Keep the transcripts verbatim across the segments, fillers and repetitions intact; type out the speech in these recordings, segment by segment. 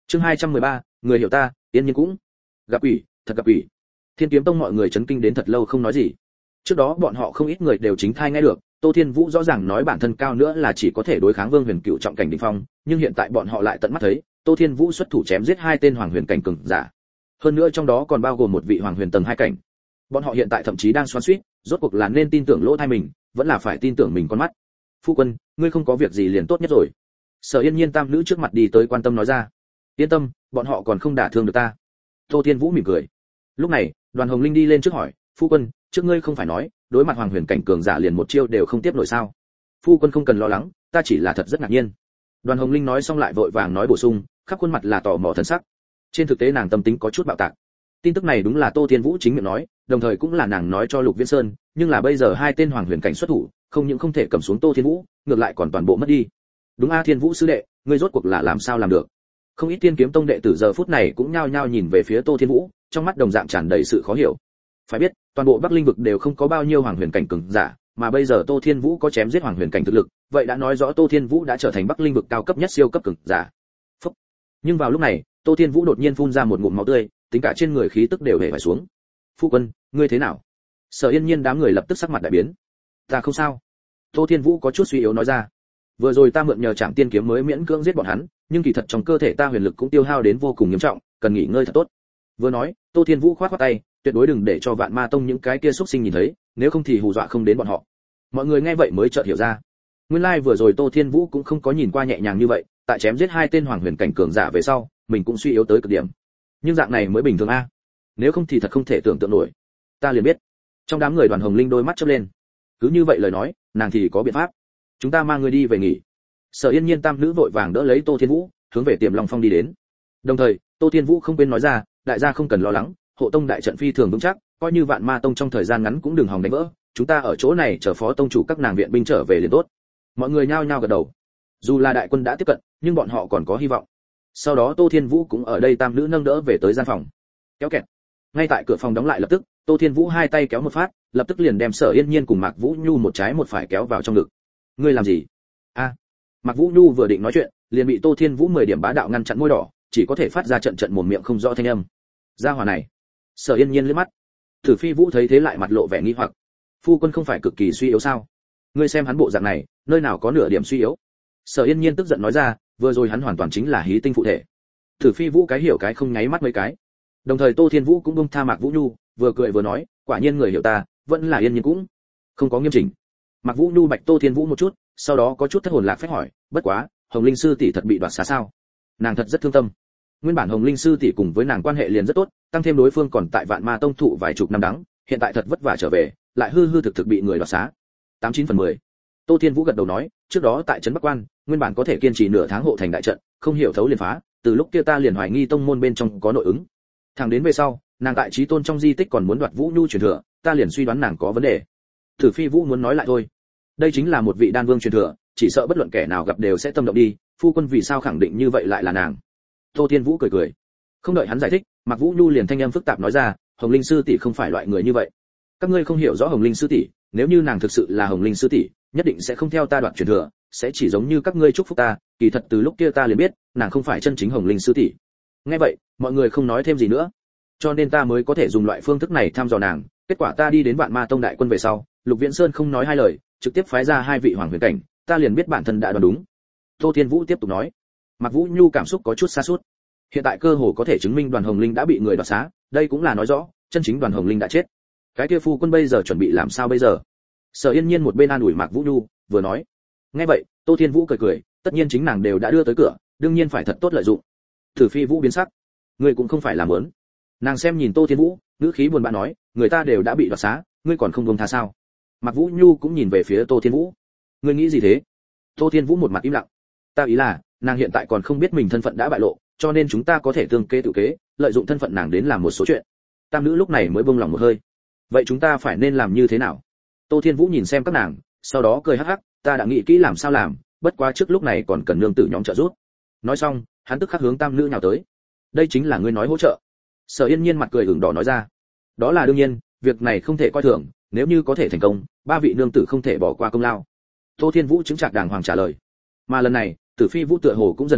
Chương hai trăm mười ba, người hiểu ta, Yên Nhiên cũng gặp ủy, thật gặp ủy. Thiên Kiếm Tông mọi người chấn kinh đến thật lâu không nói gì. Trước đó bọn họ không ít người đều chính thai nghe được, Tô Thiên Vũ rõ ràng nói bản thân cao nữa là chỉ có thể đối kháng Vương Huyền Cựu trọng cảnh đỉnh phong, nhưng hiện tại bọn họ lại tận mắt thấy, Tô Thiên Vũ xuất thủ chém giết hai tên Hoàng Huyền cảnh cường giả. Hơn nữa trong đó còn bao gồm một vị Hoàng Huyền tầng hai cảnh. Bọn họ hiện tại thậm chí đang xoắn xuýt, rốt cuộc là nên tin tưởng lỗ tai mình, vẫn là phải tin tưởng mình con mắt. Phu quân, ngươi không có việc gì liền tốt nhất rồi. Sở Yên Nhiên tam nữ trước mặt đi tới quan tâm nói ra. Yên tâm, bọn họ còn không đả thương được ta. Tô Thiên Vũ mỉm cười. Lúc này, Đoàn Hồng Linh đi lên trước hỏi, phu quân, trước ngươi không phải nói, đối mặt Hoàng Huyền cảnh cường giả liền một chiêu đều không tiếp nổi sao? Phu quân không cần lo lắng, ta chỉ là thật rất ngạc nhiên. Đoàn Hồng Linh nói xong lại vội vàng nói bổ sung, khắp khuôn mặt là tò mò thần sắc. Trên thực tế nàng tâm tính có chút bạo tạc. Tin tức này đúng là Tô Thiên Vũ chính miệng nói, đồng thời cũng là nàng nói cho Lục Viễn Sơn, nhưng là bây giờ hai tên Hoàng Huyền cảnh xuất thủ, không những không thể cầm xuống Tô Thiên Vũ, ngược lại còn toàn bộ mất đi. Đúng a Thiên Vũ sư đệ, ngươi rốt cuộc là làm sao làm được? Không ít Tiên Kiếm Tông đệ tử giờ phút này cũng nhao nhao nhìn về phía Tô Thiên Vũ, trong mắt đồng dạng tràn đầy sự khó hiểu. Phải biết, toàn bộ Bắc Linh vực đều không có bao nhiêu Hoàng Huyền cảnh cường giả, mà bây giờ Tô Thiên Vũ có chém giết Hoàng Huyền cảnh thực lực, vậy đã nói rõ Tô Thiên Vũ đã trở thành Bắc Linh vực cao cấp nhất siêu cấp cường giả. Phúc. Nhưng vào lúc này, Tô Thiên Vũ đột nhiên phun ra một ngụm máu tươi, tính cả trên người khí tức đều hề phải xuống. Phu quân, ngươi thế nào? Sở Yên Nhiên đám người lập tức sắc mặt đại biến. Ta không sao. Tô Thiên Vũ có chút suy yếu nói ra. Vừa rồi ta mượn nhờ Trảm Tiên kiếm mới miễn cưỡng giết bọn hắn, nhưng kỳ thật trong cơ thể ta huyền lực cũng tiêu hao đến vô cùng nghiêm trọng, cần nghỉ ngơi thật tốt. Vừa nói, Tô Thiên Vũ khoát khoát tay, tuyệt đối đừng để cho Vạn Ma Tông những cái kia xuất sinh nhìn thấy, nếu không thì hù dọa không đến bọn họ. Mọi người nghe vậy mới chợt hiểu ra. Nguyên lai like vừa rồi Tô Thiên Vũ cũng không có nhìn qua nhẹ nhàng như vậy, tại chém giết hai tên Hoàng Huyền cảnh cường giả về sau, mình cũng suy yếu tới cực điểm. Nhưng dạng này mới bình thường a. Nếu không thì thật không thể tưởng tượng nổi. Ta liền biết. Trong đám người Đoàn Hồng Linh đôi mắt chớp lên. Cứ như vậy lời nói, nàng thì có biện pháp. Chúng ta mang người đi về nghỉ. Sở Yên Nhiên tam nữ vội vàng đỡ lấy Tô Thiên Vũ, hướng về Tiềm Long Phong đi đến. Đồng thời, Tô Thiên Vũ không quên nói ra, đại gia không cần lo lắng, hộ tông đại trận phi thường vững chắc, coi như Vạn Ma Tông trong thời gian ngắn cũng đừng hòng đánh vỡ, chúng ta ở chỗ này chờ phó tông chủ các nàng viện binh trở về liền tốt. Mọi người nhao nhao gật đầu. Dù là đại quân đã tiếp cận, nhưng bọn họ còn có hy vọng. Sau đó Tô Thiên Vũ cũng ở đây tam nữ nâng đỡ về tới gian phòng. Kéo kẹt. Ngay tại cửa phòng đóng lại lập tức, Tô Thiên Vũ hai tay kéo một phát, lập tức liền đem Sở Yên Nhiên cùng Mạc Vũ Nhu một trái một phải kéo vào trong ngực. Ngươi làm gì? A. Mạc Vũ Nhu vừa định nói chuyện, liền bị Tô Thiên Vũ mười điểm bá đạo ngăn chặn môi đỏ, chỉ có thể phát ra trận trận mồm miệng không rõ thanh âm. Gia hỏa này. Sở Yên Nhiên liếc mắt. Thử Phi Vũ thấy thế lại mặt lộ vẻ nghi hoặc. Phu quân không phải cực kỳ suy yếu sao? Ngươi xem hắn bộ dạng này, nơi nào có nửa điểm suy yếu? Sở Yên Nhiên tức giận nói ra, vừa rồi hắn hoàn toàn chính là hí tinh phụ thể. Thử Phi Vũ cái hiểu cái không nháy mắt mấy cái. Đồng thời Tô Thiên Vũ cũng buông tha Mạc Vũ Nhu, vừa cười vừa nói, quả nhiên người hiểu ta, vẫn là Yên Nhiên cũng không có nghiêm chỉnh. Mạc Vũ Nhu bạch Tô Thiên Vũ một chút, sau đó có chút thất hồn lạc phách hỏi, bất quá, Hồng Linh sư tỷ thật bị đoạt xá sao? Nàng thật rất thương tâm. Nguyên bản Hồng Linh sư tỷ cùng với nàng quan hệ liền rất tốt, tăng thêm đối phương còn tại Vạn Ma Tông thụ vài chục năm đắng, hiện tại thật vất vả trở về, lại hư hư thực thực bị người đoạt xá. tám chín phần mười. Tô Thiên Vũ gật đầu nói, trước đó tại trấn Bắc Quan, nguyên bản có thể kiên trì nửa tháng hộ thành đại trận, không hiểu thấu liền phá, từ lúc kia ta liền hoài nghi tông môn bên trong có nội ứng. Thẳng đến về sau, nàng tại Chí Tôn trong di tích còn muốn đoạt Vũ Nhu truyền thừa, ta liền suy đoán nàng có vấn đề. Thử Phi Vũ muốn nói lại thôi. Đây chính là một vị đan vương truyền thừa, chỉ sợ bất luận kẻ nào gặp đều sẽ tâm động đi, phu quân vì sao khẳng định như vậy lại là nàng? Tô Thiên Vũ cười cười. Không đợi hắn giải thích, Mạc Vũ Nhu liền thanh âm phức tạp nói ra, Hồng Linh sư tỷ không phải loại người như vậy. Các ngươi không hiểu rõ Hồng Linh sư tỷ, nếu như nàng thực sự là Hồng Linh sư tỷ, nhất định sẽ không theo ta đoạt truyền thừa, sẽ chỉ giống như các ngươi chúc phúc ta, kỳ thật từ lúc kia ta liền biết, nàng không phải chân chính Hồng Linh sư tỷ. Nghe vậy, mọi người không nói thêm gì nữa. Cho nên ta mới có thể dùng loại phương thức này thăm dò nàng, kết quả ta đi đến Vạn Ma Tông đại quân về sau, Lục Viễn Sơn không nói hai lời, trực tiếp phái ra hai vị hoàng huyền cảnh, ta liền biết bản thân đã đoán đúng. Tô Thiên Vũ tiếp tục nói. Mạc Vũ Nhu cảm xúc có chút sa sút. Hiện tại cơ hồ có thể chứng minh Đoàn Hồng Linh đã bị người đoạt xá, đây cũng là nói rõ, chân chính Đoàn Hồng Linh đã chết. Cái kia phu quân bây giờ chuẩn bị làm sao bây giờ? Sở Yên Nhiên một bên an ủi Mạc Vũ Nhu, vừa nói. Nghe vậy, Tô Thiên Vũ cười cười, tất nhiên chính nàng đều đã đưa tới cửa, đương nhiên phải thật tốt lợi dụng. Thử Phi Vũ biến sắc, ngươi cũng không phải là muốn. Nàng xem nhìn Tô Thiên Vũ, ngữ khí buồn bã nói, người ta đều đã bị đoạt xá, ngươi còn không buông tha sao? Mạc Vũ Nhu cũng nhìn về phía Tô Thiên Vũ. Ngươi nghĩ gì thế? Tô Thiên Vũ một mặt im lặng. Ta ý là, nàng hiện tại còn không biết mình thân phận đã bại lộ, cho nên chúng ta có thể tương kế tự kế, lợi dụng thân phận nàng đến làm một số chuyện. Tam nữ lúc này mới buông lòng một hơi. Vậy chúng ta phải nên làm như thế nào? Tô Thiên Vũ nhìn xem các nàng, sau đó cười hắc hắc, ta đã nghĩ kỹ làm sao làm, bất quá trước lúc này còn cần nương tử nhóm trợ giúp. Nói xong, hắn tức khắc hướng tam nữ nhào tới. Đây chính là ngươi nói hỗ trợ. Sở Yên Nhiên mặt cười ửng đỏ nói ra. Đó là đương nhiên, việc này không thể coi thường, nếu như có thể thành công, ba vị nương tử không thể bỏ qua công lao. Tô Thiên Vũ chứng trạc đàng hoàng trả lời. Mà lần này, Tử Phi Vũ tựa hồ cũng dần dần thả,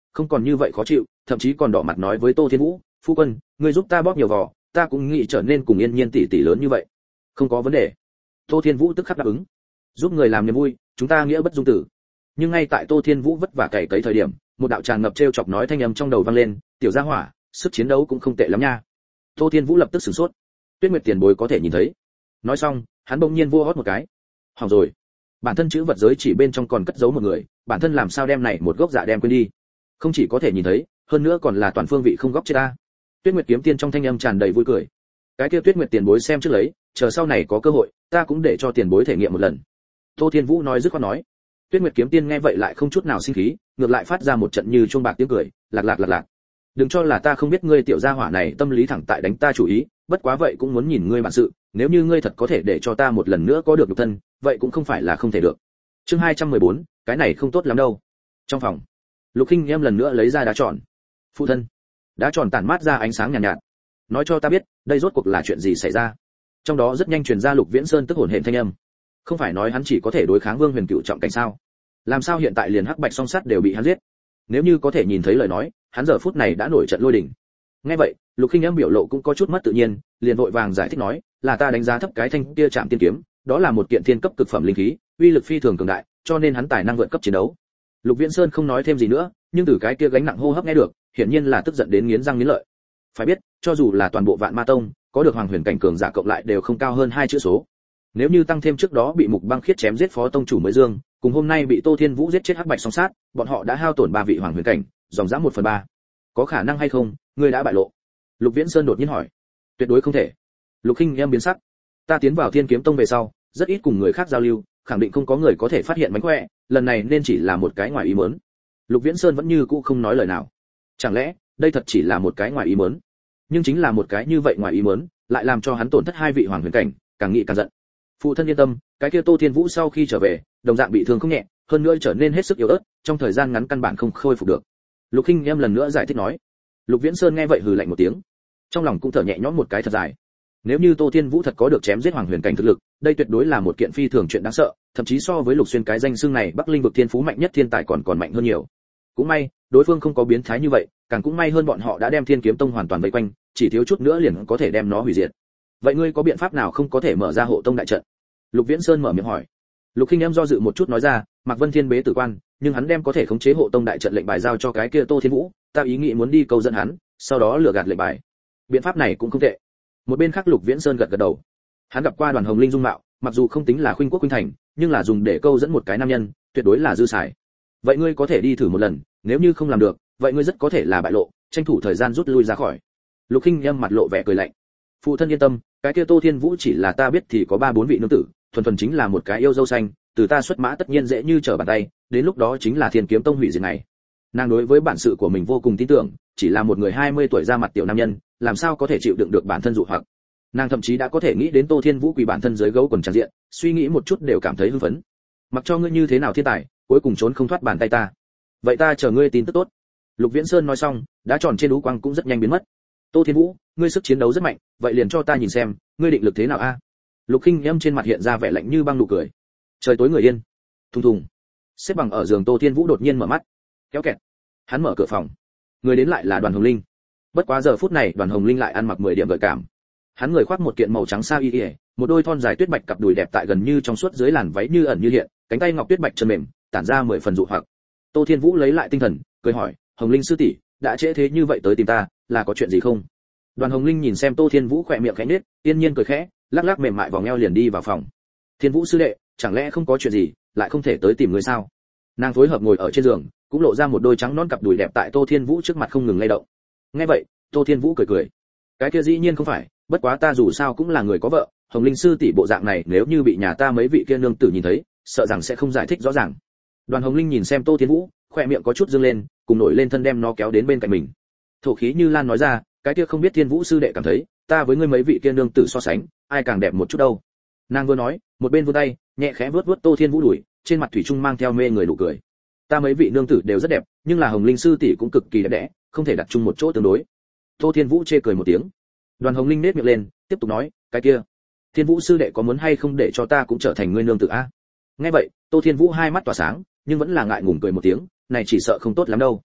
không còn như vậy khó chịu, thậm chí còn đỏ mặt nói với Tô Thiên Vũ, "Phu quân, ngươi giúp ta bóp nhiều vò, ta cũng nghĩ trở nên cùng Yên Nhiên tỷ tỷ lớn như vậy." "Không có vấn đề." Tô Thiên Vũ tức khắc đáp ứng. Giúp người làm niềm vui, chúng ta nghĩa bất dung tử. Nhưng ngay tại Tô Thiên Vũ vất vả cày cấy thời điểm, một đạo tràn ngập trêu chọc nói thanh âm trong đầu vang lên, "Tiểu gia hỏa, sức chiến đấu cũng không tệ lắm nha." Tô Thiên Vũ lập tức sửng sốt. Tuyết Nguyệt tiền bối có thể nhìn thấy. Nói xong, hắn bỗng nhiên vua hót một cái. Hỏng rồi. Bản thân chữ vật giới chỉ bên trong còn cất giấu một người, bản thân làm sao đem này một gốc dạ đem quên đi. Không chỉ có thể nhìn thấy, hơn nữa còn là toàn phương vị không góc chết ta. Tuyết Nguyệt kiếm tiên trong thanh âm tràn đầy vui cười. Cái kia Tuyết Nguyệt tiền bối xem trước lấy, chờ sau này có cơ hội, ta cũng để cho tiền bối thể nghiệm một lần. Tô Thiên Vũ nói dứt khoát nói. Tuyết Nguyệt kiếm tiên nghe vậy lại không chút nào sinh khí, ngược lại phát ra một trận như chuông bạc tiếng cười, lạc lạc lạc lạc. Đừng cho là ta không biết ngươi tiểu gia hỏa này tâm lý thẳng tại đánh ta chủ ý, bất quá vậy cũng muốn nhìn ngươi bản sự, nếu như ngươi thật có thể để cho ta một lần nữa có được nhục thân, vậy cũng không phải là không thể được. Chương hai trăm mười bốn, cái này không tốt lắm đâu. Trong phòng, Lục Khinh em lần nữa lấy ra đá tròn. Phụ thân. Đá tròn tản mát ra ánh sáng nhàn nhạt, nhạt. Nói cho ta biết, đây rốt cuộc là chuyện gì xảy ra. Trong đó rất nhanh truyền ra Lục Viễn Sơn tức hồn hển thanh âm. Không phải nói hắn chỉ có thể đối kháng Vương Huyền Cựu trọng cảnh sao? Làm sao hiện tại liền Hắc Bạch song sát đều bị hắn giết? Nếu như có thể nhìn thấy lời nói, hắn giờ phút này đã nổi trận lôi đình. Nghe vậy, Lục Khinh em biểu lộ cũng có chút mất tự nhiên, liền vội vàng giải thích nói, là ta đánh giá thấp cái thanh kia Trảm Tiên kiếm, đó là một kiện thiên cấp cực phẩm linh khí, uy lực phi thường cường đại, cho nên hắn tài năng vượt cấp chiến đấu. Lục Viễn Sơn không nói thêm gì nữa, nhưng từ cái kia gánh nặng hô hấp nghe được, hiển nhiên là tức giận đến nghiến răng nghiến lợi. Phải biết, cho dù là toàn bộ Vạn Ma Tông, có được Hoàng Huyền cảnh cường giả cộng lại đều không cao hơn hai chữ số. Nếu như tăng thêm trước đó bị Mục Băng Khiết chém giết phó tông chủ mới Dương, cùng hôm nay bị Tô Thiên Vũ giết chết Hắc Bạch song sát, bọn họ đã hao tổn ba vị Hoàng Huyền cảnh, dòng dã một phần ba. Có khả năng hay không, ngươi đã bại lộ? Lục Viễn Sơn đột nhiên hỏi. Tuyệt đối không thể. Lục Khinh em biến sắc. Ta tiến vào Thiên Kiếm Tông về sau, rất ít cùng người khác giao lưu, khẳng định không có người có thể phát hiện mánh khỏe, lần này nên chỉ là một cái ngoài ý muốn. Lục Viễn Sơn vẫn như cũ không nói lời nào. Chẳng lẽ, đây thật chỉ là một cái ngoài ý muốn? Nhưng chính là một cái như vậy ngoài ý muốn, lại làm cho hắn tổn thất hai vị Hoàng Huyền cảnh, càng nghĩ càng giận. Phụ thân yên tâm, cái kia Tô Thiên Vũ sau khi trở về, đồng dạng bị thương không nhẹ, hơn nữa trở nên hết sức yếu ớt, trong thời gian ngắn căn bản không khôi phục được. Lục Khinh em lần nữa giải thích nói. Lục Viễn Sơn nghe vậy hừ lạnh một tiếng, trong lòng cũng thở nhẹ nhõm một cái thật dài. Nếu như Tô Thiên Vũ thật có được chém giết Hoàng Huyền cảnh thực lực, đây tuyệt đối là một kiện phi thường chuyện đáng sợ, thậm chí so với Lục Xuyên cái danh xưng này Bắc Linh vực thiên phú mạnh nhất thiên tài còn còn mạnh hơn nhiều. Cũng may, đối phương không có biến thái như vậy, càng cũng may hơn bọn họ đã đem Thiên Kiếm Tông hoàn toàn vây quanh, chỉ thiếu chút nữa liền có thể đem nó hủy diệt. Vậy ngươi có biện pháp nào không có thể mở ra hộ tông đại trận? Lục Viễn Sơn mở miệng hỏi. Lục Khinh em do dự một chút nói ra, Mạc Vân Thiên bế tử quan, nhưng hắn đem có thể khống chế hộ tông đại trận lệnh bài giao cho cái kia Tô Thiên Vũ, ta ý nghĩ muốn đi câu dẫn hắn, sau đó lừa gạt lệnh bài. Biện pháp này cũng không tệ. Một bên khác Lục Viễn Sơn gật gật đầu. Hắn gặp qua Đoàn Hồng Linh dung mạo, mặc dù không tính là khuynh quốc khuynh thành, nhưng là dùng để câu dẫn một cái nam nhân, tuyệt đối là dư xài. Vậy ngươi có thể đi thử một lần, nếu như không làm được, vậy ngươi rất có thể là bại lộ, tranh thủ thời gian rút lui ra khỏi. Lục Khinh em mặt lộ vẻ cười lạnh. Phụ thân yên tâm, cái kia Tô Thiên Vũ chỉ là ta biết thì có ba bốn vị nương tử, thuần thuần chính là một cái yêu dâu xanh, từ ta xuất mã tất nhiên dễ như trở bàn tay, đến lúc đó chính là Thiên Kiếm Tông hủy diệt này. Nàng đối với bản sự của mình vô cùng tin tưởng, chỉ là một người hai mươi tuổi ra mặt tiểu nam nhân, làm sao có thể chịu đựng được bản thân dụ hoặc. Nàng thậm chí đã có thể nghĩ đến Tô Thiên Vũ quỳ bản thân dưới gấu quần tràn diện, suy nghĩ một chút đều cảm thấy hưng phấn. Mặc cho ngươi như thế nào thiên tài, cuối cùng trốn không thoát bàn tay ta. Vậy ta chờ ngươi tin tức tốt. Lục Viễn Sơn nói xong, đá tròn trên đú quang cũng rất nhanh biến mất. Tô Thiên Vũ, ngươi sức chiến đấu rất mạnh, vậy liền cho ta nhìn xem, ngươi định lực thế nào a? Lục Khinh em trên mặt hiện ra vẻ lạnh như băng nụ cười. Trời tối người yên. Thùng thùng. Xếp bằng ở giường Tô Thiên Vũ đột nhiên mở mắt. Kéo kẹt. Hắn mở cửa phòng. Người đến lại là Đoàn Hồng Linh. Bất quá giờ phút này Đoàn Hồng Linh lại ăn mặc mười điểm gợi cảm. Hắn người khoác một kiện màu trắng sa y y, một đôi thon dài tuyết bạch cặp đùi đẹp tại gần như trong suốt dưới làn váy như ẩn như hiện, cánh tay ngọc tuyết bạch chân mềm, tản ra mười phần dụ hoặc. Tô Thiên Vũ lấy lại tinh thần, cười hỏi, Hồng Linh sư tỷ, đã trễ thế như vậy tới tìm ta, là có chuyện gì không? Đoàn Hồng Linh nhìn xem Tô Thiên Vũ khỏe miệng khẽ nhếch, yên nhiên cười khẽ, lắc lắc mềm mại vòng eo liền đi vào phòng. Thiên Vũ sư đệ, chẳng lẽ không có chuyện gì, lại không thể tới tìm người sao? Nàng phối hợp ngồi ở trên giường, cũng lộ ra một đôi trắng nõn cặp đùi đẹp tại Tô Thiên Vũ trước mặt không ngừng lay động. Nghe vậy, Tô Thiên Vũ cười cười, cái kia dĩ nhiên không phải, bất quá ta dù sao cũng là người có vợ, Hồng Linh sư tỷ bộ dạng này nếu như bị nhà ta mấy vị kia nương tử nhìn thấy, sợ rằng sẽ không giải thích rõ ràng. Đoàn Hồng Linh nhìn xem Tô Thiên Vũ, khỏe miệng có chút dương lên, cùng nổi lên thân đem nó kéo đến bên cạnh mình. Thổ khí như lan nói ra, cái kia không biết Thiên Vũ sư đệ cảm thấy, ta với ngươi mấy vị kia nương tử so sánh, ai càng đẹp một chút đâu. Nàng vừa nói, một bên vươn tay, nhẹ khẽ vuốt vuốt Tô Thiên Vũ đùi, trên mặt thủy chung mang theo mê người nụ cười. Ta mấy vị nương tử đều rất đẹp, nhưng là Hồng Linh sư tỷ cũng cực kỳ đẹp đẽ, không thể đặt chung một chỗ tương đối. Tô Thiên Vũ chê cười một tiếng. Đoàn Hồng Linh nét miệng lên, tiếp tục nói, cái kia, Thiên Vũ sư đệ có muốn hay không để cho ta cũng trở thành ngươi nương tử a? Nghe vậy, Tô Thiên Vũ hai mắt tỏa sáng, nhưng vẫn là ngại ngùng cười một tiếng, này chỉ sợ không tốt lắm đâu.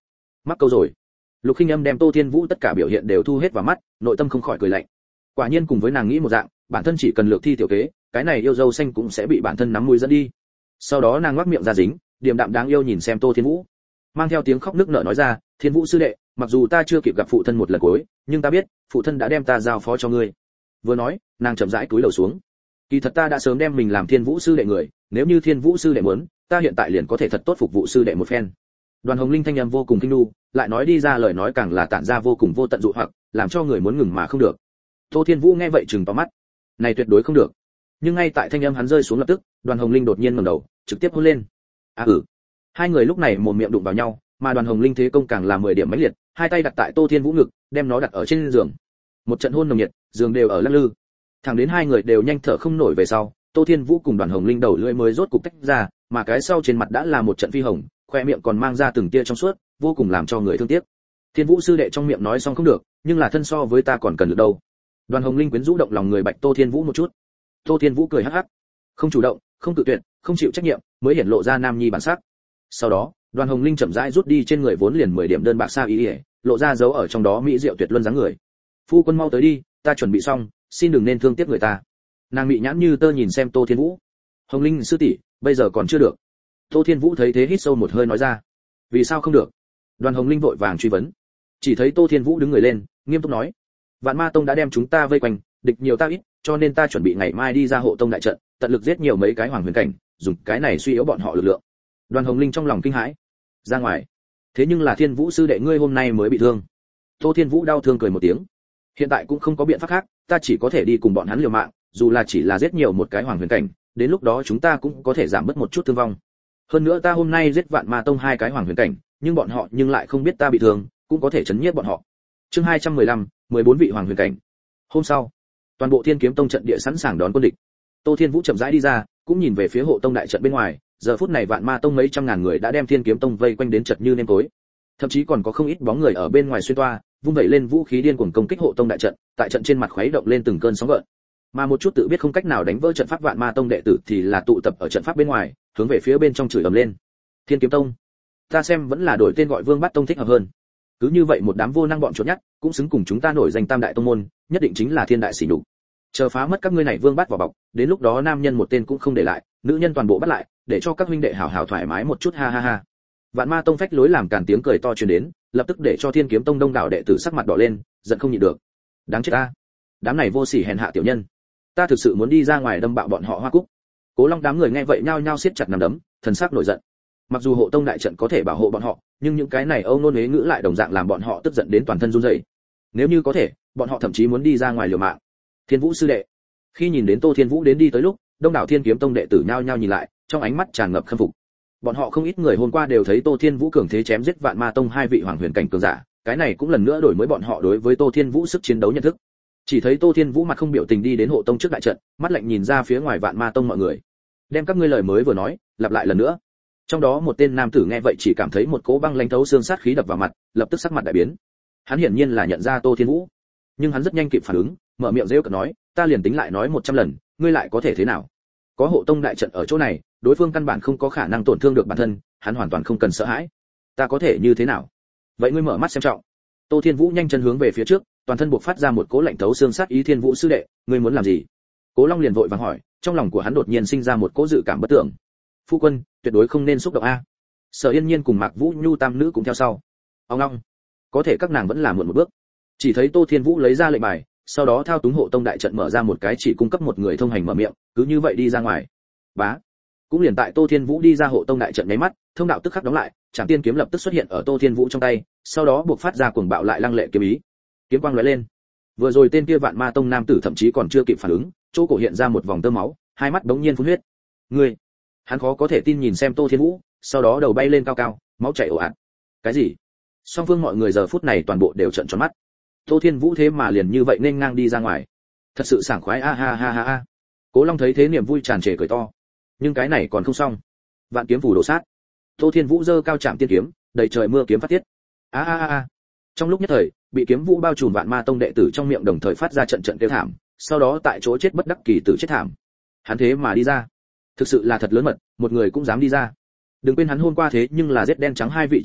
mắc câu rồi. Lục Khinh Âm đem Tô Thiên Vũ tất cả biểu hiện đều thu hết vào mắt, nội tâm không khỏi cười lạnh. Quả nhiên cùng với nàng nghĩ một dạng, bản thân chỉ cần lược thi tiểu kế, cái này yêu dâu xanh cũng sẽ bị bản thân nắm mũi dẫn đi. Sau đó nàng ngoác miệng ra dính, điềm đạm đáng yêu nhìn xem Tô Thiên Vũ, mang theo tiếng khóc nức nở nói ra, Thiên Vũ sư đệ, mặc dù ta chưa kịp gặp phụ thân một lần cuối, nhưng ta biết, phụ thân đã đem ta giao phó cho ngươi. Vừa nói, nàng chậm rãi cúi đầu xuống. Kỳ thật ta đã sớm đem mình làm Thiên Vũ sư đệ người, nếu như Thiên Vũ sư đệ muốn, ta hiện tại liền có thể thật tốt phục vụ sư đệ một phen. Đoàn Hồng Linh thanh âm vô cùng kinh nu, lại nói đi ra lời nói càng là tản ra vô cùng vô tận dụ hoặc, làm cho người muốn ngừng mà không được. Tô Thiên Vũ nghe vậy trừng to mắt, này tuyệt đối không được. Nhưng ngay tại thanh âm hắn rơi xuống lập tức, Đoàn Hồng Linh đột nhiên ngẩng đầu, trực tiếp hôn lên. À ừ. Hai người lúc này mồm miệng đụng vào nhau, mà Đoàn Hồng Linh thế công càng là mười điểm mãnh liệt, hai tay đặt tại Tô Thiên Vũ ngực, đem nó đặt ở trên giường. Một trận hôn nồng nhiệt, giường đều ở lắc lư. Thẳng đến hai người đều nhanh thở không nổi về sau, Tô Thiên Vũ cùng Đoàn Hồng Linh đầu lưỡi mới rốt cục tách ra, mà cái sau trên mặt đã là một trận phi hồng, khoe miệng còn mang ra từng tia trong suốt, vô cùng làm cho người thương tiếc. Thiên Vũ sư đệ trong miệng nói xong không được, nhưng là thân so với ta còn cần được đâu. Đoàn Hồng Linh quyến rũ động lòng người bạch Tô Thiên Vũ một chút. Tô Thiên Vũ cười hắc hắc, không chủ động, không tự tuyệt, không chịu trách nhiệm, mới hiển lộ ra nam nhi bản sắc. Sau đó, Đoàn Hồng Linh chậm rãi rút đi trên người vốn liền mười điểm đơn bạc sa y, lộ ra dấu ở trong đó mỹ diệu tuyệt luân dáng người. Phu quân mau tới đi, ta chuẩn bị xong, xin đừng nên thương tiếc người ta. Nàng mị nhãn như tơ nhìn xem Tô Thiên Vũ. Hồng Linh sư tỷ, bây giờ còn chưa được. Tô Thiên Vũ thấy thế hít sâu một hơi nói ra. Vì sao không được? Đoàn Hồng Linh vội vàng truy vấn. Chỉ thấy Tô Thiên Vũ đứng người lên, nghiêm túc nói: Vạn Ma Tông đã đem chúng ta vây quanh, địch nhiều ta ít, cho nên ta chuẩn bị ngày mai đi ra hộ tông đại trận, tận lực giết nhiều mấy cái hoàng huyền cảnh, dùng cái này suy yếu bọn họ lực lượng. Đoàn Hồng Linh trong lòng kinh hãi. Ra ngoài. Thế nhưng là Thiên Vũ sư đệ ngươi hôm nay mới bị thương. Tô Thiên Vũ đau thương cười một tiếng. Hiện tại cũng không có biện pháp khác, ta chỉ có thể đi cùng bọn hắn liều mạng, dù là chỉ là giết nhiều một cái hoàng huyền cảnh, đến lúc đó chúng ta cũng có thể giảm bớt một chút thương vong. Hơn nữa ta hôm nay giết Vạn Ma Tông hai cái hoàng huyền cảnh, nhưng bọn họ nhưng lại không biết ta bị thương, cũng có thể chấn nhiếp bọn họ. Chương hai trăm mười lăm, mười bốn vị hoàng huyền cảnh. Hôm sau, toàn bộ Thiên Kiếm Tông trận địa sẵn sàng đón quân địch. Tô Thiên Vũ chậm rãi đi ra, cũng nhìn về phía hộ tông đại trận bên ngoài, giờ phút này Vạn Ma Tông mấy trăm ngàn người đã đem Thiên Kiếm Tông vây quanh đến chật như nêm tối. Thậm chí còn có không ít bóng người ở bên ngoài xuyên toa, vung vẩy lên vũ khí điên cuồng công kích hộ tông đại trận, tại trận trên mặt khuấy động lên từng cơn sóng gợn. Mà một chút tự biết không cách nào đánh vỡ trận pháp Vạn Ma Tông đệ tử thì là tụ tập ở trận pháp bên ngoài, hướng về phía bên trong chửi ầm lên. Thiên Kiếm Tông, ta xem vẫn là đổi tên gọi Vương Bát Tông thích hợp hơn. Cứ như vậy một đám vô năng bọn chuột nhắt, cũng xứng cùng chúng ta nổi danh Tam đại tông môn, nhất định chính là thiên đại sỉ nhục. Chờ phá mất các ngươi này Vương Bát vỏ bọc, đến lúc đó nam nhân một tên cũng không để lại, nữ nhân toàn bộ bắt lại, để cho các huynh đệ hảo hảo thoải mái một chút, ha ha ha. Vạn Ma Tông phách lối làm càn tiếng cười to truyền đến, lập tức để cho Thiên Kiếm Tông đông đảo đệ tử sắc mặt đỏ lên, giận không nhịn được. Đáng chết ta, đám này vô sỉ hèn hạ tiểu nhân, ta thực sự muốn đi ra ngoài đâm bạo bọn họ hoa cúc. Cố Long đám người nghe vậy nhao nhao siết chặt nắm đấm, thần sắc nổi giận. Mặc dù hộ tông đại trận có thể bảo hộ bọn họ, nhưng những cái này âu nôn huế ngữ lại đồng dạng làm bọn họ tức giận đến toàn thân run rẩy. Nếu như có thể, bọn họ thậm chí muốn đi ra ngoài liều mạng. Thiên Vũ sư đệ. Khi nhìn đến Tô Thiên Vũ đến đi tới lúc, đông đảo Thiên Kiếm Tông đệ tử nhao nhao nhìn lại, trong ánh mắt tràn ngập khâm phục. Bọn họ không ít người hôm qua đều thấy Tô Thiên Vũ cường thế chém giết Vạn Ma Tông hai vị hoàng huyền cảnh cường giả, cái này cũng lần nữa đổi mới bọn họ đối với Tô Thiên Vũ sức chiến đấu nhận thức. Chỉ thấy Tô Thiên Vũ mặt không biểu tình đi đến hộ tông trước đại trận, mắt lạnh nhìn ra phía ngoài Vạn Ma Tông mọi người. Đem các ngươi lời mới vừa nói, lặp lại lần nữa. Trong đó một tên nam tử nghe vậy chỉ cảm thấy một cỗ băng lãnh thấu xương sát khí đập vào mặt, lập tức sắc mặt đại biến. Hắn hiển nhiên là nhận ra Tô Thiên Vũ, nhưng hắn rất nhanh kịp phản ứng, mở miệng giễu cợt nói, ta liền tính lại nói một trăm lần, ngươi lại có thể thế nào? Có hộ tông đại trận ở chỗ này, đối phương căn bản không có khả năng tổn thương được bản thân, hắn hoàn toàn không cần sợ hãi. Ta có thể như thế nào? Vậy ngươi mở mắt xem trọng. Tô Thiên Vũ nhanh chân hướng về phía trước, toàn thân buộc phát ra một cỗ lạnh thấu xương sát ý. Thiên Vũ sư đệ, ngươi muốn làm gì? Cố Long liền vội vàng hỏi, trong lòng của hắn đột nhiên sinh ra một cỗ dự cảm bất tưởng. Phu quân, tuyệt đối không nên xúc động a. Sở Yên Nhiên cùng Mạc Vũ Nhu tam nữ cũng theo sau. Ông long, có thể các nàng vẫn là muộn một bước. Chỉ thấy Tô Thiên Vũ lấy ra lệnh bài, sau đó thao túng hộ tông đại trận mở ra một cái chỉ cung cấp một người thông hành mở miệng, cứ như vậy đi ra ngoài. Bá. Cũng liền tại Tô Thiên Vũ đi ra hộ tông đại trận nháy mắt, thông đạo tức khắc đóng lại, Trảm Tiên kiếm lập tức xuất hiện ở Tô Thiên Vũ trong tay, sau đó buộc phát ra cuồng bạo lại lăng lệ kiếm ý. Kiếm quang lóe lên. Vừa rồi tên kia Vạn Ma Tông nam tử thậm chí còn chưa kịp phản ứng, chỗ cổ hiện ra một vòng tơ máu, hai mắt bỗng nhiên phun huyết. Ngươi, hắn khó có thể tin nhìn xem Tô Thiên Vũ, sau đó đầu bay lên cao cao, máu chảy ồ ạt. Cái gì? Song phương mọi người giờ phút này toàn bộ đều trợn tròn mắt. Tô Thiên Vũ thế mà liền như vậy nên ngang đi ra ngoài, thật sự sảng khoái, a ha ha ha ha. Cố Long thấy thế niềm vui tràn trề cười to. Nhưng cái này còn không xong. Vạn kiếm phủ đổ sát. Tô Thiên Vũ giơ cao Trảm Tiên kiếm, đầy trời mưa kiếm phát tiết. A a a a. Trong lúc nhất thời, bị kiếm vũ bao trùm Vạn Ma Tông đệ tử trong miệng đồng thời phát ra trận trận kêu thảm, sau đó tại chỗ chết bất đắc kỳ tử chết thảm. Hắn thế mà đi ra, thực sự là thật lớn mật, một người cũng dám đi ra. Đừng quên hắn hôm qua thế nhưng là giết đen trắng hai vị trưởng lão,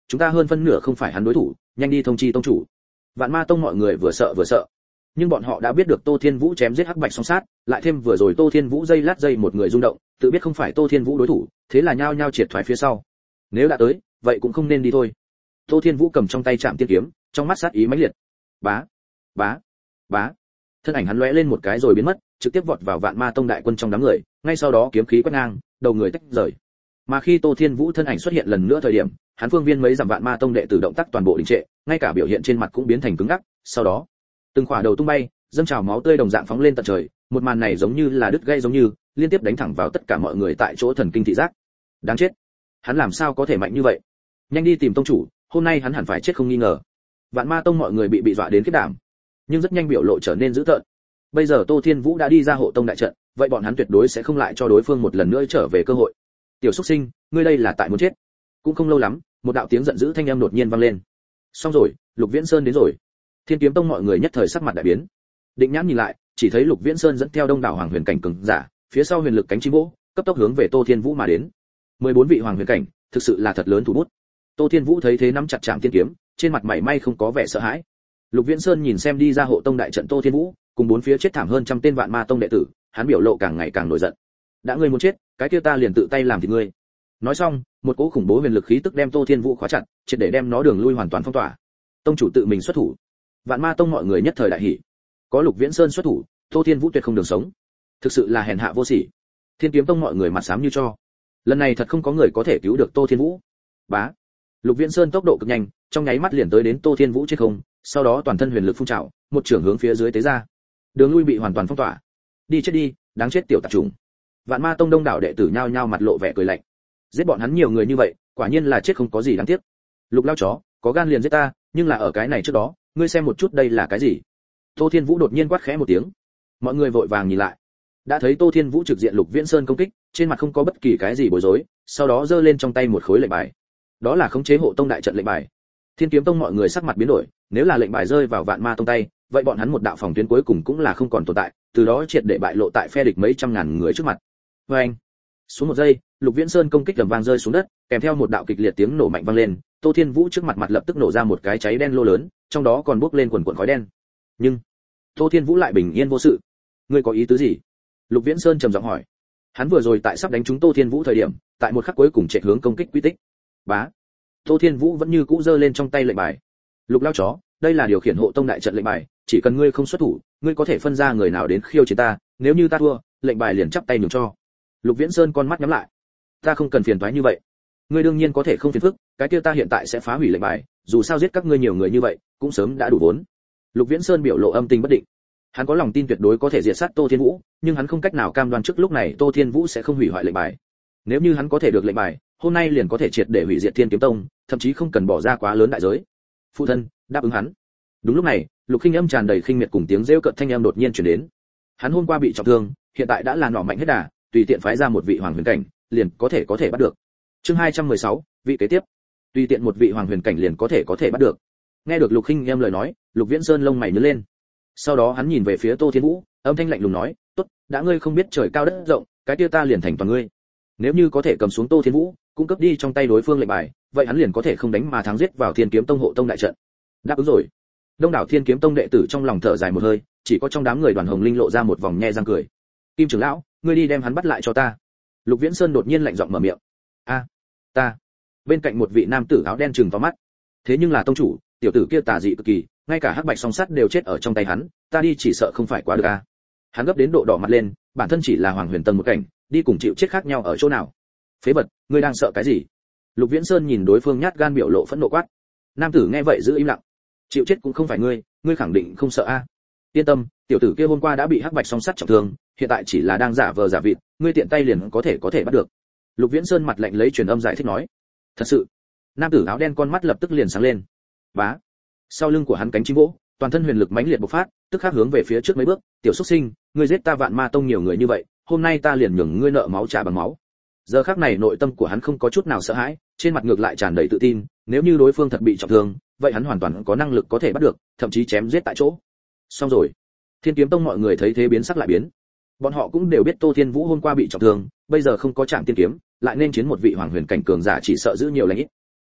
chúng ta hơn phân nửa không phải hắn đối thủ, nhanh đi thông chi tông chủ. Vạn Ma tông mọi người vừa sợ vừa sợ, nhưng bọn họ đã biết được Tô Thiên Vũ chém giết hắc bạch song sát, lại thêm vừa rồi Tô Thiên Vũ dây lát dây một người rung động, tự biết không phải Tô Thiên Vũ đối thủ, thế là nhao nhao triệt thoái phía sau. Nếu đã tới, vậy cũng không nên đi thôi. Tô Thiên Vũ cầm trong tay Trảm Tiên kiếm, trong mắt sát ý mãnh liệt. Bá, bá, bá. Thân ảnh hắn lóe lên một cái rồi biến mất, trực tiếp vọt vào Vạn Ma tông đại quân trong đám người, ngay sau đó kiếm khí quét ngang, đầu người tách rời. Mà khi Tô Thiên Vũ thân ảnh xuất hiện lần nữa thời điểm, hắn phương viên mấy dặm Vạn Ma tông đệ tử động tác toàn bộ đình trệ, ngay cả biểu hiện trên mặt cũng biến thành cứng ngắc, sau đó, từng khỏa đầu tung bay, dâng trào máu tươi đồng dạng phóng lên tận trời, một màn này giống như là đứt gây giống như, liên tiếp đánh thẳng vào tất cả mọi người tại chỗ thần kinh thị giác. Đáng chết, hắn làm sao có thể mạnh như vậy? Nhanh đi tìm tông chủ, hôm nay hắn hẳn phải chết không nghi ngờ. Vạn Ma tông mọi người bị bị dọa đến kết đảm, nhưng rất nhanh biểu lộ trở nên dữ tợn. Bây giờ Tô Thiên Vũ đã đi ra hộ tông đại trận, vậy bọn hắn tuyệt đối sẽ không lại cho đối phương một lần nữa trở về cơ hội. Tiểu Súc Sinh, ngươi đây là tại muốn chết. Cũng không lâu lắm, một đạo tiếng giận dữ thanh âm đột nhiên vang lên. Xong rồi, Lục Viễn Sơn đến rồi. Thiên Kiếm tông mọi người nhất thời sắc mặt đại biến. Định nhãn nhìn lại, chỉ thấy Lục Viễn Sơn dẫn theo đông đảo hoàng huyền cảnh cường giả, phía sau huyền lực cánh chim vỗ, cấp tốc hướng về Tô Thiên Vũ mà đến. mười bốn vị hoàng huyền cảnh, thực sự là thật lớn thủ bút. Tô Thiên Vũ thấy thế nắm chặt Trảm Tiên kiếm, trên mặt mảy may không có vẻ sợ hãi. Lục Viễn Sơn nhìn xem đi ra hộ tông đại trận Tô Thiên Vũ, cùng bốn phía chết thảm hơn trăm tên Vạn Ma tông đệ tử, hắn biểu lộ càng ngày càng nổi giận. Đã ngươi muốn chết, cái kia ta liền tự tay làm thịt ngươi. Nói xong, một cỗ khủng bố huyền lực khí tức đem Tô Thiên Vũ khóa chặt, triệt để đem nó đường lui hoàn toàn phong tỏa. Tông chủ tự mình xuất thủ. Vạn Ma tông mọi người nhất thời đại hỉ. Có Lục Viễn Sơn xuất thủ, Tô Thiên Vũ tuyệt không đường sống. Thực sự là hèn hạ vô sỉ. Thiên Kiếm tông mọi người mặt xám như tro. Lần này thật không có người có thể cứu được Tô Thiên Vũ. Bá. Lục Viễn Sơn tốc độ cực nhanh, trong nháy mắt liền tới đến Tô Thiên Vũ trên không, sau đó toàn thân huyền lực phun trào, một trường hướng phía dưới tế ra. Đường lui bị hoàn toàn phong tỏa. Đi chết đi, đáng chết tiểu tạp chủng. Vạn Ma tông đông đảo đệ tử nhao nhao mặt lộ vẻ cười lạnh. Giết bọn hắn nhiều người như vậy, quả nhiên là chết không có gì đáng tiếc. Lục lao chó, có gan liền giết ta, nhưng là ở cái này trước đó, ngươi xem một chút đây là cái gì? Tô Thiên Vũ đột nhiên quát khẽ một tiếng. Mọi người vội vàng nhìn lại. Đã thấy Tô Thiên Vũ trực diện Lục Viễn Sơn công kích, trên mặt không có bất kỳ cái gì bối rối, sau đó giơ lên trong tay một khối lệnh bài. Đó là khống chế hộ tông đại trận lệnh bài. Thiên Kiếm tông mọi người sắc mặt biến đổi, nếu là lệnh bài rơi vào Vạn Ma tông tay, vậy bọn hắn một đạo phòng tuyến cuối cùng cũng là không còn tồn tại, từ đó triệt để bại lộ tại phe địch mấy trăm ngàn người trước mặt. Và anh, xuống một giây, Lục Viễn Sơn công kích tầm vang rơi xuống đất, kèm theo một đạo kịch liệt tiếng nổ mạnh vang lên, Tô Thiên Vũ trước mặt mặt lập tức nổ ra một cái cháy đen lô lớn, trong đó còn bốc lên quần quần khói đen. Nhưng Tô Thiên Vũ lại bình yên vô sự. Ngươi có ý tứ gì? Lục Viễn Sơn trầm giọng hỏi. Hắn vừa rồi tại sắp đánh trúng Tô Thiên Vũ thời điểm, tại một khắc cuối cùng chạy hướng công kích quy tích. Bá. Tô Thiên Vũ vẫn như cũ giơ lên trong tay lệnh bài. Lục lao chó, đây là điều khiển hộ tông đại trận lệnh bài, chỉ cần ngươi không xuất thủ, ngươi có thể phân ra người nào đến khiêu chiến ta, nếu như ta thua, lệnh bài liền chắp tay nhường cho. Lục Viễn Sơn con mắt nhắm lại. Ta không cần phiền toái như vậy. Ngươi đương nhiên có thể không phiền phức, cái kia ta hiện tại sẽ phá hủy lệnh bài, dù sao giết các ngươi nhiều người như vậy, cũng sớm đã đủ vốn. Lục Viễn Sơn biểu lộ âm tình bất định. Hắn có lòng tin tuyệt đối có thể diệt sát Tô Thiên Vũ, nhưng hắn không cách nào cam đoan trước lúc này Tô Thiên Vũ sẽ không hủy hoại lệnh bài. Nếu như hắn có thể được lệnh bài, hôm nay liền có thể triệt để hủy diệt Thiên Kiếm tông, thậm chí không cần bỏ ra quá lớn đại giới. Phụ thân, đáp ứng hắn. Đúng lúc này, Lục Khinh Âm tràn đầy khinh miệt cùng tiếng rêu cợt thanh âm đột nhiên truyền đến. Hắn hôm qua bị trọng thương, hiện tại đã là nỏ mạnh hết đà, tùy tiện phái ra một vị hoàng huyền cảnh, liền có thể có thể bắt được. Chương hai trăm mười sáu, vị kế tiếp. Tùy tiện một vị hoàng huyền cảnh liền có thể có thể bắt được. Nghe được Lục Khinh Âm lời nói, Lục Viễn Sơn lông mày nhướng lên. Sau đó hắn nhìn về phía Tô Thiên Vũ, âm thanh lạnh lùng nói, "Tốt, đã ngươi không biết trời cao đất rộng, cái kia ta liền thành toàn ngươi. Nếu như có thể cầm xuống Tô Thiên Vũ, cung cấp đi trong tay đối phương lệnh bài, vậy hắn liền có thể không đánh mà thắng giết vào Thiên Kiếm tông hộ tông đại trận." Đáp ứng rồi. Đông đảo Thiên Kiếm tông đệ tử trong lòng thở dài một hơi, chỉ có trong đám người Đoàn Hồng Linh lộ ra một vòng nhe răng cười. "Kim trưởng lão, ngươi đi đem hắn bắt lại cho ta." Lục Viễn Sơn đột nhiên lạnh giọng mở miệng. "A, ta." Bên cạnh một vị nam tử áo đen trừng to mắt. "Thế nhưng là tông chủ, tiểu tử kia tà dị cực kỳ, ngay cả hắc bạch song sắt đều chết ở trong tay hắn, ta đi chỉ sợ không phải quá được a." Hắn gấp đến độ đỏ mặt lên, bản thân chỉ là hoàng huyền tầng một cảnh, đi cùng chịu chết khác nhau ở chỗ nào? Phế vật, ngươi đang sợ cái gì? Lục Viễn Sơn nhìn đối phương nhát gan biểu lộ phẫn nộ quát. Nam tử nghe vậy giữ im lặng. Chịu chết cũng không phải ngươi, ngươi khẳng định không sợ a? Yên tâm, tiểu tử kia hôm qua đã bị hắc bạch song sắt trọng thương, hiện tại chỉ là đang giả vờ giả vịt, ngươi tiện tay liền có thể có thể bắt được. Lục Viễn Sơn mặt lạnh lấy truyền âm giải thích nói. Thật sự? Nam tử áo đen con mắt lập tức liền sáng lên. Bá. Sau lưng của hắn cánh chim vỗ, toàn thân huyền lực mãnh liệt bộc phát, tức khắc hướng về phía trước mấy bước, "Tiểu xuất sinh, ngươi giết ta Vạn Ma tông nhiều người như vậy, hôm nay ta liền nhường ngươi nợ máu trả bằng máu." Giờ khắc này nội tâm của hắn không có chút nào sợ hãi, trên mặt ngược lại tràn đầy tự tin, nếu như đối phương thật bị trọng thương, vậy hắn hoàn toàn có năng lực có thể bắt được, thậm chí chém giết tại chỗ. Xong rồi. Thiên Kiếm tông mọi người thấy thế biến sắc lại biến. Bọn họ cũng đều biết Tô Thiên Vũ hôm qua bị trọng thương, bây giờ không có Trảm Tiên kiếm, lại nên chiến một vị hoàng huyền cảnh cường giả chỉ sợ giữ nhiều lành ít.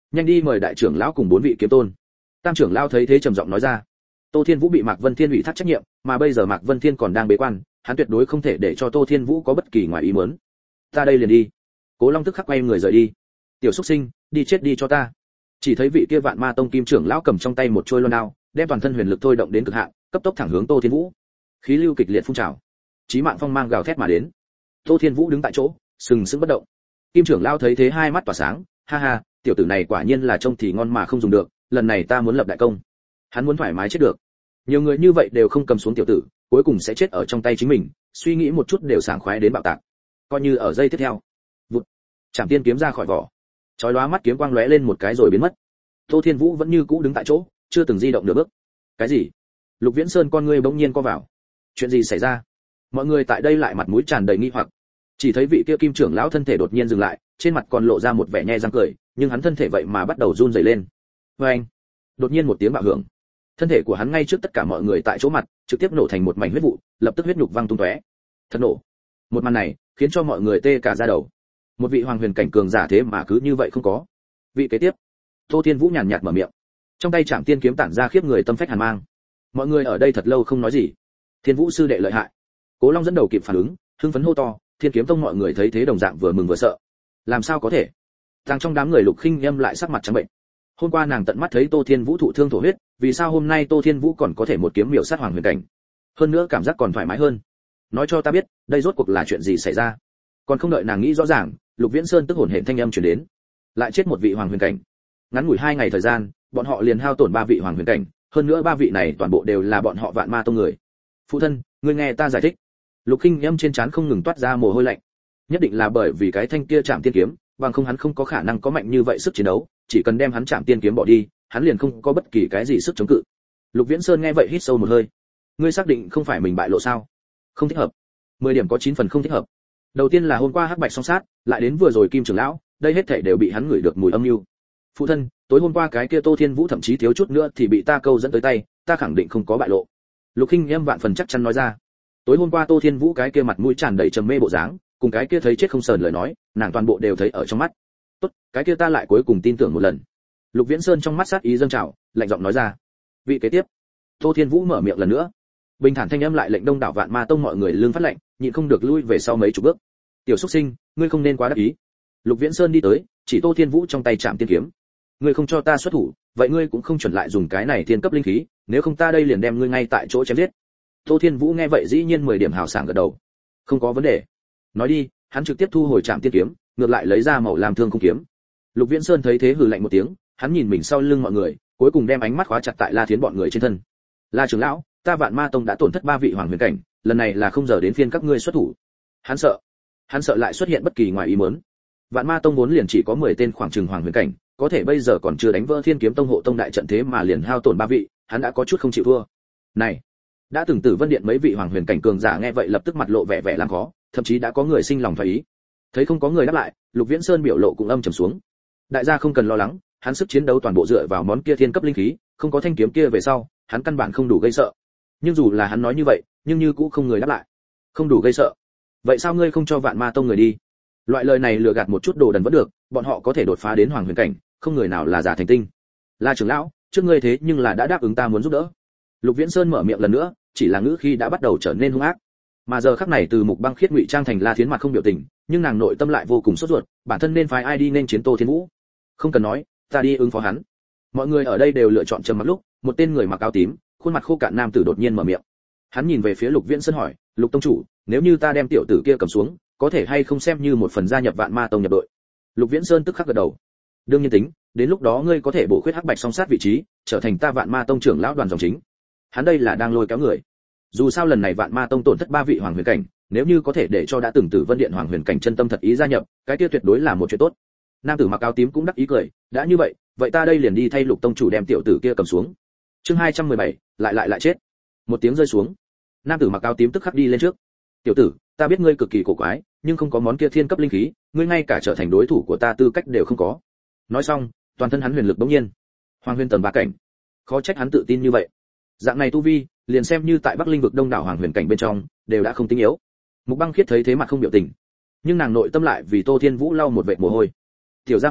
nhanh đi mời đại trưởng lão cùng bốn vị kiếm tôn. Tam trưởng lão thấy thế trầm giọng nói ra. Tô Thiên Vũ bị Mạc Vân Thiên ủy thác trách nhiệm, mà bây giờ Mạc Vân Thiên còn đang bế quan, hắn tuyệt đối không thể để cho Tô Thiên Vũ có bất kỳ ngoài ý muốn. Ta đây liền đi. Cố Long tức khắc quay người rời đi. Tiểu Súc Sinh, đi chết đi cho ta. Chỉ thấy vị kia Vạn Ma Tông kim trưởng lão cầm trong tay một trôi loan đao, đem toàn thân huyền lực thôi động đến cực hạn, cấp tốc thẳng hướng Tô Thiên Vũ. Khí lưu kịch liệt phun trào, chí mạng phong mang gào thét mà đến. Tô Thiên Vũ đứng tại chỗ, sừng sững bất động. Kim trưởng lão thấy thế hai mắt tỏa sáng, ha ha, tiểu tử này quả nhiên là trông thì ngon mà không dùng được, lần này ta muốn lập đại công. Hắn muốn thoải mái chết được. Nhiều người như vậy đều không cầm xuống tiểu tử, cuối cùng sẽ chết ở trong tay chính mình, suy nghĩ một chút đều sảng khoái đến bạo tạc. Coi như ở giây tiếp theo, vụt, Trảm Tiên kiếm ra khỏi vỏ, chói lóa mắt kiếm quang lóe lên một cái rồi biến mất. Tô Thiên Vũ vẫn như cũ đứng tại chỗ, chưa từng di động nửa bước. Cái gì? Lục Viễn Sơn con ngươi bỗng nhiên co vào. Chuyện gì xảy ra? Mọi người tại đây lại mặt mũi tràn đầy nghi hoặc. Chỉ thấy vị kia kim trưởng lão thân thể đột nhiên dừng lại, trên mặt còn lộ ra một vẻ nhe răng cười, nhưng hắn thân thể vậy mà bắt đầu run rẩy lên. Oeng! Đột nhiên một tiếng bạo hưởng, thân thể của hắn ngay trước tất cả mọi người tại chỗ mặt, trực tiếp nổ thành một mảnh huyết vụ, lập tức huyết nhục văng tung tóe. Thật nổ! Một màn này khiến cho mọi người tê cả da đầu. Một vị hoàng huyền cảnh cường giả thế mà cứ như vậy không có. Vị kế tiếp, Tô Thiên Vũ nhàn nhạt mở miệng, trong tay Trảm Tiên kiếm tản ra khiếp người tâm phách hàn mang. Mọi người ở đây thật lâu không nói gì. Thiên Vũ sư đệ lợi hại. Cố Long dẫn đầu kịp phản ứng, hưng phấn hô to. Thiên Kiếm Tông mọi người thấy thế đồng dạng vừa mừng vừa sợ. Làm sao có thể? Đang trong đám người Lục Khinh Âm lại sắc mặt trắng bệnh. Hôm qua nàng tận mắt thấy Tô Thiên Vũ thụ thương thổ huyết, vì sao hôm nay Tô Thiên Vũ còn có thể một kiếm miểu sát hoàng huyền cảnh? Hơn nữa cảm giác còn thoải mái hơn. Nói cho ta biết, đây rốt cuộc là chuyện gì xảy ra? Còn không đợi nàng nghĩ rõ ràng, Lục Viễn Sơn tức hồn hển thanh âm truyền đến. Lại chết một vị hoàng huyền cảnh. Ngắn ngủi hai ngày thời gian, bọn họ liền hao tổn ba vị hoàng huyền cảnh, hơn nữa ba vị này toàn bộ đều là bọn họ Vạn Ma Tông người. Phụ thân, ngươi nghe ta giải thích. Lục Khinh Âm trên trán không ngừng toát ra mồ hôi lạnh. Nhất định là bởi vì cái thanh kia Trảm Tiên kiếm, bằng không hắn không có khả năng có mạnh như vậy sức chiến đấu, chỉ cần đem hắn Trảm Tiên kiếm bỏ đi, hắn liền không có bất kỳ cái gì sức chống cự. Lục Viễn Sơn nghe vậy hít sâu một hơi. Ngươi xác định không phải mình bại lộ sao? Không thích hợp. mười điểm có chín phần không thích hợp. Đầu tiên là hôm qua Hắc Bạch song sát, lại đến vừa rồi Kim trưởng lão, đây hết thảy đều bị hắn ngửi được mùi âm mưu. Phụ thân, tối hôm qua cái kia Tô Thiên Vũ thậm chí thiếu chút nữa thì bị ta câu dẫn tới tay, ta khẳng định không có bại lộ. Lục Khinh Âm vạn phần chắc chắn nói ra. Tối hôm qua Tô Thiên Vũ cái kia mặt mũi tràn đầy trầm mê bộ dáng, cùng cái kia thấy chết không sờn lời nói, nàng toàn bộ đều thấy ở trong mắt. Tốt, cái kia ta lại cuối cùng tin tưởng một lần. Lục Viễn Sơn trong mắt sát ý dâng trào, lạnh giọng nói ra. Vị kế tiếp. Tô Thiên Vũ mở miệng lần nữa. Bình thản thanh âm lại lệnh đông đảo Vạn Ma Tông mọi người lương phát lệnh, nhịn không được lui về sau mấy chục bước. Tiểu Súc Sinh, ngươi không nên quá đắc ý. Lục Viễn Sơn đi tới, chỉ Tô Thiên Vũ trong tay Trảm Tiên kiếm. Ngươi không cho ta xuất thủ, vậy ngươi cũng không chuẩn lại dùng cái này thiên cấp linh khí, nếu không ta đây liền đem ngươi ngay tại chỗ chém giết. Tô Thiên Vũ nghe vậy dĩ nhiên mười điểm hào sảng gật đầu. Không có vấn đề. Nói đi, hắn trực tiếp thu hồi Trảm Tiên kiếm, ngược lại lấy ra màu làm thương không kiếm. Lục Viễn Sơn thấy thế hừ lạnh một tiếng, hắn nhìn mình sau lưng mọi người, cuối cùng đem ánh mắt khóa chặt tại La Thiến bọn người trên thân. La trưởng lão, ta Vạn Ma Tông đã tổn thất ba vị hoàng huyền cảnh, lần này là không giờ đến phiên các ngươi xuất thủ. Hắn sợ, hắn sợ lại xuất hiện bất kỳ ngoài ý muốn. Vạn Ma Tông vốn liền chỉ có mười tên khoảng chừng hoàng huyền cảnh, có thể bây giờ còn chưa đánh vỡ Thiên Kiếm Tông hộ tông đại trận thế mà liền hao tổn ba vị, hắn đã có chút không chịu thua. Này, đã từng Tử Vân Điện mấy vị hoàng huyền cảnh cường giả nghe vậy lập tức mặt lộ vẻ vẻ làm khó, thậm chí đã có người sinh lòng thoái ý. Thấy không có người đáp lại, Lục Viễn Sơn biểu lộ cũng âm trầm xuống. Đại gia không cần lo lắng, hắn sức chiến đấu toàn bộ dựa vào món kia thiên cấp linh khí, không có thanh kiếm kia về sau, hắn căn bản không đủ gây sợ. Nhưng dù là hắn nói như vậy, nhưng như cũng không người đáp lại. Không đủ gây sợ. Vậy sao ngươi không cho Vạn Ma Tông người đi? Loại lời này lừa gạt một chút đồ đần vẫn được, bọn họ có thể đột phá đến hoàng huyền cảnh, không người nào là giả thành tinh. La trưởng lão, trước ngươi thế nhưng là đã đáp ứng ta muốn giúp đỡ. Lục Viễn Sơn mở miệng lần nữa, chỉ là ngữ khi đã bắt đầu trở nên hung ác. Mà giờ khắc này từ Mục Băng Khiết ngụy trang thành La Thiến mặt không biểu tình, nhưng nàng nội tâm lại vô cùng sốt ruột, bản thân nên phái ai đi nên chiến Tô Thiên Vũ. Không cần nói, ta đi ứng phó hắn. Mọi người ở đây đều lựa chọn trầm mặc lúc, một tên người mặc áo tím, khuôn mặt khô cạn nam tử đột nhiên mở miệng. Hắn nhìn về phía Lục Viễn Sơn hỏi, Lục tông chủ, nếu như ta đem tiểu tử kia cầm xuống, có thể hay không xem như một phần gia nhập Vạn Ma Tông nhập đội? Lục Viễn Sơn tức khắc gật đầu. Đương nhiên tính, đến lúc đó ngươi có thể bổ khuyết Hắc Bạch song sát vị trí, trở thành ta Vạn Ma Tông trưởng lão đoàn dòng chính. Hắn đây là đang lôi kéo người. Dù sao lần này Vạn Ma Tông tổn thất ba vị hoàng huyền cảnh, nếu như có thể để cho đã từng Tử Vân Điện hoàng huyền cảnh chân tâm thật ý gia nhập, cái kia tuyệt đối là một chuyện tốt. Nam tử mặc áo tím cũng đắc ý cười, đã như vậy, vậy ta đây liền đi thay Lục tông chủ đem tiểu tử kia cầm xuống. Chương hai trăm mười bảy, lại lại lại chết. Một tiếng rơi xuống. Nam tử mặc áo tím tức khắc đi lên trước. Tiểu tử, ta biết ngươi cực kỳ cổ quái, nhưng không có món kia thiên cấp linh khí, ngươi ngay cả trở thành đối thủ của ta tư cách đều không có. Nói xong, toàn thân hắn huyền lực bỗng nhiên, hoàng huyền tầng ba cảnh. Khó trách hắn tự tin như vậy. Dạng này tu vi, liền xem như tại Bắc Linh vực đông đảo hoàng huyền cảnh bên trong, đều đã không tính yếu. Mục Băng Khiết thấy thế mặt không biểu tình, nhưng nàng nội tâm lại vì Tô Thiên Vũ lau một vệt mồ hôi. Tiểu gia hỏa,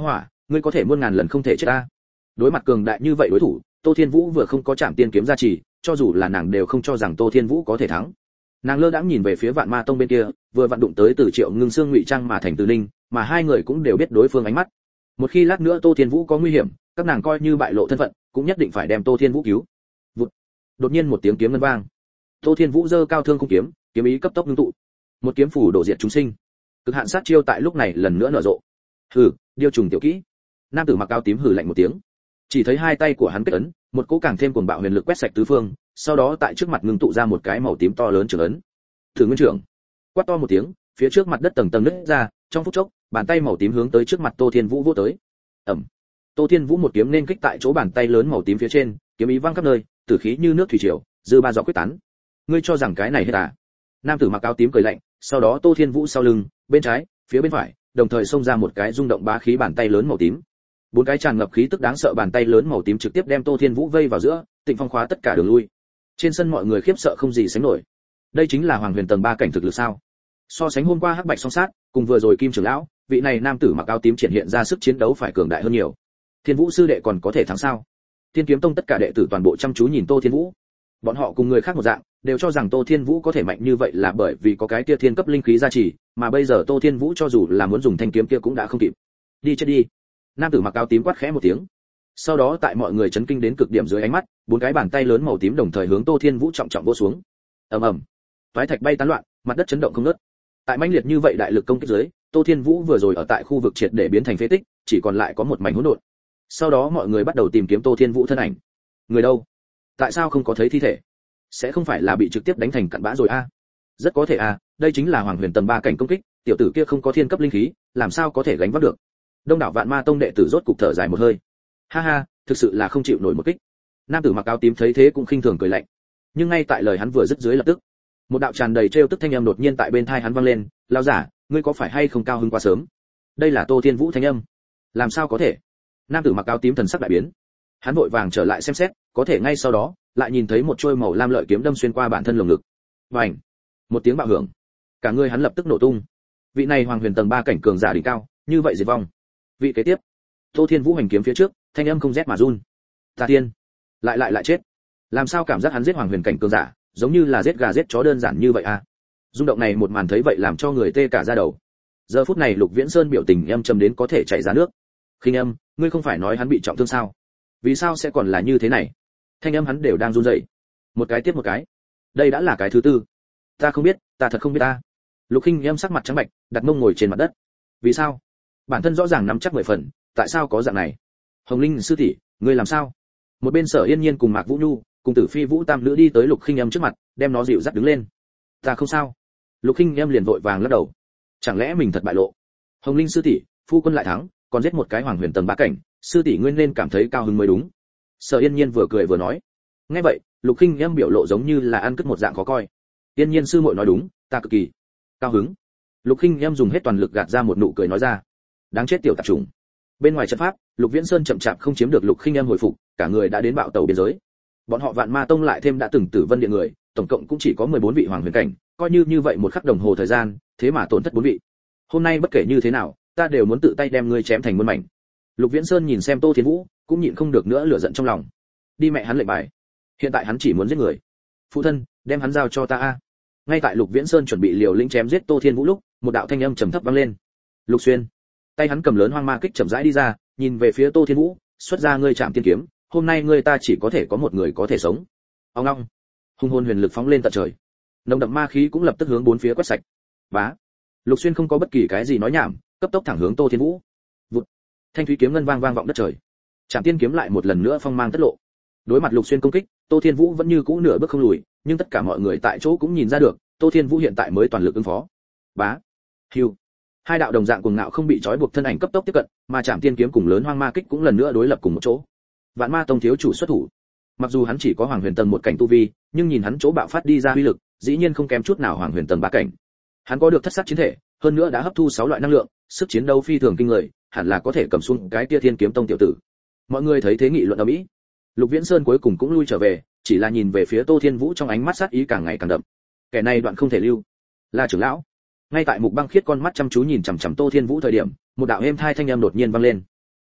ngươi có thể muôn ngàn lần không thể chết ta. Đối mặt cường đại như vậy đối thủ, Tô Thiên Vũ vừa không có chạm tiên kiếm gia trì, cho dù là nàng đều không cho rằng Tô Thiên Vũ có thể thắng. Nàng lơ đãng nhìn về phía Vạn Ma Tông bên kia, vừa vặn đụng tới Từ Triệu Ngưng Xương ngụy trang mà thành Từ Linh, mà hai người cũng đều biết đối phương ánh mắt. Một khi lát nữa Tô Thiên Vũ có nguy hiểm, các nàng coi như bại lộ thân phận, cũng nhất định phải đem Tô Thiên Vũ cứu. Vụt. Đột nhiên một tiếng kiếm ngân vang. Tô Thiên Vũ giơ cao thương khung kiếm, kiếm ý cấp tốc ngưng tụ. Một kiếm phủ đổ diệt chúng sinh. Cực hạn sát chiêu tại lúc này lần nữa nở rộ. Hừ, điêu trùng tiểu kỹ. Nam tử mặc áo tím hừ lạnh một tiếng. Chỉ thấy hai tay của hắn kết ấn, một cỗ càng thêm cuồng bạo huyền lực quét sạch tứ phương, sau đó tại trước mặt ngưng tụ ra một cái màu tím to lớn trường ấn. Thử Nguyên trưởng. Quát to một tiếng, phía trước mặt đất tầng tầng nứt ra, trong phút chốc, bàn tay màu tím hướng tới trước mặt Tô Thiên Vũ vỗ tới. Ầm. Tô Thiên Vũ một kiếm nên kích tại chỗ bàn tay lớn màu tím phía trên, kiếm ý văng khắp nơi, tử khí như nước thủy triều, dư ba gió quyết tán. Ngươi cho rằng cái này hết à? Nam tử mặc áo tím cười lạnh, sau đó Tô Thiên Vũ sau lưng, bên trái, phía bên phải, đồng thời xông ra một cái rung động bá khí bàn tay lớn màu tím. Bốn cái tràn ngập khí tức đáng sợ bàn tay lớn màu tím trực tiếp đem Tô Thiên Vũ vây vào giữa, Tịnh Phong khóa tất cả đường lui. Trên sân mọi người khiếp sợ không gì sánh nổi. Đây chính là Hoàng Huyền tầng ba cảnh thực lực sao? So sánh hôm qua Hắc Bạch song sát, cùng vừa rồi Kim trưởng lão, vị này nam tử mặc áo tím triển hiện ra sức chiến đấu phải cường đại hơn nhiều. Thiên Vũ sư đệ còn có thể thắng sao? Thiên Kiếm Tông tất cả đệ tử toàn bộ chăm chú nhìn Tô Thiên Vũ. Bọn họ cùng người khác một dạng, đều cho rằng Tô Thiên Vũ có thể mạnh như vậy là bởi vì có cái kia thiên cấp linh khí gia trì, mà bây giờ Tô Thiên Vũ cho dù là muốn dùng thanh kiếm kia cũng đã không kịp. Đi chết đi. Nam tử mặc áo tím quát khẽ một tiếng. Sau đó tại mọi người chấn kinh đến cực điểm dưới ánh mắt, bốn cái bàn tay lớn màu tím đồng thời hướng Tô Thiên Vũ trọng trọng vỗ xuống. Ầm ầm. Toái thạch bay tán loạn, mặt đất chấn động không ngớt. Tại mãnh liệt như vậy đại lực công kích dưới, Tô Thiên Vũ vừa rồi ở tại khu vực triệt để biến thành phế tích, chỉ còn lại có một mảnh hỗn độn. Sau đó mọi người bắt đầu tìm kiếm Tô Thiên Vũ thân ảnh. Người đâu? Tại sao không có thấy thi thể? Sẽ không phải là bị trực tiếp đánh thành cặn bã rồi a? À? Rất có thể à, đây chính là Hoàng Huyền tầng ba cảnh công kích, tiểu tử kia không có thiên cấp linh khí, làm sao có thể gánh vác được? Đông đảo Vạn Ma Tông đệ tử rốt cục thở dài một hơi. Ha ha, thực sự là không chịu nổi một kích. Nam tử mặc áo tím thấy thế cũng khinh thường cười lạnh. Nhưng ngay tại lời hắn vừa dứt dưới lập tức, một đạo tràn đầy trêu tức thanh âm đột nhiên tại bên tai hắn vang lên, "Lão giả, ngươi có phải hay không cao hứng quá sớm?" Đây là Tô Thiên Vũ thanh âm. Làm sao có thể? Nam tử mặc áo tím thần sắc đại biến. Hắn vội vàng trở lại xem xét, có thể ngay sau đó, lại nhìn thấy một chuôi màu lam lợi kiếm đâm xuyên qua bản thân lồng ngực. Bành! Một tiếng bạo hưởng, cả người hắn lập tức nổ tung. Vị này Hoàng Huyền tầng ba cảnh cường giả đỉnh cao, như vậy diệt vong. Vị kế tiếp, Tô Thiên Vũ hành kiếm phía trước, thanh âm không rét mà run. Ta tiên, lại lại lại chết. Làm sao cảm giác hắn giết Hoàng Huyền cảnh cường giả, giống như là giết gà giết chó đơn giản như vậy à? Rung động này một màn thấy vậy làm cho người tê cả da đầu. Giờ phút này Lục Viễn Sơn biểu tình âm trầm đến có thể chảy ra nước. Khinh Âm, ngươi không phải nói hắn bị trọng thương sao? Vì sao sẽ còn là như thế này? Thanh âm hắn đều đang run rẩy. Một cái tiếp một cái. Đây đã là cái thứ tư. Ta không biết, ta thật không biết ta. Lục Khinh Âm sắc mặt trắng bệch, đặt mông ngồi trên mặt đất. Vì sao? Bản thân rõ ràng nắm chắc mười phần, tại sao có dạng này? Hồng Linh sư tỷ, ngươi làm sao? Một bên Sở Yên Nhiên cùng Mạc Vũ Nhu, cùng Tử Phi Vũ Tam nữ đi tới Lục Khinh Âm trước mặt, đem nó dịu dắt đứng lên. Ta không sao. Lục Khinh Âm liền vội vàng lắc đầu. Chẳng lẽ mình thật bại lộ? Hồng Linh sư tỷ, phu quân lại thắng, còn giết một cái Hoàng Huyền tầng ba cảnh, sư tỷ nguyên nên cảm thấy cao hứng mới đúng. Sở Yên Nhiên vừa cười vừa nói. Nghe vậy, Lục Khinh Âm biểu lộ giống như là ăn cứt một dạng khó coi. Yên Nhiên sư muội nói đúng, ta cực kỳ cao hứng. Lục Khinh Âm dùng hết toàn lực gạt ra một nụ cười nói ra. Đáng chết tiểu tạp chủng. Bên ngoài trận pháp, Lục Viễn Sơn chậm chạp không chiếm được Lục Khinh Âm hồi phục, cả người đã đến bạo tàu biên giới. Bọn họ Vạn Ma Tông lại thêm đã từng Tử Vân Điện người, tổng cộng cũng chỉ có mười bốn vị Hoàng Huyền cảnh, coi như như vậy một khắc đồng hồ thời gian, thế mà tổn thất bốn vị. Hôm nay bất kể như thế nào, ta đều muốn tự tay đem ngươi chém thành muôn mảnh. Lục Viễn Sơn nhìn xem Tô Thiên Vũ, cũng nhịn không được nữa lửa giận trong lòng. Đi mẹ hắn lệnh bài. Hiện tại hắn chỉ muốn giết người. Phụ thân, đem hắn giao cho ta a. Ngay tại Lục Viễn Sơn chuẩn bị liều lĩnh chém giết Tô Thiên Vũ lúc, một đạo thanh âm trầm thấp vang lên. Lục Xuyên. Tay hắn cầm lớn hoang ma kích chậm rãi đi ra, nhìn về phía Tô Thiên Vũ, xuất ra ngươi chạm tiên kiếm, hôm nay ngươi ta chỉ có thể có một người có thể sống. Ông long. Hung hồn huyền lực phóng lên tận trời. Nồng đậm ma khí cũng lập tức hướng bốn phía quét sạch. Bá. Lục Xuyên không có bất kỳ cái gì nói nhảm, cấp tốc thẳng hướng Tô Thiên Vũ. Vụt. Thanh thúy kiếm ngân vang vang vọng đất trời. Trảm tiên kiếm lại một lần nữa phong mang tất lộ. Đối mặt Lục Xuyên công kích, Tô Thiên Vũ vẫn như cũ nửa bước không lùi, nhưng tất cả mọi người tại chỗ cũng nhìn ra được, Tô Thiên Vũ hiện tại mới toàn lực ứng phó. Bá. Hưu. Hai đạo đồng dạng cuồng ngạo không bị trói buộc thân ảnh cấp tốc tiếp cận, mà Trảm tiên kiếm cùng lớn hoang ma kích cũng lần nữa đối lập cùng một chỗ. Vạn Ma Tông thiếu chủ xuất thủ. Mặc dù hắn chỉ có Hoàng Huyền tầng một cảnh tu vi, nhưng nhìn hắn chỗ bạo phát đi ra uy lực, dĩ nhiên không kém chút nào Hoàng Huyền tầng ba cảnh. Hắn có được thất sát chiến thể, hơn nữa đã hấp thu sáu loại năng lượng, sức chiến đấu phi thường kinh người, hẳn là có thể cầm xuống cái Tia Thiên Kiếm Tông tiểu tử. Mọi người thấy thế nghị luận ầm ĩ. Lục Viễn Sơn cuối cùng cũng lui trở về, chỉ là nhìn về phía Tô Thiên Vũ trong ánh mắt sát ý càng ngày càng đậm. Kẻ này đoạn không thể lưu. La trưởng lão. Ngay tại Mục Băng Khiết con mắt chăm chú nhìn chằm chằm Tô Thiên Vũ thời điểm, một đạo êm thai thanh âm đột nhiên vang lên.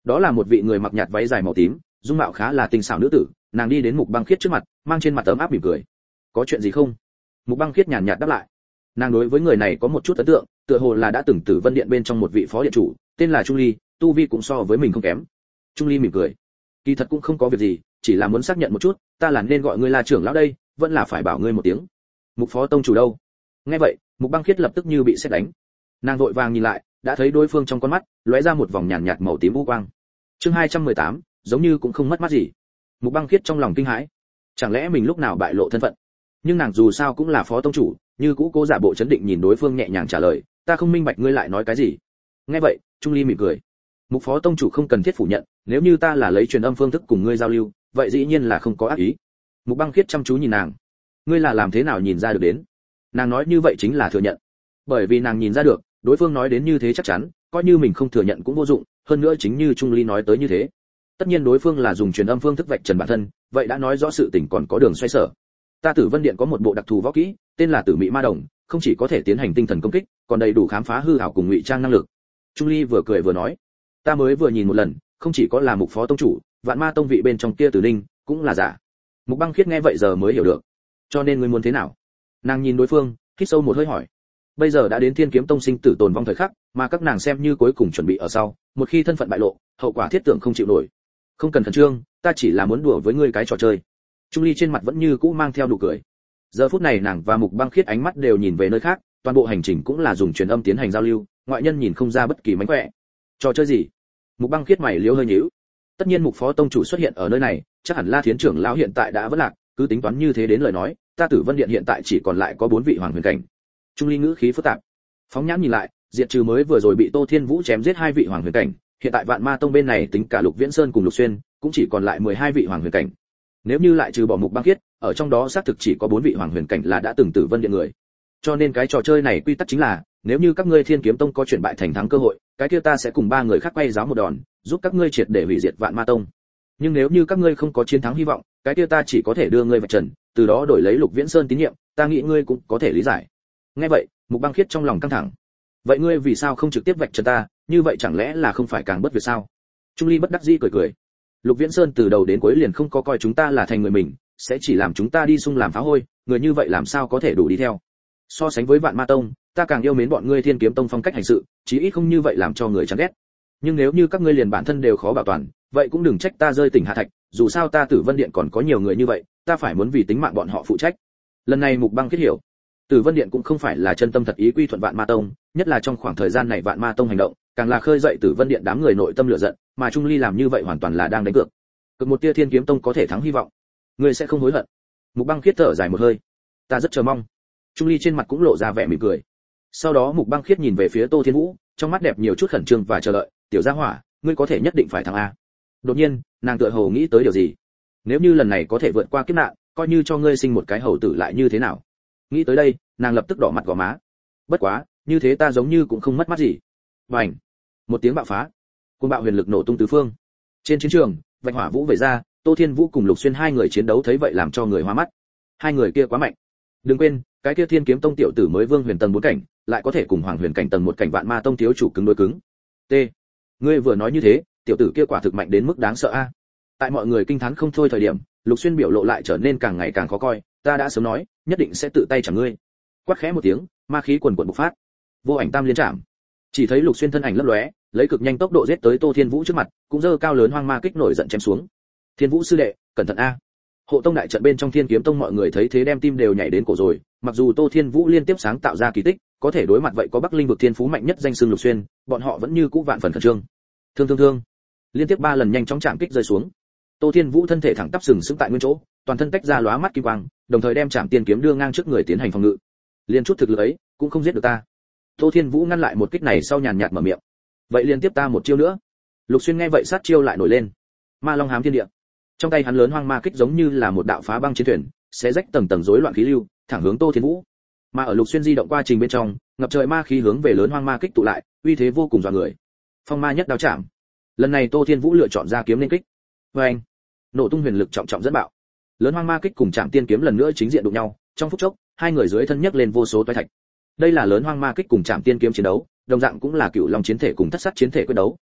Đó là một vị người mặc nhạt váy dài màu tím, dung mạo khá là tinh xảo nữ tử, nàng đi đến Mục Băng Khiết trước mặt, mang trên mặt ấm áp mỉm cười. Có chuyện gì không? Mục Băng Khiết nhàn nhạt đáp lại. Nàng đối với người này có một chút ấn tượng, tựa hồ là đã từng Tử Vân Điện bên trong một vị phó điện chủ, tên là Trung Ly, tu vi cũng so với mình không kém. Trung Ly mỉm cười. Kỳ thật cũng không có việc gì, chỉ là muốn xác nhận một chút, ta là nên gọi ngươi là trưởng lão đây, vẫn là phải bảo ngươi một tiếng. Mục phó tông chủ đâu? Nghe vậy, Mục Băng Khiết lập tức như bị sét đánh. Nàng vội vàng nhìn lại, đã thấy đối phương trong con mắt lóe ra một vòng nhàn nhạt màu tím u quang. Chương hai trăm mười tám, giống như cũng không mất mát gì. Mục Băng Khiết trong lòng kinh hãi, chẳng lẽ mình lúc nào bại lộ thân phận? Nhưng nàng dù sao cũng là phó tông chủ, như cũ cố giả bộ chấn định nhìn đối phương nhẹ nhàng trả lời, ta không minh bạch ngươi lại nói cái gì. Nghe vậy, Trung Ly mỉm cười. Mục phó tông chủ không cần thiết phủ nhận, nếu như ta là lấy truyền âm phương thức cùng ngươi giao lưu, vậy dĩ nhiên là không có ác ý. Mục Băng Khiết chăm chú nhìn nàng, ngươi là làm thế nào nhìn ra được đến? Nàng nói như vậy chính là thừa nhận, bởi vì nàng nhìn ra được, đối phương nói đến như thế chắc chắn, coi như mình không thừa nhận cũng vô dụng, hơn nữa chính như Trung Ly nói tới như thế, tất nhiên đối phương là dùng truyền âm phương thức vạch trần bản thân, vậy đã nói rõ sự tình còn có đường xoay sở. Ta Tử Vân Điện có một bộ đặc thù võ kỹ, tên là Tử Mị Ma Đồng, không chỉ có thể tiến hành tinh thần công kích, còn đầy đủ khám phá hư ảo cùng ngụy trang năng lực. Trung Ly vừa cười vừa nói, ta mới vừa nhìn một lần, không chỉ có là Mục phó tông chủ, Vạn Ma tông vị bên trong kia Tử Linh cũng là giả. Mục Băng Khiết nghe vậy giờ mới hiểu được, cho nên ngươi muốn thế nào? Nàng nhìn đối phương, hít sâu một hơi hỏi. Bây giờ đã đến Thiên Kiếm Tông sinh tử tồn vong thời khắc, mà các nàng xem như cuối cùng chuẩn bị ở sau, một khi thân phận bại lộ, hậu quả thiết tưởng không chịu nổi. Không cần khẩn trương, ta chỉ là muốn đùa với ngươi cái trò chơi. Trung Ly trên mặt vẫn như cũ mang theo nụ cười. Giờ phút này nàng và Mục Băng Khiết ánh mắt đều nhìn về nơi khác, toàn bộ hành trình cũng là dùng truyền âm tiến hành giao lưu, ngoại nhân nhìn không ra bất kỳ mánh khỏe. Trò chơi gì? Mục Băng Khiết mày liếu hơi nhíu. Tất nhiên Mục phó tông chủ xuất hiện ở nơi này, chắc hẳn La Thiến trưởng lão hiện tại đã vất lạc, cứ tính toán như thế đến lời nói, ta Tử Vân Điện hiện tại chỉ còn lại có bốn vị hoàng huyền cảnh. Trung Ly ngữ khí phức tạp, phóng nhãn nhìn lại, diệt trừ mới vừa rồi bị Tô Thiên Vũ chém giết hai vị hoàng huyền cảnh, hiện tại Vạn Ma tông bên này tính cả Lục Viễn Sơn cùng Lục Xuyên, cũng chỉ còn lại mười hai vị hoàng huyền cảnh. Nếu như lại trừ bỏ Mục Băng Khiết, ở trong đó xác thực chỉ có bốn vị hoàng huyền cảnh là đã từng Tử Vân Điện người. Cho nên cái trò chơi này quy tắc chính là, nếu như các ngươi Thiên Kiếm Tông có chuyển bại thành thắng cơ hội, cái kia ta sẽ cùng ba người khác quay giáo một đòn, giúp các ngươi triệt để hủy diệt Vạn Ma tông. Nhưng nếu như các ngươi không có chiến thắng hy vọng, cái kia ta chỉ có thể đưa ngươi vạch trần, từ đó đổi lấy Lục Viễn Sơn tín nhiệm, ta nghĩ ngươi cũng có thể lý giải. Nghe vậy, Mục Băng Khiết trong lòng căng thẳng. Vậy ngươi vì sao không trực tiếp vạch trần ta, như vậy chẳng lẽ là không phải càng bất việc sao? Trung Ly bất đắc dĩ cười cười. Lục Viễn Sơn từ đầu đến cuối liền không có coi chúng ta là thành người mình, sẽ chỉ làm chúng ta đi xung làm phá hôi, người như vậy làm sao có thể đủ đi theo. So sánh với Vạn Ma tông, ta càng yêu mến bọn ngươi Thiên Kiếm Tông phong cách hành sự, chí ít không như vậy làm cho người chán ghét. Nhưng nếu như các ngươi liền bản thân đều khó bảo toàn, vậy cũng đừng trách ta rơi tỉnh hạ thạch, dù sao ta Tử Vân Điện còn có nhiều người như vậy, ta phải muốn vì tính mạng bọn họ phụ trách. Lần này Mục Băng Khiết hiểu, Tử Vân Điện cũng không phải là chân tâm thật ý quy thuận Vạn Ma tông, nhất là trong khoảng thời gian này Vạn Ma tông hành động, càng là khơi dậy Tử Vân Điện đám người nội tâm lửa giận, mà Trung Ly làm như vậy hoàn toàn là đang đánh cược. Cực một tia Thiên Kiếm Tông có thể thắng hy vọng, ngươi sẽ không hối hận. Mục Băng Khiết thở dài một hơi, ta rất chờ mong. Trung Ly trên mặt cũng lộ ra vẻ mỉm cười. Sau đó Mục Băng Khiết nhìn về phía Tô Thiên Vũ, trong mắt đẹp nhiều chút khẩn trương và chờ đợi, tiểu gia hỏa, ngươi có thể nhất định phải thắng a. Đột nhiên, nàng tựa hồ nghĩ tới điều gì. Nếu như lần này có thể vượt qua kiếp nạn, coi như cho ngươi sinh một cái hầu tử lại như thế nào. Nghĩ tới đây, nàng lập tức đỏ mặt gò má. Bất quá, như thế ta giống như cũng không mất mát gì. Bành! Một tiếng bạo phá, cuồng bạo huyền lực nổ tung tứ phương. Trên chiến trường, vạch hỏa vũ vẩy ra, Tô Thiên Vũ cùng Lục Xuyên hai người chiến đấu thấy vậy làm cho người hoa mắt. Hai người kia quá mạnh. Đừng quên, cái kia Thiên Kiếm Tông tiểu tử mới vương huyền tầng bốn cảnh, lại có thể cùng hoàng huyền cảnh tầng một cảnh Vạn Ma tông thiếu chủ cứng đối cứng. T. Ngươi vừa nói như thế, tiểu tử kia quả thực mạnh đến mức đáng sợ a. Tại mọi người kinh thán không thôi thời điểm, Lục Xuyên biểu lộ lại trở nên càng ngày càng khó coi, ta đã sớm nói, nhất định sẽ tự tay trả ngươi. Quát khẽ một tiếng, ma khí quần quần bộc phát. Vô ảnh tam liên chạm. Chỉ thấy Lục Xuyên thân ảnh lấp lóe, lấy cực nhanh tốc độ giết tới Tô Thiên Vũ trước mặt, cũng giơ cao lớn hoang ma kích nổi giận chém xuống. Thiên Vũ sư đệ, cẩn thận a. Hộ tông đại trận bên trong Thiên Kiếm Tông mọi người thấy thế đem tim đều nhảy đến cổ rồi, mặc dù Tô Thiên Vũ liên tiếp sáng tạo ra kỳ tích, có thể đối mặt vậy có Bắc Linh vực thiên phú mạnh nhất danh xưng Lục Xuyên, bọn họ vẫn như cũ vạn phần khẩn trương. Thương thương thương. Liên tiếp ba lần nhanh chóng chạm kích rơi xuống. Tô Thiên Vũ thân thể thẳng tắp sừng sững tại nguyên chỗ, toàn thân tách ra lóa mắt kim quang, đồng thời đem Trảm Tiên kiếm đưa ngang trước người tiến hành phòng ngự. Liên chút thực lực ấy, cũng không giết được ta. Tô Thiên Vũ ngăn lại một kích này sau nhàn nhạt mở miệng. Vậy liên tiếp ta một chiêu nữa. Lục Xuyên nghe vậy sát chiêu lại nổi lên. Ma Long hám thiên địa. Trong tay hắn lớn hoang ma kích giống như là một đạo phá băng chiến thuyền, xé rách tầng tầng rối loạn khí lưu, thẳng hướng Tô Thiên Vũ. Mà ở Lục Xuyên di động qua trình bên trong, ngập trời ma khí hướng về lớn hoang ma kích tụ lại, uy thế vô cùng dọa người. Phong ma nhất đao chạm. Lần này Tô Thiên Vũ lựa chọn ra kiếm nên kích. Oeng! Nổ tung huyền lực trọng trọng dẫn bạo. Lớn hoang ma kích cùng Trảm Tiên kiếm lần nữa chính diện đụng nhau, trong phút chốc, hai người dưới thân nhấc lên vô số toái thạch. Đây là lớn hoang ma kích cùng Trảm Tiên kiếm chiến đấu, đồng dạng cũng là cựu long chiến thể cùng thất sát chiến thể quyết đấu.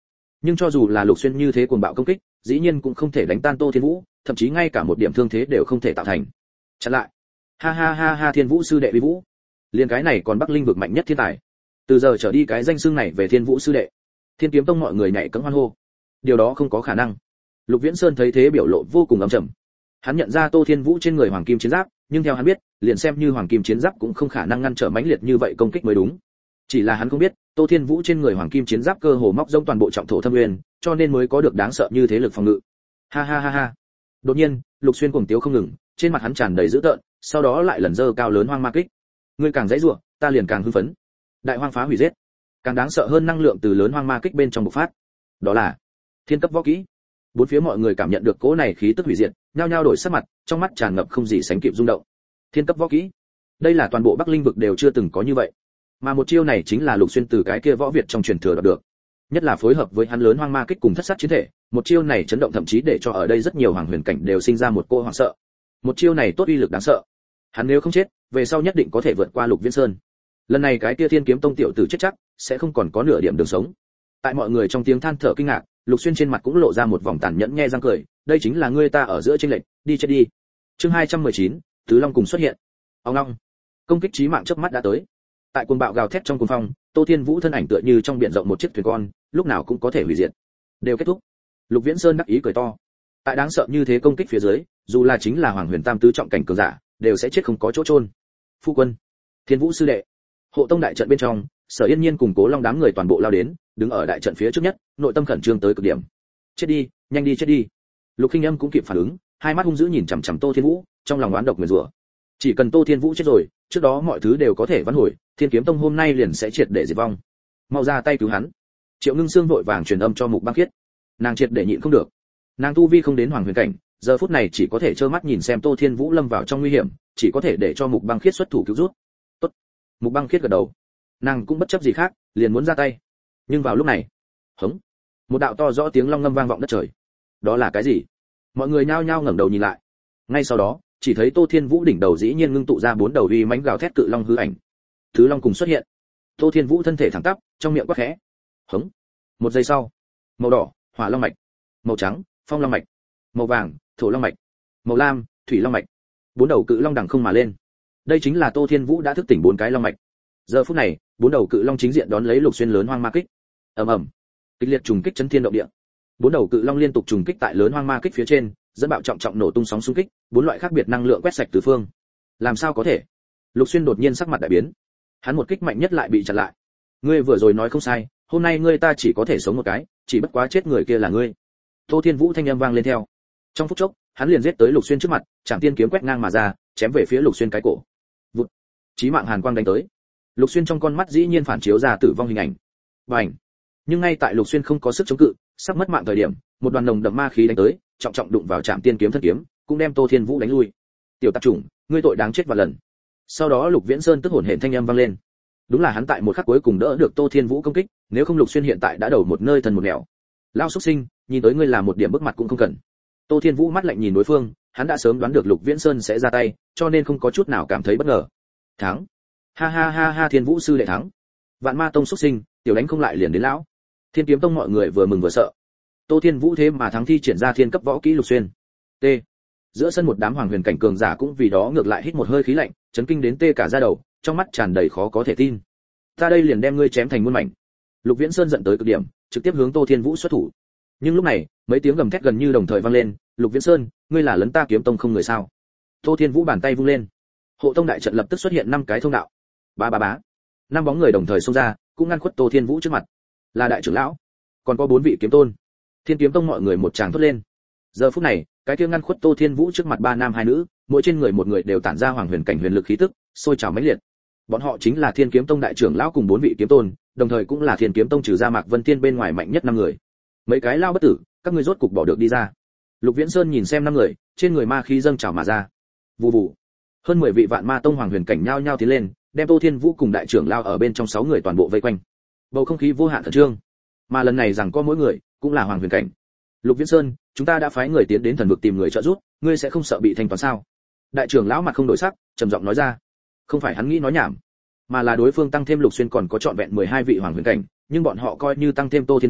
Nhưng cho dù là Lục Xuyên như thế cuồng bạo công kích, dĩ nhiên cũng không thể đánh tan Tô Thiên Vũ, thậm chí ngay cả một điểm thương thế đều không thể tạo thành. Chặn lại. Ha ha ha ha, Thiên Vũ sư đệ vi vũ. Liên cái này còn Bắc Linh vực mạnh nhất thiên tài. Từ giờ trở đi cái danh xưng này về Thiên Vũ sư đệ. Thiên Kiếm Tông mọi người nhảy cẫng hoan hô. Điều đó không có khả năng. Lục Viễn Sơn thấy thế biểu lộ vô cùng ấm trầm. Hắn nhận ra Tô Thiên Vũ trên người hoàng kim chiến giáp, nhưng theo hắn biết, liền xem như hoàng kim chiến giáp cũng không khả năng ngăn trở mãnh liệt như vậy công kích mới đúng. Chỉ là hắn không biết, Tô Thiên Vũ trên người hoàng kim chiến giáp cơ hồ móc rông toàn bộ trọng thổ thâm nguyên, cho nên mới có được đáng sợ như thế lực phòng ngự. Ha ha ha ha. Đột nhiên, Lục Xuyên cuồng tiếu không ngừng, trên mặt hắn tràn đầy dữ tợn, sau đó lại lần dơ cao lớn hoang ma kích. Ngươi càng dãy rủa, ta liền càng hưng phấn. Đại hoang phá hủy giết. Càng đáng sợ hơn năng lượng từ lớn hoang ma kích bên trong bộc phát. Đó là thiên cấp võ kỹ. Bốn phía mọi người cảm nhận được cỗ này khí tức hủy diệt, nhao nhao đổi sắc mặt, trong mắt tràn ngập không gì sánh kịp rung động. Thiên cấp võ kỹ. Đây là toàn bộ Bắc Linh vực đều chưa từng có như vậy. Mà một chiêu này chính là Lục Xuyên từ cái kia võ việt trong truyền thừa đoạt được. Nhất là phối hợp với hắn lớn hoang ma kích cùng thất sát chiến thể, một chiêu này chấn động thậm chí để cho ở đây rất nhiều hoàng huyền cảnh đều sinh ra một cô hoảng sợ. Một chiêu này tốt uy lực đáng sợ. Hắn nếu không chết, về sau nhất định có thể vượt qua Lục Viễn Sơn. Lần này cái kia Thiên Kiếm Tông tiểu tử chết chắc, sẽ không còn có nửa điểm đường sống. Tại mọi người trong tiếng than thở kinh ngạc, Lục Xuyên trên mặt cũng lộ ra một vòng tàn nhẫn nhe răng cười, đây chính là ngươi ta ở giữa chênh lệch, đi chết đi. Chương hai trăm mười chín, Tứ Long cùng xuất hiện. Ông long. Công kích chí mạng chớp mắt đã tới. Tại cuồng bạo gào thét trong cuồng phong, Tô Thiên Vũ thân ảnh tựa như trong biển rộng một chiếc thuyền con, lúc nào cũng có thể hủy diệt. Đều kết thúc. Lục Viễn Sơn đắc ý cười to. Tại đáng sợ như thế công kích phía dưới, dù là chính là Hoàng Huyền Tam tứ trọng cảnh cường giả, đều sẽ chết không có chỗ chôn. Phu quân, Thiên Vũ sư đệ. Hộ tông đại trận bên trong, Sở Yên Nhiên cùng Cố Long đám người toàn bộ lao đến, đứng ở đại trận phía trước nhất, nội tâm khẩn trương tới cực điểm. Chết đi, nhanh đi chết đi. Lục Khinh Âm cũng kịp phản ứng, hai mắt hung dữ nhìn chằm chằm Tô Thiên Vũ, trong lòng oán độc nguyền rủa. Chỉ cần Tô Thiên Vũ chết rồi, trước đó mọi thứ đều có thể vãn hồi, Thiên Kiếm Tông hôm nay liền sẽ triệt để diệt vong. Mau ra tay cứu hắn. Triệu Ngưng Sương vội vàng truyền âm cho Mục Băng Khiết. Nàng triệt để nhịn không được. Nàng tu vi không đến hoàng huyền cảnh, giờ phút này chỉ có thể trơ mắt nhìn xem Tô Thiên Vũ lâm vào trong nguy hiểm, chỉ có thể để cho Mục Băng Khiết xuất thủ cứu rút. Tốt. Mục Băng Khiết gật đầu. Nàng cũng bất chấp gì khác, liền muốn ra tay. Nhưng vào lúc này, hống, một đạo to rõ tiếng long ngâm vang vọng đất trời. Đó là cái gì? Mọi người nhao nhao ngẩng đầu nhìn lại. Ngay sau đó, chỉ thấy Tô Thiên Vũ đỉnh đầu dĩ nhiên ngưng tụ ra bốn đầu uy mãnh gào thét cự long hư ảnh. Thứ long cùng xuất hiện. Tô Thiên Vũ thân thể thẳng tắp, trong miệng quát khẽ. Hống. Một giây sau, màu đỏ, hỏa long mạch, màu trắng, phong long mạch, màu vàng, thổ long mạch, màu lam, thủy long mạch. Bốn đầu cự long đằng không mà lên. Đây chính là Tô Thiên Vũ đã thức tỉnh bốn cái long mạch. Giờ phút này, bốn đầu cự long chính diện đón lấy Lục Xuyên lớn hoang ma kích. Ầm ầm. Kịch liệt trùng kích chấn thiên động địa. Bốn đầu cự long liên tục trùng kích tại lớn hoang ma kích phía trên, dẫn bạo trọng trọng nổ tung sóng xung kích, bốn loại khác biệt năng lượng quét sạch tứ phương. Làm sao có thể? Lục Xuyên đột nhiên sắc mặt đại biến. Hắn một kích mạnh nhất lại bị chặn lại. Ngươi vừa rồi nói không sai, hôm nay ngươi ta chỉ có thể sống một cái, chỉ bất quá chết người kia là ngươi. Tô Thiên Vũ thanh âm vang lên theo. Trong phút chốc, hắn liền giết tới Lục Xuyên trước mặt, chạm tiên kiếm quét ngang mà ra, chém về phía Lục Xuyên cái cổ. Vụt. Chí mạng hàn quang đánh tới. Lục Xuyên trong con mắt dĩ nhiên phản chiếu ra tử vong hình ảnh. Bành. Nhưng ngay tại Lục Xuyên không có sức chống cự, sắp mất mạng thời điểm, một đoàn nồng đậm ma khí đánh tới, trọng trọng đụng vào Trảm Tiên kiếm thân kiếm, cũng đem Tô Thiên Vũ đánh lui. Tiểu tạp chủng, ngươi tội đáng chết vạn lần. Sau đó Lục Viễn Sơn tức hổn hển thanh âm vang lên. Đúng là hắn tại một khắc cuối cùng đỡ được Tô Thiên Vũ công kích, nếu không Lục Xuyên hiện tại đã đầu một nơi thần một nẻo. Lao xuất sinh, nhìn tới ngươi là một điểm bước mặt cũng không cần. Tô Thiên Vũ mắt lạnh nhìn đối phương, hắn đã sớm đoán được Lục Viễn Sơn sẽ ra tay, cho nên không có chút nào cảm thấy bất ngờ. Thắng. Ha ha ha ha, Thiên Vũ sư đệ thắng. Vạn Ma Tông xuất sinh, tiểu đánh không lại liền đến lão. Thiên Kiếm Tông mọi người vừa mừng vừa sợ. Tô Thiên Vũ thế mà thắng thi triển ra thiên cấp võ kỹ Lục Xuyên. T. Giữa sân một đám hoàng huyền cảnh cường giả cũng vì đó ngược lại hít một hơi khí lạnh, chấn kinh đến tê cả da đầu, trong mắt tràn đầy khó có thể tin. Ta đây liền đem ngươi chém thành muôn mảnh. Lục Viễn Sơn giận tới cực điểm, trực tiếp hướng Tô Thiên Vũ xuất thủ. Nhưng lúc này, mấy tiếng gầm thét gần như đồng thời vang lên, Lục Viễn Sơn, ngươi là lấn ta Kiếm Tông không người sao? Tô Thiên Vũ bàn tay vung lên, hộ tông đại trận lập tức xuất hiện năm cái thông đạo. Ba ba bá, năm bóng người đồng thời xông ra, cũng ngăn khuất Tô Thiên Vũ trước mặt. Là đại trưởng lão, còn có bốn vị kiếm tôn. Thiên Kiếm Tông mọi người một tràng thốt lên. Giờ phút này, cái kia ngăn khuất Tô Thiên Vũ trước mặt ba nam hai nữ, mỗi trên người một người đều tản ra hoàng huyền cảnh huyền lực khí tức, sôi trào mãnh liệt. Bọn họ chính là Thiên Kiếm Tông đại trưởng lão cùng bốn vị kiếm tôn, đồng thời cũng là Thiên Kiếm Tông trừ ra Mạc Vân Tiên bên ngoài mạnh nhất năm người. Mấy cái lao bất tử, các ngươi rốt cục bỏ được đi ra. Lục Viễn Sơn nhìn xem năm người, trên người ma khí dâng trào mà ra. Vù vù. Hơn mười vị Vạn Ma Tông hoàng huyền cảnh nhao nhao tiến lên, đem Tô Thiên Vũ cùng đại trưởng lão ở bên trong sáu người toàn bộ vây quanh. Bầu không khí vô hạn khẩn trương. Mà lần này rằng có mỗi người cũng là hoàng huyền cảnh. Lục Viễn Sơn, chúng ta đã phái người tiến đến thần vực tìm người trợ giúp, ngươi sẽ không sợ bị thanh toán sao? Đại trưởng lão mặt không đổi sắc, trầm giọng nói ra. Không phải hắn nghĩ nói nhảm, mà là đối phương tăng thêm Lục Xuyên còn có trọn vẹn mười hai vị hoàng huyền cảnh, nhưng bọn họ coi như tăng thêm Tô Thiên Vũ,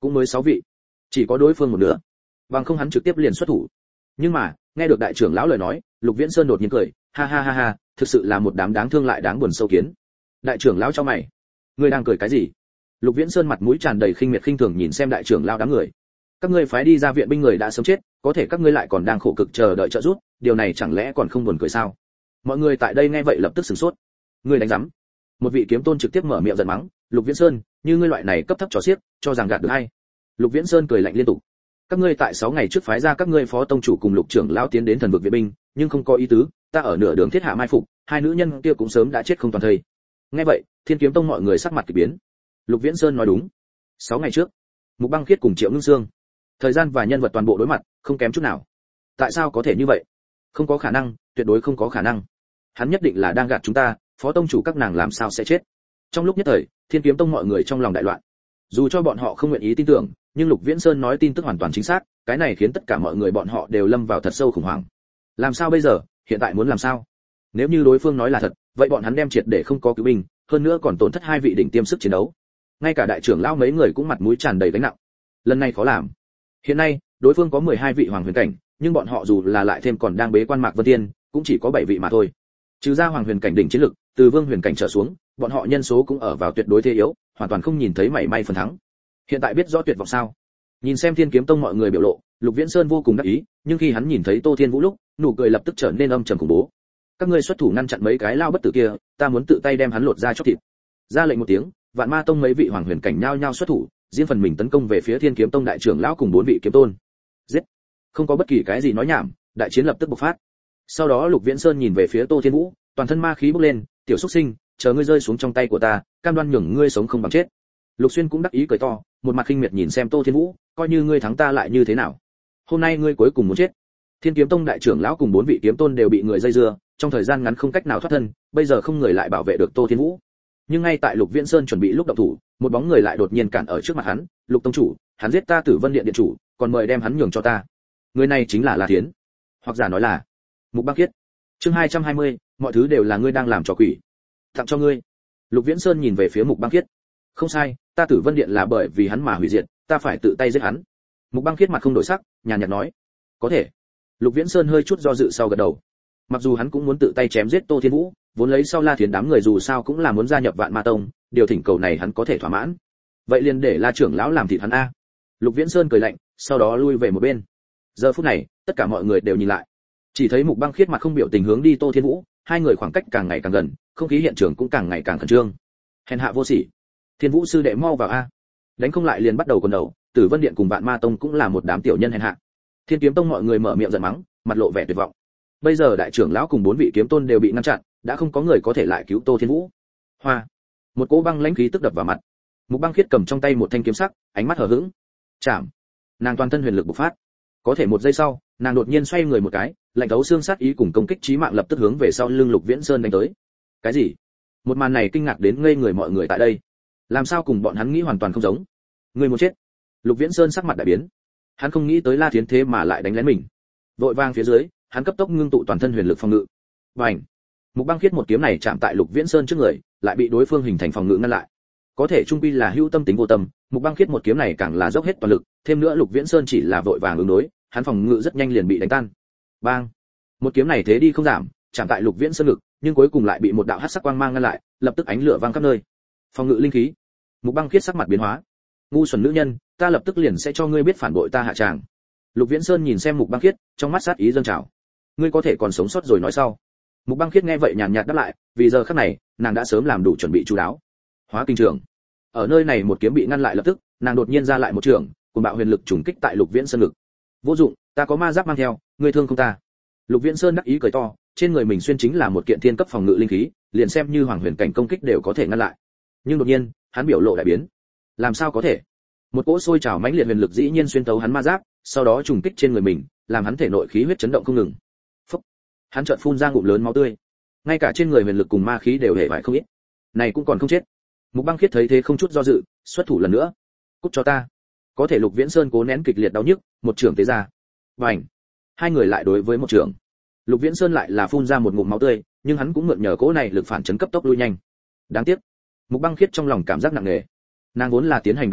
cũng mới sáu vị, chỉ có đối phương một nửa, bằng không hắn trực tiếp liền xuất thủ. Nhưng mà nghe được đại trưởng lão lời nói, Lục Viễn Sơn đột nhiên cười, ha ha ha ha, thực sự là một đám đáng thương lại đáng buồn sâu kiến. Đại trưởng lão cho mày, ngươi đang cười cái gì? Lục Viễn Sơn mặt mũi tràn đầy khinh miệt khinh thường nhìn xem đại trưởng lão đám người. Các ngươi phái đi ra viện binh người đã sớm chết, có thể các ngươi lại còn đang khổ cực chờ đợi trợ giúp, điều này chẳng lẽ còn không buồn cười sao? Mọi người tại đây nghe vậy lập tức sửng sốt. Ngươi đánh rắm? Một vị kiếm tôn trực tiếp mở miệng giận mắng, Lục Viễn Sơn, như ngươi loại này cấp thấp trò xiếc, cho rằng gạt được hay? Lục Viễn Sơn cười lạnh liên tục. Các ngươi tại sáu ngày trước phái ra các ngươi phó tông chủ cùng Lục trưởng lão tiến đến thần vực viện binh, nhưng không có ý tứ, ta ở nửa đường thiết hạ mai phục, hai nữ nhân kia cũng sớm đã chết không toàn thây. Nghe vậy, Thiên Kiếm Tông mọi người sắc mặt kỳ biến. Lục Viễn Sơn nói đúng. Sáu ngày trước, Mục Băng Khiết cùng Triệu Ngưng Sương, thời gian và nhân vật toàn bộ đối mặt, không kém chút nào. Tại sao có thể như vậy? Không có khả năng, tuyệt đối không có khả năng. Hắn nhất định là đang gạt chúng ta, phó tông chủ các nàng làm sao sẽ chết? Trong lúc nhất thời, Thiên Kiếm Tông mọi người trong lòng đại loạn. Dù cho bọn họ không nguyện ý tin tưởng, nhưng Lục Viễn Sơn nói tin tức hoàn toàn chính xác, cái này khiến tất cả mọi người bọn họ đều lâm vào thật sâu khủng hoảng. Làm sao bây giờ, hiện tại muốn làm sao? Nếu như đối phương nói là thật, vậy bọn hắn đem triệt để không có cứu binh, hơn nữa còn tổn thất hai vị đỉnh tiêm sức chiến đấu. Ngay cả đại trưởng lão mấy người cũng mặt mũi tràn đầy gánh nặng. Lần này khó làm. Hiện nay, đối phương có mười hai vị hoàng huyền cảnh, nhưng bọn họ dù là lại thêm còn đang bế quan Mạc Vân Tiên, cũng chỉ có bảy vị mà thôi. Trừ ra hoàng huyền cảnh đỉnh chiến lực, từ vương huyền cảnh trở xuống, bọn họ nhân số cũng ở vào tuyệt đối thế yếu, hoàn toàn không nhìn thấy mảy may phần thắng. Hiện tại biết rõ tuyệt vọng sao? Nhìn xem Thiên Kiếm Tông mọi người biểu lộ, Lục Viễn Sơn vô cùng đắc ý, nhưng khi hắn nhìn thấy Tô Thiên Vũ lúc, nụ cười lập tức trở nên âm trầm khủng bố. Các ngươi xuất thủ ngăn chặn mấy cái lao bất tử kia, ta muốn tự tay đem hắn lột ra chóc thịt. Ra lệnh một tiếng, Vạn Ma Tông mấy vị hoàng huyền cảnh nhao nhao xuất thủ, riêng phần mình tấn công về phía Thiên Kiếm Tông đại trưởng lão cùng bốn vị kiếm tôn. Giết! Không có bất kỳ cái gì nói nhảm, đại chiến lập tức bộc phát. Sau đó Lục Viễn Sơn nhìn về phía Tô Thiên Vũ, toàn thân ma khí bốc lên, tiểu xuất sinh, chờ ngươi rơi xuống trong tay của ta, cam đoan nhường ngươi sống không bằng chết. Lục Xuyên cũng đắc ý cười to, một mặt khinh miệt nhìn xem Tô Thiên Vũ, coi như ngươi thắng ta lại như thế nào? Hôm nay ngươi cuối cùng muốn chết. Thiên Kiếm Tông đại trưởng lão cùng bốn vị kiếm tôn đều bị người dây dưa, trong thời gian ngắn không cách nào thoát thân, bây giờ không người lại bảo vệ được Tô Thiên Vũ. Nhưng ngay tại Lục Viễn Sơn chuẩn bị lúc động thủ, một bóng người lại đột nhiên cản ở trước mặt hắn, "Lục tông chủ, hắn giết ta Tử Vân Điện điện chủ, còn mời đem hắn nhường cho ta." Người này chính là La Thiến, hoặc giả nói là Mục Băng Khiết. Chương hai trăm hai mươi, mọi thứ đều là ngươi đang làm trò quỷ. Tặng cho ngươi. Lục Viễn Sơn nhìn về phía Mục Băng Khiết. Không sai, ta Tử Vân Điện là bởi vì hắn mà hủy diệt, ta phải tự tay giết hắn. Mục Băng Khiết mặt không đổi sắc, nhàn nhạt nói, có thể. Lục Viễn Sơn hơi chút do dự sau gật đầu. Mặc dù hắn cũng muốn tự tay chém giết Tô Thiên Vũ, vốn lấy sau La Thiến đám người dù sao cũng là muốn gia nhập Vạn Ma Tông, điều thỉnh cầu này hắn có thể thỏa mãn. Vậy liền để La trưởng lão làm thịt hắn a. Lục Viễn Sơn cười lạnh, sau đó lui về một bên. Giờ phút này, tất cả mọi người đều nhìn lại. Chỉ thấy Mục Băng Khiết mặt không biểu tình hướng đi Tô Thiên Vũ, hai người khoảng cách càng ngày càng gần, không khí hiện trường cũng càng ngày càng khẩn trương. Hèn hạ vô sỉ. Thiên Vũ sư đệ mau vào a. Đánh không lại liền bắt đầu quần đầu, Tử Vân Điện cùng Vạn Ma Tông cũng là một đám tiểu nhân hèn hạ. Thiên Kiếm Tông mọi người mở miệng giận mắng, mặt lộ vẻ tuyệt vọng. Bây giờ đại trưởng lão cùng bốn vị kiếm tôn đều bị ngăn chặn, đã không có người có thể lại cứu Tô Thiên Vũ. Hoa. Một cỗ băng lãnh khí tức đập vào mặt. Mục Băng Khiết cầm trong tay một thanh kiếm sắc, ánh mắt hờ hững. Chạm. Nàng toàn thân huyền lực bộc phát. Có thể một giây sau, nàng đột nhiên xoay người một cái, lạnh thấu xương sát ý cùng công kích chí mạng lập tức hướng về sau lưng Lục Viễn Sơn đánh tới. Cái gì? Một màn này kinh ngạc đến ngây người mọi người tại đây. Làm sao cùng bọn hắn nghĩ hoàn toàn không giống? Người muốn chết. Lục Viễn Sơn sắc mặt đại biến. Hắn không nghĩ tới La Thiến thế mà lại đánh lén mình. Vội vàng phía dưới, hắn cấp tốc ngưng tụ toàn thân huyền lực phòng ngự. Bành! Mục Băng Khiết một kiếm này chạm tại Lục Viễn Sơn trước người, lại bị đối phương hình thành phòng ngự ngăn lại. Có thể trung quy là hữu tâm tính vô tâm, Mục Băng Khiết một kiếm này càng là dốc hết toàn lực, thêm nữa Lục Viễn Sơn chỉ là vội vàng ứng đối, hắn phòng ngự rất nhanh liền bị đánh tan. Bang! Một kiếm này thế đi không giảm, chạm tại Lục Viễn Sơn ngực, nhưng cuối cùng lại bị một đạo hắc sắc quang mang ngăn lại, lập tức ánh lửa vang khắp nơi. Phòng ngự linh khí. Mục Băng Khiết sắc mặt biến hóa. Ngu xuẩn nữ nhân, ta lập tức liền sẽ cho ngươi biết phản bội ta hạ tràng. Lục Viễn Sơn nhìn xem Mục Băng Khiết, trong mắt sát ý dâng trào. Ngươi có thể còn sống sót rồi nói sau. Mục Băng Khiết nghe vậy nhàn nhạt đáp lại, vì giờ khắc này, nàng đã sớm làm đủ chuẩn bị chú đáo. Hóa kinh trường. Ở nơi này một kiếm bị ngăn lại lập tức, nàng đột nhiên ra lại một trường, cùng bạo huyền lực trùng kích tại Lục Viễn Sơn ngực. Vô dụng, ta có ma giáp mang theo, ngươi thương không ta. Lục Viễn Sơn đắc ý cười to, trên người mình xuyên chính là một kiện thiên cấp phòng ngự linh khí, liền xem như hoàng huyền cảnh công kích đều có thể ngăn lại. Nhưng đột nhiên, hắn biểu lộ đại biến. Làm sao có thể? Một cỗ sôi trào mãnh liệt huyền lực dĩ nhiên xuyên tấu hắn ma giáp, sau đó trùng kích trên người mình, làm hắn thể nội khí huyết chấn động không ngừng. Phốc. Hắn chợt phun ra ngụm lớn máu tươi. Ngay cả trên người huyền lực cùng ma khí đều hề bại không ít. Này cũng còn không chết. Mục Băng Khiết thấy thế không chút do dự, xuất thủ lần nữa. Cút cho ta. Có thể Lục Viễn Sơn cố nén kịch liệt đau nhức, một trường tế ra. Bành. Hai người lại đối với một trường. Lục Viễn Sơn lại là phun ra một ngụm máu tươi, nhưng hắn cũng mượn nhờ cỗ này lực phản chấn cấp tốc lui nhanh. Đáng tiếc. Mục Băng Khiết trong lòng cảm giác nặng nề. Nàng vốn là tiến hành đánh lén,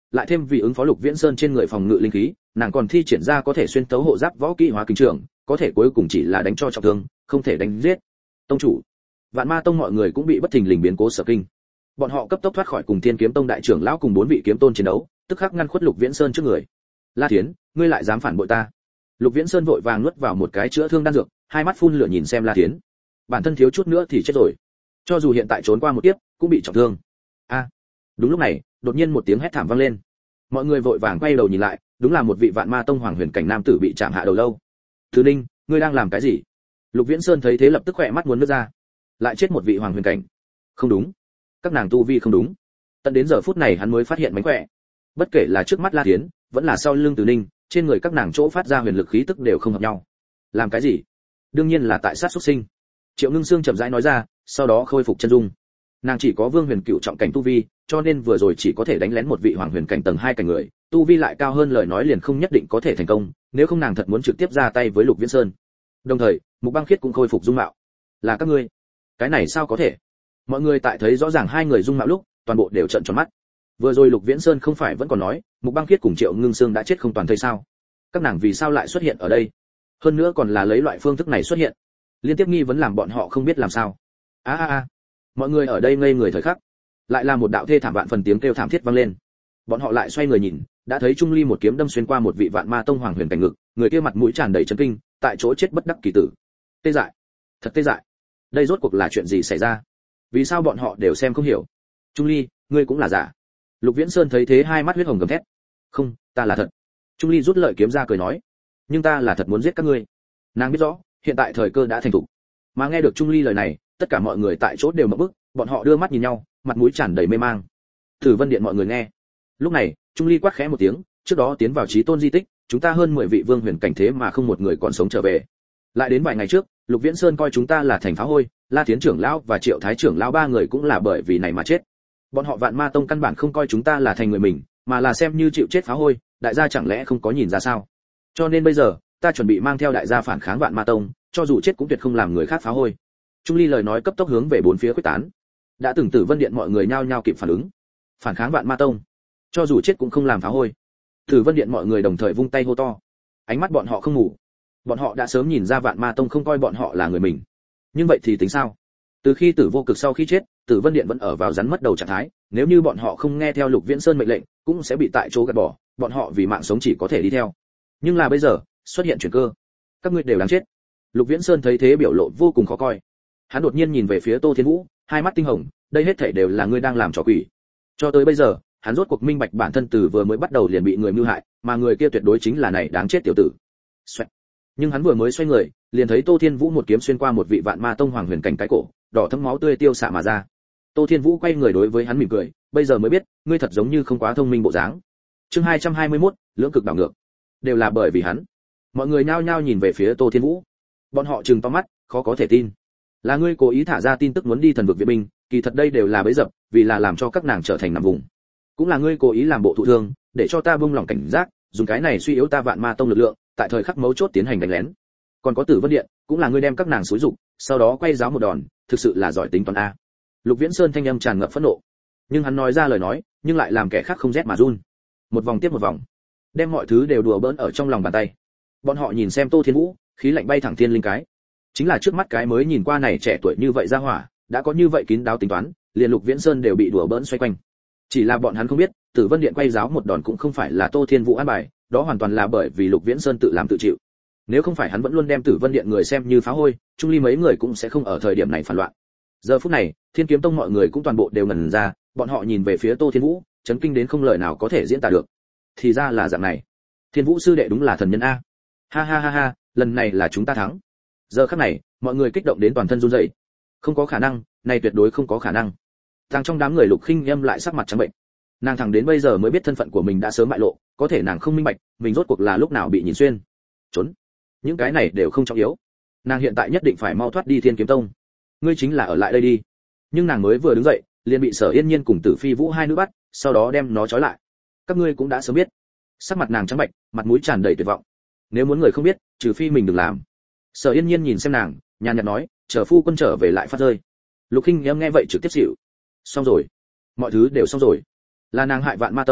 lại thêm vì ứng phó Lục Viễn Sơn trên người phòng ngự linh khí, nàng còn thi triển ra có thể xuyên tấu hộ giáp võ kỹ hóa kình trưởng, có thể cuối cùng chỉ là đánh cho trọng thương, không thể đánh giết. Tông chủ, Vạn Ma Tông mọi người cũng bị bất thình lình biến cố sở kinh. Bọn họ cấp tốc thoát khỏi cùng Thiên Kiếm Tông đại trưởng lão cùng bốn vị kiếm tôn chiến đấu, tức khắc ngăn khuất Lục Viễn Sơn trước người. La Thiến, ngươi lại dám phản bội ta? Lục Viễn Sơn vội vàng nuốt vào một cái chữa thương đan dược, hai mắt phun lửa nhìn xem La Thiến. Bản thân thiếu chút nữa thì chết rồi, cho dù hiện tại trốn qua một kiếp, cũng bị trọng thương. A! Đúng lúc này, đột nhiên một tiếng hét thảm vang lên. Mọi người vội vàng quay đầu nhìn lại, đúng là một vị Vạn Ma Tông Hoàng Huyền cảnh nam tử bị chạm hạ đầu lâu. Thứ Ninh, ngươi đang làm cái gì? Lục Viễn Sơn thấy thế lập tức khỏe mắt muốn nước ra. Lại chết một vị Hoàng Huyền cảnh. Không đúng, các nàng tu vi không đúng. Tận đến giờ phút này hắn mới phát hiện mánh khỏe. Bất kể là trước mắt La Thiến, vẫn là sau lưng Từ Ninh, trên người các nàng chỗ phát ra huyền lực khí tức đều không hợp nhau. Làm cái gì? Đương nhiên là tại sát xuất sinh. Triệu Ngưng Sương chậm rãi nói ra, sau đó khôi phục chân dung. Nàng chỉ có Vương Huyền Cựu trọng cảnh tu vi, cho nên vừa rồi chỉ có thể đánh lén một vị Hoàng Huyền cảnh tầng hai cảnh người, tu vi lại cao hơn lời nói liền không nhất định có thể thành công, nếu không nàng thật muốn trực tiếp ra tay với Lục Viễn Sơn. Đồng thời, Mục Băng Khiết cũng khôi phục dung mạo. Là các ngươi? Cái này sao có thể? Mọi người tại thấy rõ ràng hai người dung mạo lúc, toàn bộ đều trợn tròn mắt. Vừa rồi Lục Viễn Sơn không phải vẫn còn nói, Mục Băng Khiết cùng Triệu Ngưng Sương đã chết không toàn thây sao? Các nàng vì sao lại xuất hiện ở đây? Hơn nữa còn là lấy loại phương thức này xuất hiện. Liên tiếp nghi vấn làm bọn họ không biết làm sao. A a a. Mọi người ở đây ngây người thời khắc, lại là một đạo thê thảm vạn phần tiếng kêu thảm thiết vang lên. Bọn họ lại xoay người nhìn, đã thấy Trung Ly một kiếm đâm xuyên qua một vị Vạn Ma Tông Hoàng Huyền cảnh ngực, người kia mặt mũi tràn đầy chấn kinh, tại chỗ chết bất đắc kỳ tử. Tê dại, thật tê dại. Đây rốt cuộc là chuyện gì xảy ra? Vì sao bọn họ đều xem không hiểu? Trung Ly, ngươi cũng là giả? Lục Viễn Sơn thấy thế hai mắt huyết hồng gầm thét. Không, ta là thật. Trung Ly rút lợi kiếm ra cười nói. Nhưng ta là thật muốn giết các ngươi. Nàng biết rõ, hiện tại thời cơ đã thành thủ. Mà nghe được Trung Ly lời này, tất cả mọi người tại chỗ đều mở bức, bọn họ đưa mắt nhìn nhau, mặt mũi tràn đầy mê mang. Tử Vân Điện mọi người nghe. Lúc này, Trung Ly quát khẽ một tiếng, trước đó tiến vào Chí Tôn di tích, chúng ta hơn mười vị vương huyền cảnh thế mà không một người còn sống trở về. Lại đến vài ngày trước, Lục Viễn Sơn coi chúng ta là thành phá hôi, La Thiến trưởng lão và Triệu Thái trưởng lão ba người cũng là bởi vì này mà chết. Bọn họ Vạn Ma Tông căn bản không coi chúng ta là thành người mình, mà là xem như chịu chết phá hôi, đại gia chẳng lẽ không có nhìn ra sao? Cho nên bây giờ, ta chuẩn bị mang theo đại gia phản kháng Vạn Ma Tông, cho dù chết cũng tuyệt không làm người khác phá hôi. Trung Ly lời nói cấp tốc hướng về bốn phía khuếch tán. Đã từng Tử Vân Điện mọi người nhao nhao kịp phản ứng. Phản kháng Vạn Ma Tông, cho dù chết cũng không làm phá hôi. Tử Vân Điện mọi người đồng thời vung tay hô to. Ánh mắt bọn họ không ngủ. Bọn họ đã sớm nhìn ra Vạn Ma Tông không coi bọn họ là người mình. Nhưng vậy thì tính sao? Từ khi Tử Vô Cực sau khi chết, Tử Vân Điện vẫn ở vào rắn mất đầu trạng thái, nếu như bọn họ không nghe theo Lục Viễn Sơn mệnh lệnh, cũng sẽ bị tại chỗ gạt bỏ, bọn họ vì mạng sống chỉ có thể đi theo. Nhưng là bây giờ, xuất hiện chuyển cơ. Các ngươi đều đáng chết. Lục Viễn Sơn thấy thế biểu lộ vô cùng khó coi. Hắn đột nhiên nhìn về phía Tô Thiên Vũ, hai mắt tinh hồng, đây hết thảy đều là ngươi đang làm trò quỷ. Cho tới bây giờ, hắn rốt cuộc minh bạch bản thân từ vừa mới bắt đầu liền bị người mưu hại, mà người kia tuyệt đối chính là này đáng chết tiểu tử. Xoẹt. Nhưng hắn vừa mới xoay người, liền thấy Tô Thiên Vũ một kiếm xuyên qua một vị Vạn Ma Tông Hoàng Huyền cảnh cái cổ, đỏ thấm máu tươi tiêu xạ mà ra. Tô Thiên Vũ quay người đối với hắn mỉm cười, bây giờ mới biết, ngươi thật giống như không quá thông minh bộ dáng. Chương hai trăm hai mươi mốt, lưỡng cực đảo ngược. Đều là bởi vì hắn. Mọi người nhao nhao nhìn về phía Tô Thiên Vũ. Bọn họ trừng to mắt, khó có thể tin. Là ngươi cố ý thả ra tin tức muốn đi thần vực viện binh, kỳ thật đây đều là bẫy dập, vì là làm cho các nàng trở thành nằm vùng. Cũng là ngươi cố ý làm bộ thụ thương, để cho ta buông lòng cảnh giác, dùng cái này suy yếu ta Vạn Ma Tông lực lượng, tại thời khắc mấu chốt tiến hành đánh lén. Còn có Tử Vân Điện, cũng là ngươi đem các nàng xúi dục, sau đó quay giáo một đòn, thực sự là giỏi tính toán a. Lục Viễn Sơn thanh âm tràn ngập phẫn nộ, nhưng hắn nói ra lời nói, nhưng lại làm kẻ khác không rét mà run. Một vòng tiếp một vòng, đem mọi thứ đều đùa bỡn ở trong lòng bàn tay. Bọn họ nhìn xem Tô Thiên Vũ, khí lạnh bay thẳng thiên linh cái. Chính là trước mắt cái mới nhìn qua này trẻ tuổi như vậy ra hỏa, đã có như vậy kín đáo tính toán, liền Lục Viễn Sơn đều bị đùa bỡn xoay quanh. Chỉ là bọn hắn không biết, Tử Vân Điện quay giáo một đòn cũng không phải là Tô Thiên Vũ an bài, đó hoàn toàn là bởi vì Lục Viễn Sơn tự làm tự chịu. Nếu không phải hắn vẫn luôn đem Tử Vân Điện người xem như phá hôi, Trung Ly mấy người cũng sẽ không ở thời điểm này phản loạn. Giờ phút này, Thiên Kiếm Tông mọi người cũng toàn bộ đều ngẩn ra, bọn họ nhìn về phía Tô Thiên Vũ, chấn kinh đến không lời nào có thể diễn tả được. Thì ra là dạng này. Thiên Vũ sư đệ đúng là thần nhân a. Ha ha ha ha, lần này là chúng ta thắng. Giờ khắc này, mọi người kích động đến toàn thân run rẩy. Không có khả năng, này tuyệt đối không có khả năng. Thằng trong đám người Lục Khinh Âm lại sắc mặt trắng bệnh. Nàng thẳng đến bây giờ mới biết thân phận của mình đã sớm bại lộ, có thể nàng không minh bạch, mình rốt cuộc là lúc nào bị nhìn xuyên. Trốn. Những cái này đều không trọng yếu. Nàng hiện tại nhất định phải mau thoát đi Thiên Kiếm Tông. Ngươi chính là ở lại đây đi. Nhưng nàng mới vừa đứng dậy, liền bị Sở Yên Nhiên cùng Tử Phi Vũ hai nữ bắt, sau đó đem nó trói lại. Các ngươi cũng đã sớm biết. Sắc mặt nàng trắng bệch, mặt mũi tràn đầy tuyệt vọng. Nếu muốn người không biết, trừ phi mình đừng làm. Sở Yên Nhiên nhìn xem nàng, nhàn nhạt nói, chờ phu quân trở về lại phát rơi. Lục Khinh Âm nghe vậy trực tiếp xỉu. Xong rồi, mọi thứ đều xong rồi. Là nàng hại Vạn Ma Tông,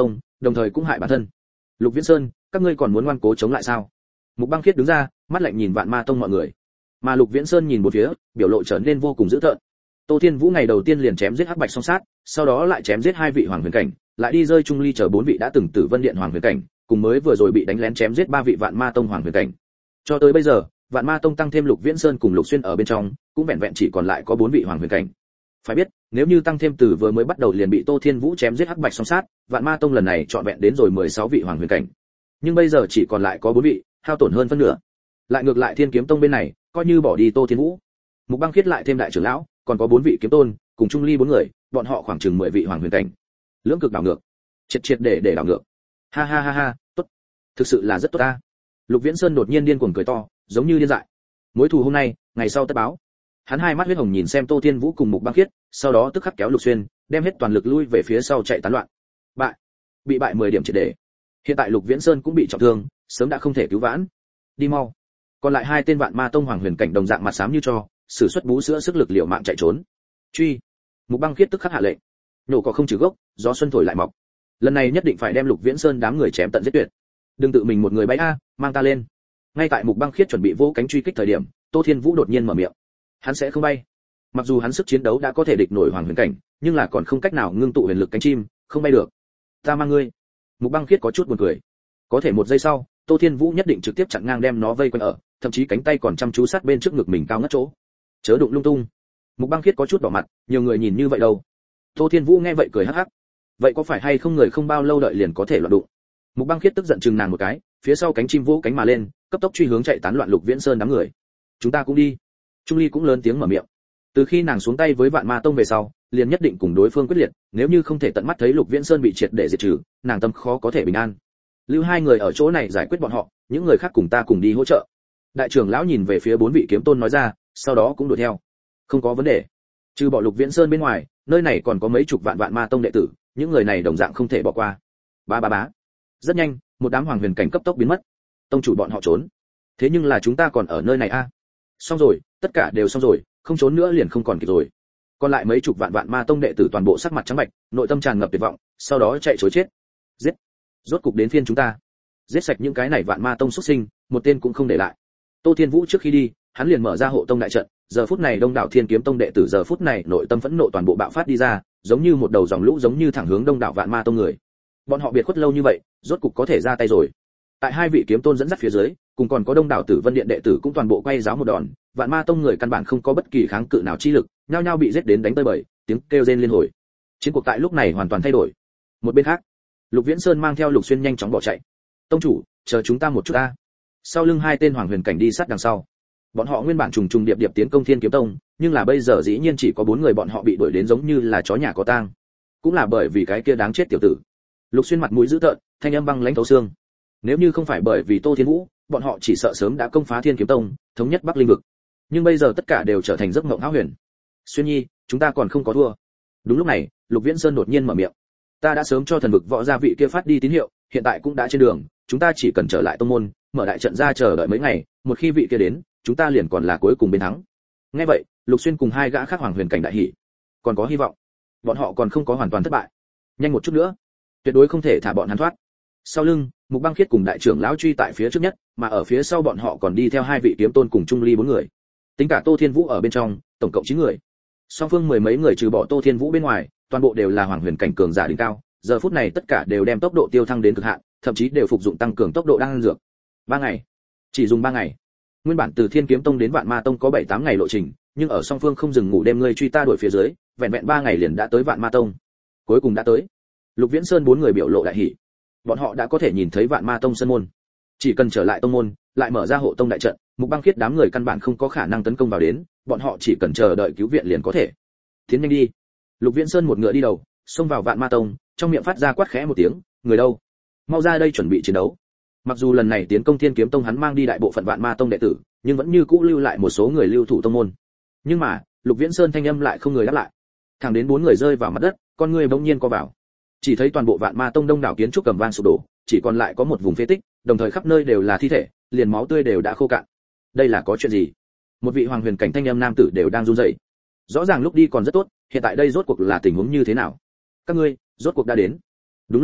đồng thời cũng hại bản thân. Lục Viễn Sơn, các ngươi còn muốn ngoan cố chống lại sao? Mục Băng Khiết đứng ra, mắt lạnh nhìn Vạn Ma Tông mọi người. Mà Lục Viễn Sơn nhìn một phía, biểu lộ trở nên vô cùng dữ tợn. Tô Thiên Vũ ngày đầu tiên liền chém giết Hắc Bạch song sát, sau đó lại chém giết hai vị hoàng huyền cảnh, lại đi rơi Trung Ly chờ bốn vị đã từng tử Vân Điện hoàng huyền cảnh, cùng mới vừa rồi bị đánh lén chém giết ba vị Vạn Ma Tông hoàng huyền cảnh. Cho tới bây giờ, Vạn Ma Tông tăng thêm Lục Viễn Sơn cùng Lục Xuyên ở bên trong, cũng vẹn vẹn chỉ còn lại có bốn vị hoàng huyền cảnh. Phải biết, nếu như tăng thêm từ vừa mới bắt đầu liền bị Tô Thiên Vũ chém giết Hắc Bạch song sát, Vạn Ma Tông lần này trọn vẹn đến rồi mười sáu vị hoàng huyền cảnh. Nhưng bây giờ chỉ còn lại có bốn vị, hao tổn hơn phân nửa. Lại ngược lại Thiên Kiếm Tông bên này, coi như bỏ đi Tô Thiên Vũ, Mục Băng Khiết lại thêm đại trưởng lão, còn có bốn vị kiếm tôn, cùng Trung Ly bốn người, bọn họ khoảng chừng mười vị hoàng huyền cảnh. Lưỡng cực đảo ngược, triệt triệt để để đảo ngược. Ha ha ha ha, tốt, thực sự là rất tốt ta. Lục Viễn Sơn đột nhiên điên cuồng cười to, giống như điên dại. Mối thù hôm nay, ngày sau tất báo. Hắn hai mắt huyết hồng nhìn xem Tô Thiên Vũ cùng Mục Băng Khiết, sau đó tức khắc kéo Lục Xuyên, đem hết toàn lực lui về phía sau chạy tán loạn. Bại, bị bại mười điểm triệt để. Hiện tại Lục Viễn Sơn cũng bị trọng thương, sớm đã không thể cứu vãn. Đi mau. Còn lại hai tên Vạn Ma Tông hoàng huyền cảnh đồng dạng mặt xám như cho, sử xuất bú sữa sức lực liều mạng chạy trốn. Truy. Mục Băng Khiết tức khắc hạ lệnh. Nổ cỏ không trừ gốc, gió xuân thổi lại mọc. Lần này nhất định phải đem Lục Viễn Sơn đám người chém tận giết tuyệt. Đừng tự mình một người bay a, mang ta lên. Ngay tại Mục Băng Khiết chuẩn bị vỗ cánh truy kích thời điểm, Tô Thiên Vũ đột nhiên mở miệng. Hắn sẽ không bay. Mặc dù hắn sức chiến đấu đã có thể địch nổi hoàng huyền cảnh, nhưng là còn không cách nào ngưng tụ huyền lực cánh chim, không bay được. Ta mang ngươi. Mục Băng Khiết có chút buồn cười. Có thể một giây sau, Tô Thiên Vũ nhất định trực tiếp chặn ngang đem nó vây quanh ở, thậm chí cánh tay còn chăm chú sát bên trước ngực mình cao ngất chỗ. Chớ đụng lung tung. Mục Băng Khiết có chút đỏ mặt, nhiều người nhìn như vậy đâu. Tô Thiên Vũ nghe vậy cười hắc hắc. Vậy có phải hay không người không bao lâu đợi liền có thể loạn đụng? Mục Băng Khiết tức giận chừng nàng một cái, phía sau cánh chim vỗ cánh mà lên, cấp tốc truy hướng chạy tán loạn Lục Viễn Sơn đám người. Chúng ta cũng đi. Trung Ly cũng lớn tiếng mở miệng. Từ khi nàng xuống tay với Vạn Ma Tông về sau, liền nhất định cùng đối phương quyết liệt, nếu như không thể tận mắt thấy Lục Viễn Sơn bị triệt để diệt trừ, nàng tâm khó có thể bình an. Lưu hai người ở chỗ này giải quyết bọn họ, những người khác cùng ta cùng đi hỗ trợ. Đại trưởng lão nhìn về phía bốn vị kiếm tôn nói ra, sau đó cũng đuổi theo. Không có vấn đề. Trừ bỏ Lục Viễn Sơn bên ngoài, nơi này còn có mấy chục vạn Vạn Ma Tông đệ tử, những người này đồng dạng không thể bỏ qua. Ba ba bá. Rất nhanh, một đám hoàng huyền cảnh cấp tốc biến mất. Tông chủ bọn họ trốn. Thế nhưng là chúng ta còn ở nơi này a. À? Xong rồi, tất cả đều xong rồi, không trốn nữa liền không còn kịp rồi. Còn lại mấy chục vạn Vạn Ma Tông đệ tử toàn bộ sắc mặt trắng bệch, nội tâm tràn ngập tuyệt vọng, sau đó chạy trối chết. Giết. Rốt cục đến phiên chúng ta. Giết sạch những cái này Vạn Ma Tông xuất sinh, một tên cũng không để lại. Tô Thiên Vũ trước khi đi, hắn liền mở ra hộ tông đại trận, giờ phút này đông đảo Thiên Kiếm Tông đệ tử giờ phút này nội tâm phẫn nộ toàn bộ bạo phát đi ra, giống như một đầu dòng lũ giống như thẳng hướng đông đảo Vạn Ma Tông người. Bọn họ biệt khuất lâu như vậy, rốt cục có thể ra tay rồi. Tại hai vị kiếm tôn dẫn dắt phía dưới, cùng còn có đông đảo Tử Vân Điện đệ tử cũng toàn bộ quay giáo một đòn, Vạn Ma Tông người căn bản không có bất kỳ kháng cự nào chi lực, nhao nhao bị giết đến đánh tơi bời, tiếng kêu rên liên hồi. Chiến cuộc tại lúc này hoàn toàn thay đổi. Một bên khác, Lục Viễn Sơn mang theo Lục Xuyên nhanh chóng bỏ chạy. Tông chủ, chờ chúng ta một chút a. Sau lưng hai tên hoàng huyền cảnh đi sát đằng sau. Bọn họ nguyên bản trùng trùng điệp điệp tiến công Thiên Kiếm Tông, nhưng là bây giờ dĩ nhiên chỉ có bốn người bọn họ bị đuổi đến giống như là chó nhà có tang. Cũng là bởi vì cái kia đáng chết tiểu tử. Lục Xuyên mặt mũi dữ tợn, thanh âm băng lãnh thấu xương. Nếu như không phải bởi vì Tô Thiên Vũ, bọn họ chỉ sợ sớm đã công phá Thiên Kiếm Tông, thống nhất Bắc Linh vực. Nhưng bây giờ tất cả đều trở thành giấc mộng hão huyền. Xuyên Nhi, chúng ta còn không có thua. Đúng lúc này, Lục Viễn Sơn đột nhiên mở miệng. Ta đã sớm cho thần vực võ gia vị kia phát đi tín hiệu, hiện tại cũng đã trên đường, chúng ta chỉ cần trở lại tông môn, mở đại trận ra chờ đợi mấy ngày, một khi vị kia đến, chúng ta liền còn là cuối cùng bên thắng. Nghe vậy, Lục Xuyên cùng hai gã khác hoàng huyền cảnh đại hỉ. Còn có hy vọng. Bọn họ còn không có hoàn toàn thất bại. Nhanh một chút nữa, tuyệt đối không thể thả bọn hắn thoát. Sau lưng, Mục Băng Khiết cùng đại trưởng lão truy tại phía trước nhất, mà ở phía sau bọn họ còn đi theo hai vị kiếm tôn cùng Trung Ly bốn người. Tính cả Tô Thiên Vũ ở bên trong, tổng cộng chín người. Song phương mười mấy người trừ bỏ Tô Thiên Vũ bên ngoài, toàn bộ đều là hoàng huyền cảnh cường giả đỉnh cao, giờ phút này tất cả đều đem tốc độ tiêu thăng đến cực hạn, thậm chí đều phục dụng tăng cường tốc độ đang dược. Ba ngày, chỉ dùng ba ngày. Nguyên bản từ Thiên Kiếm Tông đến Vạn Ma Tông có bảy tám ngày lộ trình, nhưng ở song phương không dừng ngủ đêm ngươi truy ta đuổi phía dưới, vẹn vẹn ba ngày liền đã tới Vạn Ma Tông. Cuối cùng đã tới. Lục Viễn Sơn bốn người biểu lộ đại hỉ. Bọn họ đã có thể nhìn thấy Vạn Ma Tông sân môn. Chỉ cần trở lại tông môn, lại mở ra hộ tông đại trận, Mục Băng Khiết đám người căn bản không có khả năng tấn công vào đến, bọn họ chỉ cần chờ đợi cứu viện liền có thể. Tiến nhanh đi. Lục Viễn Sơn một ngựa đi đầu, xông vào Vạn Ma Tông, trong miệng phát ra quát khẽ một tiếng, người đâu? Mau ra đây chuẩn bị chiến đấu. Mặc dù lần này tiến công Thiên Kiếm Tông hắn mang đi đại bộ phận Vạn Ma Tông đệ tử, nhưng vẫn như cũ lưu lại một số người lưu thủ tông môn. Nhưng mà, Lục Viễn Sơn thanh âm lại không người đáp lại. Thẳng đến bốn người rơi vào mặt đất, con người bỗng nhiên co vào. Chỉ thấy toàn bộ Vạn Ma Tông đông đảo kiến trúc cầm vang sụp đổ, chỉ còn lại có một vùng phế tích, đồng thời khắp nơi đều là thi thể, liền máu tươi đều đã khô cạn. Đây là có chuyện gì? Một vị hoàng huyền cảnh thanh âm nam tử đều đang run rẩy. Rõ ràng lúc đi còn rất tốt, hiện tại đây rốt cuộc là tình huống như thế nào? Các ngươi, rốt cuộc đã đến. Đúng lúc này,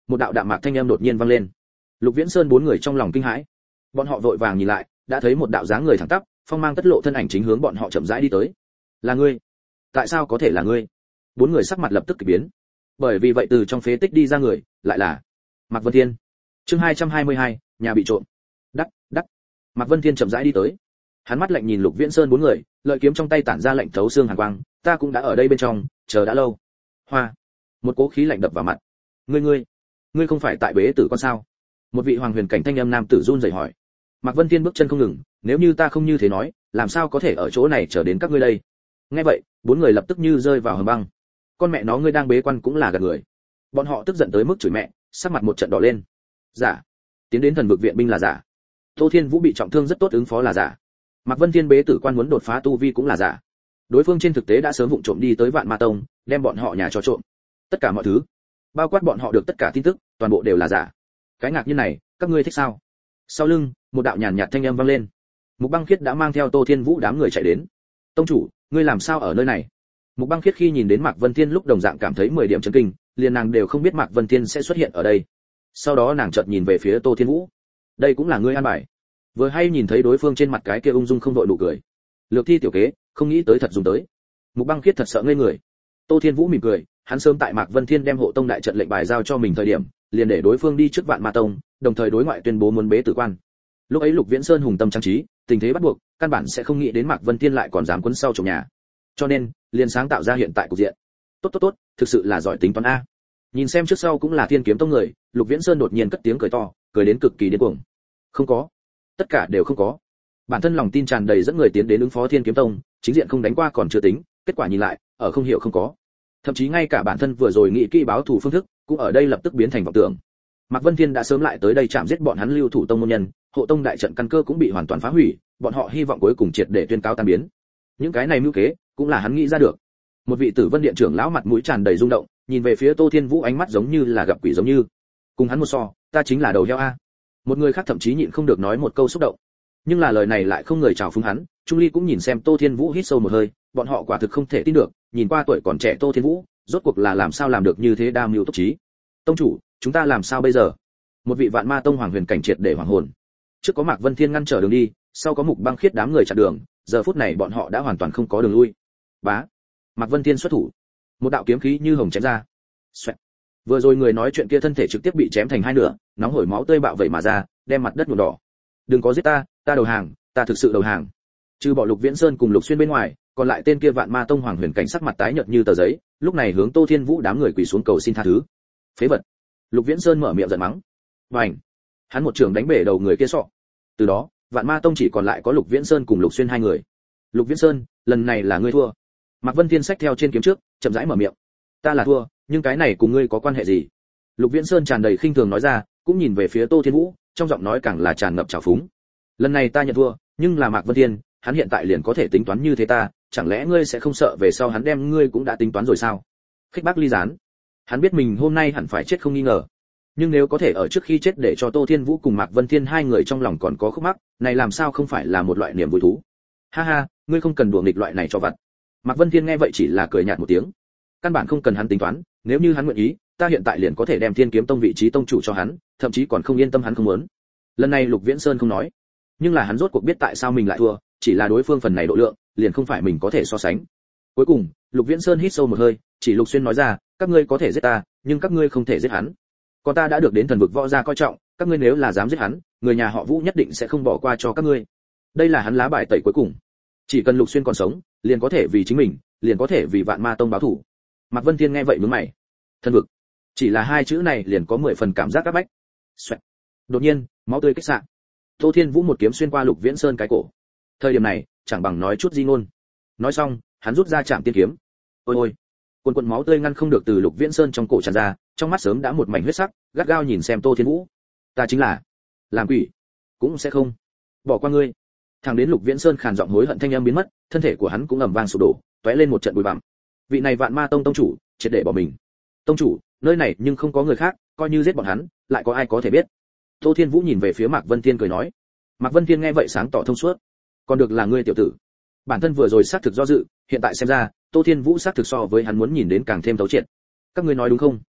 Một đạo đạm mạc thanh âm đột nhiên vang lên. Lục Viễn Sơn bốn người trong lòng kinh hãi. Bọn họ vội vàng nhìn lại, đã thấy một đạo dáng người thẳng tắp, phong mang tất lộ thân ảnh chính hướng bọn họ chậm rãi đi tới. Là ngươi? Tại sao có thể là ngươi? Bốn người sắc mặt lập tức kỳ biến. Bởi vì vậy từ trong phế tích đi ra người, lại là Mạc Vân Thiên. Chương hai trăm hai mươi hai, nhà bị trộm. Đắc, đắc. Mạc Vân Thiên chậm rãi đi tới. Hắn mắt lạnh nhìn Lục Viễn Sơn bốn người, lợi kiếm trong tay tản ra lạnh thấu xương hàn quang, ta cũng đã ở đây bên trong, chờ đã lâu. Hoa. Một cỗ khí lạnh đập vào mặt. Ngươi ngươi, ngươi không phải tại bế tử quan sao? Một vị hoàng huyền cảnh thanh âm nam tử run rẩy hỏi. Mạc Vân Thiên bước chân không ngừng, nếu như ta không như thế nói, làm sao có thể ở chỗ này chờ đến các ngươi đây? Nghe vậy, bốn người lập tức như rơi vào hầm băng. Con mẹ nó ngươi đang bế quan cũng là gạt người. Bọn họ tức giận tới mức chửi mẹ, sắc mặt một trận đỏ lên. Giả. Tiến đến thần vực viện binh là giả. Tô Thiên Vũ bị trọng thương rất tốt ứng phó là giả. Mạc Vân Thiên bế tử quan muốn đột phá tu vi cũng là giả. Đối phương trên thực tế đã sớm vụng trộm đi tới Vạn Ma Tông, đem bọn họ nhà cho trộm. Tất cả mọi thứ, bao quát bọn họ được tất cả tin tức, toàn bộ đều là giả. Cái ngạc nhiên này, các ngươi thích sao? Sau lưng, một đạo nhàn nhạt thanh âm vang lên. Mục Băng Khiết đã mang theo Tô Thiên Vũ đám người chạy đến. Tông chủ, ngươi làm sao ở nơi này? Mục Băng Khiết khi nhìn đến Mạc Vân Thiên lúc đồng dạng cảm thấy mười điểm chấn kinh, liền nàng đều không biết Mạc Vân Thiên sẽ xuất hiện ở đây. Sau đó nàng chợt nhìn về phía Tô Thiên Vũ. Đây cũng là ngươi an bài. Vừa hay nhìn thấy đối phương trên mặt cái kia ung dung không đội nụ cười. Lược thi tiểu kế, không nghĩ tới thật dùng tới. Mục Băng Khiết thật sợ ngây người. Tô Thiên Vũ mỉm cười, hắn sớm tại Mạc Vân Thiên đem hộ tông đại trận lệnh bài giao cho mình thời điểm, liền để đối phương đi trước Vạn Ma Tông, đồng thời đối ngoại tuyên bố muốn bế tử quan. Lúc ấy Lục Viễn Sơn hùng tâm trang trí, tình thế bắt buộc, căn bản sẽ không nghĩ đến Mạc Vân Thiên lại còn dám quấn sau trộm nhà. Cho nên, liền sáng tạo ra hiện tại cục diện. Tốt tốt tốt, thực sự là giỏi tính toán a. Nhìn xem trước sau cũng là Thiên Kiếm Tông người, Lục Viễn Sơn đột nhiên cất tiếng cười to, cười đến cực kỳ điên cuồng. Không có, tất cả đều không có. Bản thân lòng tin tràn đầy dẫn người tiến đến ứng phó Thiên Kiếm Tông, chính diện không đánh qua còn chưa tính, kết quả nhìn lại, ở không hiểu không có. Thậm chí ngay cả bản thân vừa rồi nghĩ kỹ báo thù phương thức, cũng ở đây lập tức biến thành vọng tưởng. Mạc Vân Thiên đã sớm lại tới đây chạm giết bọn hắn lưu thủ tông môn nhân, hộ tông đại trận căn cơ cũng bị hoàn toàn phá hủy, bọn họ hy vọng cuối cùng triệt để tuyên cáo tan biến. Những cái này mưu kế, cũng là hắn nghĩ ra được. Một vị Tử Vân Điện trưởng lão mặt mũi tràn đầy rung động, nhìn về phía Tô Thiên Vũ ánh mắt giống như là gặp quỷ giống như. Cùng hắn một so, ta chính là đầu heo a. Một người khác thậm chí nhịn không được nói một câu xúc động. Nhưng là lời này lại không người chào phúng hắn, Trung Ly cũng nhìn xem Tô Thiên Vũ hít sâu một hơi, bọn họ quả thực không thể tin được, nhìn qua tuổi còn trẻ Tô Thiên Vũ, rốt cuộc là làm sao làm được như thế đa mưu túc trí. Tông chủ, chúng ta làm sao bây giờ? Một vị Vạn Ma Tông hoàng huyền cảnh triệt để hoàng hồn. Trước có Mạc Vân Thiên ngăn trở đường đi, sau có Mục Băng Khiết đám người chặn đường, giờ phút này bọn họ đã hoàn toàn không có đường lui. Bá. Mạc Vân Thiên xuất thủ, một đạo kiếm khí như hồng chém ra. Xoẹt. Vừa rồi người nói chuyện kia thân thể trực tiếp bị chém thành hai nửa, nóng hổi máu tươi bạo vẩy mà ra, đem mặt đất nhuộm đỏ. Đừng có giết ta, ta đầu hàng, ta thực sự đầu hàng. Trừ bỏ Lục Viễn Sơn cùng Lục Xuyên bên ngoài, còn lại tên kia Vạn Ma Tông hoàng huyền cảnh sắc mặt tái nhợt như tờ giấy, lúc này hướng Tô Thiên Vũ đám người quỳ xuống cầu xin tha thứ. Phế vật. Lục Viễn Sơn mở miệng giận mắng. Bành. Hắn một trường đánh bể đầu người kia sọ. Từ đó, Vạn Ma Tông chỉ còn lại có Lục Viễn Sơn cùng Lục Xuyên hai người. Lục Viễn Sơn, lần này là ngươi thua. Mạc Vân Thiên xách theo trên kiếm trước, chậm rãi mở miệng. Ta là thua, nhưng cái này cùng ngươi có quan hệ gì? Lục Viễn Sơn tràn đầy khinh thường nói ra, cũng nhìn về phía Tô Thiên Vũ, trong giọng nói càng là tràn ngập trào phúng. Lần này ta nhận thua, nhưng là Mạc Vân Thiên, hắn hiện tại liền có thể tính toán như thế ta, chẳng lẽ ngươi sẽ không sợ về sau hắn đem ngươi cũng đã tính toán rồi sao? Khích bác ly gián. Hắn biết mình hôm nay hẳn phải chết không nghi ngờ. Nhưng nếu có thể ở trước khi chết để cho Tô Thiên Vũ cùng Mạc Vân Thiên hai người trong lòng còn có khúc mắc, này làm sao không phải là một loại niềm vui thú? Ha ha, ngươi không cần đùa nghịch loại này cho vặt. Mạc Vân Thiên nghe vậy chỉ là cười nhạt một tiếng. Căn bản không cần hắn tính toán, nếu như hắn nguyện ý, ta hiện tại liền có thể đem Thiên Kiếm Tông vị trí tông chủ cho hắn, thậm chí còn không yên tâm hắn không muốn. Lần này Lục Viễn Sơn không nói, nhưng là hắn rốt cuộc biết tại sao mình lại thua, chỉ là đối phương phần này độ lượng, liền không phải mình có thể so sánh. Cuối cùng, Lục Viễn Sơn hít sâu một hơi, chỉ Lục Xuyên nói ra, các ngươi có thể giết ta, nhưng các ngươi không thể giết hắn. Còn ta đã được đến thần vực võ gia coi trọng, các ngươi nếu là dám giết hắn, người nhà họ Vũ nhất định sẽ không bỏ qua cho các ngươi. Đây là hắn lá bài tẩy cuối cùng. Chỉ cần Lục Xuyên còn sống, liền có thể vì chính mình, liền có thể vì Vạn Ma Tông báo thù. Mạc Vân Thiên nghe vậy nhướng mày. Thần vực, chỉ là hai chữ này liền có mười phần cảm giác áp bách. Xoẹt. Đột nhiên, máu tươi kích xạ. Tô Thiên Vũ một kiếm xuyên qua Lục Viễn Sơn cái cổ. Thời điểm này, chẳng bằng nói chút gì ngôn. Nói xong, hắn rút ra Trảm Tiên kiếm. Ôi ôi, cuồn cuộn máu tươi ngăn không được từ Lục Viễn Sơn trong cổ tràn ra, trong mắt sớm đã một mảnh huyết sắc, gắt gao nhìn xem Tô Thiên Vũ. Ta chính là làm quỷ, cũng sẽ không bỏ qua ngươi. Thẳng đến Lục Viễn Sơn khàn giọng hối hận thanh âm biến mất, thân thể của hắn cũng ầm vang sụp đổ, tóe lên một trận bụi bặm. Vị này Vạn Ma Tông tông chủ, triệt để bỏ mình. Tông chủ, nơi này nhưng không có người khác, coi như giết bọn hắn, lại có ai có thể biết. Tô Thiên Vũ nhìn về phía Mạc Vân Thiên cười nói. Mạc Vân Thiên nghe vậy sáng tỏ thông suốt. Còn được là ngươi tiểu tử. Bản thân vừa rồi xác thực do dự, hiện tại xem ra, Tô Thiên Vũ xác thực so với hắn muốn nhìn đến càng thêm thấu triệt. Các ngươi nói đúng không?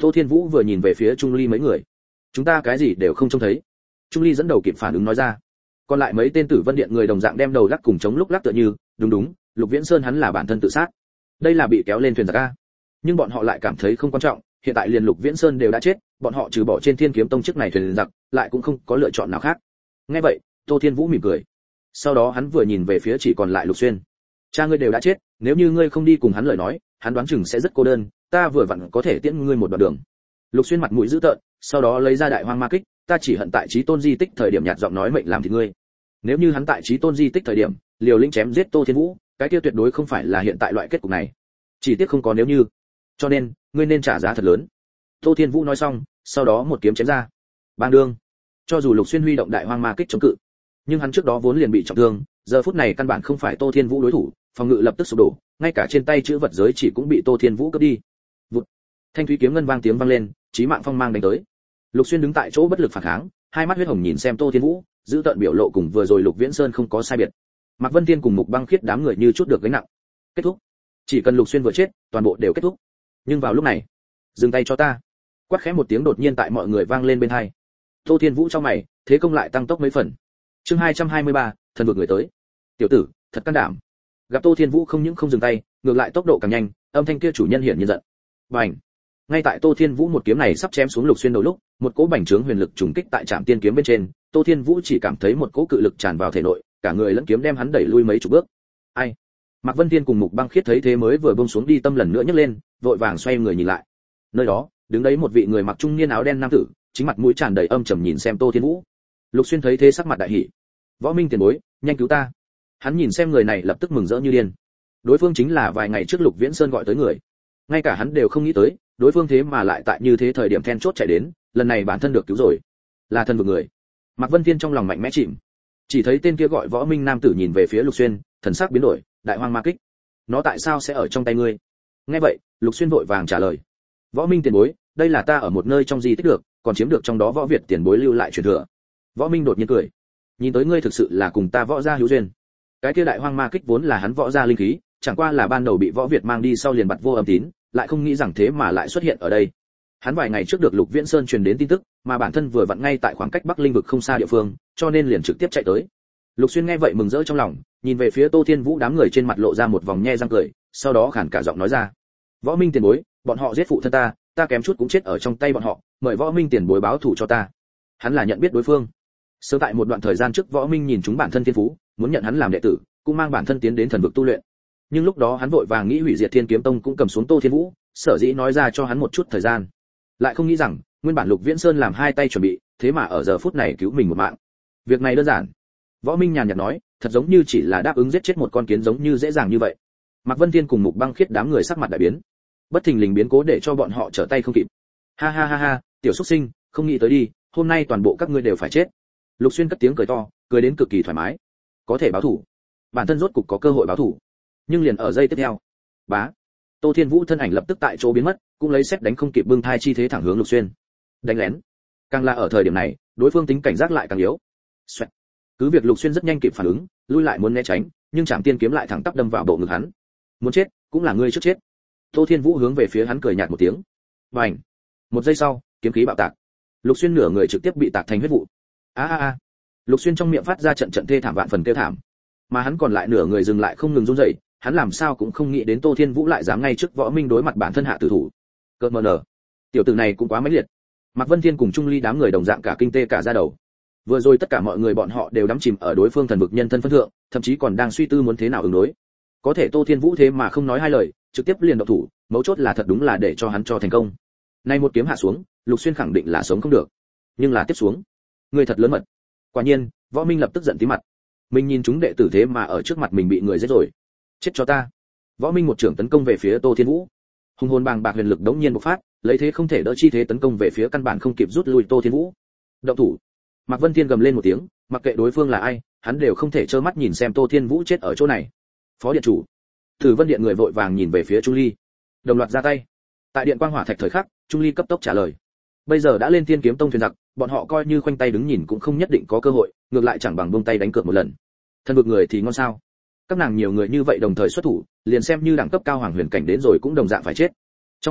Tô Thiên Vũ vừa nhìn về phía Trung Ly mấy người. Chúng ta cái gì đều không trông thấy. Trung Ly dẫn đầu kịp phản ứng nói ra. Còn lại mấy tên Tử Vân Điện người đồng dạng đem đầu lắc cùng chống lúc lắc tựa như, đúng đúng, Lục Viễn Sơn hắn là bản thân tự sát. Đây là bị kéo lên thuyền giặc a. Nhưng bọn họ lại cảm thấy không quan trọng, hiện tại liền Lục Viễn Sơn đều đã chết, bọn họ trừ bỏ trên Thiên Kiếm Tông chức này thuyền giặc, lại cũng không có lựa chọn nào khác. Nghe vậy, Tô Thiên Vũ mỉm cười. Sau đó hắn vừa nhìn về phía chỉ còn lại Lục Xuyên. Cha ngươi đều đã chết, nếu như ngươi không đi cùng hắn lời nói, hắn đoán chừng sẽ rất cô đơn, ta vừa vặn có thể tiễn ngươi một đoạn đường. Lục Xuyên mặt mũi dữ tợn, sau đó lấy ra Đại Hoang Ma Kích, ta chỉ hận tại Chí Tôn di tích thời điểm nhạt giọng nói mệnh làm thì ngươi. Nếu như hắn tại Chí Tôn di tích thời điểm, liều lĩnh chém giết Tô Thiên Vũ, cái kia tuyệt đối không phải là hiện tại loại kết cục này. Chỉ tiếc không có nếu như. Cho nên, ngươi nên trả giá thật lớn. Tô Thiên Vũ nói xong, sau đó một kiếm chém ra. Bang đương. Cho dù Lục Xuyên huy động Đại Hoang Ma Kích chống cự, nhưng hắn trước đó vốn liền bị trọng thương, giờ phút này căn bản không phải Tô Thiên Vũ đối thủ, phòng ngự lập tức sụp đổ, ngay cả trên tay chữ vật giới chỉ cũng bị Tô Thiên Vũ cướp đi. Vụt. Thanh thúy kiếm ngân vang tiếng vang lên, chí mạng phong mang đánh tới. Lục Xuyên đứng tại chỗ bất lực phản kháng, hai mắt huyết hồng nhìn xem Tô Thiên Vũ, giữ tợn biểu lộ cùng vừa rồi Lục Viễn Sơn không có sai biệt. Mạc Vân Tiên cùng Mục Băng Khiết đám người như chút được gánh nặng. Kết thúc. Chỉ cần Lục Xuyên vừa chết, toàn bộ đều kết thúc. Nhưng vào lúc này, dừng tay cho ta. Quát khẽ một tiếng đột nhiên tại mọi người vang lên bên tai. Tô Thiên Vũ trong mày, thế công lại tăng tốc mấy phần. Chương hai trăm hai mươi ba, thần vực người tới. Tiểu tử, thật can đảm. Gặp Tô Thiên Vũ không những không dừng tay, ngược lại tốc độ càng nhanh, âm thanh kia chủ nhân hiển nhiên giận. Bành. Ngay tại Tô Thiên Vũ một kiếm này sắp chém xuống Lục Xuyên đầu lúc, một cỗ bành trướng huyền lực trùng kích tại Trảm Tiên kiếm bên trên, Tô Thiên Vũ chỉ cảm thấy một cỗ cự lực tràn vào thể nội, cả người lẫn kiếm đem hắn đẩy lui mấy chục bước. Ai? Mạc Vân Tiên cùng Mục Băng Khiết thấy thế mới vừa buông xuống đi tâm lần nữa nhấc lên, vội vàng xoay người nhìn lại. Nơi đó, đứng đấy một vị người mặc trung niên áo đen nam tử, chính mặt mũi tràn đầy âm trầm nhìn xem Tô Thiên Vũ. Lục Xuyên thấy thế sắc mặt đại hỉ. Võ Minh tiền bối, nhanh cứu ta. Hắn nhìn xem người này lập tức mừng rỡ như điên. Đối phương chính là vài ngày trước Lục Viễn Sơn gọi tới người. Ngay cả hắn đều không nghĩ tới, đối phương thế mà lại tại như thế thời điểm then chốt chạy đến, lần này bản thân được cứu rồi. Là thân vực người. Mạc Vân Tiên trong lòng mạnh mẽ chìm. Chỉ thấy tên kia gọi Võ Minh nam tử nhìn về phía Lục Xuyên, thần sắc biến đổi, Đại Hoang Ma Kích. Nó tại sao sẽ ở trong tay ngươi? Nghe vậy, Lục Xuyên vội vàng trả lời. Võ Minh tiền bối, đây là ta ở một nơi trong di tích được, còn chiếm được trong đó Võ Việt tiền bối lưu lại truyền thừa. Võ Minh đột nhiên cười. Nhìn tới ngươi thực sự là cùng ta Võ gia hữu duyên. Cái kia Đại Hoang Ma Kích vốn là hắn Võ gia linh khí, chẳng qua là ban đầu bị Võ Việt mang đi sau liền bặt vô âm tín, lại không nghĩ rằng thế mà lại xuất hiện ở đây. Hắn vài ngày trước được Lục Viễn Sơn truyền đến tin tức, mà bản thân vừa vặn ngay tại khoảng cách Bắc Linh vực không xa địa phương, cho nên liền trực tiếp chạy tới. Lục Xuyên nghe vậy mừng rỡ trong lòng, nhìn về phía Tô Thiên Vũ đám người trên mặt lộ ra một vòng nhe răng cười, sau đó khàn cả giọng nói ra: "Võ Minh tiền bối, bọn họ giết phụ thân ta, ta kém chút cũng chết ở trong tay bọn họ, mời Võ Minh tiền bối báo thù cho ta." Hắn là nhận biết đối phương. Sớm tại một đoạn thời gian trước Võ Minh nhìn chúng bản thân thiên phú, muốn nhận hắn làm đệ tử, cũng mang bản thân tiến đến thần vực tu luyện. Nhưng lúc đó hắn vội vàng nghĩ hủy diệt Thiên Kiếm Tông cũng cầm xuống Tô Thiên Vũ, sở dĩ nói ra cho hắn một chút thời gian. Lại không nghĩ rằng, nguyên bản Lục Viễn Sơn làm hai tay chuẩn bị, thế mà ở giờ phút này cứu mình một mạng. Việc này đơn giản. Võ Minh nhàn nhạt nói, thật giống như chỉ là đáp ứng giết chết một con kiến giống như dễ dàng như vậy. Mạc Vân Thiên cùng Mục Băng Khiết đám người sắc mặt đại biến. Bất thình lình biến cố để cho bọn họ trở tay không kịp. Ha ha ha ha, tiểu xuất sinh, không nghĩ tới đi, hôm nay toàn bộ các ngươi đều phải chết. Lục Xuyên cất tiếng cười to, cười đến cực kỳ thoải mái. Có thể báo thủ. Bản thân rốt cục có cơ hội báo thủ. Nhưng liền ở giây tiếp theo, bá, Tô Thiên Vũ thân ảnh lập tức tại chỗ biến mất, cũng lấy xét đánh không kịp bưng thai chi thế thẳng hướng Lục Xuyên. Đánh lén. Càng là ở thời điểm này, đối phương tính cảnh giác lại càng yếu. Xoẹt. Cứ việc Lục Xuyên rất nhanh kịp phản ứng, lui lại muốn né tránh, nhưng Trảm Tiên kiếm lại thẳng tắp đâm vào bộ ngực hắn. Muốn chết, cũng là ngươi trước chết. Tô Thiên Vũ hướng về phía hắn cười nhạt một tiếng. Bành. Một giây sau, kiếm khí bạo tạc. Lục Xuyên nửa người trực tiếp bị tạc thành huyết vụ. A a a. Lục Xuyên trong miệng phát ra trận trận thê thảm vạn phần kêu thảm. Mà hắn còn lại nửa người dừng lại không ngừng run rẩy, hắn làm sao cũng không nghĩ đến Tô Thiên Vũ lại dám ngay trước Võ Minh đối mặt bản thân hạ tử thủ. Cơn mờ nở. Tiểu tử này cũng quá mãnh liệt. Mạc Vân Thiên cùng Trung Ly đám người đồng dạng cả kinh tê cả da đầu. Vừa rồi tất cả mọi người bọn họ đều đắm chìm ở đối phương thần vực nhân thân phân thượng, thậm chí còn đang suy tư muốn thế nào ứng đối. Có thể Tô Thiên Vũ thế mà không nói hai lời, trực tiếp liền động thủ, mấu chốt là thật đúng là để cho hắn cho thành công. Nay một kiếm hạ xuống, Lục Xuyên khẳng định là sống không được. Nhưng là tiếp xuống, người thật lớn mật. Quả nhiên, Võ Minh lập tức giận tím mặt. Mình nhìn chúng đệ tử thế mà ở trước mặt mình bị người giết rồi. Chết cho ta. Võ Minh một trưởng tấn công về phía Tô Thiên Vũ. Hùng hồn bàng bạc huyền lực đống nhiên bộc phát, lấy thế không thể đỡ chi thế tấn công về phía căn bản không kịp rút lui Tô Thiên Vũ. Động thủ. Mạc Vân Thiên gầm lên một tiếng, mặc kệ đối phương là ai, hắn đều không thể trơ mắt nhìn xem Tô Thiên Vũ chết ở chỗ này. Phó điện chủ. Tử Vân Điện người vội vàng nhìn về phía Trung Ly, đồng loạt ra tay. Tại điện quang hỏa thạch thời khắc, Trung Ly cấp tốc trả lời. Bây giờ đã lên Thiên Kiếm Tông thuyền giặc, bọn họ coi như khoanh tay đứng nhìn cũng không nhất định có cơ hội, ngược lại chẳng bằng buông tay đánh cược một lần. Thân vực người thì ngon sao? Các nàng nhiều người như vậy đồng thời xuất thủ, liền xem như đẳng cấp cao hoàng huyền cảnh đến rồi cũng đồng dạng phải chết. Trong phút chốc,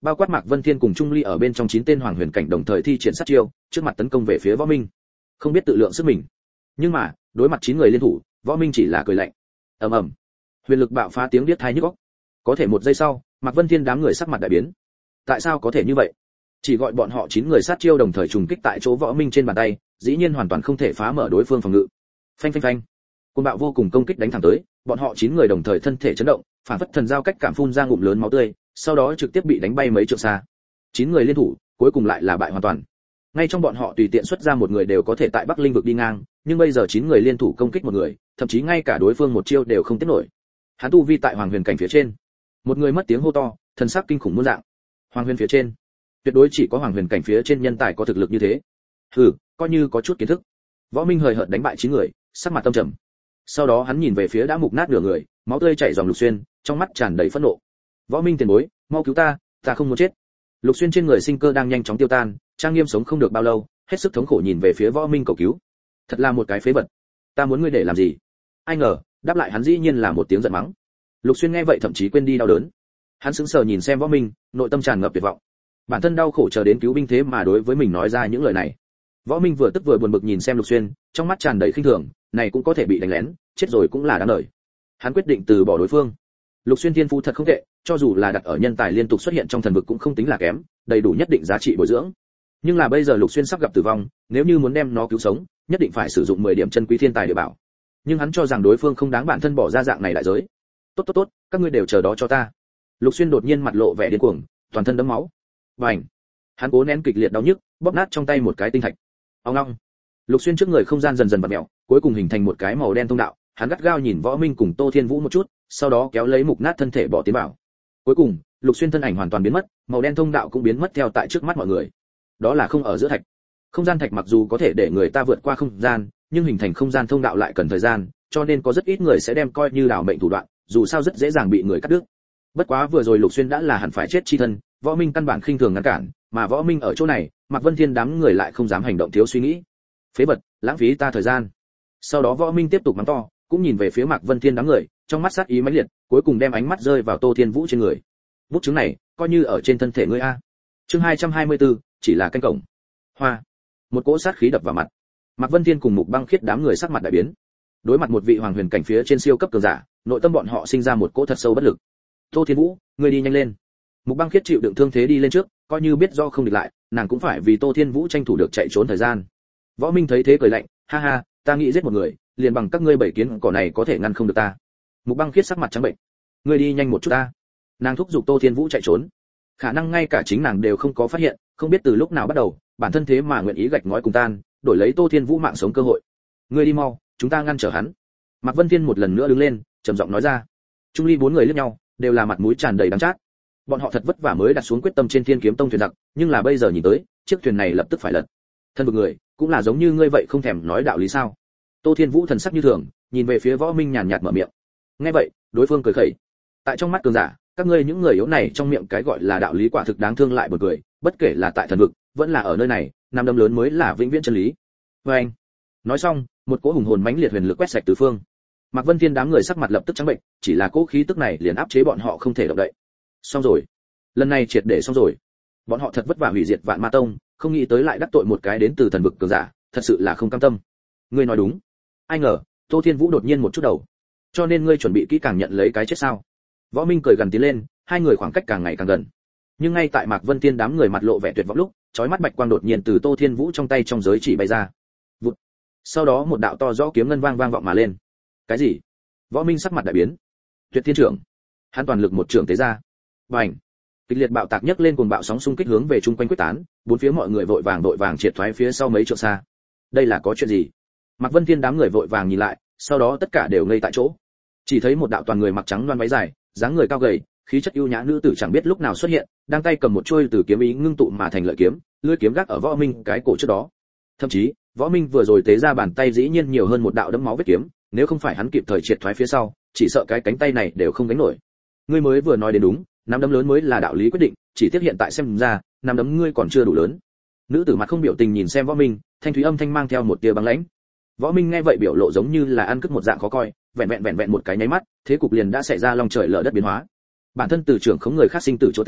bao quát Mạc Vân Thiên cùng Trung Ly ở bên trong chín tên hoàng huyền cảnh đồng thời thi triển sát chiêu, trước mặt tấn công về phía Võ Minh. Không biết tự lượng sức mình, nhưng mà, đối mặt chín người liên thủ, Võ Minh chỉ là cười lạnh. Ầm ầm. Huyền lực bạo phá tiếng điếc tai nhức óc. Có thể một giây sau, Mạc Vân Thiên đám người sắc mặt đại biến. Tại sao có thể như vậy? Chỉ gọi bọn họ chín người sát chiêu đồng thời trùng kích tại chỗ Võ Minh trên bàn tay, dĩ nhiên hoàn toàn không thể phá mở đối phương phòng ngự. Phanh phanh phanh. Côn bạo vô cùng công kích đánh thẳng tới, bọn họ chín người đồng thời thân thể chấn động, phản phất thần giao cách cảm phun ra ngụm lớn máu tươi, sau đó trực tiếp bị đánh bay mấy trượng xa. Chín người liên thủ, cuối cùng lại là bại hoàn toàn. Ngay trong bọn họ tùy tiện xuất ra một người đều có thể tại Bắc Linh vực đi ngang, nhưng bây giờ chín người liên thủ công kích một người, thậm chí ngay cả đối phương một chiêu đều không tiếp nổi. Hắn tu vi tại Hoàng Huyền cảnh phía trên. Một người mất tiếng hô to, thần sắc kinh khủng muôn dạng. Hoàng Huyền phía trên, tuyệt đối chỉ có Hoàng Huyền cảnh phía trên nhân tài có thực lực như thế. Hừ, coi như có chút kiến thức. Võ Minh hời hợt đánh bại chín người, sắc mặt tâm trầm. Sau đó hắn nhìn về phía đã mục nát nửa người, máu tươi chảy dòng Lục Xuyên, trong mắt tràn đầy phẫn nộ. Võ Minh tiền bối, mau cứu ta, ta không muốn chết. Lục Xuyên trên người sinh cơ đang nhanh chóng tiêu tan, trang nghiêm sống không được bao lâu, hết sức thống khổ nhìn về phía Võ Minh cầu cứu. Thật là một cái phế vật, ta muốn ngươi để làm gì? Ai ngờ, đáp lại hắn dĩ nhiên là một tiếng giận mắng. Lục Xuyên nghe vậy thậm chí quên đi đau đớn. Hắn sững sờ nhìn xem Võ Minh, nội tâm tràn ngập tuyệt vọng. Bản thân đau khổ chờ đến cứu binh thế mà đối với mình nói ra những lời này. Võ Minh vừa tức vừa buồn bực nhìn xem Lục Xuyên, trong mắt tràn đầy khinh thường, này cũng có thể bị đánh lén, chết rồi cũng là đáng đời. Hắn quyết định từ bỏ đối phương. Lục Xuyên thiên phú thật không tệ, cho dù là đặt ở nhân tài liên tục xuất hiện trong thần vực cũng không tính là kém, đầy đủ nhất định giá trị bồi dưỡng. Nhưng là bây giờ Lục Xuyên sắp gặp tử vong, nếu như muốn đem nó cứu sống, nhất định phải sử dụng mười điểm chân quý thiên tài địa bảo. Nhưng hắn cho rằng đối phương không đáng bản thân bỏ ra dạng này đại giới. Tốt tốt tốt, các ngươi đều chờ đó cho ta. Lục Xuyên đột nhiên mặt lộ vẻ điên cuồng, toàn thân đẫm máu. Bành! Hắn cố nén kịch liệt đau nhức, bóp nát trong tay một cái tinh thạch. Ong ong! Lục Xuyên trước người không gian dần dần vặn mèo, cuối cùng hình thành một cái màu đen thông đạo. Hắn gắt gao nhìn Võ Minh cùng Tô Thiên Vũ một chút, sau đó kéo lấy mục nát thân thể bỏ tiến vào. Cuối cùng, Lục Xuyên thân ảnh hoàn toàn biến mất, màu đen thông đạo cũng biến mất theo tại trước mắt mọi người. Đó là không ở giữa thạch. Không gian thạch mặc dù có thể để người ta vượt qua không gian, nhưng hình thành không gian thông đạo lại cần thời gian, cho nên có rất ít người sẽ đem coi như đảo mệnh thủ đoạn, dù sao rất dễ dàng bị người cắt đứt. Bất quá vừa rồi Lục Xuyên đã là hẳn phải chết chi thân, Võ Minh căn bản khinh thường ngăn cản, mà Võ Minh ở chỗ này, Mạc Vân Thiên đám người lại không dám hành động thiếu suy nghĩ. Phế vật, lãng phí ta thời gian. Sau đó Võ Minh tiếp tục mắng to, cũng nhìn về phía Mạc Vân Thiên đám người, trong mắt sát ý mãnh liệt, cuối cùng đem ánh mắt rơi vào Tô Thiên Vũ trên người. Bút chứng này, coi như ở trên thân thể ngươi a. Chương hai trăm hai mươi tư, chỉ là canh cổng. Hoa. Một cỗ sát khí đập vào mặt. Mạc Vân Thiên cùng Mục Băng Khiết đám người sắc mặt đại biến. Đối mặt một vị hoàng huyền cảnh phía trên siêu cấp cường giả, nội tâm bọn họ sinh ra một cỗ thật sâu bất lực. Tô Thiên Vũ, ngươi đi nhanh lên. Mục Băng Khiết chịu đựng thương thế đi lên trước, coi như biết do không địch lại, nàng cũng phải vì Tô Thiên Vũ tranh thủ được chạy trốn thời gian. Võ Minh thấy thế cười lạnh, ha ha, ta nghĩ giết một người, liền bằng các ngươi bảy kiến cỏ này có thể ngăn không được ta. Mục Băng Khiết sắc mặt trắng bệnh. Ngươi đi nhanh một chút ta. Nàng thúc giục Tô Thiên Vũ chạy trốn. Khả năng ngay cả chính nàng đều không có phát hiện, không biết từ lúc nào bắt đầu, bản thân thế mà nguyện ý gạch ngói cùng tan, đổi lấy Tô Thiên Vũ mạng sống cơ hội. Ngươi đi mau, chúng ta ngăn trở hắn. Mạc Vân Thiên một lần nữa đứng lên, trầm giọng nói ra. Trung Ly bốn người liếc nhau, đều là mặt mũi tràn đầy đắng chát. Bọn họ thật vất vả mới đặt xuống quyết tâm trên Thiên Kiếm Tông thuyền giặc, nhưng là bây giờ nhìn tới, chiếc thuyền này lập tức phải lật. Thân vực người, cũng là giống như ngươi vậy không thèm nói đạo lý sao? Tô Thiên Vũ thần sắc như thường, nhìn về phía Võ Minh nhàn nhạt mở miệng. Nghe vậy, đối phương cười khẩy. Tại trong mắt cường giả, các ngươi những người yếu này trong miệng cái gọi là đạo lý quả thực đáng thương lại buồn cười, bất kể là tại thần vực, vẫn là ở nơi này, năm đấm lớn mới là vĩnh viễn chân lý. Và anh. Nói xong, một cỗ hùng hồn mãnh liệt huyền lực quét sạch tứ phương. Mạc Vân Thiên đám người sắc mặt lập tức trắng bệnh, chỉ là cỗ khí tức này liền áp chế bọn họ không thể động đậy. Xong rồi, lần này triệt để xong rồi. Bọn họ thật vất vả hủy diệt Vạn Ma Tông, không nghĩ tới lại đắc tội một cái đến từ thần vực cường giả, thật sự là không cam tâm. Ngươi nói đúng. Ai ngờ, Tô Thiên Vũ đột nhiên một chút đầu. Cho nên ngươi chuẩn bị kỹ càng nhận lấy cái chết sao? Võ Minh cười gần tiến lên, hai người khoảng cách càng ngày càng gần. Nhưng ngay tại Mạc Vân Thiên đám người mặt lộ vẻ tuyệt vọng lúc, chói mắt bạch quang đột nhiên từ Tô Thiên Vũ trong tay trong giới chỉ bay ra. Vụt. Sau đó một đạo to rõ kiếm ngân vang vang vọng mà lên. Cái gì? Võ Minh sắc mặt đại biến. Tuyệt Thiên trưởng. Hắn toàn lực một trưởng tế ra. Bành. Kịch liệt bạo tạc nhấc lên cuồng bạo sóng xung kích hướng về chung quanh quyết tán, bốn phía mọi người vội vàng vội vàng triệt thoái phía sau mấy trượng xa. Đây là có chuyện gì? Mạc Vân Thiên đám người vội vàng nhìn lại, sau đó tất cả đều ngây tại chỗ. Chỉ thấy một đạo toàn người mặc trắng loan váy dài, dáng người cao gầy, khí chất ưu nhã nữ tử chẳng biết lúc nào xuất hiện, đang tay cầm một chuôi từ kiếm ý ngưng tụ mà thành lợi kiếm, lưỡi kiếm gác ở Võ Minh cái cổ trước đó. Thậm chí, Võ Minh vừa rồi tế ra bàn tay dĩ nhiên nhiều hơn một đạo đẫm máu vết kiếm, nếu không phải hắn kịp thời triệt thoái phía sau, chỉ sợ cái cánh tay này đều không gánh nổi. Ngươi mới vừa nói đến đúng, nắm đấm lớn mới là đạo lý quyết định, chỉ tiếc hiện tại xem ra, nắm đấm ngươi còn chưa đủ lớn. Nữ tử mặt không biểu tình nhìn xem Võ Minh, thanh thúy âm thanh mang theo một tia băng lãnh. Võ Minh nghe vậy biểu lộ giống như là ăn cướp một dạng khó coi, vẹn vẹn vẹn vẹn một cái nháy mắt, thế cục liền đã xảy ra long trời lở đất biến hóa. Bản thân từ trưởng khống người khác sinh tử chỗ thể,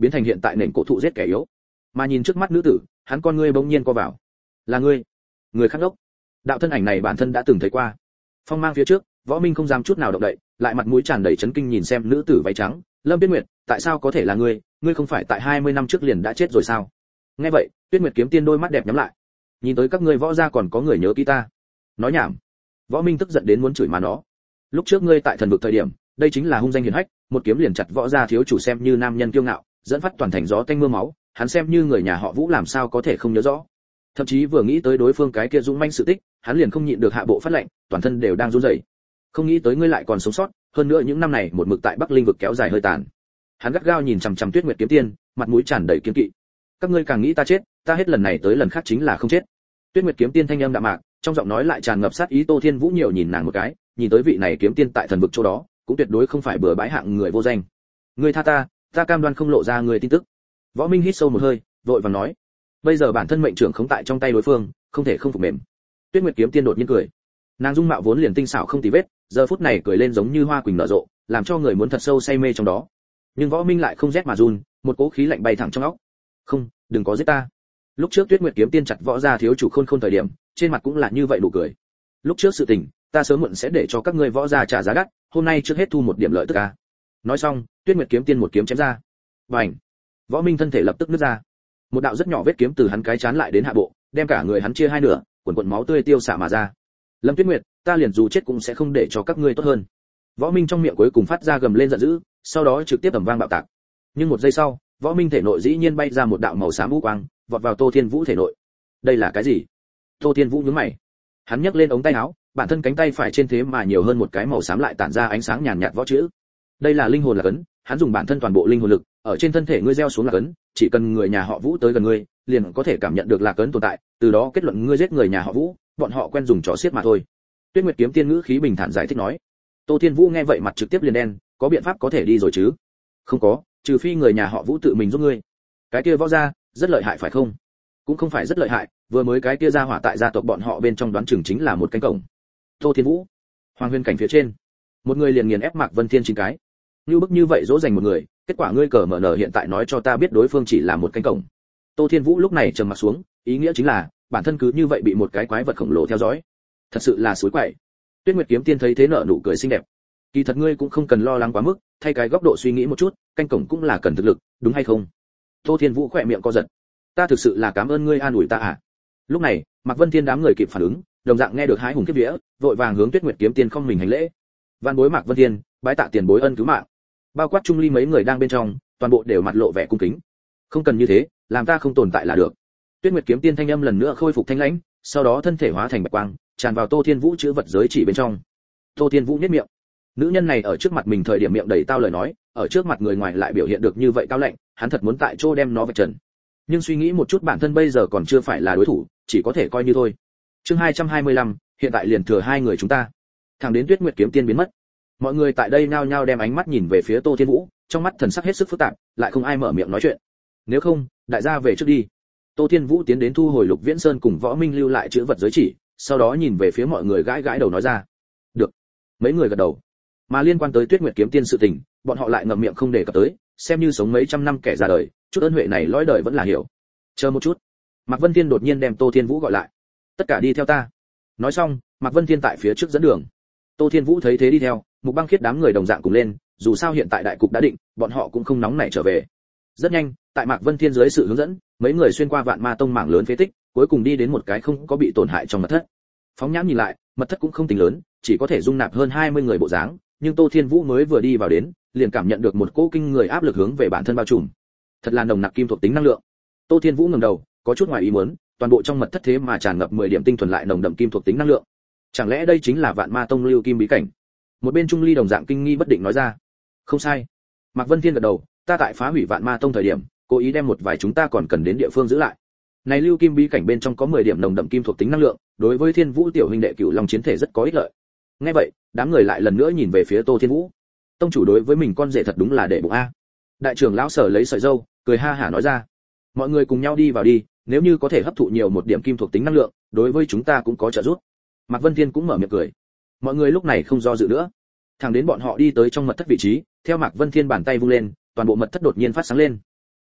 biến thành hiện tại nền cổ thụ giết kẻ yếu. Mà nhìn trước mắt nữ tử, hắn con ngươi bỗng nhiên co vào. Là ngươi? Người khác đốc. Đạo thân ảnh này bản thân đã từng thấy qua. Phong mang phía trước, Võ Minh không dám chút nào động đậy, lại mặt mũi tràn đầy chấn kinh nhìn xem nữ tử váy trắng. Lâm Tuyết Nguyệt, tại sao có thể là ngươi? Ngươi không phải tại hai mươi năm trước liền đã chết rồi sao? Nghe vậy, Tuyết Nguyệt kiếm tiên đôi mắt đẹp nhắm lại. Nhìn tới các ngươi võ gia còn có người nhớ kỹ ta. Nói nhảm. Võ Minh tức giận đến muốn chửi má nó. Lúc trước ngươi tại thần vực thời điểm, đây chính là hung danh hiển hách, một kiếm liền chặt võ gia thiếu chủ xem như nam nhân kiêu ngạo, dẫn phát toàn thành gió tanh mưa máu, hắn xem như người nhà họ Vũ làm sao có thể không nhớ rõ. Thậm chí vừa nghĩ tới đối phương cái kia dũng manh sự tích, hắn liền không nhịn được hạ bộ phát lệnh, toàn thân đều đang run rẩy. Không nghĩ tới ngươi lại còn sống sót, hơn nữa những năm này một mực tại Bắc Linh vực kéo dài hơi tàn. Hắn gắt gao nhìn chằm chằm Tuyết Nguyệt kiếm tiên, mặt mũi tràn đầy kiêng kỵ. Các ngươi càng nghĩ ta chết, ta hết lần này tới lần khác chính là không chết. Tuyết Nguyệt kiếm tiên thanh âm đạm mạc, trong giọng nói lại tràn ngập sát ý. Tô Thiên Vũ nhiều nhìn nàng một cái, nhìn tới vị này kiếm tiên tại thần vực chỗ đó, cũng tuyệt đối không phải bừa bãi hạng người vô danh. Ngươi tha ta, ta cam đoan không lộ ra người tin tức. Võ Minh hít sâu một hơi, vội vàng nói, bây giờ bản thân mệnh trưởng không tại trong tay đối phương, không thể không phục mềm. Tuyết Nguyệt kiếm tiên đột nhiên cười, nàng dung mạo vốn liền tinh xảo không tì vết, giờ phút này cười lên giống như hoa quỳnh nở rộ, làm cho người muốn thật sâu say mê trong đó. Nhưng Võ Minh lại không rét mà run, một cỗ khí lạnh bay thẳng trong óc. Không, đừng có giết ta. Lúc trước Tuyết Nguyệt kiếm tiên chặt võ gia thiếu chủ Khôn Khôn thời điểm, trên mặt cũng là như vậy nụ cười. Lúc trước sự tình, ta sớm muộn sẽ để cho các ngươi võ gia trả giá đắt, hôm nay trước hết thu một điểm lợi tức a. Nói xong, Tuyết Nguyệt kiếm tiên một kiếm chém ra. Bành! Võ Minh thân thể lập tức nứt ra. Một đạo rất nhỏ vết kiếm từ hắn cái chán lại đến hạ bộ, đem cả người hắn chia hai nửa, quần quần máu tươi tiêu xạ mà ra. Lâm Tuyết Nguyệt, ta liền dù chết cũng sẽ không để cho các ngươi tốt hơn. Võ Minh trong miệng cuối cùng phát ra gầm lên giận dữ, sau đó trực tiếp ầm vang bạo tạc. Nhưng một giây sau, Võ Minh thể nội dĩ nhiên bay ra một đạo màu xám vũ quang, vọt vào Tô Thiên Vũ thể nội. Đây là cái gì? Tô Thiên Vũ nhướng mày. Hắn nhấc lên ống tay áo, bản thân cánh tay phải trên thế mà nhiều hơn một cái màu xám lại tản ra ánh sáng nhàn nhạt võ chữ. Đây là linh hồn lạc ấn, hắn dùng bản thân toàn bộ linh hồn lực, ở trên thân thể ngươi gieo xuống lạc ấn, chỉ cần người nhà họ Vũ tới gần ngươi, liền có thể cảm nhận được lạc ấn tồn tại, từ đó kết luận ngươi giết người nhà họ Vũ, bọn họ quen dùng trò xiết mà thôi. Tuyết Nguyệt kiếm tiên ngữ khí bình thản giải thích nói. Tô Thiên Vũ nghe vậy mặt trực tiếp liền đen, có biện pháp có thể đi rồi chứ? Không có, trừ phi người nhà họ Vũ tự mình giúp ngươi. Cái kia võ gia, rất lợi hại phải không? Cũng không phải rất lợi hại, vừa mới cái kia ra hỏa tại gia tộc bọn họ bên trong đoán chừng chính là một cánh cổng. Tô Thiên Vũ, Hoàng Huyên cảnh phía trên, một người liền nghiền ép Mạc Vân Thiên chín cái. Như bức như vậy dỗ dành một người, kết quả ngươi cờ mở nở hiện tại nói cho ta biết đối phương chỉ là một cánh cổng. Tô Thiên Vũ lúc này trầm mặt xuống, ý nghĩa chính là bản thân cứ như vậy bị một cái quái vật khổng lồ theo dõi. Thật sự là suối quậy. Tuyết Nguyệt kiếm tiên thấy thế nở nụ cười xinh đẹp. Kỳ thật ngươi cũng không cần lo lắng quá mức, thay cái góc độ suy nghĩ một chút, canh cổng cũng là cần thực lực, đúng hay không? Tô Thiên Vũ khỏe miệng co giật. Ta thực sự là cảm ơn ngươi an ủi ta à? Lúc này, Mạc Vân Thiên đám người kịp phản ứng, đồng dạng nghe được hái hùng kiếp vía, vội vàng hướng Tuyết Nguyệt kiếm tiên không mình hành lễ. Van bối Mạc Vân Thiên, bái tạ tiền bối ân cứu mạng. Bao quát Trung Ly mấy người đang bên trong, toàn bộ đều mặt lộ vẻ cung kính. Không cần như thế, làm ta không tồn tại là được. Tuyết Nguyệt kiếm tiên thanh âm lần nữa khôi phục thanh lãnh, sau đó thân thể hóa thành bạch quang, tràn vào Tô Thiên Vũ chữ vật giới chỉ bên trong. Tô Thiên Vũ nhếch miệng. Nữ nhân này ở trước mặt mình thời điểm miệng đầy tao lời nói, ở trước mặt người ngoài lại biểu hiện được như vậy cao lạnh, hắn thật muốn tại chỗ đem nó vạch trần. Nhưng suy nghĩ một chút bản thân bây giờ còn chưa phải là đối thủ, chỉ có thể coi như thôi. Chương hai trăm hai mươi lăm, hiện tại liền thừa hai người chúng ta. Thẳng đến Tuyết Nguyệt kiếm tiên biến mất. Mọi người tại đây nhao nhao đem ánh mắt nhìn về phía Tô Thiên Vũ, trong mắt thần sắc hết sức phức tạp, lại không ai mở miệng nói chuyện. Nếu không, đại gia về trước đi. Tô Thiên Vũ tiến đến thu hồi Lục Viễn Sơn cùng Võ Minh lưu lại chữ vật giới chỉ, sau đó nhìn về phía mọi người gãi gãi đầu nói ra. Được. Mấy người gật đầu. Mà liên quan tới Tuyết Nguyệt kiếm tiên sự tình, bọn họ lại ngậm miệng không đề cập tới, xem như sống mấy trăm năm kẻ già đời, chút ơn huệ này lõi đời vẫn là hiểu. Chờ một chút. Mạc Vân Thiên đột nhiên đem Tô Thiên Vũ gọi lại. Tất cả đi theo ta. Nói xong, Mạc Vân Thiên tại phía trước dẫn đường. Tô Thiên Vũ thấy thế đi theo, Mục Băng Khiết đám người đồng dạng cùng lên, dù sao hiện tại đại cục đã định, bọn họ cũng không nóng nảy trở về. Rất nhanh, tại Mạc Vân Thiên dưới sự hướng dẫn, mấy người xuyên qua Vạn Ma Tông mảng lớn phế tích, cuối cùng đi đến một cái không có bị tổn hại trong mật thất. Phóng nhãn nhìn lại, mật thất cũng không tính lớn, chỉ có thể dung nạp hơn hai mươi người bộ dáng, nhưng Tô Thiên Vũ mới vừa đi vào đến, liền cảm nhận được một cỗ kinh người áp lực hướng về bản thân bao trùm. Thật là nồng nặc kim thuộc tính năng lượng. Tô Thiên Vũ ngẩng đầu, có chút ngoài ý muốn, toàn bộ trong mật thất thế mà tràn ngập mười điểm tinh thuần lại nồng đậm kim thuộc tính năng lượng. Chẳng lẽ đây chính là Vạn Ma Tông lưu kim bí cảnh? Một bên Trung Ly đồng dạng kinh nghi bất định nói ra. Không sai. Mạc Vân Thiên gật đầu, ta tại phá hủy Vạn Ma Tông thời điểm, cố ý đem một vài chúng ta còn cần đến địa phương giữ lại. Này lưu kim bí cảnh bên trong có mười điểm nồng đậm kim thuộc tính năng lượng, đối với Thiên Vũ tiểu huynh đệ Cửu Long chiến thể rất có ích lợi. Nghe vậy, đám người lại lần nữa nhìn về phía Tô Thiên Vũ. Tông chủ đối với mình con rể thật đúng là để bụng a. Đại trưởng lão Sở lấy sợi râu, cười ha hả nói ra. Mọi người cùng nhau đi vào đi, nếu như có thể hấp thụ nhiều một điểm kim thuộc tính năng lượng, đối với chúng ta cũng có trợ giúp. Mạc Vân Thiên cũng mở miệng cười. Mọi người lúc này không do dự nữa. Thẳng đến bọn họ đi tới trong mật thất vị trí, theo Mạc Vân Thiên bàn tay vung lên, toàn bộ mật thất đột nhiên phát sáng lên.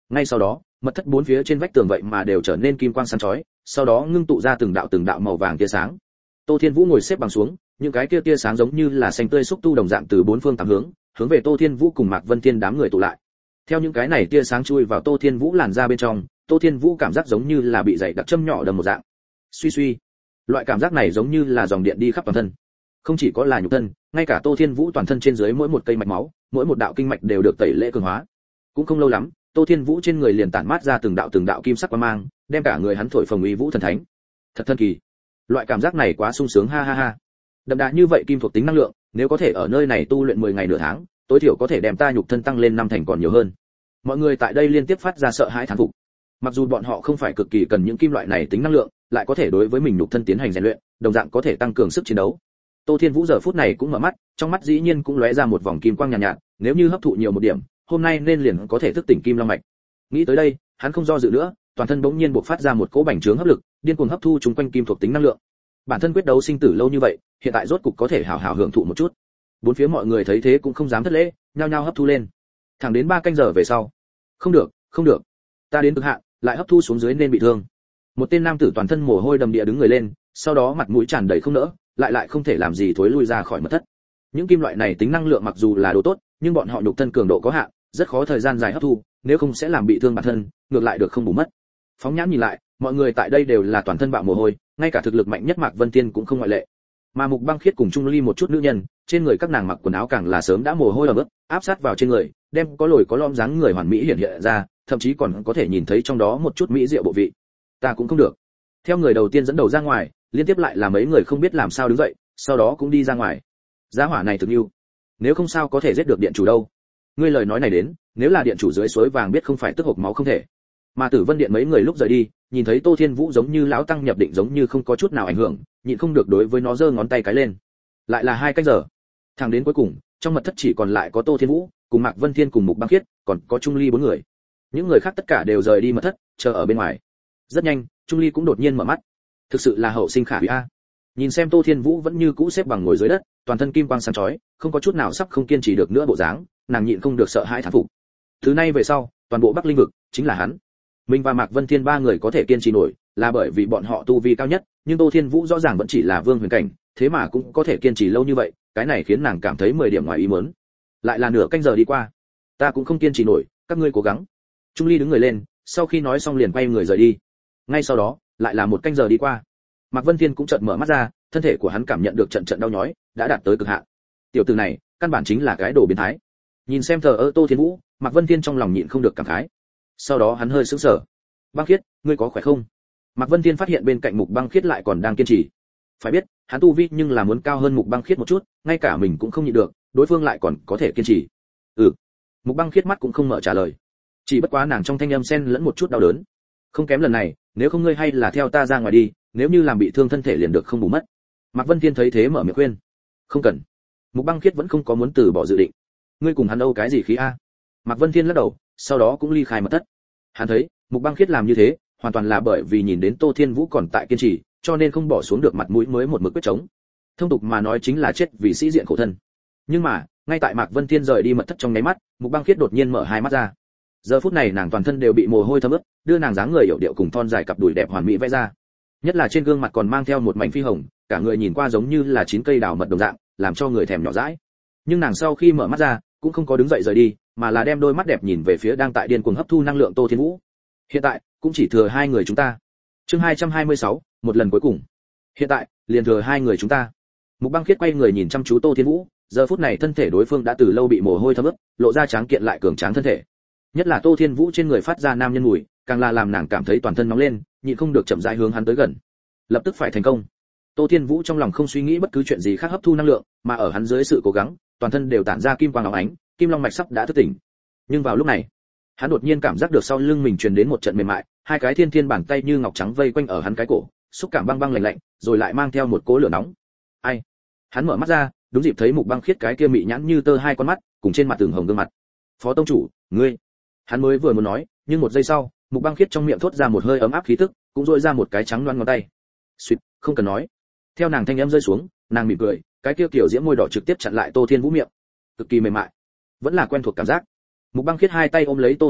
Ngay sau đó, mật thất bốn phía trên vách tường vậy mà đều trở nên kim quang sáng chói, sau đó ngưng tụ ra từng đạo từng đạo màu vàng tia sáng. Tô Thiên Vũ ngồi xếp bằng xuống, những cái kia tia sáng giống như là xanh tươi xúc tu đồng dạng từ bốn phương tám hướng, hướng về Tô Thiên Vũ cùng Mạc Vân Thiên đám người tụ lại. Theo những cái này tia sáng chui vào Tô Thiên Vũ làn da bên trong, Tô Thiên Vũ cảm giác giống như là bị dày đặc châm nhỏ đâm một dạng. Suy suy, loại cảm giác này giống như là dòng điện đi khắp toàn thân. Không chỉ có là nhục thân, ngay cả Tô Thiên Vũ toàn thân trên dưới mỗi một cây mạch máu, mỗi một đạo kinh mạch đều được tẩy lễ cường hóa. Cũng không lâu lắm, Tô Thiên Vũ trên người liền tản mát ra từng đạo từng đạo kim sắc quang mang, đem cả người hắn thổi phồng uy vũ thần thánh. Thật thần kỳ. Loại cảm giác này quá sung sướng ha ha ha. Đậm đà như vậy kim thuộc tính năng lượng, nếu có thể ở nơi này tu luyện mười ngày nửa tháng, tối thiểu có thể đem ta nhục thân tăng lên năm thành còn nhiều hơn. Mọi người tại đây liên tiếp phát ra sợ hãi thán phục. Mặc dù bọn họ không phải cực kỳ cần những kim loại này tính năng lượng, lại có thể đối với mình nhục thân tiến hành rèn luyện, đồng dạng có thể tăng cường sức chiến đấu. Tô Thiên Vũ giờ phút này cũng mở mắt, trong mắt dĩ nhiên cũng lóe ra một vòng kim quang nhàn nhạt, nhạt, nếu như hấp thụ nhiều một điểm, hôm nay nên liền có thể thức tỉnh kim long mạch. Nghĩ tới đây, hắn không do dự nữa, toàn thân bỗng nhiên bộc phát ra một cỗ bành trướng hấp lực, điên cuồng hấp thu chúng quanh kim thuộc tính năng lượng. Bản thân quyết đấu sinh tử lâu như vậy, hiện tại rốt cục có thể hào hào hưởng thụ một chút. Bốn phía mọi người thấy thế cũng không dám thất lễ, nhao nhao hấp thu lên. Thẳng đến ba canh giờ về sau, không được, không được, ta đến cực hạn, lại hấp thu xuống dưới nên bị thương. Một tên nam tử toàn thân mồ hôi đầm địa đứng người lên, sau đó mặt mũi tràn đầy không nỡ, lại lại không thể làm gì thối lui ra khỏi mật thất. Những kim loại này tính năng lượng mặc dù là đồ tốt, nhưng bọn họ nhục thân cường độ có hạn, rất khó thời gian dài hấp thu, nếu không sẽ làm bị thương bản thân, ngược lại được không bù mất. Phóng nhãn nhìn lại, mọi người tại đây đều là toàn thân bạo mồ hôi, ngay cả thực lực mạnh nhất Mạc Vân Tiên cũng không ngoại lệ. Mà Mục Băng Khiết cùng Trung Ly một chút nữ nhân, trên người các nàng mặc quần áo càng là sớm đã mồ hôi ẩm ướt, áp sát vào trên người, đem có lồi có lõm dáng người hoàn mỹ hiện hiện ra, thậm chí còn có thể nhìn thấy trong đó một chút mỹ diệu bộ vị. Ta cũng không được. Theo người đầu tiên dẫn đầu ra ngoài, liên tiếp lại là mấy người không biết làm sao đứng dậy, sau đó cũng đi ra ngoài. Giá hỏa này thực yêu, nếu không sao có thể giết được điện chủ đâu. Ngươi lời nói này đến, nếu là điện chủ dưới suối vàng biết không phải tức hộc máu không thể. Mà Tử Vân Điện mấy người lúc rời đi, nhìn thấy Tô Thiên Vũ giống như lão tăng nhập định giống như không có chút nào ảnh hưởng, nhịn không được đối với nó giơ ngón tay cái lên. Lại là hai canh giờ. Thẳng đến cuối cùng, trong mật thất chỉ còn lại có Tô Thiên Vũ, cùng Mạc Vân Thiên cùng Mục Băng Khiết, còn có Trung Ly bốn người. Những người khác tất cả đều rời đi mật thất, chờ ở bên ngoài. Rất nhanh, Trung Ly cũng đột nhiên mở mắt. Thực sự là hậu sinh khả hủy a. Nhìn xem Tô Thiên Vũ vẫn như cũ xếp bằng ngồi dưới đất, toàn thân kim quang sáng chói, không có chút nào sắp không kiên trì được nữa bộ dáng, nàng nhịn không được sợ hãi thán phục. Thứ này về sau, toàn bộ Bắc Linh vực chính là hắn. Mình và Mạc Vân Thiên ba người có thể kiên trì nổi, là bởi vì bọn họ tu vi cao nhất, nhưng Tô Thiên Vũ rõ ràng vẫn chỉ là vương huyền cảnh, thế mà cũng có thể kiên trì lâu như vậy, cái này khiến nàng cảm thấy mười điểm ngoài ý muốn. Lại là nửa canh giờ đi qua, ta cũng không kiên trì nổi, các ngươi cố gắng. Trung Ly đứng người lên, sau khi nói xong liền quay người rời đi. Ngay sau đó, lại là một canh giờ đi qua. Mạc Vân Thiên cũng chợt mở mắt ra, thân thể của hắn cảm nhận được trận trận đau nhói, đã đạt tới cực hạn. Tiểu tử này, căn bản chính là cái đồ biến thái. Nhìn xem thờ ơ Tô Thiên Vũ, Mạc Vân Thiên trong lòng nhịn không được cảm khái. Sau đó hắn hơi sững sờ. Băng Khiết, ngươi có khỏe không? Mạc Vân Thiên phát hiện bên cạnh Mục Băng Khiết lại còn đang kiên trì. Phải biết, hắn tu vi nhưng là muốn cao hơn Mục Băng Khiết một chút, ngay cả mình cũng không nhịn được, đối phương lại còn có thể kiên trì. Ừ. Mục Băng Khiết mắt cũng không mở trả lời. Chỉ bất quá nàng trong thanh âm xen lẫn một chút đau đớn. Không kém lần này, nếu không ngươi hay là theo ta ra ngoài đi, nếu như làm bị thương thân thể liền được không bù mất. Mạc Vân Thiên thấy thế mở miệng khuyên. Không cần. Mục Băng Khiết vẫn không có muốn từ bỏ dự định. Ngươi cùng hắn đâu cái gì khí a? Mạc Vân Thiên lắc đầu, sau đó cũng ly khai mật thất. Hắn thấy, Mục Băng Khiết làm như thế, hoàn toàn là bởi vì nhìn đến Tô Thiên Vũ còn tại kiên trì, cho nên không bỏ xuống được mặt mũi mới một mực quyết chống. Thông tục mà nói chính là chết vì sĩ diện khổ thân. Nhưng mà, ngay tại Mạc Vân Thiên rời đi mật thất trong nháy mắt, Mục Băng Khiết đột nhiên mở hai mắt ra. Giờ phút này nàng toàn thân đều bị mồ hôi thấm ướt, đưa nàng dáng người yểu điệu cùng thon dài cặp đùi đẹp hoàn mỹ vẽ ra. Nhất là trên gương mặt còn mang theo một mảnh phi hồng, cả người nhìn qua giống như là chín cây đào mật đồng dạng, làm cho người thèm nhỏ dãi. Nhưng nàng sau khi mở mắt ra, cũng không có đứng dậy rời đi, mà là đem đôi mắt đẹp nhìn về phía đang tại điên cuồng hấp thu năng lượng Tô Thiên Vũ. Hiện tại, cũng chỉ thừa hai người chúng ta. Chương hai trăm hai mươi sáu, một lần cuối cùng. Hiện tại, liền thừa hai người chúng ta. Mục Băng Khiết quay người nhìn chăm chú Tô Thiên Vũ, giờ phút này thân thể đối phương đã từ lâu bị mồ hôi thấm ướt, lộ ra tráng kiện lại cường tráng thân thể. Nhất là Tô Thiên Vũ trên người phát ra nam nhân mùi, càng là làm nàng cảm thấy toàn thân nóng lên, nhịn không được chậm rãi hướng hắn tới gần. Lập tức phải thành công. Tô Thiên Vũ trong lòng không suy nghĩ bất cứ chuyện gì khác hấp thu năng lượng, mà ở hắn dưới sự cố gắng, toàn thân đều tản ra kim quang óng ánh, kim long mạch sắp đã thức tỉnh. Nhưng vào lúc này, hắn đột nhiên cảm giác được sau lưng mình truyền đến một trận mềm mại, hai cái thiên thiên bàn tay như ngọc trắng vây quanh ở hắn cái cổ, xúc cảm băng băng lạnh lạnh, rồi lại mang theo một cỗ lửa nóng. Ai? Hắn mở mắt ra, đúng dịp thấy Mục Băng Khiết cái kia mị nhãn như tơ hai con mắt, cùng trên mặt tường hồng gương mặt. Phó tông chủ, ngươi. Hắn mới vừa muốn nói, nhưng một giây sau, Mục Băng Khiết trong miệng thốt ra một hơi ấm áp khí tức, cũng rỗi ra một cái trắng loăn ngón tay. Xuyệt, không cần nói. Theo nàng thanh âm rơi xuống, nàng mỉm cười, cái kia kiểu diễm môi đỏ trực tiếp chặn lại Tô Thiên Vũ miệng. Cực kỳ mềm mại, vẫn là quen thuộc cảm giác. Mục Băng Khiết hai tay ôm lấy Tô Thiên Vũ,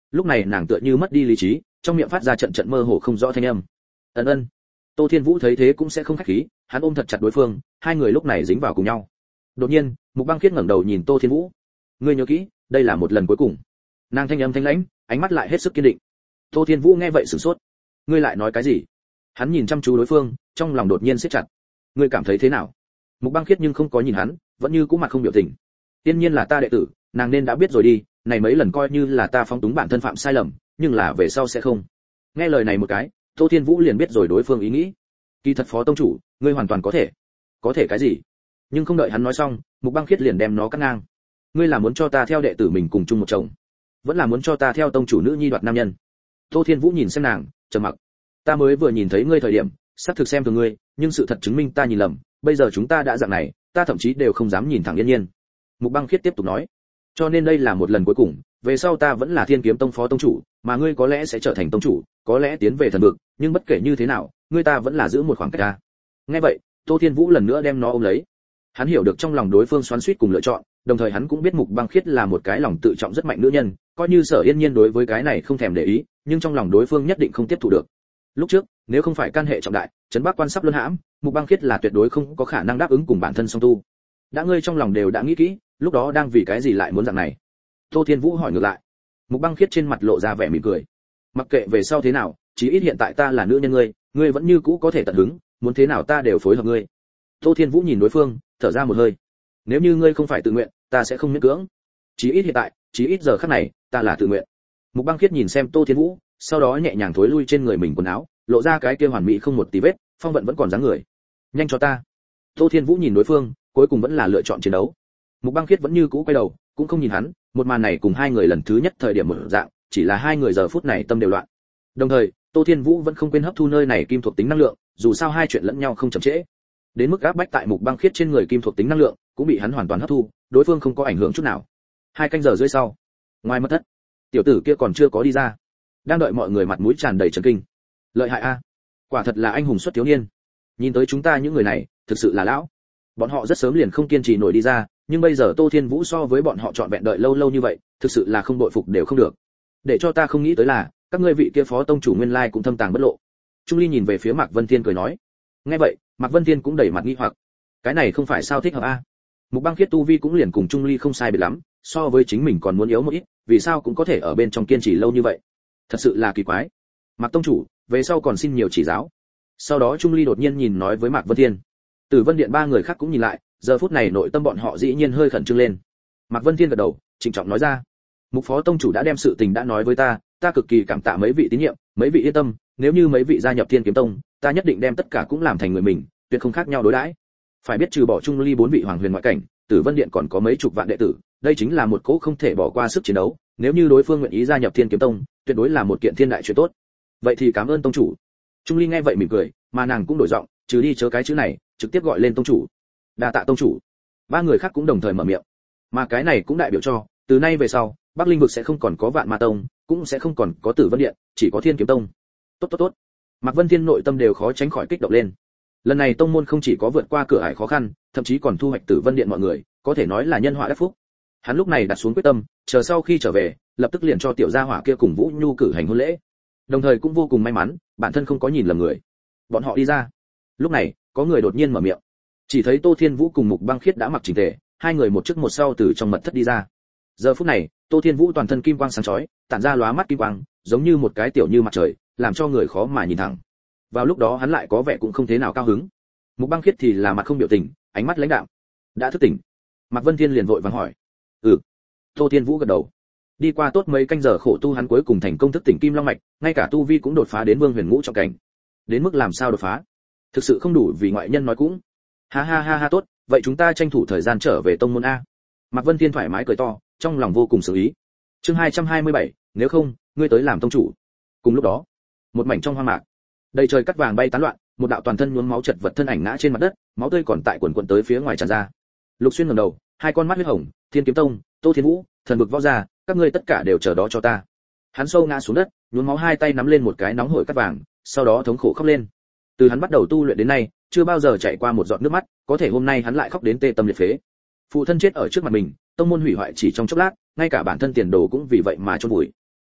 lúc này nàng tựa như mất đi lý trí, trong miệng phát ra trận trận mơ hồ không rõ thanh âm. Ân ân. Tô Thiên Vũ thấy thế cũng sẽ không khách khí, hắn ôm thật chặt đối phương, hai người lúc này dính vào cùng nhau. Đột nhiên, Mục Băng Khiết ngẩng đầu nhìn Tô Thiên Vũ. Ngươi nhớ kỹ, đây là một lần cuối cùng. Nàng thanh âm thanh lãnh, ánh mắt lại hết sức kiên định. Tô Thiên Vũ nghe vậy sửng sốt. Ngươi lại nói cái gì? Hắn nhìn chăm chú đối phương, trong lòng đột nhiên siết chặt. Ngươi cảm thấy thế nào? Mục Băng Khiết nhưng không có nhìn hắn, vẫn như cũ mặt không biểu tình. Tiên nhiên là ta đệ tử, nàng nên đã biết rồi đi, này mấy lần coi như là ta phóng túng bản thân phạm sai lầm, nhưng là về sau sẽ không. Nghe lời này một cái, Tô Thiên Vũ liền biết rồi đối phương ý nghĩ. Kỳ thật Phó tông chủ, ngươi hoàn toàn có thể. Có thể cái gì? Nhưng không đợi hắn nói xong, Mục Băng Khiết liền đem nó cắt ngang. Ngươi là muốn cho ta theo đệ tử mình cùng chung một chồng, vẫn là muốn cho ta theo tông chủ nữ nhi đoạt nam nhân? Tô Thiên Vũ nhìn xem nàng, trầm mặc. Ta mới vừa nhìn thấy ngươi thời điểm, sắp thực xem thường ngươi, nhưng sự thật chứng minh ta nhìn lầm, bây giờ chúng ta đã dạng này, ta thậm chí đều không dám nhìn thẳng Yên Nhiên. Mục Băng Khiết tiếp tục nói, cho nên đây là một lần cuối cùng, về sau ta vẫn là Thiên Kiếm Tông phó tông chủ, mà ngươi có lẽ sẽ trở thành tông chủ, có lẽ tiến về thần vực, nhưng bất kể như thế nào, ngươi ta vẫn là giữ một khoảng cách ta. Nghe vậy, Tô Thiên Vũ lần nữa đem nó ôm lấy. Hắn hiểu được trong lòng đối phương xoắn xuýt cùng lựa chọn, đồng thời hắn cũng biết Mục Băng Khiết là một cái lòng tự trọng rất mạnh nữ nhân, coi như Sở Yên Nhiên đối với cái này không thèm để ý, nhưng trong lòng đối phương nhất định không tiếp thu được. Lúc trước, nếu không phải can hệ trọng đại, trấn Bắc quan sắp luân hãm, Mục Băng Khiết là tuyệt đối không có khả năng đáp ứng cùng bản thân song tu. Đã ngươi trong lòng đều đã nghĩ kỹ, lúc đó đang vì cái gì lại muốn dạng này? Tô Thiên Vũ hỏi ngược lại. Mục Băng Khiết trên mặt lộ ra vẻ mỉm cười. Mặc kệ về sau thế nào, chí ít hiện tại ta là nữ nhân ngươi, ngươi vẫn như cũ có thể tận hứng, muốn thế nào ta đều phối hợp ngươi. Tô Thiên Vũ nhìn đối phương, thở ra một hơi. Nếu như ngươi không phải tự nguyện, ta sẽ không miễn cưỡng. Chí ít hiện tại, chí ít giờ khắc này, ta là tự nguyện. Mục Băng Khiết nhìn xem Tô Thiên Vũ, sau đó nhẹ nhàng thối lui trên người mình quần áo, lộ ra cái kia hoàn mỹ không một tí vết, phong vận vẫn còn dáng người. Nhanh cho ta. Tô Thiên Vũ nhìn đối phương, cuối cùng vẫn là lựa chọn chiến đấu. Mục Băng Khiết vẫn như cũ quay đầu, cũng không nhìn hắn, một màn này cùng hai người lần thứ nhất thời điểm mở dạng, chỉ là hai người giờ phút này tâm đều loạn. Đồng thời, Tô Thiên Vũ vẫn không quên hấp thu nơi này kim thuộc tính năng lượng, dù sao hai chuyện lẫn nhau không chậm trễ. Đến mức áp bách tại Mục Băng Khiết trên người kim thuộc tính năng lượng, cũng bị hắn hoàn toàn hấp thu, đối phương không có ảnh hưởng chút nào. Hai canh giờ rưỡi sau, ngoài mất thất, tiểu tử kia còn chưa có đi ra, đang đợi mọi người mặt mũi tràn đầy chấn kinh. Lợi hại a, quả thật là anh hùng xuất thiếu niên. Nhìn tới chúng ta những người này, thực sự là lão. Bọn họ rất sớm liền không kiên trì nổi đi ra, nhưng bây giờ Tô Thiên Vũ so với bọn họ trọn vẹn đợi lâu lâu như vậy, thực sự là không đội phục đều không được. Để cho ta không nghĩ tới là, các ngươi vị kia phó tông chủ nguyên lai cũng thâm tàng bất lộ. Trung Ly nhìn về phía Mạc Vân Thiên cười nói. Nghe vậy, Mạc Vân Thiên cũng đầy mặt nghi hoặc. Cái này không phải sao thích hợp a? Mục Băng Khiết tu vi cũng liền cùng Trung Ly không sai biệt lắm, so với chính mình còn muốn yếu một ít, vì sao cũng có thể ở bên trong kiên trì lâu như vậy? Thật sự là kỳ quái. Mạc tông chủ, về sau còn xin nhiều chỉ giáo. Sau đó Trung Ly đột nhiên nhìn nói với Mạc Vân Thiên. Tử Vân Điện ba người khác cũng nhìn lại, giờ phút này nội tâm bọn họ dĩ nhiên hơi khẩn trương lên. Mạc Vân Thiên gật đầu, trịnh trọng nói ra: Mục phó tông chủ đã đem sự tình đã nói với ta, ta cực kỳ cảm tạ mấy vị tín nhiệm, mấy vị yên tâm, nếu như mấy vị gia nhập Thiên Kiếm Tông, ta nhất định đem tất cả cũng làm thành người mình, tuyệt không khác nhau đối đãi. Phải biết trừ bỏ Trung Ly bốn vị hoàng huyền ngoại cảnh, Tử Vân Điện còn có mấy chục vạn đệ tử, đây chính là một cỗ không thể bỏ qua sức chiến đấu, nếu như đối phương nguyện ý gia nhập Thiên Kiếm Tông, tuyệt đối là một kiện thiên đại chuyện tốt. Vậy thì cảm ơn tông chủ. Trung Ly nghe vậy mỉm cười, mà nàng cũng đổi giọng, trừ đi chớ cái chữ này, trực tiếp gọi lên tông chủ. Đa tạ tông chủ. Ba người khác cũng đồng thời mở miệng. Mà cái này cũng đại biểu cho, từ nay về sau, Bắc Linh vực sẽ không còn có Vạn Ma Tông, cũng sẽ không còn có Tử Vân Điện, chỉ có Thiên Kiếm Tông. Tốt tốt tốt. Mạc Vân Thiên nội tâm đều khó tránh khỏi kích động lên. Lần này tông môn không chỉ có vượt qua cửa ải khó khăn, thậm chí còn thu hoạch Tử Vân Điện mọi người, có thể nói là nhân họa đắc phúc. Hắn lúc này đặt xuống quyết tâm, chờ sau khi trở về, lập tức liền cho tiểu gia hỏa kia cùng Vũ Nhu cử hành hôn lễ. Đồng thời cũng vô cùng may mắn, bản thân không có nhìn lầm người. Bọn họ đi ra. Lúc này, có người đột nhiên mở miệng. Chỉ thấy Tô Thiên Vũ cùng Mục Băng Khiết đã mặc chỉnh tề, hai người một trước một sau từ trong mật thất đi ra. Giờ phút này, Tô Thiên Vũ toàn thân kim quang sáng chói, tản ra lóa mắt kim quang, giống như một cái tiểu như mặt trời, làm cho người khó mà nhìn thẳng. Vào lúc đó hắn lại có vẻ cũng không thế nào cao hứng. Mục Băng Khiết thì là mặt không biểu tình, ánh mắt lãnh đạm. Đã thức tỉnh. Mạc Vân Thiên liền vội vàng hỏi. Ừ. Tô Thiên Vũ gật đầu. Đi qua tốt mấy canh giờ khổ tu hắn cuối cùng thành công thức tỉnh Kim Long mạch, ngay cả tu vi cũng đột phá đến Vương Huyền Ngũ trọng cảnh. Đến mức làm sao đột phá? Thực sự không đủ vì ngoại nhân nói cũng. Ha ha ha ha tốt, vậy chúng ta tranh thủ thời gian trở về tông môn a. Mạc Vân Thiên thoải mái cười to, trong lòng vô cùng xử ý. Chương hai trăm hai mươi bảy, nếu không, ngươi tới làm tông chủ. Cùng lúc đó, một mảnh trong hoang mạc, đầy trời cắt vàng bay tán loạn, một đạo toàn thân nhuốm máu chật vật thân ảnh ngã trên mặt đất, máu tươi còn tại quần quần tới phía ngoài tràn ra. Lục Xuyên ngẩng đầu, hai con mắt huyết hồng, Thiên Kiếm Tông, Tô Thiên Vũ, thần vực võ gia, các ngươi tất cả đều chờ đó cho ta. Hắn sâu ngã xuống đất, nhuốm máu hai tay nắm lên một cái nóng hổi cắt vàng, sau đó thống khổ khóc lên. Từ hắn bắt đầu tu luyện đến nay, chưa bao giờ chảy qua một giọt nước mắt, có thể hôm nay hắn lại khóc đến tê tâm liệt phế. Phụ thân chết ở trước mặt mình, tông môn hủy hoại chỉ trong chốc lát, ngay cả bản thân tiền đồ cũng vì vậy mà chôn vùi.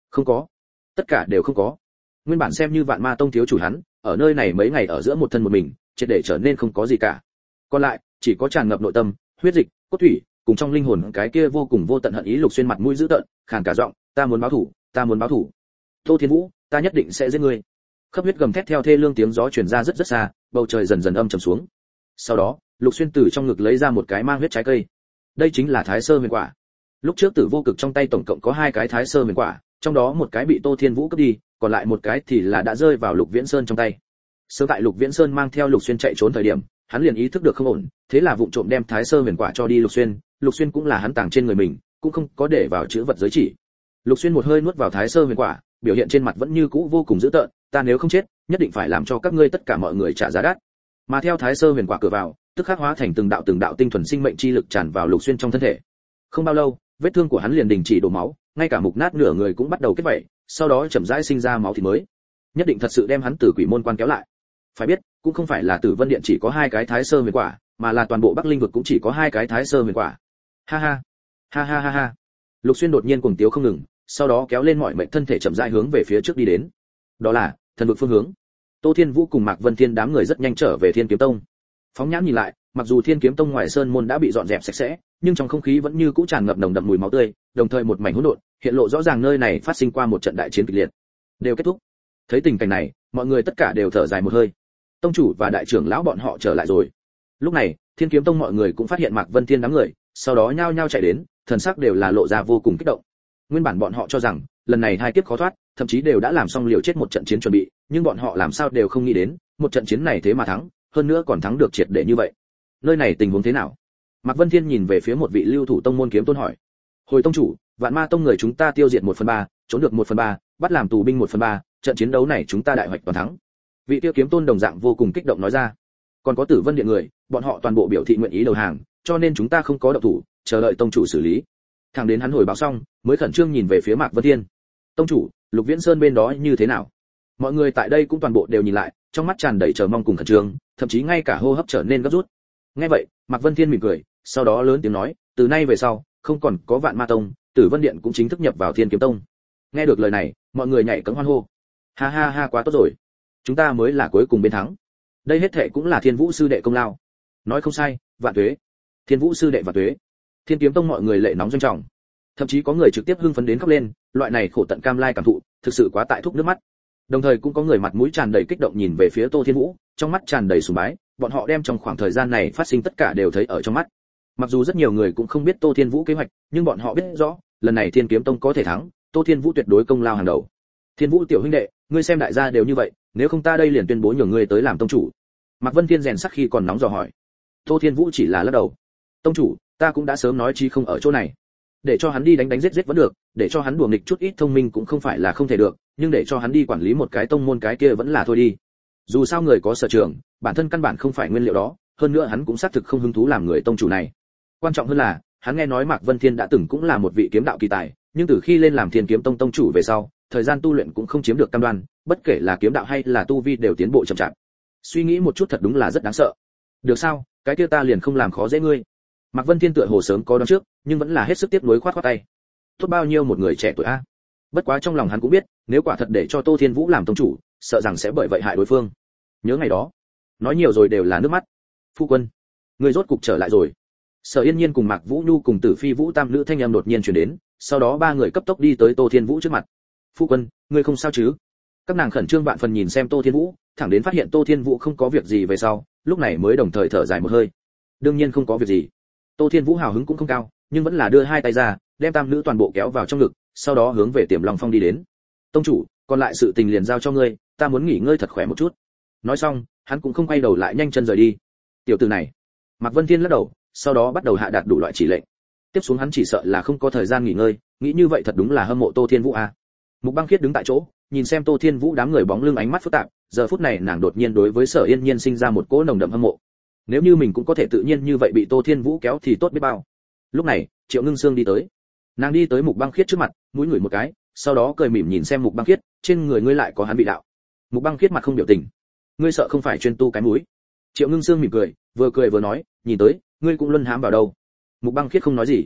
Không có, tất cả đều không có. Nguyên bản xem như Vạn Ma Tông thiếu chủ hắn, ở nơi này mấy ngày ở giữa một thân một mình, triệt để trở nên không có gì cả. Còn lại, chỉ có tràn ngập nội tâm, huyết dịch, cốt thủy, cùng trong linh hồn cái kia vô cùng vô tận hận ý. Lục Xuyên mặt mũi dữ tợn, khàn cả giọng, ta muốn báo thù, ta muốn báo thù. Tô Thiên Vũ, ta nhất định sẽ giết ngươi. Khắp huyết gầm thét theo thê lương tiếng gió truyền ra rất rất xa, bầu trời dần dần âm trầm xuống. Sau đó, Lục Xuyên từ trong ngực lấy ra một cái mang huyết trái cây. Đây chính là Thái Sơ Huyền Quả. Lúc trước Tử Vô Cực trong tay tổng cộng có hai cái Thái Sơ Huyền Quả, trong đó một cái bị Tô Thiên Vũ cướp đi, còn lại một cái thì là đã rơi vào Lục Viễn Sơn trong tay. Sớm tại Lục Viễn Sơn mang theo Lục Xuyên chạy trốn thời điểm, hắn liền ý thức được không ổn, thế là vụng trộm đem Thái Sơ Huyền Quả cho đi Lục Xuyên. Lục Xuyên cũng là hắn tàng trên người mình, cũng không có để vào chữ vật giới chỉ. Lục Xuyên một hơi nuốt vào Thái Sơ Huyền Quả, biểu hiện trên mặt vẫn như cũ vô cùng dữ tợn, ta nếu không chết, nhất định phải làm cho các ngươi tất cả mọi người trả giá đắt. Mà theo Thái Sơ Huyền Quả cửa vào, tức khắc hóa thành từng đạo từng đạo tinh thuần sinh mệnh chi lực tràn vào Lục Xuyên trong thân thể. Không bao lâu, vết thương của hắn liền đình chỉ đổ máu, ngay cả mục nát nửa người cũng bắt đầu kết vảy, sau đó chậm rãi sinh ra máu thịt mới. Nhất định thật sự đem hắn từ Quỷ Môn Quan kéo lại. Phải biết, cũng không phải là Tử Vân Điện chỉ có hai cái Thái Sơ Huyền Quả, mà là toàn bộ Bắc Linh vực cũng chỉ có hai cái Thái Sơ Huyền Quả. Ha ha, ha ha ha ha. Lục Xuyên đột nhiên cuồng tiếu không ngừng, sau đó kéo lên mọi mệnh thân thể chậm rãi hướng về phía trước đi đến. Đó là thần vực phương hướng. Tô Thiên Vũ cùng Mạc Vân Thiên đám người rất nhanh trở về Thiên Kiếm Tông. Phóng nhãn nhìn lại, mặc dù Thiên Kiếm Tông ngoài sơn môn đã bị dọn dẹp sạch sẽ, nhưng trong không khí vẫn như cũ tràn ngập nồng đậm mùi máu tươi, đồng thời một mảnh hỗn độn, hiện lộ rõ ràng nơi này phát sinh qua một trận đại chiến kịch liệt. Đều kết thúc. Thấy tình cảnh này, mọi người tất cả đều thở dài một hơi. Tông chủ và đại trưởng lão bọn họ trở lại rồi. Lúc này, Thiên Kiếm Tông mọi người cũng phát hiện Mạc Vân Thiên đám người, sau đó nhao nhao chạy đến, thần sắc đều là lộ ra vô cùng kích động. Nguyên bản bọn họ cho rằng, lần này hai kiếp khó thoát, thậm chí đều đã làm xong liều chết một trận chiến chuẩn bị, nhưng bọn họ làm sao đều không nghĩ đến, một trận chiến này thế mà thắng, hơn nữa còn thắng được triệt để như vậy. Nơi này tình huống thế nào? Mạc Vân Thiên nhìn về phía một vị lưu thủ tông môn kiếm tôn hỏi. Hồi tông chủ, Vạn Ma Tông người chúng ta tiêu diệt một phần ba, trốn được một phần ba, bắt làm tù binh một phần ba, trận chiến đấu này chúng ta đại hoạch toàn thắng. Vị tiêu kiếm tôn đồng dạng vô cùng kích động nói ra. Còn có Tử Vân Điện người, bọn họ toàn bộ biểu thị nguyện ý đầu hàng, cho nên chúng ta không có động thủ, chờ đợi tông chủ xử lý. Thẳng đến hắn hồi báo xong, mới khẩn trương nhìn về phía Mạc Vân Thiên. Tông chủ, Lục Viễn Sơn bên đó như thế nào? Mọi người tại đây cũng toàn bộ đều nhìn lại, trong mắt tràn đầy chờ mong cùng khẩn trương, thậm chí ngay cả hô hấp trở nên gấp rút. Nghe vậy, Mạc Vân Thiên mỉm cười, sau đó lớn tiếng nói, từ nay về sau, không còn có Vạn Ma Tông, Tử Vân Điện cũng chính thức nhập vào Thiên Kiếm Tông. Nghe được lời này, mọi người nhảy cẫng hoan hô. Ha ha ha, quá tốt rồi, chúng ta mới là cuối cùng bên thắng. Đây hết thệ cũng là Thiên Vũ sư đệ công lao. Nói không sai, vạn tuế. Thiên Vũ sư đệ vạn tuế. Thiên Kiếm Tông mọi người lệ nóng doanh trọng, thậm chí có người trực tiếp hưng phấn đến khóc lên, loại này khổ tận cam lai cảm thụ, thực sự quá tại thúc nước mắt. Đồng thời cũng có người mặt mũi tràn đầy kích động nhìn về phía Tô Thiên Vũ, trong mắt tràn đầy sùng bái, bọn họ đem trong khoảng thời gian này phát sinh tất cả đều thấy ở trong mắt. Mặc dù rất nhiều người cũng không biết Tô Thiên Vũ kế hoạch, nhưng bọn họ biết rõ, lần này Thiên Kiếm Tông có thể thắng, Tô Thiên Vũ tuyệt đối công lao hàng đầu. Thiên Vũ tiểu huynh đệ, ngươi xem đại gia đều như vậy, nếu không ta đây liền tuyên bố nhường ngươi tới làm tông chủ. Mạc Vân Thiên rèn sắc khi còn nóng dò hỏi. Tô Thiên Vũ chỉ là lắc đầu. Tông chủ, ta cũng đã sớm nói chi không ở chỗ này. Để cho hắn đi đánh đánh giết giết vẫn được, để cho hắn đùa nghịch chút ít thông minh cũng không phải là không thể được, nhưng để cho hắn đi quản lý một cái tông môn cái kia vẫn là thôi đi. Dù sao người có sở trường, bản thân căn bản không phải nguyên liệu đó, hơn nữa hắn cũng xác thực không hứng thú làm người tông chủ này. Quan trọng hơn là, hắn nghe nói Mạc Vân Thiên đã từng cũng là một vị kiếm đạo kỳ tài, nhưng từ khi lên làm Thiên Kiếm Tông tông chủ về sau, thời gian tu luyện cũng không chiếm được cam đoan, bất kể là kiếm đạo hay là tu vi đều tiến bộ chậm chạp. Suy nghĩ một chút thật đúng là rất đáng sợ. Được sao, cái kia ta liền không làm khó dễ ngươi. Mạc Vân Thiên tựa hồ sớm có đoán trước, nhưng vẫn là hết sức tiếc nuối khoát khoát tay. Tốt bao nhiêu một người trẻ tuổi a. Bất quá trong lòng hắn cũng biết, nếu quả thật để cho Tô Thiên Vũ làm tông chủ, sợ rằng sẽ bởi vậy hại đối phương. Nhớ ngày đó, nói nhiều rồi đều là nước mắt. Phu quân, người rốt cục trở lại rồi. Sở Yên Nhiên cùng Mạc Vũ Nhu cùng Tử Phi Vũ tam nữ thanh em đột nhiên truyền đến, sau đó ba người cấp tốc đi tới Tô Thiên Vũ trước mặt. Phu quân, ngươi không sao chứ? Các nàng khẩn trương vạn phần nhìn xem Tô Thiên Vũ, thẳng đến phát hiện Tô Thiên Vũ không có việc gì về sau, lúc này mới đồng thời thở dài một hơi. Đương nhiên không có việc gì. Tô Thiên Vũ hào hứng cũng không cao, nhưng vẫn là đưa hai tay ra, đem tam nữ toàn bộ kéo vào trong ngực, sau đó hướng về Tiềm Long Phong đi đến. Tông chủ, còn lại sự tình liền giao cho ngươi, ta muốn nghỉ ngơi thật khỏe một chút. Nói xong, hắn cũng không quay đầu lại nhanh chân rời đi. Tiểu tử này. Mạc Vân Thiên lắc đầu, sau đó bắt đầu hạ đạt đủ loại chỉ lệnh. Tiếp xuống hắn chỉ sợ là không có thời gian nghỉ ngơi, nghĩ như vậy thật đúng là hâm mộ Tô Thiên Vũ a. À. Mục Băng Khiết đứng tại chỗ, nhìn xem Tô Thiên Vũ đám người bóng lưng ánh mắt phức tạp, giờ phút này nàng đột nhiên đối với Sở Yên Nhiên sinh ra một cỗ nồng đậm hâm mộ. Nếu như mình cũng có thể tự nhiên như vậy bị Tô Thiên Vũ kéo thì tốt biết bao. Lúc này, Triệu Ngưng Sương đi tới. Nàng đi tới Mục Băng Khiết trước mặt, mũi ngửi một cái, sau đó cười mỉm nhìn xem Mục Băng Khiết, trên người ngươi lại có hắn vị đạo. Mục Băng Khiết mặt không biểu tình. Ngươi sợ không phải chuyên tu cái mũi? Triệu Ngưng Sương mỉm cười, vừa cười vừa nói, nhìn tới, ngươi cũng luân hãm vào đâu. Mục Băng Khiết không nói gì.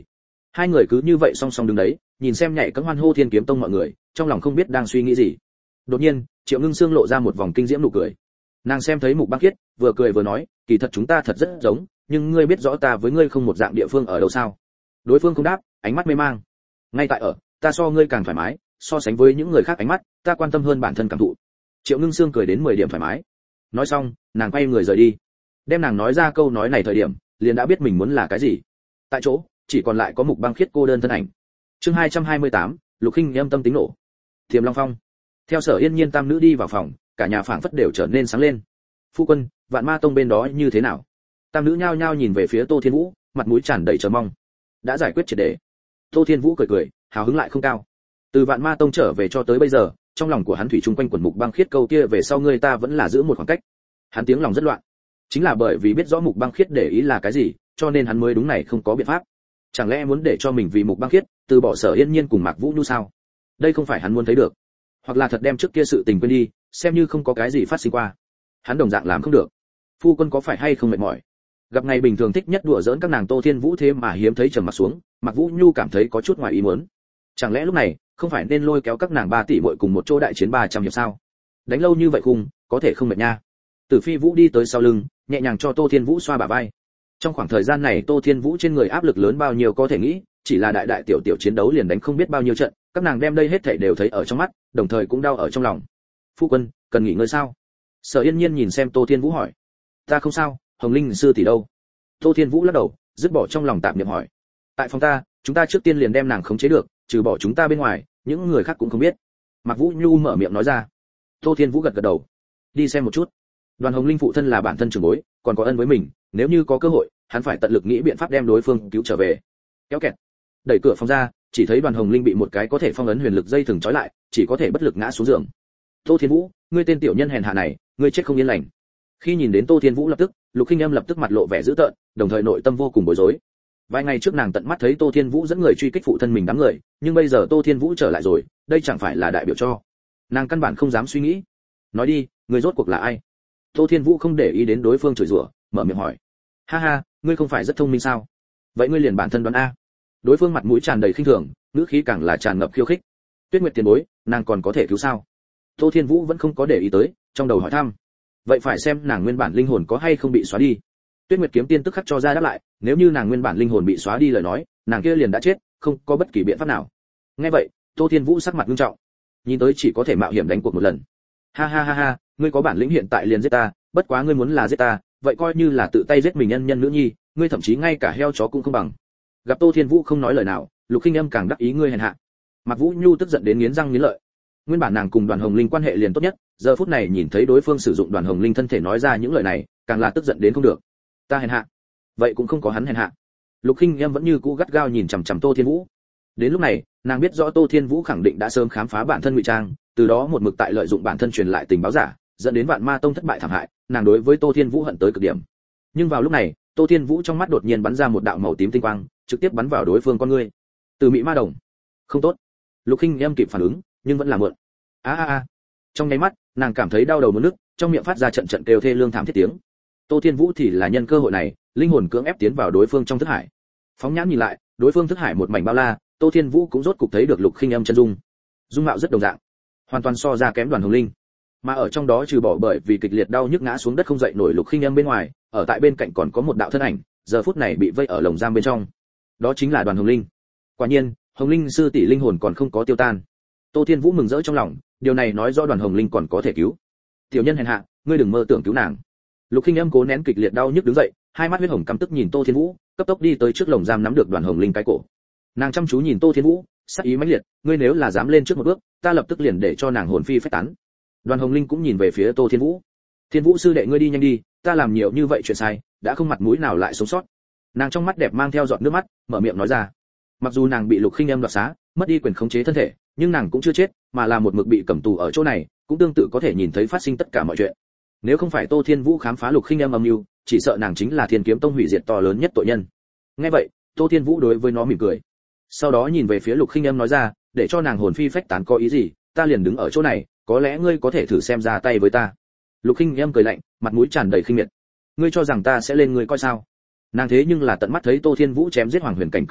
Hai người cứ như vậy song song đứng đấy, nhìn xem nhảy cẫng hoan hô Thiên Kiếm Tông mọi người, trong lòng không biết đang suy nghĩ gì. Đột nhiên, Triệu Ngưng Sương lộ ra một vòng kinh diễm nụ cười. Nàng xem thấy Mục Băng Khiết, vừa cười vừa nói, kỳ thật chúng ta thật rất giống, nhưng ngươi biết rõ ta với ngươi không một dạng địa phương ở đâu sao? Đối phương không đáp, ánh mắt mê mang. Ngay tại ở, ta so ngươi càng thoải mái, so sánh với những người khác ánh mắt, ta quan tâm hơn bản thân cảm thụ. Triệu Ngưng Sương cười đến mười điểm thoải mái. Nói xong, nàng quay người rời đi. Đem nàng nói ra câu nói này thời điểm, liền đã biết mình muốn là cái gì. Tại chỗ, chỉ còn lại có Mục Băng Khiết cô đơn thân ảnh. Chương hai trăm hai mươi tám, Lục Khinh âm tâm tính nổ. Thiềm Long Phong. Theo Sở Yên Nhiên tam nữ đi vào phòng, cả nhà phảng phất đều trở nên sáng lên. Phu quân, Vạn Ma Tông bên đó như thế nào? Tam nữ nhao nhao nhìn về phía Tô Thiên Vũ, mặt mũi tràn đầy chờ mong. Đã giải quyết triệt để. Tô Thiên Vũ cười cười, hào hứng lại không cao. Từ Vạn Ma Tông trở về cho tới bây giờ, trong lòng của hắn thủy chung quanh quần Mục Băng Khiết câu kia về sau ngươi ta vẫn là giữ một khoảng cách. Hắn tiếng lòng rất loạn. Chính là bởi vì biết rõ Mục Băng Khiết để ý là cái gì, cho nên hắn mới đúng này không có biện pháp. Chẳng lẽ muốn để cho mình vì Mục Băng Khiết từ bỏ Sở Yên Nhiên cùng Mạc Vũ Nhu sao? Đây không phải hắn muốn thấy được. Hoặc là thật đem trước kia sự tình quên đi, xem như không có cái gì phát sinh qua. Hắn đồng dạng làm không được. Phu quân có phải hay không mệt mỏi? Gặp ngày bình thường thích nhất đùa giỡn các nàng Tô Thiên Vũ thế mà hiếm thấy trầm mặt xuống, Mạc Vũ Nhu cảm thấy có chút ngoài ý muốn. Chẳng lẽ lúc này không phải nên lôi kéo các nàng ba tỷ muội cùng một chỗ đại chiến ba trăm hiệp sao? Đánh lâu như vậy khung, có thể không mệt nha. Tử Phi Vũ đi tới sau lưng, nhẹ nhàng cho Tô Thiên Vũ xoa bả vai. Trong khoảng thời gian này Tô Thiên Vũ trên người áp lực lớn bao nhiêu có thể nghĩ, chỉ là đại đại tiểu tiểu chiến đấu liền đánh không biết bao nhiêu trận, các nàng đem đây hết thảy đều thấy ở trong mắt, đồng thời cũng đau ở trong lòng. Phu quân, cần nghỉ ngơi sao? Sở Yên Nhiên nhìn xem Tô Thiên Vũ hỏi. Ta không sao, Hồng Linh sư tỷ đâu? Tô Thiên Vũ lắc đầu, dứt bỏ trong lòng tạm niệm hỏi. Tại phòng ta, chúng ta trước tiên liền đem nàng khống chế được, trừ bỏ chúng ta bên ngoài, những người khác cũng không biết. Mạc Vũ Nhu mở miệng nói ra. Tô Thiên Vũ gật gật đầu. Đi xem một chút. Đoàn Hồng Linh phụ thân là bản thân trưởng bối, còn có ân với mình, nếu như có cơ hội, hắn phải tận lực nghĩ biện pháp đem đối phương cứu trở về. Kéo kẹt. Đẩy cửa phòng ra, chỉ thấy Đoàn Hồng Linh bị một cái có thể phong ấn huyền lực dây thừng trói lại, chỉ có thể bất lực ngã xuống giường. Tô Thiên Vũ, ngươi tên tiểu nhân hèn hạ này, ngươi chết không yên lành. Khi nhìn đến Tô Thiên Vũ lập tức, Lục Khinh Âm lập tức mặt lộ vẻ dữ tợn, đồng thời nội tâm vô cùng bối rối. Vài ngày trước nàng tận mắt thấy Tô Thiên Vũ dẫn người truy kích phụ thân mình đám người, nhưng bây giờ Tô Thiên Vũ trở lại rồi, đây chẳng phải là đại biểu cho nàng căn bản không dám suy nghĩ. Nói đi, người rốt cuộc là ai? Tô Thiên Vũ không để ý đến đối phương chửi rủa, mở miệng hỏi. Ha ha, ngươi không phải rất thông minh sao? Vậy ngươi liền bản thân đoán a. Đối phương mặt mũi tràn đầy khinh thường, ngữ khí càng là tràn ngập khiêu khích. Tuyết Nguyệt tiền bối, nàng còn có thể cứu sao? Tô Thiên Vũ vẫn không có để ý tới, trong đầu hỏi thăm. Vậy phải xem nàng nguyên bản linh hồn có hay không bị xóa đi. Tuyết Nguyệt kiếm tiên tức khắc cho ra đáp lại, nếu như nàng nguyên bản linh hồn bị xóa đi lời nói, nàng kia liền đã chết, không có bất kỳ biện pháp nào. Nghe vậy, Tô Thiên Vũ sắc mặt nghiêm trọng, nhìn tới chỉ có thể mạo hiểm đánh cuộc một lần. Ha ha ha ha, ngươi có bản lĩnh hiện tại liền giết ta, bất quá ngươi muốn là giết ta, vậy coi như là tự tay giết mình nhân nhân nữ nhi, ngươi thậm chí ngay cả heo chó cũng không bằng. Gặp Tô Thiên Vũ không nói lời nào, Lục Khinh Âm càng đắc ý ngươi hèn hạ. Mạc Vũ Nhu tức giận đến nghiến răng nghiến lợi. Nguyên bản nàng cùng Đoàn Hồng Linh quan hệ liền tốt nhất, giờ phút này nhìn thấy đối phương sử dụng Đoàn Hồng Linh thân thể nói ra những lời này, càng là tức giận đến không được. Ta hèn hạ? Vậy cũng không có hắn hèn hạ. Lục Khinh Âm vẫn như cũ gắt gao nhìn chằm chằm Tô Thiên Vũ. Đến lúc này, nàng biết rõ Tô Thiên Vũ khẳng định đã sớm khám phá bản thân ngụy trang, từ đó một mực tại lợi dụng bản thân truyền lại tình báo giả, dẫn đến Vạn Ma Tông thất bại thảm hại, nàng đối với Tô Thiên Vũ hận tới cực điểm. Nhưng vào lúc này, Tô Thiên Vũ trong mắt đột nhiên bắn ra một đạo màu tím tinh quang, trực tiếp bắn vào đối phương con ngươi. Từ Mị Ma Đồng. Không tốt. Lục Khinh Âm kịp phản ứng, nhưng vẫn là muộn. A a a. Trong nháy mắt, nàng cảm thấy đau đầu muốn nức, trong miệng phát ra trận trận kêu thê lương thảm thiết tiếng. Tô Thiên Vũ thì là nhân cơ hội này, linh hồn cưỡng ép tiến vào đối phương trong thức hải. Phóng nhãn nhìn lại, đối phương thức hải một mảnh bao la, Tô Thiên Vũ cũng rốt cục thấy được Lục Khinh Âm chân dung. Dung mạo rất đồng dạng, hoàn toàn so ra kém Đoàn Hồng Linh. Mà ở trong đó trừ bỏ bởi vì kịch liệt đau nhức ngã xuống đất không dậy nổi Lục Khinh Âm bên ngoài, ở tại bên cạnh còn có một đạo thân ảnh, giờ phút này bị vây ở lồng giam bên trong. Đó chính là Đoàn Hồng Linh. Quả nhiên, Hồng Linh sư tỷ linh hồn còn không có tiêu tan. Tô Thiên Vũ mừng rỡ trong lòng, điều này nói rõ Đoàn Hồng Linh còn có thể cứu. Tiểu nhân hèn hạ, ngươi đừng mơ tưởng cứu nàng. Lục Khinh Âm cố nén kịch liệt đau nhức đứng dậy, hai mắt huyết hồng căm tức nhìn Tô Thiên Vũ, cấp tốc đi tới trước lồng giam nắm được Đoàn Hồng Linh cái cổ. Nàng chăm chú nhìn Tô Thiên Vũ, sắc ý mãnh liệt, ngươi nếu là dám lên trước một bước, ta lập tức liền để cho nàng hồn phi phách tán. Đoàn Hồng Linh cũng nhìn về phía Tô Thiên Vũ. Thiên Vũ sư đệ ngươi đi nhanh đi, ta làm nhiều như vậy chuyện sai, đã không mặt mũi nào lại sống sót. Nàng trong mắt đẹp mang theo giọt nước mắt, mở miệng nói ra. Mặc dù nàng bị Lục Khinh Âm đoạt xá, mất đi quyền khống chế thân thể, nhưng nàng cũng chưa chết, mà là một mực bị cầm tù ở chỗ này, cũng tương tự có thể nhìn thấy phát sinh tất cả mọi chuyện. Nếu không phải Tô Thiên Vũ khám phá Lục Khinh Âm âm mưu, chỉ sợ nàng chính là Thiên Kiếm Tông hủy diệt to lớn nhất tội nhân. Nghe vậy, Tô Thiên Vũ đối với nó mỉm cười. Sau đó nhìn về phía Lục Khinh Âm nói ra, để cho nàng hồn phi phách tán có ý gì, ta liền đứng ở chỗ này, có lẽ ngươi có thể thử xem ra tay với ta. Lục Khinh Âm cười lạnh, mặt mũi tràn đầy khinh miệt. Ngươi cho rằng ta sẽ lên ngươi coi sao? Nàng thế nhưng là tận mắt thấy Tô Thiên Vũ chém giết Hoàng Huyền cảnh cường giả,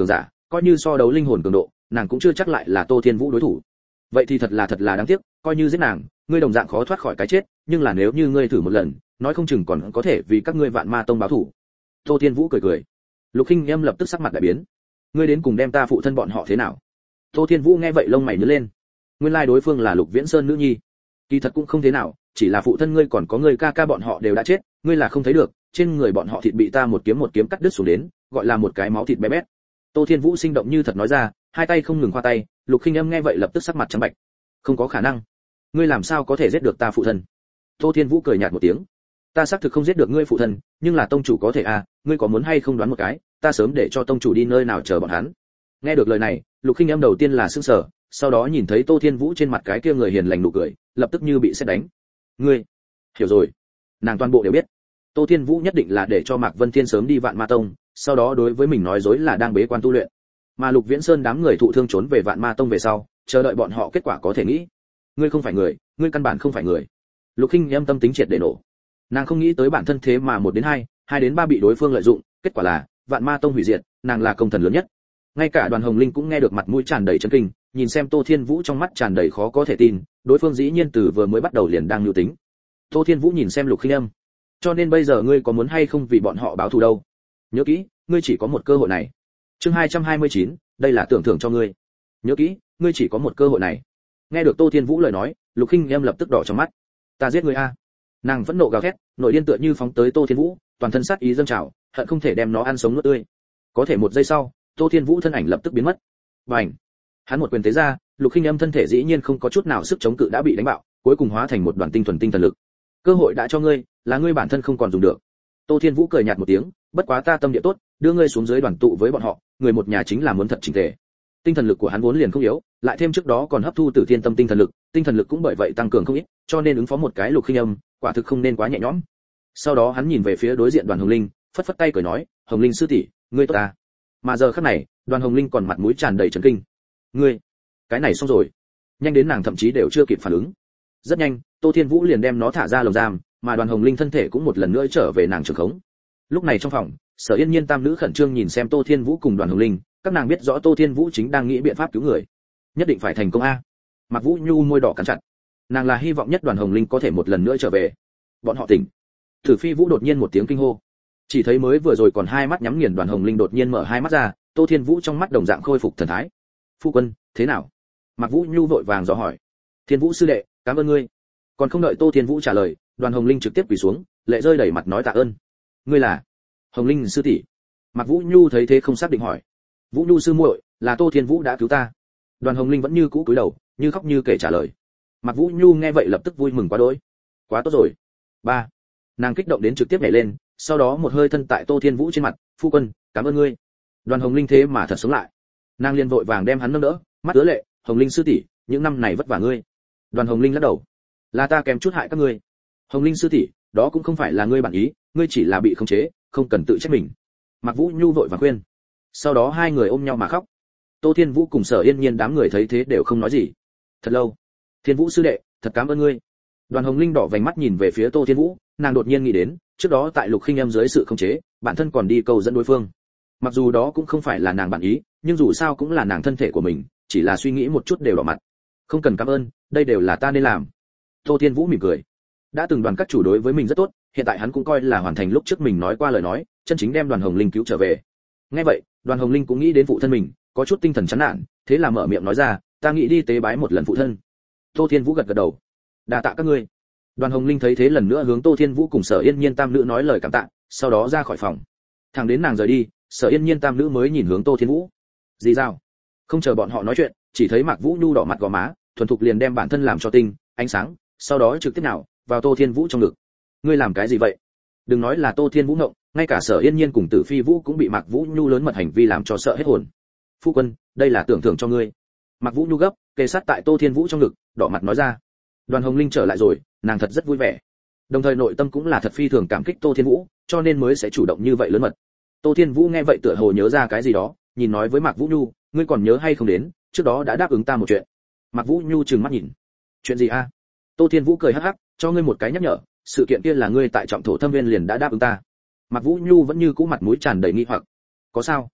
coi như so đấu linh hồn cường độ, nàng cũng chưa chắc lại là Tô Thiên Vũ đối thủ. Vậy thì thật là thật là đáng tiếc, coi như giết nàng, ngươi đồng dạng khó thoát khỏi cái chết, nhưng là nếu như ngươi thử một lần, nói không chừng còn có thể vì các ngươi Vạn Ma Tông báo thù. Tô Thiên Vũ cười cười. Lục Hinh Em lập tức sắc mặt đại biến. Ngươi đến cùng đem ta phụ thân bọn họ thế nào? Tô Thiên Vũ nghe vậy lông mày nhướng lên. Nguyên lai đối phương là Lục Viễn Sơn nữ nhi. Kỳ thật cũng không thế nào, chỉ là phụ thân ngươi còn có ngươi ca ca bọn họ đều đã chết, ngươi là không thấy được, trên người bọn họ thịt bị ta một kiếm một kiếm cắt đứt xuống đến, gọi là một cái máu thịt bé bét. Tô Thiên Vũ sinh động như thật nói ra, hai tay không ngừng khoa tay. Lục Hinh Âm nghe vậy lập tức sắc mặt trắng bệch. Không có khả năng, ngươi làm sao có thể giết được ta phụ thân? Tô Thiên Vũ cười nhạt một tiếng. Ta xác thực không giết được ngươi phụ thân, nhưng là tông chủ có thể à, ngươi có muốn hay không đoán một cái, ta sớm để cho tông chủ đi nơi nào chờ bọn hắn. Nghe được lời này, Lục Hinh Âm đầu tiên là sững sờ, sau đó nhìn thấy Tô Thiên Vũ trên mặt cái kia người hiền lành nụ cười, lập tức như bị sét đánh. Ngươi, hiểu rồi. Nàng toàn bộ đều biết. Tô Thiên Vũ nhất định là để cho Mạc Vân Thiên sớm đi Vạn Ma Tông, sau đó đối với mình nói dối là đang bế quan tu luyện. Mà Lục Viễn Sơn đám người thụ thương trốn về Vạn Ma Tông về sau, chờ đợi bọn họ kết quả có thể nghĩ. Ngươi không phải người, ngươi căn bản không phải người. Lục Hinh Âm tâm tính triệt để nổ. Nàng không nghĩ tới bản thân thế mà một đến hai, hai đến ba bị đối phương lợi dụng, kết quả là Vạn Ma Tông hủy diệt, nàng là công thần lớn nhất. Ngay cả Đoàn Hồng Linh cũng nghe được mặt mũi tràn đầy chấn kinh, nhìn xem Tô Thiên Vũ trong mắt tràn đầy khó có thể tin, đối phương dĩ nhiên từ vừa mới bắt đầu liền đang mưu tính. Tô Thiên Vũ nhìn xem Lục Hinh Âm, cho nên bây giờ ngươi có muốn hay không vì bọn họ báo thù đâu? Nhớ kỹ, ngươi chỉ có một cơ hội này. Chương hai trăm hai mươi chín, đây là tưởng thưởng cho ngươi. Nhớ kỹ, ngươi chỉ có một cơ hội này. Nghe được Tô Thiên Vũ lời nói, Lục Hinh Âm lập tức đỏ trong mắt. Ta giết ngươi a! Nàng vẫn nộ gào thét, nội điên tựa như phóng tới Tô Thiên Vũ, toàn thân sát ý dâng trào, hận không thể đem nó ăn sống nuốt tươi. Có thể một giây sau, Tô Thiên Vũ thân ảnh lập tức biến mất. Bành! Hắn một quyền tế ra, Lục Hinh Âm thân thể dĩ nhiên không có chút nào sức chống cự đã bị đánh bạo, cuối cùng hóa thành một đoàn tinh thuần tinh thần lực. Cơ hội đã cho ngươi, là ngươi bản thân không còn dùng được. Tô Thiên Vũ cười nhạt một tiếng, bất quá ta tâm địa tốt, đưa ngươi xuống dưới đoàn tụ với bọn họ, người một nhà chính là muốn thật chỉnh tề. Tinh thần lực của hắn vốn liền không yếu, lại thêm trước đó còn hấp thu Tử Thiên Tâm tinh thần lực, tinh thần lực cũng bởi vậy tăng cường không ít, cho nên ứng phó một cái Lục Hinh Âm, quả thực không nên quá nhẹ nhõm. Sau đó hắn nhìn về phía đối diện Đoàn Hồng Linh, phất phất tay cười nói, "Hồng Linh sư tỷ, ngươi tốt ta." Mà giờ khắc này, Đoàn Hồng Linh còn mặt mũi tràn đầy chấn kinh. "Ngươi, cái này xong rồi." Nhanh đến nàng thậm chí đều chưa kịp phản ứng. Rất nhanh, Tô Thiên Vũ liền đem nó thả ra lồng giam, mà Đoàn Hồng Linh thân thể cũng một lần nữa trở về nàng trường khống. Lúc này trong phòng, Sở Yên Nhiên tam nữ khẩn trương nhìn xem Tô Thiên Vũ cùng Đoàn Hồng Linh, các nàng biết rõ Tô Thiên Vũ chính đang nghĩ biện pháp cứu người, nhất định phải thành công a. Mạc Vũ Nhu môi đỏ cắn chặt, nàng là hy vọng nhất Đoàn Hồng Linh có thể một lần nữa trở về. Bọn họ tỉnh. Thử Phi Vũ đột nhiên một tiếng kinh hô, chỉ thấy mới vừa rồi còn hai mắt nhắm nghiền Đoàn Hồng Linh đột nhiên mở hai mắt ra, Tô Thiên Vũ trong mắt đồng dạng khôi phục thần thái. "Phu quân, thế nào?" Mạc Vũ Nhu vội vàng dò hỏi. "Thiên Vũ sư đệ, cảm ơn ngươi." Còn không đợi Tô Thiên Vũ trả lời, Đoàn Hồng Linh trực tiếp quỳ xuống, lệ rơi đầy mặt nói tạ ơn. "Ngươi là?" "Hồng Linh sư tỷ." Mạc Vũ Nhu thấy thế không xác định hỏi. "Vũ Nhu sư muội, là Tô Thiên Vũ đã cứu ta." Đoàn Hồng Linh vẫn như cũ cúi đầu, như khóc như kể trả lời. Mạc Vũ Nhu nghe vậy lập tức vui mừng quá đỗi. "Quá tốt rồi." Ba. Nàng kích động đến trực tiếp nhảy lên, sau đó một hơi thân tại Tô Thiên Vũ trên mặt, "Phu quân, cảm ơn ngươi." Đoàn Hồng Linh thế mà thật sống lại. Nàng liền vội vàng đem hắn nâng đỡ, mắt ứa lệ, "Hồng Linh sư tỷ, những năm này vất vả ngươi." Đoàn Hồng Linh lắc đầu, "Là ta kém chút hại các ngươi." "Hồng Linh sư tỷ, đó cũng không phải là ngươi bản ý, ngươi chỉ là bị khống chế, không cần tự trách mình." Mạc Vũ Nhu vội vàng khuyên. Sau đó hai người ôm nhau mà khóc. Tô Thiên Vũ cùng Sở Yên Nhiên đám người thấy thế đều không nói gì. Thật lâu, "Thiên Vũ sư đệ, thật cảm ơn ngươi." Đoàn Hồng Linh đỏ vành mắt nhìn về phía Tô Thiên Vũ, nàng đột nhiên nghĩ đến, trước đó tại Lục Khinh Em dưới sự khống chế, bản thân còn đi câu dẫn đối phương. Mặc dù đó cũng không phải là nàng bản ý, nhưng dù sao cũng là nàng thân thể của mình, chỉ là suy nghĩ một chút đều đỏ mặt. "Không cần cảm ơn, đây đều là ta nên làm." Tô Thiên Vũ mỉm cười. Đã từng Đoàn các chủ đối với mình rất tốt, hiện tại hắn cũng coi là hoàn thành lúc trước mình nói qua lời nói, chân chính đem Đoàn Hồng Linh cứu trở về. Nghe vậy, Đoàn Hồng Linh cũng nghĩ đến phụ thân mình, có chút tinh thần chán nản, thế là mở miệng nói ra, "Ta nghĩ đi tế bái một lần phụ thân." Tô Thiên Vũ gật gật đầu. "Đa tạ các ngươi." Đoàn Hồng Linh thấy thế lần nữa hướng Tô Thiên Vũ cùng Sở Yên Nhiên tam nữ nói lời cảm tạ, sau đó ra khỏi phòng. Thẳng đến nàng rời đi, Sở Yên Nhiên tam nữ mới nhìn hướng Tô Thiên Vũ. "Gì sao?" Không chờ bọn họ nói chuyện, chỉ thấy Mạc Vũ Nhu đỏ mặt gò má, thuần thục liền đem bản thân làm cho tinh, ánh sáng, sau đó trực tiếp nào vào Tô Thiên Vũ trong ngực. "Ngươi làm cái gì vậy?" Đừng nói là Tô Thiên Vũ ngộng, ngay cả Sở Yên Nhiên cùng Tử Phi Vũ cũng bị Mạc Vũ Nhu lớn mật hành vi làm cho sợ hết hồn. "Phu quân, đây là tưởng thưởng cho ngươi." Mạc Vũ Nhu gấp, kề sát tại Tô Thiên Vũ trong ngực, đỏ mặt nói ra. Đoàn Hồng Linh trở lại rồi, nàng thật rất vui vẻ. Đồng thời nội tâm cũng là thật phi thường cảm kích Tô Thiên Vũ, cho nên mới sẽ chủ động như vậy lớn mật. Tô Thiên Vũ nghe vậy tựa hồ nhớ ra cái gì đó, nhìn nói với Mạc Vũ Nhu, "Ngươi còn nhớ hay không đến, trước đó đã đáp ứng ta một chuyện." Mạc Vũ Nhu trừng mắt nhìn. "Chuyện gì a?" Tô Thiên Vũ cười hắc hắc, "Cho ngươi một cái nhắc nhở, sự kiện kia là ngươi tại Trọng Thổ Thâm Viên liền đã đáp ứng ta." Mạc Vũ Nhu vẫn như cũ mặt mũi tràn đầy nghi hoặc. "Có sao?"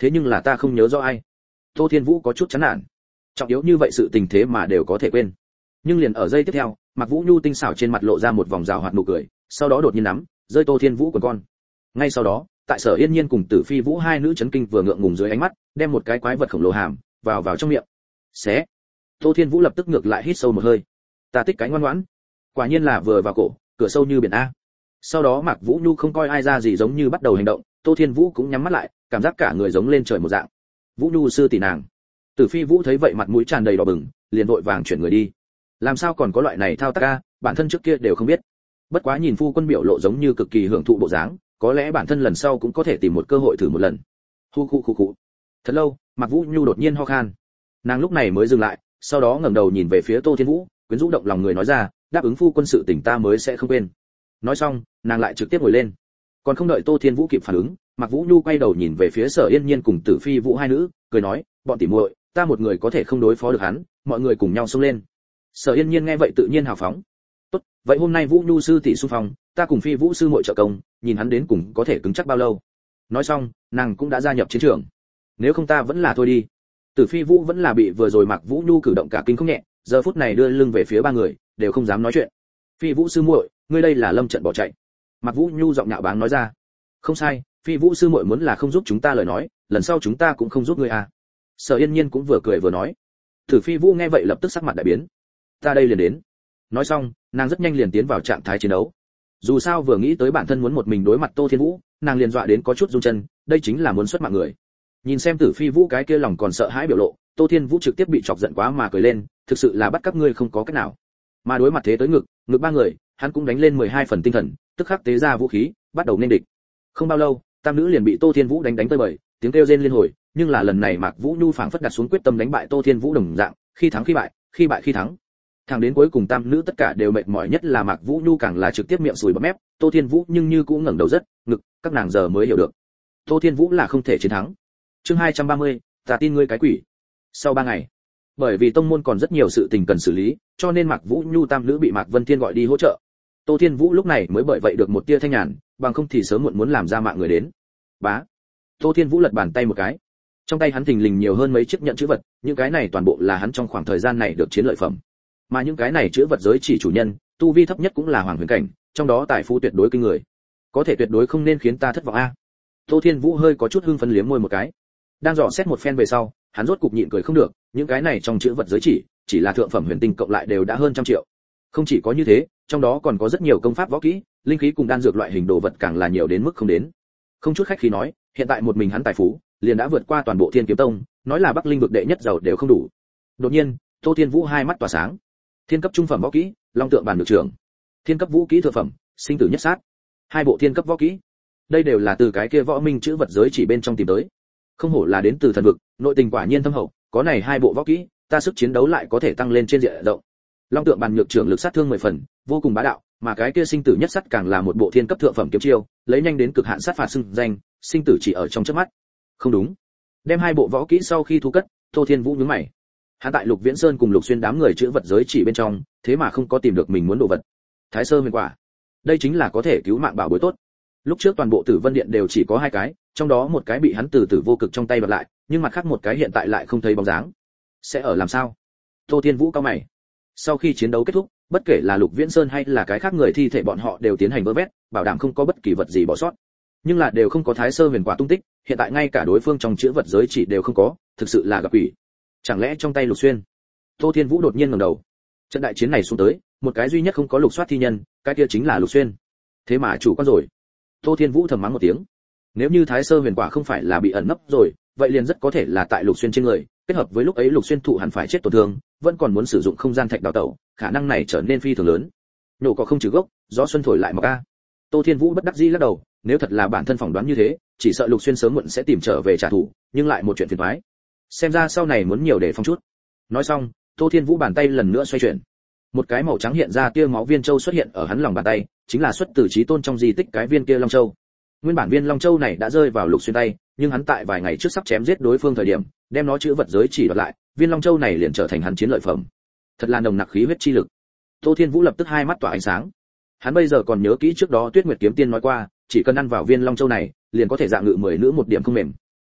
thế nhưng là ta không nhớ rõ ai. Tô Thiên Vũ có chút chán nản, trọng yếu như vậy sự tình thế mà đều có thể quên. Nhưng liền ở giây tiếp theo, Mạc Vũ Nhu tinh xảo trên mặt lộ ra một vòng rào hoạt nụ cười, sau đó đột nhiên nắm rơi Tô Thiên Vũ quần con. Ngay sau đó, tại Sở Yên Nhiên cùng Tử Phi Vũ hai nữ chấn kinh vừa ngượng ngùng dưới ánh mắt, đem một cái quái vật khổng lồ hàm vào vào trong miệng. Xé. Tô Thiên Vũ lập tức ngược lại hít sâu một hơi. Ta thích cái ngoan ngoãn. Quả nhiên là vừa vào cổ, cửa sâu như biển a. Sau đó Mạc Vũ Nhu không coi ai ra gì giống như bắt đầu hành động, Tô Thiên Vũ cũng nhắm mắt lại, cảm giác cả người giống lên trời một dạng. Vũ Nhu sư tỷ nàng. Tử Phi Vũ thấy vậy mặt mũi tràn đầy đỏ bừng, liền vội vàng chuyển người đi. Làm sao còn có loại này thao tác a, bản thân trước kia đều không biết. Bất quá nhìn phu quân biểu lộ giống như cực kỳ hưởng thụ bộ dáng, có lẽ bản thân lần sau cũng có thể tìm một cơ hội thử một lần. Hu khu khu khu. Thật lâu, Mạc Vũ Nhu đột nhiên ho khan. Nàng lúc này mới dừng lại, sau đó ngẩng đầu nhìn về phía Tô Thiên Vũ, quyến rũ động lòng người nói ra, đáp ứng phu quân sự tình ta mới sẽ không quên. Nói xong, nàng lại trực tiếp ngồi lên. Còn không đợi Tô Thiên Vũ kịp phản ứng, Mạc Vũ Nhu quay đầu nhìn về phía Sở Yên Nhiên cùng Tử Phi Vũ hai nữ, cười nói, bọn tỉ muội, ta một người có thể không đối phó được hắn, mọi người cùng nhau xông lên. Sở Yên Nhiên nghe vậy tự nhiên hào phóng. Tốt, vậy hôm nay Vũ Nhu sư tỷ xung phong, ta cùng Phi Vũ sư muội trợ công, nhìn hắn đến cùng có thể cứng chắc bao lâu. Nói xong, nàng cũng đã gia nhập chiến trường. Nếu không ta vẫn là thôi đi. Tử Phi Vũ vẫn là bị vừa rồi Mạc Vũ Nhu cử động cả kinh không nhẹ, giờ phút này đưa lưng về phía ba người, đều không dám nói chuyện. Phi Vũ sư muội, ngươi đây là lâm trận bỏ chạy. Mạc Vũ Nhu giọng nhạo báng nói ra. Không sai, Phi Vũ sư muội muốn là không giúp chúng ta lời nói, lần sau chúng ta cũng không giúp ngươi à. Sở Yên Nhiên cũng vừa cười vừa nói. Tử Phi Vũ nghe vậy lập tức sắc mặt đại biến. Ta đây liền đến. Nói xong, nàng rất nhanh liền tiến vào trạng thái chiến đấu. Dù sao vừa nghĩ tới bản thân muốn một mình đối mặt Tô Thiên Vũ, nàng liền dọa đến có chút run chân, đây chính là muốn xuất mạng người. Nhìn xem Tử Phi Vũ cái kia lòng còn sợ hãi biểu lộ, Tô Thiên Vũ trực tiếp bị chọc giận quá mà cười lên, thực sự là bắt các ngươi không có cách nào. Mà đối mặt thế tới ngực, ngực ba người, hắn cũng đánh lên mười hai phần tinh thần, tức khắc tế ra vũ khí, bắt đầu nên địch. Không bao lâu, tam nữ liền bị Tô Thiên Vũ đánh đánh tơi bời, tiếng kêu rên liên hồi, nhưng là lần này Mạc Vũ Nhu phảng phất đặt xuống quyết tâm đánh bại Tô Thiên Vũ đồng dạng, khi thắng khi bại, khi bại khi thắng. Thẳng đến cuối cùng tam nữ tất cả đều mệt mỏi, nhất là Mạc Vũ Nhu càng là trực tiếp miệng sùi bọt mép, Tô Thiên Vũ nhưng như cũng ngẩng đầu rất, ngực, các nàng giờ mới hiểu được. Tô Thiên Vũ là không thể chiến thắng. Chương hai trăm ba mươi, ta tin ngươi cái quỷ. Sau ba ngày, bởi vì tông môn còn rất nhiều sự tình cần xử lý, cho nên Mạc Vũ Nhu tam nữ bị Mạc Vân Thiên gọi đi hỗ trợ. Tô Thiên Vũ lúc này mới bởi vậy được một tia thanh nhàn, bằng không thì sớm muộn muốn làm ra mạng người đến. Bá. Tô Thiên Vũ lật bàn tay một cái. Trong tay hắn thình lình nhiều hơn mấy chiếc nhận chữ vật, những cái này toàn bộ là hắn trong khoảng thời gian này được chiến lợi phẩm. Mà những cái này chữ vật giới chỉ chủ nhân, tu vi thấp nhất cũng là hoàng huyền cảnh, trong đó tài phú tuyệt đối kinh người. Có thể tuyệt đối không nên khiến ta thất vọng a. Tô Thiên Vũ hơi có chút hưng phấn liếm môi một cái. Đang dò xét một phen về sau, hắn rốt cục nhịn cười không được, những cái này trong chữ vật giới chỉ, chỉ là thượng phẩm huyền tinh cộng lại đều đã hơn trăm triệu. Không chỉ có như thế, trong đó còn có rất nhiều công pháp võ kỹ, linh khí cùng đan dược loại hình đồ vật càng là nhiều đến mức không đến. Không chút khách khí nói, hiện tại một mình hắn tài phú, liền đã vượt qua toàn bộ Thiên Kiếm Tông, nói là Bắc Linh vực đệ nhất giàu đều không đủ. Đột nhiên, Tô Thiên Vũ hai mắt tỏa sáng. Thiên cấp trung phẩm võ kỹ, Long Tượng Bản Lực Trưởng. Thiên cấp vũ kỹ thượng phẩm, Sinh Tử Nhất Sát. Hai bộ thiên cấp võ kỹ. Đây đều là từ cái kia võ minh chữ vật giới chỉ bên trong tìm tới. Không hổ là đến từ thần vực, nội tình quả nhiên thâm hậu, có này hai bộ võ kỹ, ta sức chiến đấu lại có thể tăng lên trên diện rộng. Long Tượng Bản Nhược Trưởng lực sát thương mười phần, vô cùng bá đạo, mà cái kia Sinh Tử Nhất Sát càng là một bộ thiên cấp thượng phẩm kiếm chiêu, lấy nhanh đến cực hạn sát phạt xưng danh, sinh tử chỉ ở trong chớp mắt. Không đúng. Đem hai bộ võ kỹ sau khi thu cất, Tô Thiên Vũ nhướng mày. Hắn tại Lục Viễn Sơn cùng Lục Xuyên đám người chữ vật giới chỉ bên trong, thế mà không có tìm được mình muốn đồ vật. Thái Sơ Huyền Quả. Đây chính là có thể cứu mạng bảo bối tốt. Lúc trước toàn bộ Tử Vân Điện đều chỉ có hai cái, trong đó một cái bị hắn từ Tử Vô Cực trong tay đoạt lại, nhưng mặt khác một cái hiện tại lại không thấy bóng dáng. Sẽ ở làm sao? Tô Thiên Vũ cao mày. Sau khi chiến đấu kết thúc, bất kể là Lục Viễn Sơn hay là cái khác người thi thể bọn họ đều tiến hành vơ vét, bảo đảm không có bất kỳ vật gì bỏ sót. Nhưng là đều không có Thái Sơ Huyền Quả tung tích, hiện tại ngay cả đối phương trong chữ vật giới chỉ đều không có, thực sự là gặp quỷ. Chẳng lẽ trong tay Lục Xuyên? Tô Thiên Vũ đột nhiên ngẩng đầu. Trận đại chiến này xuống tới, một cái duy nhất không có lục soát thi nhân, cái kia chính là Lục Xuyên. Thế mà chủ quan rồi. Tô Thiên Vũ thầm mắng một tiếng. Nếu như Thái Sơ Huyền Quả không phải là bị ẩn nấp rồi, vậy liền rất có thể là tại Lục Xuyên trên người, kết hợp với lúc ấy Lục Xuyên thụ hẳn phải chết tổn thương, vẫn còn muốn sử dụng không gian thạch đào tẩu, khả năng này trở nên phi thường lớn. Nổ có không trừ gốc, gió xuân thổi lại mọc a. Tô Thiên Vũ bất đắc dĩ lắc đầu, nếu thật là bản thân phỏng đoán như thế, chỉ sợ Lục Xuyên sớm muộn sẽ tìm trở về trả thù, nhưng lại một chuyện phiền toái. Xem ra sau này muốn nhiều để phòng chút. Nói xong, Tô Thiên Vũ bàn tay lần nữa xoay chuyển. Một cái màu trắng hiện ra tia máu viên châu xuất hiện ở hắn lòng bàn tay, chính là xuất từ Chí Tôn trong di tích cái viên kia Long Châu. Nguyên bản viên Long Châu này đã rơi vào Lục Xuyên tay, nhưng hắn tại vài ngày trước sắp chém giết đối phương thời điểm, đem nó chữ vật giới chỉ đoạt lại, viên Long Châu này liền trở thành hắn chiến lợi phẩm. Thật là nồng nặc khí huyết chi lực. Tô Thiên Vũ lập tức hai mắt tỏa ánh sáng. Hắn bây giờ còn nhớ kỹ trước đó Tuyết Nguyệt Kiếm Tiên nói qua, chỉ cần ăn vào viên Long Châu này, liền có thể dạng ngự mười nữ một điểm không mềm.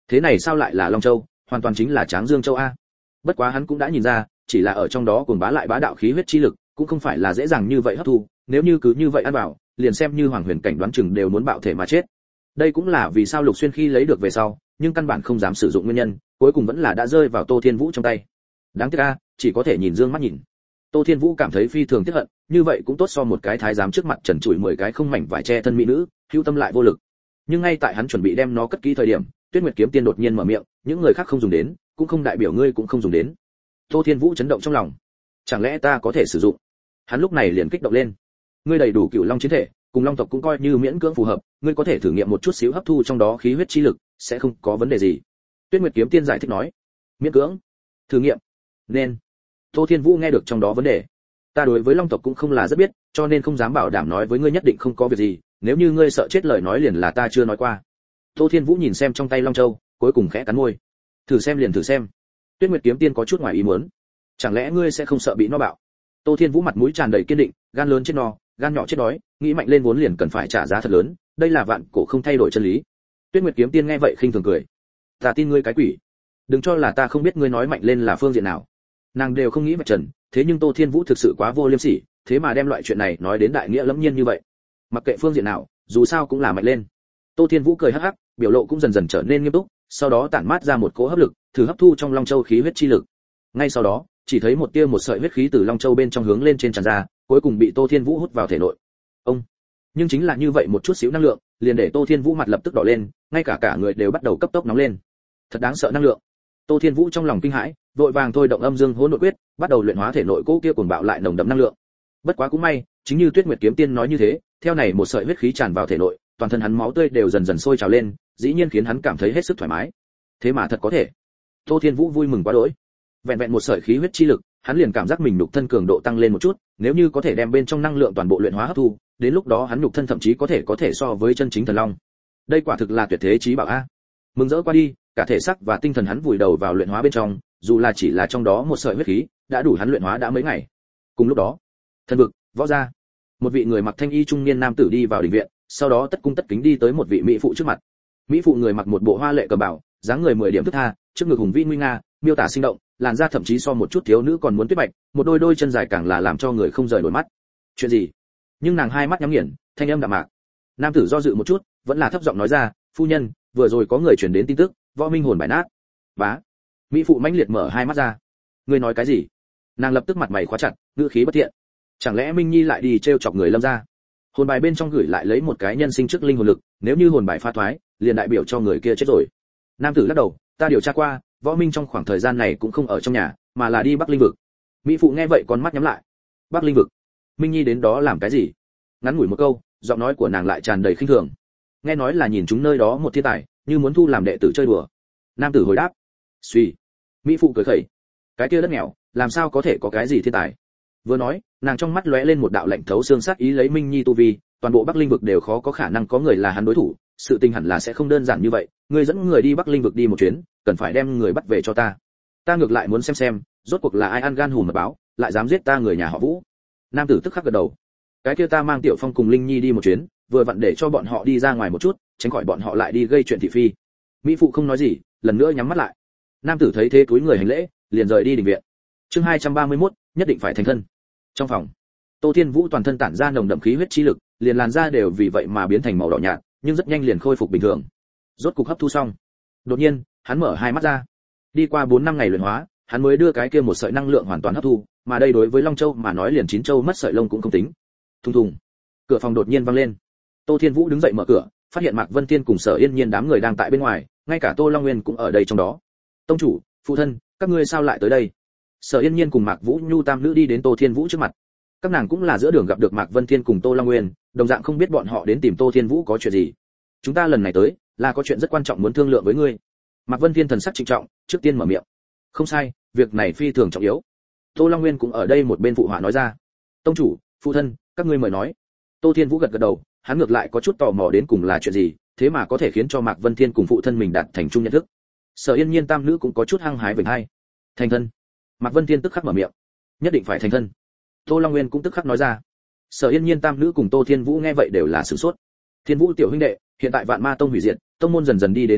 Thế này sao lại là Long Châu, hoàn toàn chính là Tráng Dương Châu a. Bất quá hắn cũng đã nhìn ra, chỉ là ở trong đó cuồng bá lại bá đạo khí huyết chi lực, cũng không phải là dễ dàng như vậy hấp thu, nếu như cứ như vậy ăn vào, liền xem như Hoàng Huyền cảnh đoán chừng đều muốn bạo thể mà chết. Đây cũng là vì sao Lục Xuyên khi lấy được về sau, nhưng căn bản không dám sử dụng nguyên nhân, cuối cùng vẫn là đã rơi vào Tô Thiên Vũ trong tay. Đáng tiếc a, chỉ có thể nhìn dương mắt nhìn. Tô Thiên Vũ cảm thấy phi thường tiếc hận, như vậy cũng tốt so một cái thái giám trước mặt trần trụi mười cái không mảnh vải che thân mỹ nữ, hữu tâm lại vô lực. Nhưng ngay tại hắn chuẩn bị đem nó cất kỹ thời điểm, Tuyết Nguyệt kiếm tiên đột nhiên mở miệng, những người khác không dùng đến, cũng không đại biểu ngươi cũng không dùng đến. Tô Thiên Vũ chấn động trong lòng, chẳng lẽ ta có thể sử dụng? Hắn lúc này liền kích động lên. Ngươi đầy đủ cửu long chiến thể, cùng long tộc cũng coi như miễn cưỡng phù hợp, ngươi có thể thử nghiệm một chút xíu hấp thu trong đó khí huyết chi lực, sẽ không có vấn đề gì. Tuyết Nguyệt kiếm tiên giải thích nói. Miễn cưỡng? Thử nghiệm? Nên. Tô Thiên Vũ nghe được trong đó vấn đề. Ta đối với long tộc cũng không là rất biết, cho nên không dám bảo đảm nói với ngươi nhất định không có việc gì, nếu như ngươi sợ chết lời nói liền là ta chưa nói qua. Tô Thiên Vũ nhìn xem trong tay long châu, cuối cùng khẽ cắn môi. Thử xem liền thử xem. Tuyết Nguyệt kiếm tiên có chút ngoài ý muốn. Chẳng lẽ ngươi sẽ không sợ bị nó bạo? Tô Thiên Vũ mặt mũi tràn đầy kiên định, gan lớn chết no, gan nhỏ chết đói, nghĩ mạnh lên vốn liền cần phải trả giá thật lớn, đây là vạn cổ không thay đổi chân lý. Tuyết Nguyệt kiếm tiên nghe vậy khinh thường cười. Ta tin ngươi cái quỷ. Đừng cho là ta không biết ngươi nói mạnh lên là phương diện nào. Nàng đều không nghĩ vạch trần, thế nhưng Tô Thiên Vũ thực sự quá vô liêm sỉ, thế mà đem loại chuyện này nói đến đại nghĩa lẫm nhiên như vậy. Mặc kệ phương diện nào, dù sao cũng là mạnh lên. Tô Thiên Vũ cười hắc hắc, biểu lộ cũng dần dần trở nên nghiêm túc, sau đó tản mát ra một cỗ hấp lực, thử hấp thu trong Long Châu khí huyết chi lực. Ngay sau đó, chỉ thấy một tia một sợi huyết khí từ Long Châu bên trong hướng lên trên tràn ra, cuối cùng bị Tô Thiên Vũ hút vào thể nội. Ông. Nhưng chính là như vậy một chút xíu năng lượng, liền để Tô Thiên Vũ mặt lập tức đỏ lên, ngay cả cả người đều bắt đầu cấp tốc nóng lên. Thật đáng sợ năng lượng. Tô Thiên Vũ trong lòng kinh hãi, vội vàng thôi động âm dương hỗn độn quyết, bắt đầu luyện hóa thể nội cỗ kia cuồng bạo lại nồng đậm năng lượng. Bất quá cũng may, chính như Tuyết Nguyệt kiếm tiên nói như thế, theo này một sợi huyết khí tràn vào thể nội, toàn thân hắn máu tươi đều dần dần sôi trào lên, dĩ nhiên khiến hắn cảm thấy hết sức thoải mái. Thế mà thật có thể. Tô Thiên Vũ vui mừng quá đỗi. Vẹn vẹn một sợi khí huyết chi lực, hắn liền cảm giác mình nhục thân cường độ tăng lên một chút, nếu như có thể đem bên trong năng lượng toàn bộ luyện hóa hấp thu, đến lúc đó hắn nhục thân thậm chí có thể có thể so với chân chính thần long. Đây quả thực là tuyệt thế chí bảo a. Mừng rỡ qua đi, cả thể xác và tinh thần hắn vùi đầu vào luyện hóa bên trong, dù là chỉ là trong đó một sợi huyết khí, đã đủ hắn luyện hóa đã mấy ngày. Cùng lúc đó, thần vực, võ gia, một vị người mặc thanh y trung niên nam tử đi vào đình viện, sau đó tất cung tất kính đi tới một vị mỹ phụ trước mặt. Mỹ phụ người mặc một bộ hoa lệ cẩm bào, dáng người mười điểm thức tha, trước ngực hùng vĩ nguy nga, miêu tả sinh động, làn da thậm chí so một chút thiếu nữ còn muốn tuyết bạch, một đôi đôi chân dài càng là làm cho người không rời nổi mắt. Chuyện gì? Nhưng nàng hai mắt nhắm nghiền, thanh âm đạm mạc. Nam tử do dự một chút, vẫn là thấp giọng nói ra, phu nhân, vừa rồi có người truyền đến tin tức, võ minh hồn bại nát. Bá. Mỹ phụ mãnh liệt mở hai mắt ra. Ngươi nói cái gì? Nàng lập tức mặt mày khóa chặt, ngữ khí bất thiện. Chẳng lẽ Minh Nhi lại đi trêu chọc người Lâm gia? Hồn bài bên trong gửi lại lấy một cái nhân sinh trước linh hồn lực, nếu như hồn bài pha thoái, liền đại biểu cho người kia chết rồi. Nam tử lắc đầu, ta điều tra qua, võ minh trong khoảng thời gian này cũng không ở trong nhà, mà là đi Bắc Linh vực. Mỹ phụ nghe vậy con mắt nhắm lại. Bắc Linh vực? Minh Nhi đến đó làm cái gì? Ngắn ngủi một câu, giọng nói của nàng lại tràn đầy khinh thường. Nghe nói là nhìn chúng nơi đó một thiên tài, như muốn thu làm đệ tử chơi đùa. Nam tử hồi đáp. Suy. Mỹ phụ cười khẩy. Cái kia đất nghèo, làm sao có thể có cái gì thiên tài? Vừa nói, nàng trong mắt lóe lên một đạo lạnh thấu xương sát ý lấy Minh Nhi tu vi, toàn bộ Bắc Linh vực đều khó có khả năng có người là hắn đối thủ, sự tình hẳn là sẽ không đơn giản như vậy, ngươi dẫn người đi Bắc Linh vực đi một chuyến, cần phải đem người bắt về cho ta. Ta ngược lại muốn xem xem, rốt cuộc là ai ăn gan hùm mật báo, lại dám giết ta người nhà họ Vũ. Nam tử tức khắc gật đầu. Cái kia ta mang Tiểu Phong cùng Linh Nhi đi một chuyến, vừa vặn để cho bọn họ đi ra ngoài một chút, tránh khỏi bọn họ lại đi gây chuyện thị phi. Mỹ phụ không nói gì, lần nữa nhắm mắt lại. Nam tử thấy thế cúi người hành lễ, liền rời đi đình viện. Chương hai trăm ba mươi mốt, nhất định phải thành thân. Trong phòng, Tô Thiên Vũ toàn thân tản ra nồng đậm khí huyết chi lực, liền làn da đều vì vậy mà biến thành màu đỏ nhạt, nhưng rất nhanh liền khôi phục bình thường. Rốt cục hấp thu xong. Đột nhiên, hắn mở hai mắt ra. Đi qua bốn năm ngày luyện hóa, hắn mới đưa cái kia một sợi năng lượng hoàn toàn hấp thu, mà đây đối với Long Châu mà nói liền chín châu mất sợi lông cũng không tính. Thùng thùng. Cửa phòng đột nhiên vang lên. Tô Thiên Vũ đứng dậy mở cửa, phát hiện Mạc Vân Tiên cùng Sở Yên Nhiên đám người đang tại bên ngoài, ngay cả Tô Long Nguyên cũng ở đây trong đó. Tông chủ, phụ thân, các ngươi sao lại tới đây? Sở Yên Nhiên cùng Mạc Vũ Nhu tam nữ đi đến Tô Thiên Vũ trước mặt. Các nàng cũng là giữa đường gặp được Mạc Vân Thiên cùng Tô Long Nguyên, đồng dạng không biết bọn họ đến tìm Tô Thiên Vũ có chuyện gì. Chúng ta lần này tới, là có chuyện rất quan trọng muốn thương lượng với ngươi. Mạc Vân Thiên thần sắc trịnh trọng, trước tiên mở miệng. Không sai, việc này phi thường trọng yếu. Tô Long Nguyên cũng ở đây một bên phụ họa nói ra. Tông chủ, phụ thân, các ngươi mời nói. Tô Thiên Vũ gật gật đầu, hắn ngược lại có chút tò mò đến cùng là chuyện gì, thế mà có thể khiến cho Mạc Vân Thiên cùng phụ thân mình đạt thành chung nhận thức. Sở Yên Nhiên tam nữ cũng có chút hăng hái về hai. Thành thân. Mạc Vân Thiên tức khắc mở miệng. Nhất định phải thành thân. Tô Long Nguyên cũng tức khắc nói ra. Sở Yên Nhiên tam nữ cùng Tô Thiên Vũ nghe vậy đều là sửng sốt. Thiên Vũ tiểu huynh đệ, hiện tại Vạn Ma Tông hủy diệt, tông môn dần dần đi đến quỹ đạo,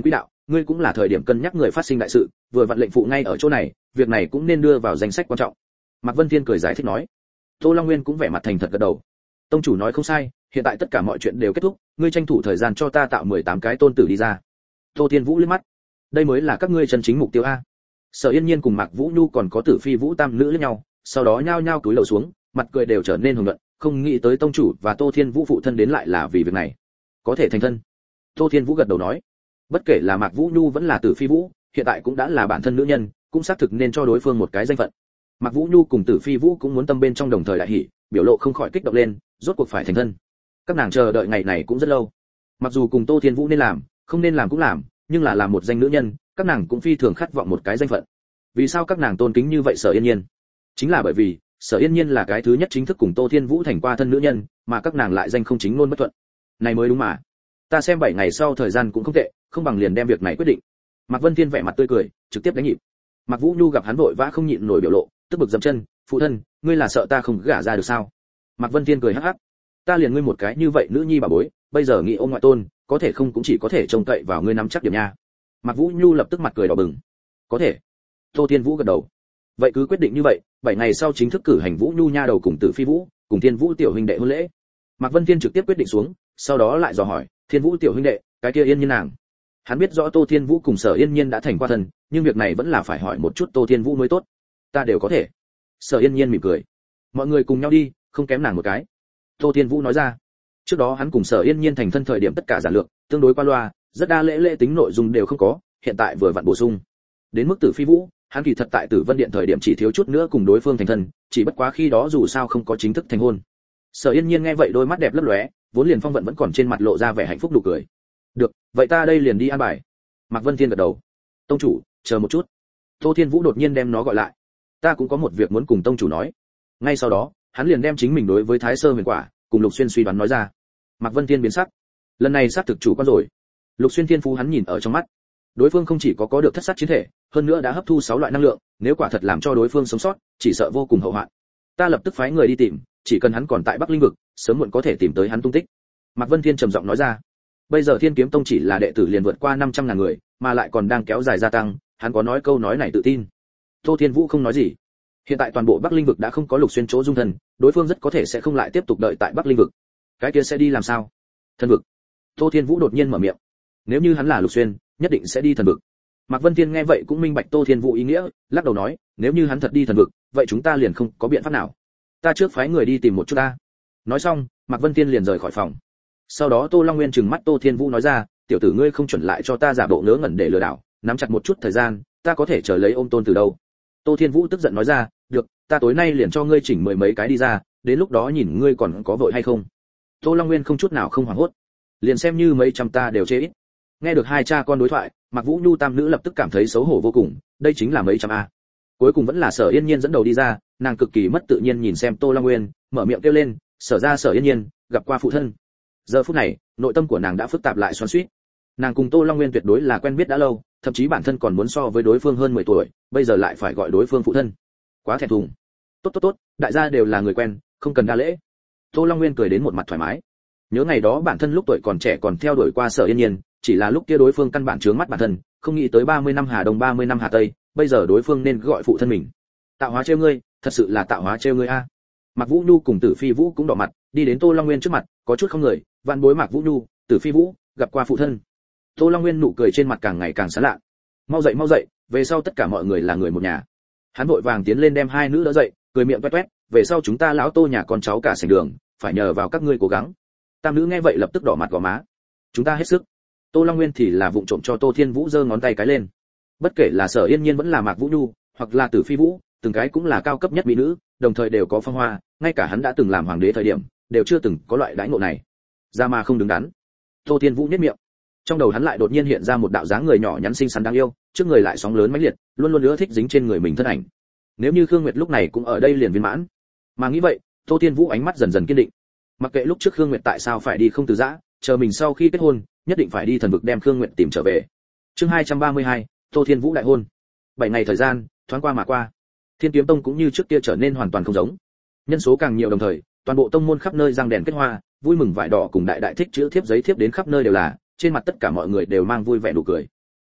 ngươi cũng là thời điểm cân nhắc người phát sinh đại sự, vừa vặn lệnh phụ ngay ở chỗ này, việc này cũng nên đưa vào danh sách quan trọng. Mạc Vân Thiên cười giải thích nói. Tô Long Nguyên cũng vẻ mặt thành thật gật đầu. Tông chủ nói không sai, hiện tại tất cả mọi chuyện đều kết thúc, ngươi tranh thủ thời gian cho ta tạo mười tám cái tôn tử đi ra. Tô Thiên Vũ liếc mắt. Đây mới là các ngươi chân chính mục tiêu a. Sở Yên Nhiên cùng Mạc Vũ Nhu còn có Tử Phi Vũ tam nữ liếc nhau, sau đó nhao nhao cúi đầu xuống, mặt cười đều trở nên hùng luận, không nghĩ tới tông chủ và Tô Thiên Vũ phụ thân đến lại là vì việc này. Có thể thành thân. Tô Thiên Vũ gật đầu nói. Bất kể là Mạc Vũ Nhu vẫn là Tử Phi Vũ, hiện tại cũng đã là bản thân nữ nhân, cũng xác thực nên cho đối phương một cái danh phận. Mạc Vũ Nhu cùng Tử Phi Vũ cũng muốn tâm bên trong đồng thời đại hỉ, biểu lộ không khỏi kích động lên, rốt cuộc phải thành thân. Các nàng chờ đợi ngày này cũng rất lâu. Mặc dù cùng Tô Thiên Vũ nên làm, không nên làm cũng làm, nhưng là làm một danh nữ nhân, các nàng cũng phi thường khát vọng một cái danh phận. Vì sao các nàng tôn kính như vậy Sở Yên Nhiên? Chính là bởi vì Sở Yên Nhiên là cái thứ nhất chính thức cùng Tô Thiên Vũ thành qua thân nữ nhân, mà các nàng lại danh không chính luôn bất thuận. Này mới đúng mà. Ta xem bảy ngày sau thời gian cũng không tệ, không bằng liền đem việc này quyết định. Mạc Vân Thiên vẻ mặt tươi cười, trực tiếp đánh nhịp. Mạc Vũ Nhu gặp hắn vội vã không nhịn nổi biểu lộ, tức bực dậm chân, phụ thân, ngươi là sợ ta không gả ra được sao? Mạc Vân Thiên cười hắc hắc, ta liền ngươi một cái như vậy nữ nhi bà bối, bây giờ nghĩ ôm ngoại tôn, có thể không cũng chỉ có thể trông cậy vào ngươi nắm chắc điểm nha. Mạc Vũ Nhu lập tức mặt cười đỏ bừng. Có thể. Tô Thiên Vũ gật đầu. Vậy cứ quyết định như vậy, bảy ngày sau chính thức cử hành Vũ Nhu nha đầu cùng Tử Phi Vũ, cùng Thiên Vũ tiểu huynh đệ hôn lễ. Mạc Vân Thiên trực tiếp quyết định xuống, sau đó lại dò hỏi, Thiên Vũ tiểu huynh đệ, cái kia Yên Nhiên nàng. Hắn biết rõ Tô Thiên Vũ cùng Sở Yên Nhiên đã thành qua thân, nhưng việc này vẫn là phải hỏi một chút Tô Thiên Vũ mới tốt. Ta đều có thể. Sở Yên Nhiên mỉm cười. Mọi người cùng nhau đi, không kém nàng một cái. Tô Thiên Vũ nói ra. Trước đó hắn cùng Sở Yên Nhiên thành thân thời điểm tất cả giản lược, tương đối qua loa, rất đa lễ lễ tính nội dung đều không có, hiện tại vừa vặn bổ sung. Đến mức Tử Phi Vũ, hắn kỳ thật tại Tử Vân Điện thời điểm chỉ thiếu chút nữa cùng đối phương thành thân, chỉ bất quá khi đó dù sao không có chính thức thành hôn. Sở Yên Nhiên nghe vậy đôi mắt đẹp lấp lóe, vốn liền phong vận vẫn còn trên mặt lộ ra vẻ hạnh phúc nụ cười. Được, vậy ta đây liền đi an bài. Mạc Vân Thiên gật đầu. Tông chủ, chờ một chút. Tô Thiên Vũ đột nhiên đem nó gọi lại. Ta cũng có một việc muốn cùng tông chủ nói. Ngay sau đó, hắn liền đem chính mình đối với Thái Sơ Huyền Quả cùng Lục Xuyên suy đoán nói ra. Mạc Vân Thiên biến sắc. Lần này xác thực chủ quan rồi. Lục Xuyên Thiên Phú hắn nhìn ở trong mắt. Đối phương không chỉ có có được thất sát chiến thể, hơn nữa đã hấp thu sáu loại năng lượng, nếu quả thật làm cho đối phương sống sót, chỉ sợ vô cùng hậu hoạn. Ta lập tức phái người đi tìm, chỉ cần hắn còn tại Bắc Linh vực, sớm muộn có thể tìm tới hắn tung tích. Mạc Vân Thiên trầm giọng nói ra. Bây giờ Thiên Kiếm Tông chỉ là đệ tử liền vượt qua năm trăm ngàn người, mà lại còn đang kéo dài gia tăng, hắn có nói câu nói này tự tin. Tô Thiên Vũ không nói gì. Hiện tại toàn bộ Bắc Linh vực đã không có Lục Xuyên chỗ dung thân, đối phương rất có thể sẽ không lại tiếp tục đợi tại Bắc Linh vực. Cái kia sẽ đi làm sao? Thần vực. Tô Thiên Vũ đột nhiên mở miệng. Nếu như hắn là Lục Xuyên, nhất định sẽ đi thần vực. Mạc Vân Thiên nghe vậy cũng minh bạch Tô Thiên Vũ ý nghĩa, lắc đầu nói, nếu như hắn thật đi thần vực, vậy chúng ta liền không có biện pháp nào. Ta trước phái người đi tìm một chút ta. Nói xong, Mạc Vân Thiên liền rời khỏi phòng. Sau đó Tô Long Nguyên trừng mắt Tô Thiên Vũ nói ra, tiểu tử ngươi không chuẩn lại cho ta giả bộ ngớ ngẩn để lừa đảo, nắm chặt một chút thời gian, ta có thể chờ lấy ôm tôn từ đâu. Tô Thiên Vũ tức giận nói ra, được, ta tối nay liền cho ngươi chỉnh mười mấy cái đi ra, đến lúc đó nhìn ngươi còn có vội hay không. Tô Long Nguyên không chút nào không hoảng hốt, liền xem như mấy trăm ta đều chê ít. Nghe được hai cha con đối thoại, Mạc Vũ Nhu tam nữ lập tức cảm thấy xấu hổ vô cùng, đây chính là mấy trăm a. Cuối cùng vẫn là Sở Yên Nhiên dẫn đầu đi ra, nàng cực kỳ mất tự nhiên nhìn xem Tô Long Nguyên, mở miệng kêu lên, "Sở ra Sở Yên Nhiên, gặp qua phụ thân." Giờ phút này, nội tâm của nàng đã phức tạp lại xoắn xuýt. Nàng cùng Tô Long Nguyên tuyệt đối là quen biết đã lâu, thậm chí bản thân còn muốn so với đối phương hơn mười tuổi, bây giờ lại phải gọi đối phương phụ thân, quá thẹn thùng. Tốt tốt tốt, đại gia đều là người quen, không cần đa lễ. Tô Long Nguyên cười đến một mặt thoải mái. Nhớ ngày đó bản thân lúc tuổi còn trẻ còn theo đuổi qua Sở Yên Nhiên, chỉ là lúc kia đối phương căn bản chướng mắt bản thân, không nghĩ tới ba mươi năm Hà Đông ba mươi năm Hà Tây, bây giờ đối phương nên gọi phụ thân mình. Tạo hóa trêu ngươi, thật sự là tạo hóa trêu ngươi a. Mạc Vũ Nhu cùng Tử Phi Vũ cũng đỏ mặt, đi đến Tô Long Nguyên trước mặt, có chút không người, vạn bối Mạc Vũ Nhu, Tử Phi Vũ, gặp qua phụ thân. Tô Long Nguyên nụ cười trên mặt càng ngày càng sán lạ. Mau dậy mau dậy, về sau tất cả mọi người là người một nhà. Hắn vội vàng tiến lên đem hai nữ đỡ dậy, cười miệng toét toét, về sau chúng ta lão Tô nhà con cháu cả sảnh đường, phải nhờ vào các ngươi cố gắng. Tam nữ nghe vậy lập tức đỏ mặt gò má. Chúng ta hết sức. Tô Long Nguyên thì là vụng trộm cho Tô Thiên Vũ giơ ngón tay cái lên. Bất kể là Sở Yên Nhiên vẫn là Mạc Vũ Nhu, hoặc là Tử Phi Vũ, từng cái cũng là cao cấp nhất mỹ nữ, đồng thời đều có phong hoa, ngay cả hắn đã từng làm hoàng đế thời điểm, đều chưa từng có loại đãi ngộ này. Ra mà không đứng đắn. Tô Thiên Vũ nhếch miệng. Trong đầu hắn lại đột nhiên hiện ra một đạo dáng người nhỏ nhắn xinh xắn đáng yêu, trước người lại sóng lớn mãnh liệt, luôn luôn ưa thích dính trên người mình thân ảnh. Nếu như Khương Nguyệt lúc này cũng ở đây liền viên mãn. Mà nghĩ vậy, Tô Thiên Vũ ánh mắt dần dần kiên định. Mặc kệ lúc trước Khương Nguyệt tại sao phải đi không từ giã, chờ mình sau khi kết hôn, nhất định phải đi thần vực đem Khương Nguyệt tìm trở về. Chương hai trăm ba mươi hai, Tô Thiên Vũ đại hôn. Bảy ngày thời gian, thoáng qua mà qua. Thiên Kiếm Tông cũng như trước kia trở nên hoàn toàn không giống. Nhân số càng nhiều đồng thời, toàn bộ tông môn khắp nơi răng đèn kết hoa, vui mừng vải đỏ cùng đại đại thích chữ thiếp giấy thiếp đến khắp nơi đều là, trên mặt tất cả mọi người đều mang vui vẻ nụ cười.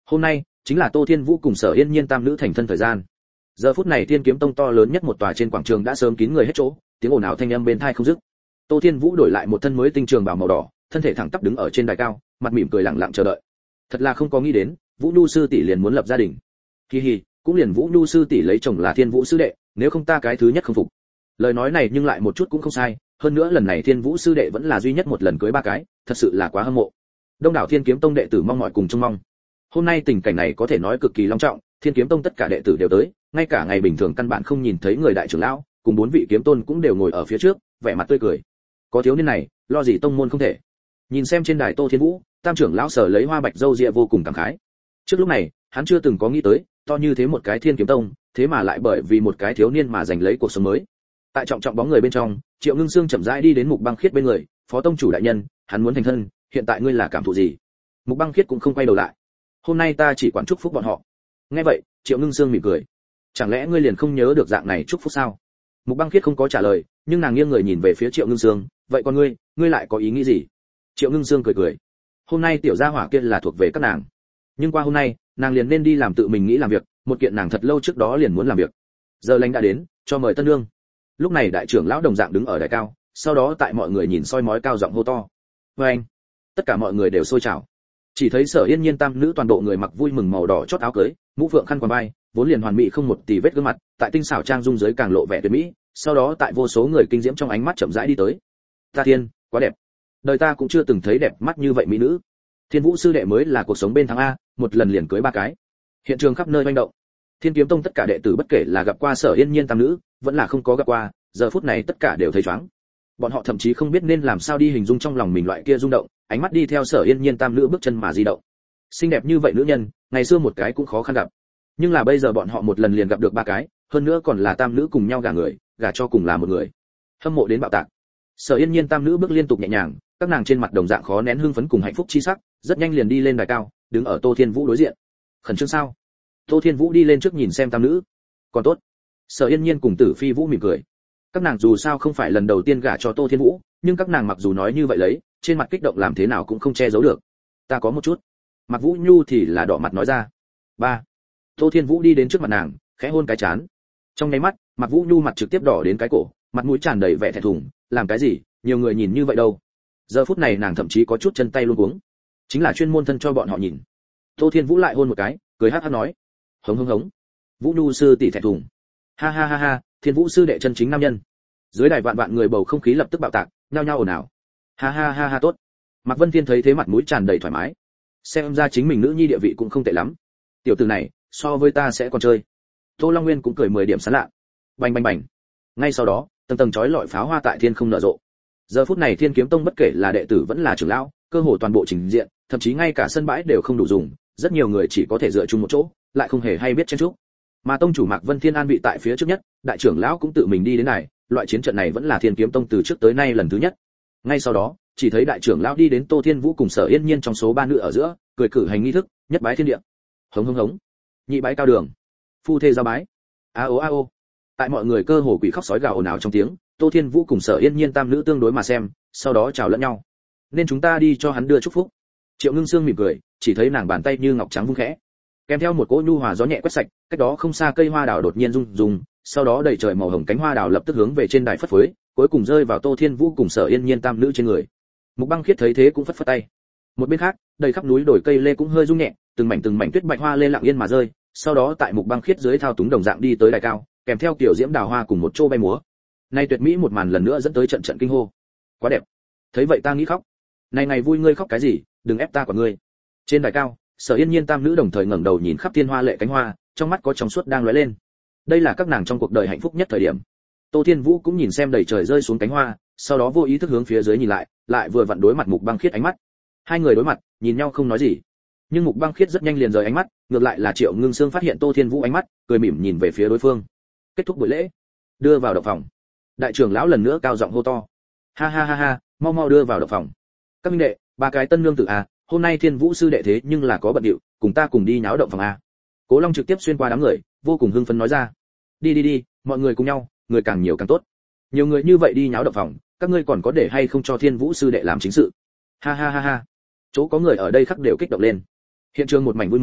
Hôm nay chính là Tô Thiên Vũ cùng Sở Yên Nhiên tam nữ thành thân thời gian. Giờ phút này Thiên Kiếm Tông to lớn nhất một tòa trên quảng trường đã sớm kín người hết chỗ, tiếng ồn ào thanh âm bên tai không dứt. Tô Thiên Vũ đổi lại một thân mới tinh trường bào màu đỏ, thân thể thẳng tắp đứng ở trên đài cao, mặt mỉm cười lặng lặng chờ đợi. Thật là không có nghĩ đến, Vũ Nhu sư tỷ liền muốn lập gia đình. Hi hi, cũng liền Vũ Nhu sư tỷ lấy chồng là Thiên Vũ sư đệ, nếu không ta cái thứ nhất không phục. Lời nói này nhưng lại một chút cũng không sai, hơn nữa lần này Thiên Vũ sư đệ vẫn là duy nhất một lần cưới ba cái, thật sự là quá hâm mộ. Đông đảo Thiên Kiếm Tông đệ tử mong mỏi cùng trông mong. Hôm nay tình cảnh này có thể nói cực kỳ long trọng, Thiên Kiếm Tông tất cả đệ tử đều tới, ngay cả ngày bình thường căn bản không nhìn thấy người đại trưởng lão, cùng bốn vị kiếm tôn cũng đều ngồi ở phía trước, vẻ mặt tươi cười. Có thiếu niên này, lo gì tông môn không thể. Nhìn xem trên đài Tô Thiên Vũ, tam trưởng lão Sở lấy hoa bạch râu ria vô cùng cảm khái. Trước lúc này, hắn chưa từng có nghĩ tới, to như thế một cái Thiên Kiếm Tông, thế mà lại bởi vì một cái thiếu niên mà giành lấy cuộc sống mới. Tại trọng trọng bóng người bên trong, Triệu Ngưng Sương chậm rãi đi đến Mục Băng Khiết bên người, "Phó tông chủ đại nhân, hắn muốn thành thân, hiện tại ngươi là cảm thụ gì?" Mục Băng Khiết cũng không quay đầu lại. "Hôm nay ta chỉ quản chúc phúc bọn họ." Nghe vậy, Triệu Ngưng Sương mỉm cười. "Chẳng lẽ ngươi liền không nhớ được dạng này chúc phúc sao?" Mục Băng Khiết không có trả lời, nhưng nàng nghiêng người nhìn về phía Triệu Ngưng Sương, "Vậy còn ngươi, ngươi lại có ý nghĩ gì?" Triệu Ngưng Sương cười cười. "Hôm nay tiểu gia hỏa kia là thuộc về các nàng, nhưng qua hôm nay, nàng liền nên đi làm tự mình nghĩ làm việc, một kiện nàng thật lâu trước đó liền muốn làm việc. Giờ lành đã đến, cho mời tân nương." Lúc này đại trưởng lão đồng dạng đứng ở đài cao, sau đó tại mọi người nhìn soi mói cao giọng hô to. "Và anh!" Tất cả mọi người đều sôi trào. Chỉ thấy Sở Yên Nhiên tam nữ toàn bộ người mặc vui mừng màu đỏ chót áo cưới, mũ phượng khăn quàng vai, vốn liền hoàn mỹ không một tì vết gương mặt, tại tinh xảo trang dung dưới càng lộ vẻ tuyệt mỹ, sau đó tại vô số người kinh diễm trong ánh mắt chậm rãi đi tới. "Ta thiên, quá đẹp. Đời ta cũng chưa từng thấy đẹp mắt như vậy mỹ nữ. Thiên Vũ sư đệ mới là cuộc sống bên thắng a, một lần liền cưới ba cái." Hiện trường khắp nơi hoành động. Thiên Kiếm Tông tất cả đệ tử bất kể là gặp qua Sở Yên Nhiên tam nữ, vẫn là không có gặp qua, giờ phút này tất cả đều thấy choáng. Bọn họ thậm chí không biết nên làm sao đi hình dung trong lòng mình loại kia rung động, ánh mắt đi theo Sở Yên Nhiên tam nữ bước chân mà di động. Xinh đẹp như vậy nữ nhân, ngày xưa một cái cũng khó khăn gặp. Nhưng là bây giờ bọn họ một lần liền gặp được ba cái, hơn nữa còn là tam nữ cùng nhau gả người, gả cho cùng là một người. Hâm mộ đến bạo tạc. Sở Yên Nhiên tam nữ bước liên tục nhẹ nhàng, các nàng trên mặt đồng dạng khó nén hưng phấn cùng hạnh phúc chi sắc, rất nhanh liền đi lên đài cao, đứng ở Tô Thiên Vũ đối diện. "Khẩn trương sao?" Tô Thiên Vũ đi lên trước nhìn xem tam nữ. "Còn tốt." Sở Yên Nhiên cùng Tử Phi Vũ mỉm cười. Các nàng dù sao không phải lần đầu tiên gả cho Tô Thiên Vũ, nhưng các nàng mặc dù nói như vậy lấy, trên mặt kích động làm thế nào cũng không che giấu được. "Ta có một chút." Mạc Vũ Nhu thì là đỏ mặt nói ra. "Ba." Tô Thiên Vũ đi đến trước mặt nàng, khẽ hôn cái trán. Trong nháy mắt, Mạc Vũ Nhu mặt trực tiếp đỏ đến cái cổ, mặt mũi tràn đầy vẻ thẹn thùng, "Làm cái gì, nhiều người nhìn như vậy đâu." Giờ phút này nàng thậm chí có chút chân tay luống cuống. Chính là chuyên môn thân cho bọn họ nhìn. Tô Thiên Vũ lại hôn một cái, cười hắc hắc nói. "Hống hống hống. Vũ Nhu sư tỷ thẹn thùng." "Ha ha ha ha, Thiên Vũ sư đệ chân chính nam nhân." Dưới đài vạn vạn người bầu không khí lập tức bạo tạc, nhao nhao ồn ào. "Ha ha ha ha tốt." Mạc Vân Thiên thấy thế mặt mũi tràn đầy thoải mái. Xem ra chính mình nữ nhi địa vị cũng không tệ lắm. Tiểu tử này, so với ta sẽ còn chơi. Tô Long Nguyên cũng cười mười điểm sán lạ. Bành bành bành. Ngay sau đó, tầng tầng chói lọi pháo hoa tại thiên không nở rộ. Giờ phút này Thiên Kiếm Tông bất kể là đệ tử vẫn là trưởng lão, cơ hồ toàn bộ trình diện, thậm chí ngay cả sân bãi đều không đủ dùng, rất nhiều người chỉ có thể dựa chung một chỗ, lại không hề hay biết chen chúc. Mà tông chủ Mạc Vân Thiên an vị tại phía trước nhất, đại trưởng lão cũng tự mình đi đến này, loại chiến trận này vẫn là Thiên Kiếm Tông từ trước tới nay lần thứ nhất. Ngay sau đó, chỉ thấy đại trưởng lão đi đến Tô Thiên Vũ cùng Sở Yên Nhiên trong số ba nữ ở giữa, cười cử hành nghi thức, nhất bái thiên địa. Hống hống hống. Nhị bái cao đường. Phu thê giao bái. A ô a ô. Tại mọi người cơ hồ quỷ khóc sói gào ồn ào trong tiếng, Tô Thiên Vũ cùng Sở Yên Nhiên tam nữ tương đối mà xem, sau đó chào lẫn nhau. "Nên chúng ta đi cho hắn đưa chúc phúc." Triệu Ngưng Sương mỉm cười, chỉ thấy nàng bàn tay như ngọc trắng vung khẽ, kèm theo một cỗ nhu hòa gió nhẹ quét sạch, cách đó không xa cây hoa đào đột nhiên rung rung, sau đó đầy trời màu hồng cánh hoa đào lập tức hướng về trên đài phất phới, cuối cùng rơi vào Tô Thiên Vũ cùng Sở Yên Nhiên tam nữ trên người. Mục Băng Khiết thấy thế cũng phất phất tay. Một bên khác, đầy khắp núi đồi cây lê cũng hơi rung nhẹ, từng mảnh từng mảnh tuyết bạch hoa lê lặng yên mà rơi, sau đó tại Mục Băng Khiết dưới thao túng đồng dạng đi tới đài cao, kèm theo kiểu diễm đào hoa cùng một chỗ bay múa. Nay tuyệt mỹ một màn lần nữa dẫn tới trận trận kinh hô. Quá đẹp. Thấy vậy ta nghĩ khóc. Này ngày vui ngươi khóc cái gì, đừng ép ta của ngươi. Trên đài cao, Sở Yên Nhiên tam nữ đồng thời ngẩng đầu nhìn khắp thiên hoa lệ cánh hoa, trong mắt có trong suốt đang lóe lên. Đây là các nàng trong cuộc đời hạnh phúc nhất thời điểm. Tô Thiên Vũ cũng nhìn xem đầy trời rơi xuống cánh hoa, sau đó vô ý thức hướng phía dưới nhìn lại, lại vừa vặn đối mặt Mục Băng Khiết ánh mắt. Hai người đối mặt, nhìn nhau không nói gì. Nhưng Mục Băng Khiết rất nhanh liền rời ánh mắt, ngược lại là Triệu Ngưng Sương phát hiện Tô Thiên Vũ ánh mắt, cười mỉm nhìn về phía đối phương. Kết thúc buổi lễ, đưa vào động phòng. Đại trưởng lão lần nữa cao giọng hô to. Ha ha ha ha, mau mau đưa vào động phòng. Các minh đệ, ba cái tân nương tử à, hôm nay Thiên Vũ sư đệ thế nhưng là có bận điệu, cùng ta cùng đi nháo động phòng à. Cố Long trực tiếp xuyên qua đám người, vô cùng hưng phấn nói ra. Đi đi đi, mọi người cùng nhau, người càng nhiều càng tốt. Nhiều người như vậy đi nháo động phòng, các ngươi còn có để hay không cho Thiên Vũ sư đệ làm chính sự? Ha ha ha ha. Chỗ có người ở đây khắc đều kích động lên. Hiện trường một mảnh vui mừng,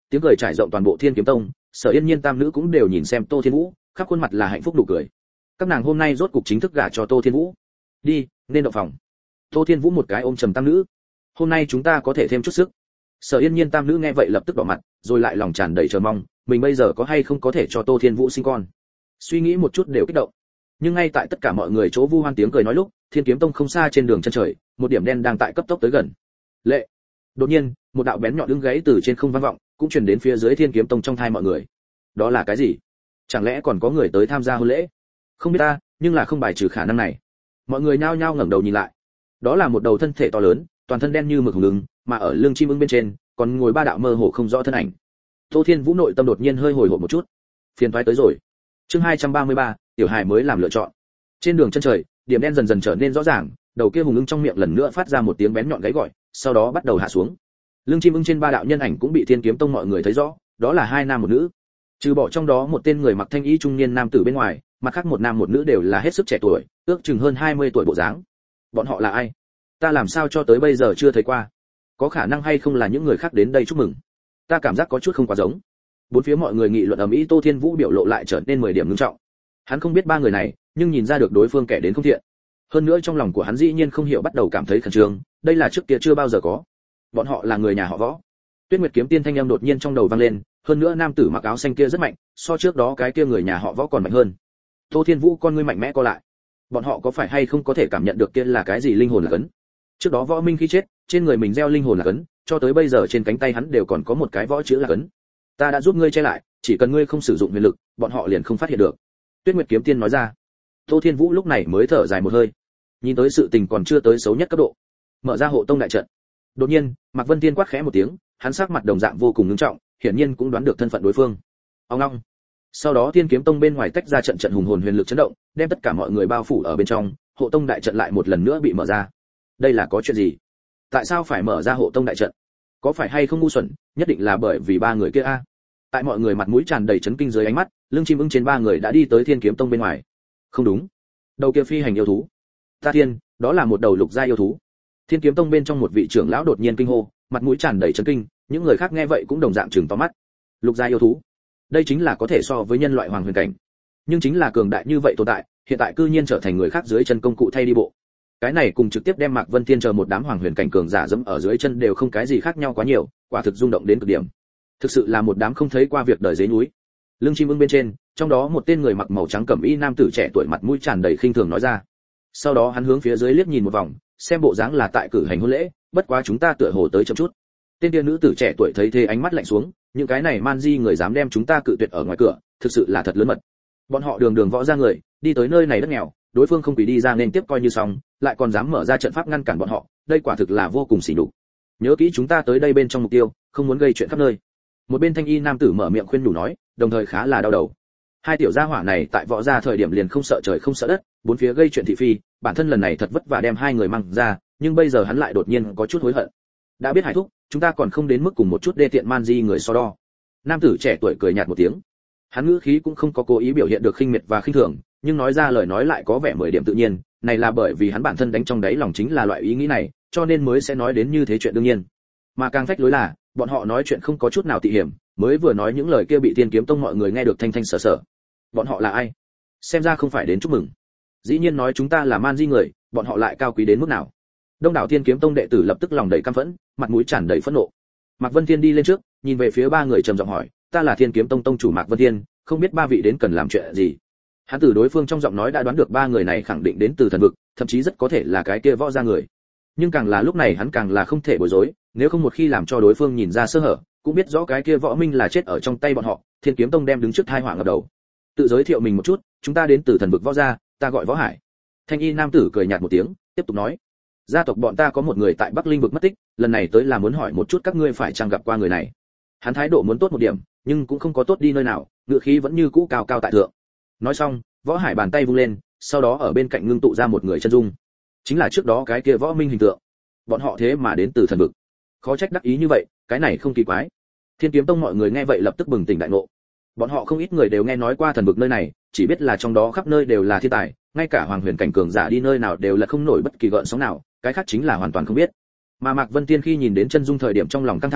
tiếng cười trải rộng toàn bộ Thiên Kiếm Tông, Sở Yên Nhiên tam nữ cũng đều nhìn xem Tô Thiên Vũ, khắp khuôn mặt là hạnh phúc nụ cười. Các nàng hôm nay rốt cục chính thức gả cho Tô Thiên Vũ. Đi, nên động phòng. Tô Thiên Vũ một cái ôm trầm tam nữ. Hôm nay chúng ta có thể thêm chút sức. Sở Yên Nhiên tam nữ nghe vậy lập tức đỏ mặt, rồi lại lòng tràn đầy chờ mong, mình bây giờ có hay không có thể cho Tô Thiên Vũ sinh con. Suy nghĩ một chút đều kích động. Nhưng ngay tại tất cả mọi người chỗ vu hoan tiếng cười nói lúc, Thiên Kiếm Tông không xa trên đường chân trời, một điểm đen đang tại cấp tốc tới gần. Lệ. Đột nhiên, một đạo bén nhọn đứng gáy từ trên không vang vọng, cũng truyền đến phía dưới Thiên Kiếm Tông trong thai mọi người. Đó là cái gì? Chẳng lẽ còn có người tới tham gia hôn lễ? Không biết ta, nhưng là không bài trừ khả năng này. Mọi người nhao nhao ngẩng đầu nhìn lại. Đó là một đầu thân thể to lớn, toàn thân đen như mực hùng lưng, mà ở lưng chim ưng bên trên, còn ngồi ba đạo mơ hồ không rõ thân ảnh. Tô Thiên Vũ nội tâm đột nhiên hơi hồi hộp một chút. Phiền toái tới rồi. Chương hai trăm ba mươi ba, tiểu hài mới làm lựa chọn. Trên đường chân trời, điểm đen dần dần trở nên rõ ràng, đầu kia hùng ưng trong miệng lần nữa phát ra một tiếng bén nhọn gáy gọi, sau đó bắt đầu hạ xuống. Lưng chim ưng trên ba đạo nhân ảnh cũng bị Thiên Kiếm Tông mọi người thấy rõ, đó là hai nam một nữ. Trừ bỏ trong đó một tên người mặc thanh y trung niên nam tử bên ngoài, mặt khác một nam một nữ đều là hết sức trẻ tuổi, ước chừng hơn hai mươi tuổi bộ dáng. Bọn họ là ai? Ta làm sao cho tới bây giờ chưa thấy qua? Có khả năng hay không là những người khác đến đây chúc mừng? Ta cảm giác có chút không quá giống. Bốn phía mọi người nghị luận ầm ĩ, Tô Thiên Vũ biểu lộ lại trở nên mười điểm nghiêm trọng. Hắn không biết ba người này, nhưng nhìn ra được đối phương kẻ đến không thiện. Hơn nữa trong lòng của hắn dĩ nhiên không hiểu bắt đầu cảm thấy khẩn trương, đây là trước kia chưa bao giờ có. Bọn họ là người nhà họ Võ. Tuyết Nguyệt kiếm tiên thanh âm đột nhiên trong đầu vang lên, hơn nữa nam tử mặc áo xanh kia rất mạnh, so trước đó cái kia người nhà họ Võ còn mạnh hơn. Tô Thiên Vũ con ngươi mạnh mẽ co lại. Bọn họ có phải hay không có thể cảm nhận được kia là cái gì linh hồn là cấn? Trước đó Võ Minh khi chết, trên người mình gieo linh hồn là cấn, cho tới bây giờ trên cánh tay hắn đều còn có một cái võ chữ là cấn. Ta đã giúp ngươi che lại, chỉ cần ngươi không sử dụng huyền lực, bọn họ liền không phát hiện được. Tuyết Nguyệt kiếm tiên nói ra. Tô Thiên Vũ lúc này mới thở dài một hơi. Nhìn tới sự tình còn chưa tới xấu nhất cấp độ. Mở ra hộ tông đại trận. Đột nhiên, Mạc Vân Tiên quát khẽ một tiếng, hắn sắc mặt đồng dạng vô cùng nghiêm trọng, hiển nhiên cũng đoán được thân phận đối phương. Ông long. Sau đó Thiên Kiếm Tông bên ngoài tách ra trận trận hùng hồn huyền lực chấn động, đem tất cả mọi người bao phủ ở bên trong, hộ tông đại trận lại một lần nữa bị mở ra. Đây là có chuyện gì? Tại sao phải mở ra hộ tông đại trận? Có phải hay không ngu xuẩn, nhất định là bởi vì ba người kia a. Tại mọi người mặt mũi tràn đầy chấn kinh dưới ánh mắt, lưng chim ưng trên ba người đã đi tới Thiên Kiếm Tông bên ngoài. Không đúng, đầu kia phi hành yêu thú. Ta thiên, đó là một đầu lục gia yêu thú. Thiên Kiếm Tông bên trong một vị trưởng lão đột nhiên kinh hô, mặt mũi tràn đầy chấn kinh, những người khác nghe vậy cũng đồng dạng trừng to mắt. Lục gia yêu thú, đây chính là có thể so với nhân loại hoàng huyền cảnh, nhưng chính là cường đại như vậy tồn tại, hiện tại cư nhiên trở thành người khác dưới chân công cụ thay đi bộ. Cái này cùng trực tiếp đem Mạc Vân Thiên chờ một đám hoàng huyền cảnh cường giả dẫm ở dưới chân đều không cái gì khác nhau quá nhiều, quả thực rung động đến cực điểm. Thực sự là một đám không thấy qua việc đời dưới núi. Lưng chim ưng bên trên, trong đó một tên người mặc màu trắng cẩm y nam tử trẻ tuổi mặt mũi tràn đầy khinh thường nói ra. Sau đó hắn hướng phía dưới liếc nhìn một vòng, xem bộ dáng là tại cử hành hôn lễ, bất quá chúng ta tựa hồ tới chậm chút. Tên kia nữ tử trẻ tuổi thấy thế ánh mắt lạnh xuống, những cái này man di người dám đem chúng ta cự tuyệt ở ngoài cửa, thực sự là thật lớn mật. Bọn họ đường đường võ ra người, đi tới nơi này đất nghèo, đối phương không quỳ đi ra nên tiếp coi như xong, lại còn dám mở ra trận pháp ngăn cản bọn họ, đây quả thực là vô cùng sỉ nhục. Nhớ kỹ chúng ta tới đây bên trong mục tiêu, không muốn gây chuyện khắp nơi. Một bên thanh y nam tử mở miệng khuyên nhủ nói, đồng thời khá là đau đầu. Hai tiểu gia hỏa này tại võ gia thời điểm liền không sợ trời không sợ đất, bốn phía gây chuyện thị phi, bản thân lần này thật vất vả đem hai người mang ra, nhưng bây giờ hắn lại đột nhiên có chút hối hận. Đã biết Hải thúc, chúng ta còn không đến mức cùng một chút đê tiện man di người so đo. Nam tử trẻ tuổi cười nhạt một tiếng. Hắn ngữ khí cũng không có cố ý biểu hiện được khinh miệt và khinh thường, nhưng nói ra lời nói lại có vẻ mười điểm tự nhiên, này là bởi vì hắn bản thân đánh trong đáy lòng chính là loại ý nghĩ này, cho nên mới sẽ nói đến như thế chuyện đương nhiên. Mà càng phách lối là, bọn họ nói chuyện không có chút nào tị hiểm, mới vừa nói những lời kia bị Thiên Kiếm Tông mọi người nghe được thanh thanh sở sở. Bọn họ là ai? Xem ra không phải đến chúc mừng. Dĩ nhiên nói chúng ta là man di người, bọn họ lại cao quý đến mức nào? Đông đảo Thiên Kiếm Tông đệ tử lập tức lòng đầy căm phẫn, mặt mũi tràn đầy phẫn nộ. Mạc Vân Thiên đi lên trước, nhìn về phía ba người trầm giọng hỏi, ta là Thiên Kiếm Tông tông chủ Mạc Vân Thiên, không biết ba vị đến cần làm chuyện gì? Hắn từ đối phương trong giọng nói đã đoán được ba người này khẳng định đến từ thần vực, thậm chí rất có thể là cái kia võ gia người. Nhưng càng là lúc này hắn càng là không thể bối rối, nếu không một khi làm cho đối phương nhìn ra sơ hở, cũng biết rõ cái kia võ minh là chết ở trong tay bọn họ, Thiên Kiếm Tông đem đứng trước tai họa ngập đầu. Tự giới thiệu mình một chút, chúng ta đến từ thần vực võ gia, ta gọi Võ Hải. Thanh y nam tử cười nhạt một tiếng, tiếp tục nói, gia tộc bọn ta có một người tại Bắc Linh vực mất tích, lần này tới là muốn hỏi một chút các ngươi phải chăng gặp qua người này. Hắn thái độ muốn tốt một điểm, nhưng cũng không có tốt đi nơi nào, ngựa khí vẫn như cũ cao cao tại thượng. Nói xong, Võ Hải bàn tay vung lên, sau đó ở bên cạnh ngưng tụ ra một người chân dung, chính là trước đó cái kia võ minh hình tượng. Bọn họ thế mà đến từ thần vực, khó trách đắc ý như vậy, cái này không kỳ quái. Thiên Kiếm Tông mọi người nghe vậy lập tức bừng tỉnh đại ngộ. Bọn họ không ít người đều nghe nói qua thần vực nơi này, chỉ biết là trong đó khắp nơi đều là thiên tài, ngay cả hoàng huyền cảnh cường giả đi nơi nào đều là không nổi bất kỳ gợn sóng nào, cái khác chính là hoàn toàn không biết. Mà Mạc Vân Tiên khi nhìn đến chân dung thời điểm trong lòng căng thẳng,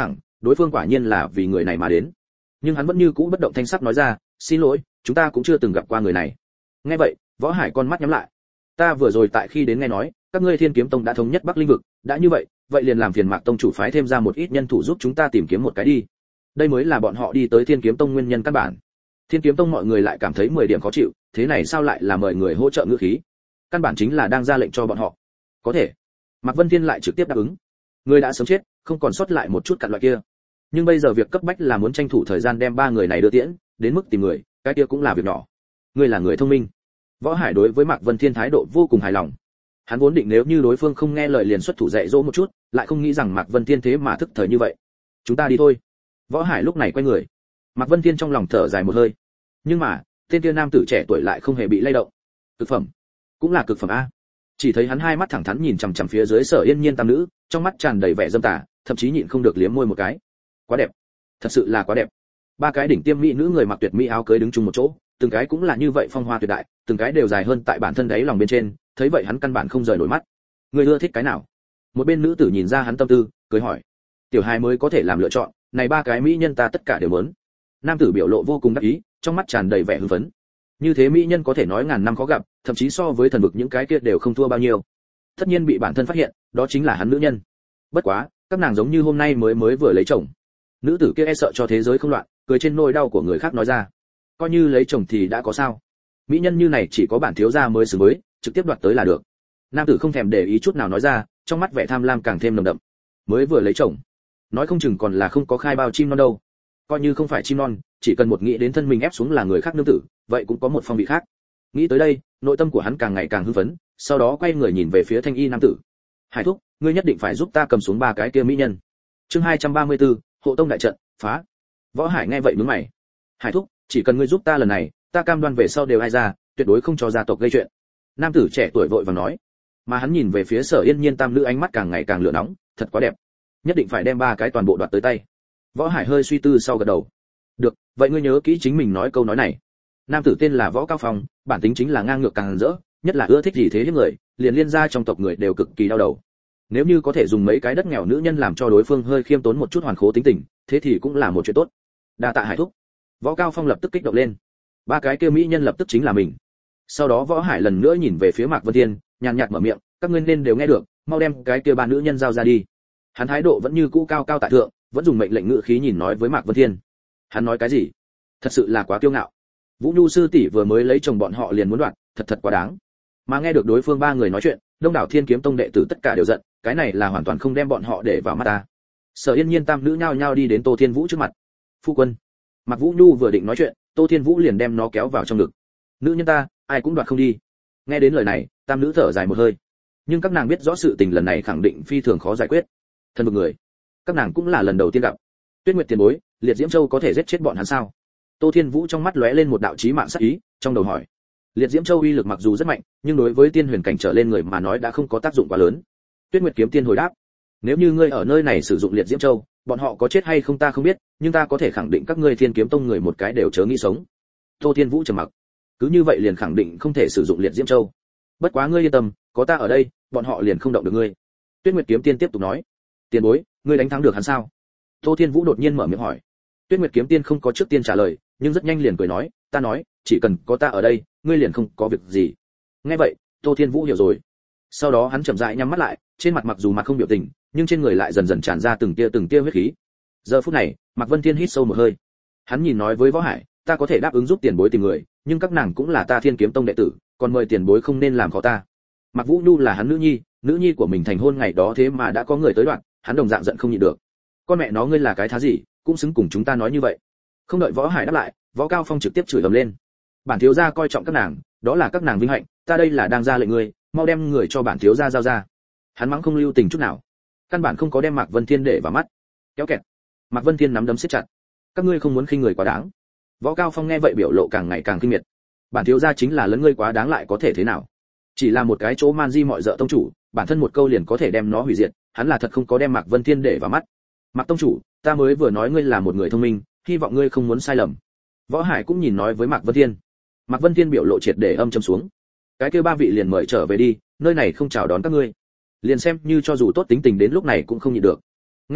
đối phương quả nhiên là vì người này mà đến. Nhưng hắn vẫn như cũ bất động thanh sắc nói ra, xin lỗi, chúng ta cũng chưa từng gặp qua người này. Nghe vậy, Võ Hải con mắt nhắm lại. Ta vừa rồi tại khi đến nghe nói, các ngươi Thiên Kiếm Tông đã thống nhất Bắc Linh vực, đã như vậy, vậy liền làm phiền Mạc tông chủ phái thêm ra một ít nhân thủ giúp chúng ta tìm kiếm một cái đi. Đây mới là bọn họ đi tới Thiên Kiếm Tông nguyên nhân căn bản. Thiên Kiếm Tông mọi người lại cảm thấy mười điểm khó chịu, thế này sao lại là mời người hỗ trợ ngữ khí? Căn bản chính là đang ra lệnh cho bọn họ. Có thể. Mạc Vân Thiên lại trực tiếp đáp ứng. Người đã sớm chết, không còn sót lại một chút cặn loại kia. Nhưng bây giờ việc cấp bách là muốn tranh thủ thời gian đem ba người này đưa tiễn, đến mức tìm người, cái kia cũng là việc nhỏ. Ngươi là người thông minh. Võ Hải đối với Mạc Vân Thiên thái độ vô cùng hài lòng. Hắn vốn định nếu như đối phương không nghe lời liền xuất thủ dạy dỗ một chút, lại không nghĩ rằng Mạc Vân Thiên thế mà thức thời như vậy. Chúng ta đi thôi. Võ Hải lúc này quay người. Mạc Vân Thiên trong lòng thở dài một hơi. Nhưng mà, tên kia nam tử trẻ tuổi lại không hề bị lay động. Cực phẩm, cũng là cực phẩm a. Chỉ thấy hắn hai mắt thẳng thắn nhìn chằm chằm phía dưới Sở Yên Nhiên tam nữ, trong mắt tràn đầy vẻ dâm tà, thậm chí nhịn không được liếm môi một cái. Quá đẹp, thật sự là quá đẹp. Ba cái đỉnh tiêm mỹ nữ người mặc tuyệt mỹ áo cưới đứng chung một chỗ, từng cái cũng là như vậy phong hoa tuyệt đại, từng cái đều dài hơn tại bản thân đáy lòng bên trên, thấy vậy hắn căn bản không rời nổi mắt. Người ưa thích cái nào? Một bên nữ tử nhìn ra hắn tâm tư, cười hỏi. Tiểu hài mới có thể làm lựa chọn, này ba cái mỹ nhân ta tất cả đều muốn. Nam tử biểu lộ vô cùng đắc ý, trong mắt tràn đầy vẻ hưng phấn. Như thế mỹ nhân có thể nói ngàn năm khó gặp, thậm chí so với thần vực những cái kia đều không thua bao nhiêu. Tất nhiên bị bản thân phát hiện, đó chính là hắn nữ nhân. Bất quá, các nàng giống như hôm nay mới mới vừa lấy chồng. Nữ tử kia e sợ cho thế giới không loạn, cười trên nỗi đau của người khác nói ra. Coi như lấy chồng thì đã có sao? Mỹ nhân như này chỉ có bản thiếu gia mới xứng với, trực tiếp đoạt tới là được. Nam tử không thèm để ý chút nào nói ra, trong mắt vẻ tham lam càng thêm nồng đậm. Mới vừa lấy chồng, nói không chừng còn là không có khai bao chim non đâu. Coi như không phải chim non, chỉ cần một nghĩ đến thân mình ép xuống là người khác nương tử, vậy cũng có một phong vị khác. Nghĩ tới đây, nội tâm của hắn càng ngày càng hưng phấn, sau đó quay người nhìn về phía thanh y nam tử. Hải thúc, ngươi nhất định phải giúp ta cầm xuống ba cái kia mỹ nhân. Chương hai trăm ba mươi tư, hộ tông đại trận phá. Võ Hải nghe vậy nhướng mày. Hải thúc, chỉ cần ngươi giúp ta lần này, ta cam đoan về sau đều ai ra, tuyệt đối không cho gia tộc gây chuyện. Nam tử trẻ tuổi vội vàng nói. Mà hắn nhìn về phía Sở Yên Nhiên tam nữ ánh mắt càng ngày càng lửa nóng, thật quá đẹp, nhất định phải đem ba cái toàn bộ đoạt tới tay. Võ Hải hơi suy tư sau gật đầu. Được, vậy ngươi nhớ kỹ chính mình nói câu nói này. Nam tử tên là Võ Cao Phong, bản tính chính là ngang ngược càng rỡ, nhất là ưa thích gì thế hiếp người, liền liên gia trong tộc người đều cực kỳ đau đầu. Nếu như có thể dùng mấy cái đất nghèo nữ nhân làm cho đối phương hơi khiêm tốn một chút hoàn khố tính tình, thế thì cũng là một chuyện tốt. Đa tạ Hải thúc. Võ Cao Phong lập tức kích động lên. Ba cái kia mỹ nhân lập tức chính là mình. Sau đó Võ Hải lần nữa nhìn về phía Mạc Vân Thiên, nhàn nhạt mở miệng, các ngươi nên đều nghe được, mau đem cái kia ba nữ nhân giao ra đi. Hắn thái độ vẫn như cũ cao cao tại thượng, vẫn dùng mệnh lệnh ngữ khí nhìn nói với Mạc Vân Thiên. Hắn nói cái gì? Thật sự là quá kiêu ngạo. Vũ Nhu sư tỷ vừa mới lấy chồng bọn họ liền muốn đoạt, thật thật quá đáng. Mà nghe được đối phương ba người nói chuyện, đông đảo Thiên Kiếm Tông đệ tử tất cả đều giận, cái này là hoàn toàn không đem bọn họ để vào mắt ta. Sở Yên Nhiên tam nữ nhao nhao đi đến Tô Thiên Vũ trước mặt. Phu quân. Mạc Vũ Nhu vừa định nói chuyện, Tô Thiên Vũ liền đem nó kéo vào trong ngực. Nữ nhân ta, ai cũng đoạt không đi. Nghe đến lời này, tam nữ thở dài một hơi. Nhưng các nàng biết rõ sự tình lần này khẳng định phi thường khó giải quyết. Thân vực người, các nàng cũng là lần đầu tiên gặp. Tuyết Nguyệt tiền bối, Liệt Diễm Châu có thể giết chết bọn hắn sao? Tô Thiên Vũ trong mắt lóe lên một đạo chí mạng sát ý, trong đầu hỏi. Liệt Diễm Châu uy lực mặc dù rất mạnh, nhưng đối với tiên huyền cảnh trở lên người mà nói đã không có tác dụng quá lớn. Tuyết Nguyệt kiếm tiên hồi đáp. Nếu như ngươi ở nơi này sử dụng Liệt Diễm Châu, bọn họ có chết hay không ta không biết, nhưng ta có thể khẳng định các ngươi Thiên Kiếm Tông người một cái đều chớ nghĩ sống. Tô Thiên Vũ trầm mặc. Cứ như vậy liền khẳng định không thể sử dụng Liệt Diễm Châu. Bất quá ngươi yên tâm, có ta ở đây, bọn họ liền không động được ngươi. Tuyết Nguyệt kiếm tiên tiếp tục nói. Tiền bối, ngươi đánh thắng được hắn sao? Tô Thiên Vũ đột nhiên mở miệng hỏi. Tuyết Nguyệt kiếm tiên không có trước tiên trả lời, nhưng rất nhanh liền cười nói, ta nói, chỉ cần có ta ở đây, ngươi liền không có việc gì. Nghe vậy, Tô Thiên Vũ hiểu rồi. Sau đó hắn chậm rãi nhắm mắt lại, trên mặt mặc dù mặt không biểu tình, nhưng trên người lại dần dần tràn ra từng tia từng tia huyết khí. Giờ phút này, Mạc Vân Thiên hít sâu một hơi. Hắn nhìn nói với Võ Hải, ta có thể đáp ứng giúp tiền bối tìm người, nhưng các nàng cũng là ta Thiên Kiếm Tông đệ tử, còn mời tiền bối không nên làm khó ta. Mạc Vũ Nhu là hắn nữ nhi, nữ nhi của mình thành hôn ngày đó thế mà đã có người tới đoạn, hắn đồng dạng giận không nhịn được. Con mẹ nó ngươi là cái thá gì, cũng xứng cùng chúng ta nói như vậy. Không đợi Võ Hải đáp lại, Võ Cao Phong trực tiếp chửi ầm lên. Bản thiếu gia coi trọng các nàng, đó là các nàng vinh hạnh, ta đây là đang ra lệnh ngươi, mau đem người cho bản thiếu gia giao ra. Hắn mắng không lưu tình chút nào, căn bản không có đem Mạc Vân Thiên để vào mắt. Kéo kẹt. Mạc Vân Thiên nắm đấm siết chặt. Các ngươi không muốn khinh người quá đáng. Võ Cao Phong nghe vậy biểu lộ càng ngày càng kinh miệt. Bản thiếu gia chính là lấn ngươi quá đáng lại có thể thế nào? Chỉ là một cái chỗ man di mọi dợ tông chủ, bản thân một câu liền có thể đem nó hủy diệt, hắn là thật không có đem Mạc Vân Thiên để vào mắt. Mạc tông chủ, ta mới vừa nói ngươi là một người thông minh, hy vọng ngươi không muốn sai lầm. Võ Hải cũng nhìn nói với Mạc Vân Thiên. Mạc Vân Thiên biểu lộ triệt để âm trầm xuống. Cái kia ba vị liền mời trở về đi, nơi này không chào đón các ngươi. Liền xem như cho dù tốt tính tình đến lúc này cũng không nhịn được. Nghe vậy,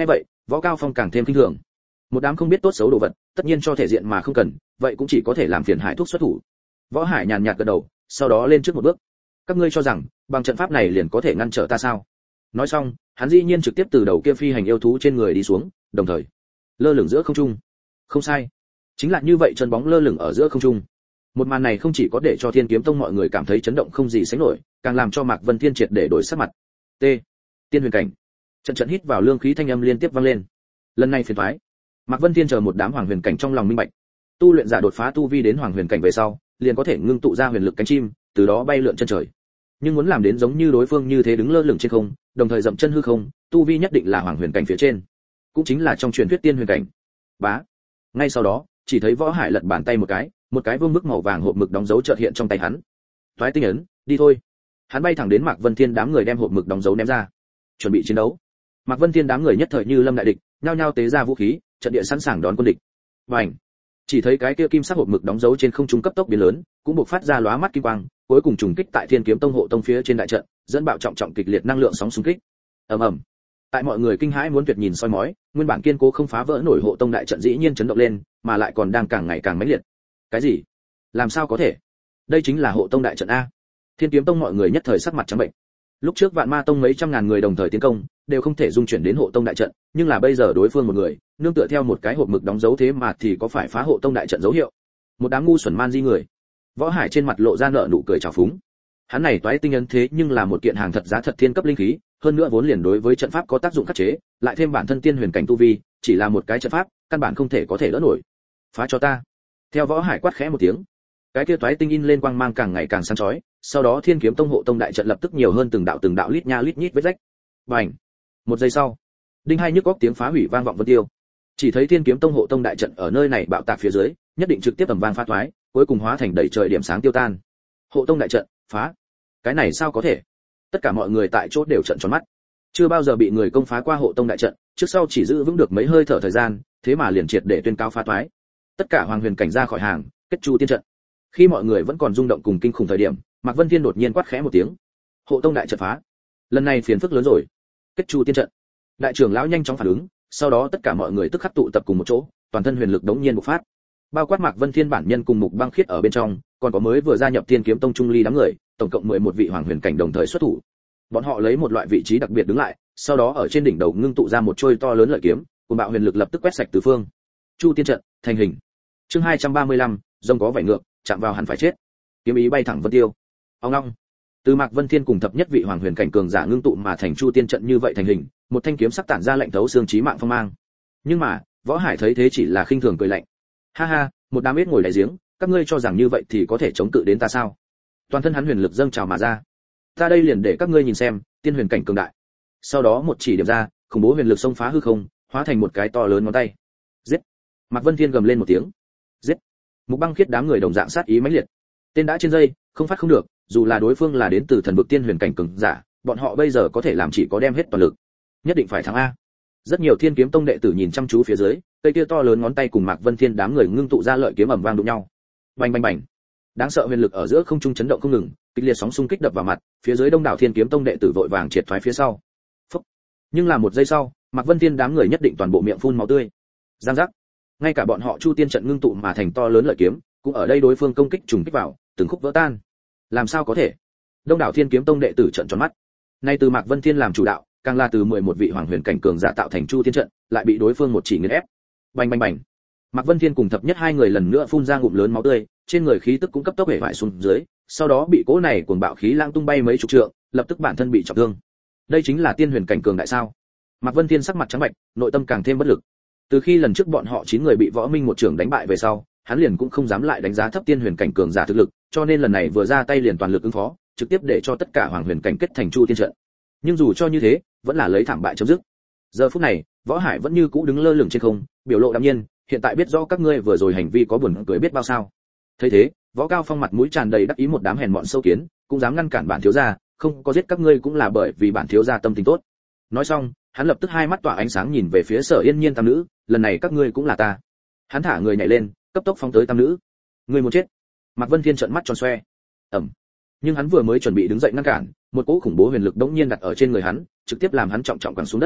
Võ Cao Phong càng thêm kinh thường. Một đám không biết tốt xấu đồ vật, tất nhiên cho thể diện mà không cần, vậy cũng chỉ có thể làm phiền Hải Thúc xuất thủ. Võ Hải nhàn nhạt gật đầu, sau đó lên trước một bước. Các ngươi cho rằng, bằng trận pháp này liền có thể ngăn trở ta sao? Nói xong, hắn dĩ nhiên trực tiếp từ đầu kia phi hành yêu thú trên người đi xuống, đồng thời lơ lửng giữa không trung. Không sai, chính là như vậy, chân bóng lơ lửng ở giữa không trung. Một màn này không chỉ có để cho Thiên Kiếm Tông mọi người cảm thấy chấn động không gì sánh nổi, càng làm cho Mạc Vân Thiên triệt để đổi sắc mặt. T. Tiên huyền cảnh. Trận trận hít vào lương khí thanh âm liên tiếp vang lên. Lần này phiền toái. Mạc Vân Thiên chờ một đám hoàng huyền cảnh trong lòng minh bạch. Tu luyện giả đột phá tu vi đến hoàng huyền cảnh về sau, liền có thể ngưng tụ ra huyền lực cánh chim, từ đó bay lượn chân trời. Nhưng muốn làm đến giống như đối phương như thế đứng lơ lửng trên không, đồng thời dậm chân hư không, tu vi nhất định là hoàng huyền cảnh phía trên, cũng chính là trong truyền thuyết tiên huyền cảnh. Bá. Ngay sau đó, chỉ thấy Võ Hải lật bàn tay một cái, một cái vương bức màu vàng hộp mực đóng dấu chợt hiện trong tay hắn. Toái tinh ấn, đi thôi. Hắn bay thẳng đến Mạc Vân Thiên đám người đem hộp mực đóng dấu ném ra, chuẩn bị chiến đấu. Mạc Vân Thiên đám người nhất thời như lâm đại địch, nhao nhao tế ra vũ khí, trận địa sẵn sàng đón quân địch. Bành! Chỉ thấy cái kia kim sắc hộp mực đóng dấu trên không trung cấp tốc biến lớn, cũng bộc phát ra lóa mắt kim quang, cuối cùng trùng kích tại Thiên Kiếm Tông hộ tông phía trên đại trận, dẫn bạo trọng trọng kịch liệt năng lượng sóng xung kích. Ầm ầm. Tại mọi người kinh hãi muốn tuyệt nhìn soi mói, nguyên bản kiên cố không phá vỡ nổi hộ tông đại trận dĩ nhiên chấn động lên, mà lại còn đang càng ngày càng mãnh liệt. Cái gì? Làm sao có thể? Đây chính là hộ tông đại trận a. Thiên Kiếm Tông mọi người nhất thời sắc mặt trắng bệnh. Lúc trước Vạn Ma Tông mấy trăm ngàn người đồng thời tiến công, đều không thể dung chuyển đến hộ tông đại trận, nhưng là bây giờ đối phương một người, nương tựa theo một cái hộp mực đóng dấu thế mà thì có phải phá hộ tông đại trận dấu hiệu. Một đám ngu xuẩn man di người. Võ Hải trên mặt lộ ra nở nụ cười trào phúng. Hắn này toái tinh ấn thế nhưng là một kiện hàng thật giá thật thiên cấp linh khí, hơn nữa vốn liền đối với trận pháp có tác dụng khắc chế, lại thêm bản thân tiên huyền cảnh tu vi, chỉ là một cái trận pháp, căn bản không thể có thể đỡ nổi. Phá cho ta. Theo Võ Hải quát khẽ một tiếng, cái kia toái tinh in lên quang mang càng ngày càng sáng chói, sau đó Thiên Kiếm Tông hộ tông đại trận lập tức nhiều hơn từng đạo từng đạo lít nha lít nhít vết rách. Bành! Một giây sau, đinh hai nhức óc tiếng phá hủy vang vọng vân tiêu. Chỉ thấy Thiên Kiếm Tông hộ tông đại trận ở nơi này bạo tạc phía dưới, nhất định trực tiếp ầm vang phá thoái, cuối cùng hóa thành đầy trời điểm sáng tiêu tan. Hộ tông đại trận phá! Cái này sao có thể? Tất cả mọi người tại chỗ đều trợn tròn mắt. Chưa bao giờ bị người công phá qua hộ tông đại trận, trước sau chỉ giữ vững được mấy hơi thở thời gian, thế mà liền triệt để tuyên cáo phá thoái. Tất cả hoàng huyền cảnh ra khỏi hàng, kết chu tiên trận. Khi mọi người vẫn còn rung động cùng kinh khủng thời điểm, Mạc Vân Thiên đột nhiên quát khẽ một tiếng. Hộ tông đại trận phá. Lần này phiền phức lớn rồi. Kết chu tiên trận. Đại trưởng lão nhanh chóng phản ứng, sau đó tất cả mọi người tức khắc tụ tập cùng một chỗ, toàn thân huyền lực đống nhiên bộc phát. Bao quát Mạc Vân Thiên bản nhân cùng Mục Băng Khiết ở bên trong, còn có mới vừa gia nhập Thiên Kiếm Tông Trung Ly đám người, tổng cộng mười một vị hoàng huyền cảnh đồng thời xuất thủ. Bọn họ lấy một loại vị trí đặc biệt đứng lại, sau đó ở trên đỉnh đầu ngưng tụ ra một trôi to lớn lợi kiếm, cùng bạo huyền lực lập tức quét sạch tứ phương. Chu tiên trận thành hình. Chương hai trăm ba mươi lăm, rồng có vảy ngược, chạm vào hẳn phải chết. Kiếm ý bay thẳng vân tiêu. Ông long. Từ Mạc Vân Thiên cùng thập nhất vị hoàng huyền cảnh cường giả ngưng tụ mà thành chu tiên trận như vậy thành hình, một thanh kiếm sắc tản ra lạnh thấu xương chí mạng phong mang. Nhưng mà, Võ Hải thấy thế chỉ là khinh thường cười lạnh. Ha ha, một đám ếch ngồi đáy giếng, các ngươi cho rằng như vậy thì có thể chống cự đến ta sao? Toàn thân hắn huyền lực dâng trào mà ra. Ta đây liền để các ngươi nhìn xem, tiên huyền cảnh cường đại. Sau đó một chỉ điểm ra, khủng bố huyền lực xông phá hư không, hóa thành một cái to lớn ngón tay. Giết! Mạc Vân Thiên gầm lên một tiếng. Giết! Mục Băng Khiết đám người đồng dạng sát ý mãnh liệt. Tên đã trên dây, không phát không được, dù là đối phương là đến từ thần vực tiên huyền cảnh cường giả, bọn họ bây giờ có thể làm chỉ có đem hết toàn lực. Nhất định phải thắng a. Rất nhiều Thiên Kiếm Tông đệ tử nhìn chăm chú phía dưới, cây kia to lớn ngón tay cùng Mạc Vân Thiên đám người ngưng tụ ra lợi kiếm ầm vang đụng nhau. Bành bành bành. Đáng sợ huyền lực ở giữa không trung chấn động không ngừng, kịch liệt sóng xung kích đập vào mặt, phía dưới đông đảo Thiên Kiếm Tông đệ tử vội vàng triệt thoái phía sau. Phúc. Nhưng là một giây sau, Mạc Vân Thiên đám người nhất định toàn bộ miệng phun máu tươi. Giang giác. Ngay cả bọn họ Chu Tiên trận ngưng tụ mà thành to lớn lợi kiếm, cũng ở đây đối phương công kích trùng kích vào, từng khúc vỡ tan. Làm sao có thể? Đông đảo Thiên Kiếm Tông đệ tử trợn tròn mắt. Nay từ Mạc Vân Thiên làm chủ đạo, càng là từ mười một vị hoàng huyền cảnh cường giả tạo thành Chu Tiên trận, lại bị đối phương một chỉ nghiền ép. Bành bành bành. Mạc Vân Thiên cùng thập nhất hai người lần nữa phun ra ngụm lớn máu tươi, trên người khí tức cũng cấp tốc hể vải xuống dưới, sau đó bị cỗ này cuồng bạo khí lang tung bay mấy chục trượng, lập tức bản thân bị trọng thương. Đây chính là tiên huyền cảnh cường đại sao? Mạc Vân Thiên sắc mặt trắng bệch, nội tâm càng thêm bất lực. Từ khi lần trước bọn họ chín người bị Võ Minh một trưởng đánh bại về sau, hắn liền cũng không dám lại đánh giá thấp tiên huyền cảnh cường giả thực lực, cho nên lần này vừa ra tay liền toàn lực ứng phó, trực tiếp để cho tất cả hoàng huyền cảnh kết thành Chu Tiên trận. Nhưng dù cho như thế, vẫn là lấy thảm bại chấm dứt. Giờ phút này, Võ Hải vẫn như cũ đứng lơ lửng trên không, biểu lộ đạm nhiên, hiện tại biết rõ các ngươi vừa rồi hành vi có buồn cười biết bao sao. Thấy thế, Võ Cao Phong mặt mũi tràn đầy đắc ý, một đám hèn mọn sâu kiến, cũng dám ngăn cản bản thiếu gia, không có giết các ngươi cũng là bởi vì bản thiếu gia tâm tình tốt. Nói xong, hắn lập tức hai mắt tỏa ánh sáng nhìn về phía Sở Yên Nhiên tam nữ, lần này các ngươi cũng là ta. Hắn thả người nhảy lên, cấp tốc phóng tới tam nữ. Ngươi muốn chết? Mạc Vân Thiên trợn mắt tròn xoe. Ầm. Nhưng hắn vừa mới chuẩn bị đứng dậy ngăn cản, một cỗ khủng bố huyền lực đống nhiên đặt ở trên người hắn, trực tiếp làm hắn trọng trọng quẳng xuống đất.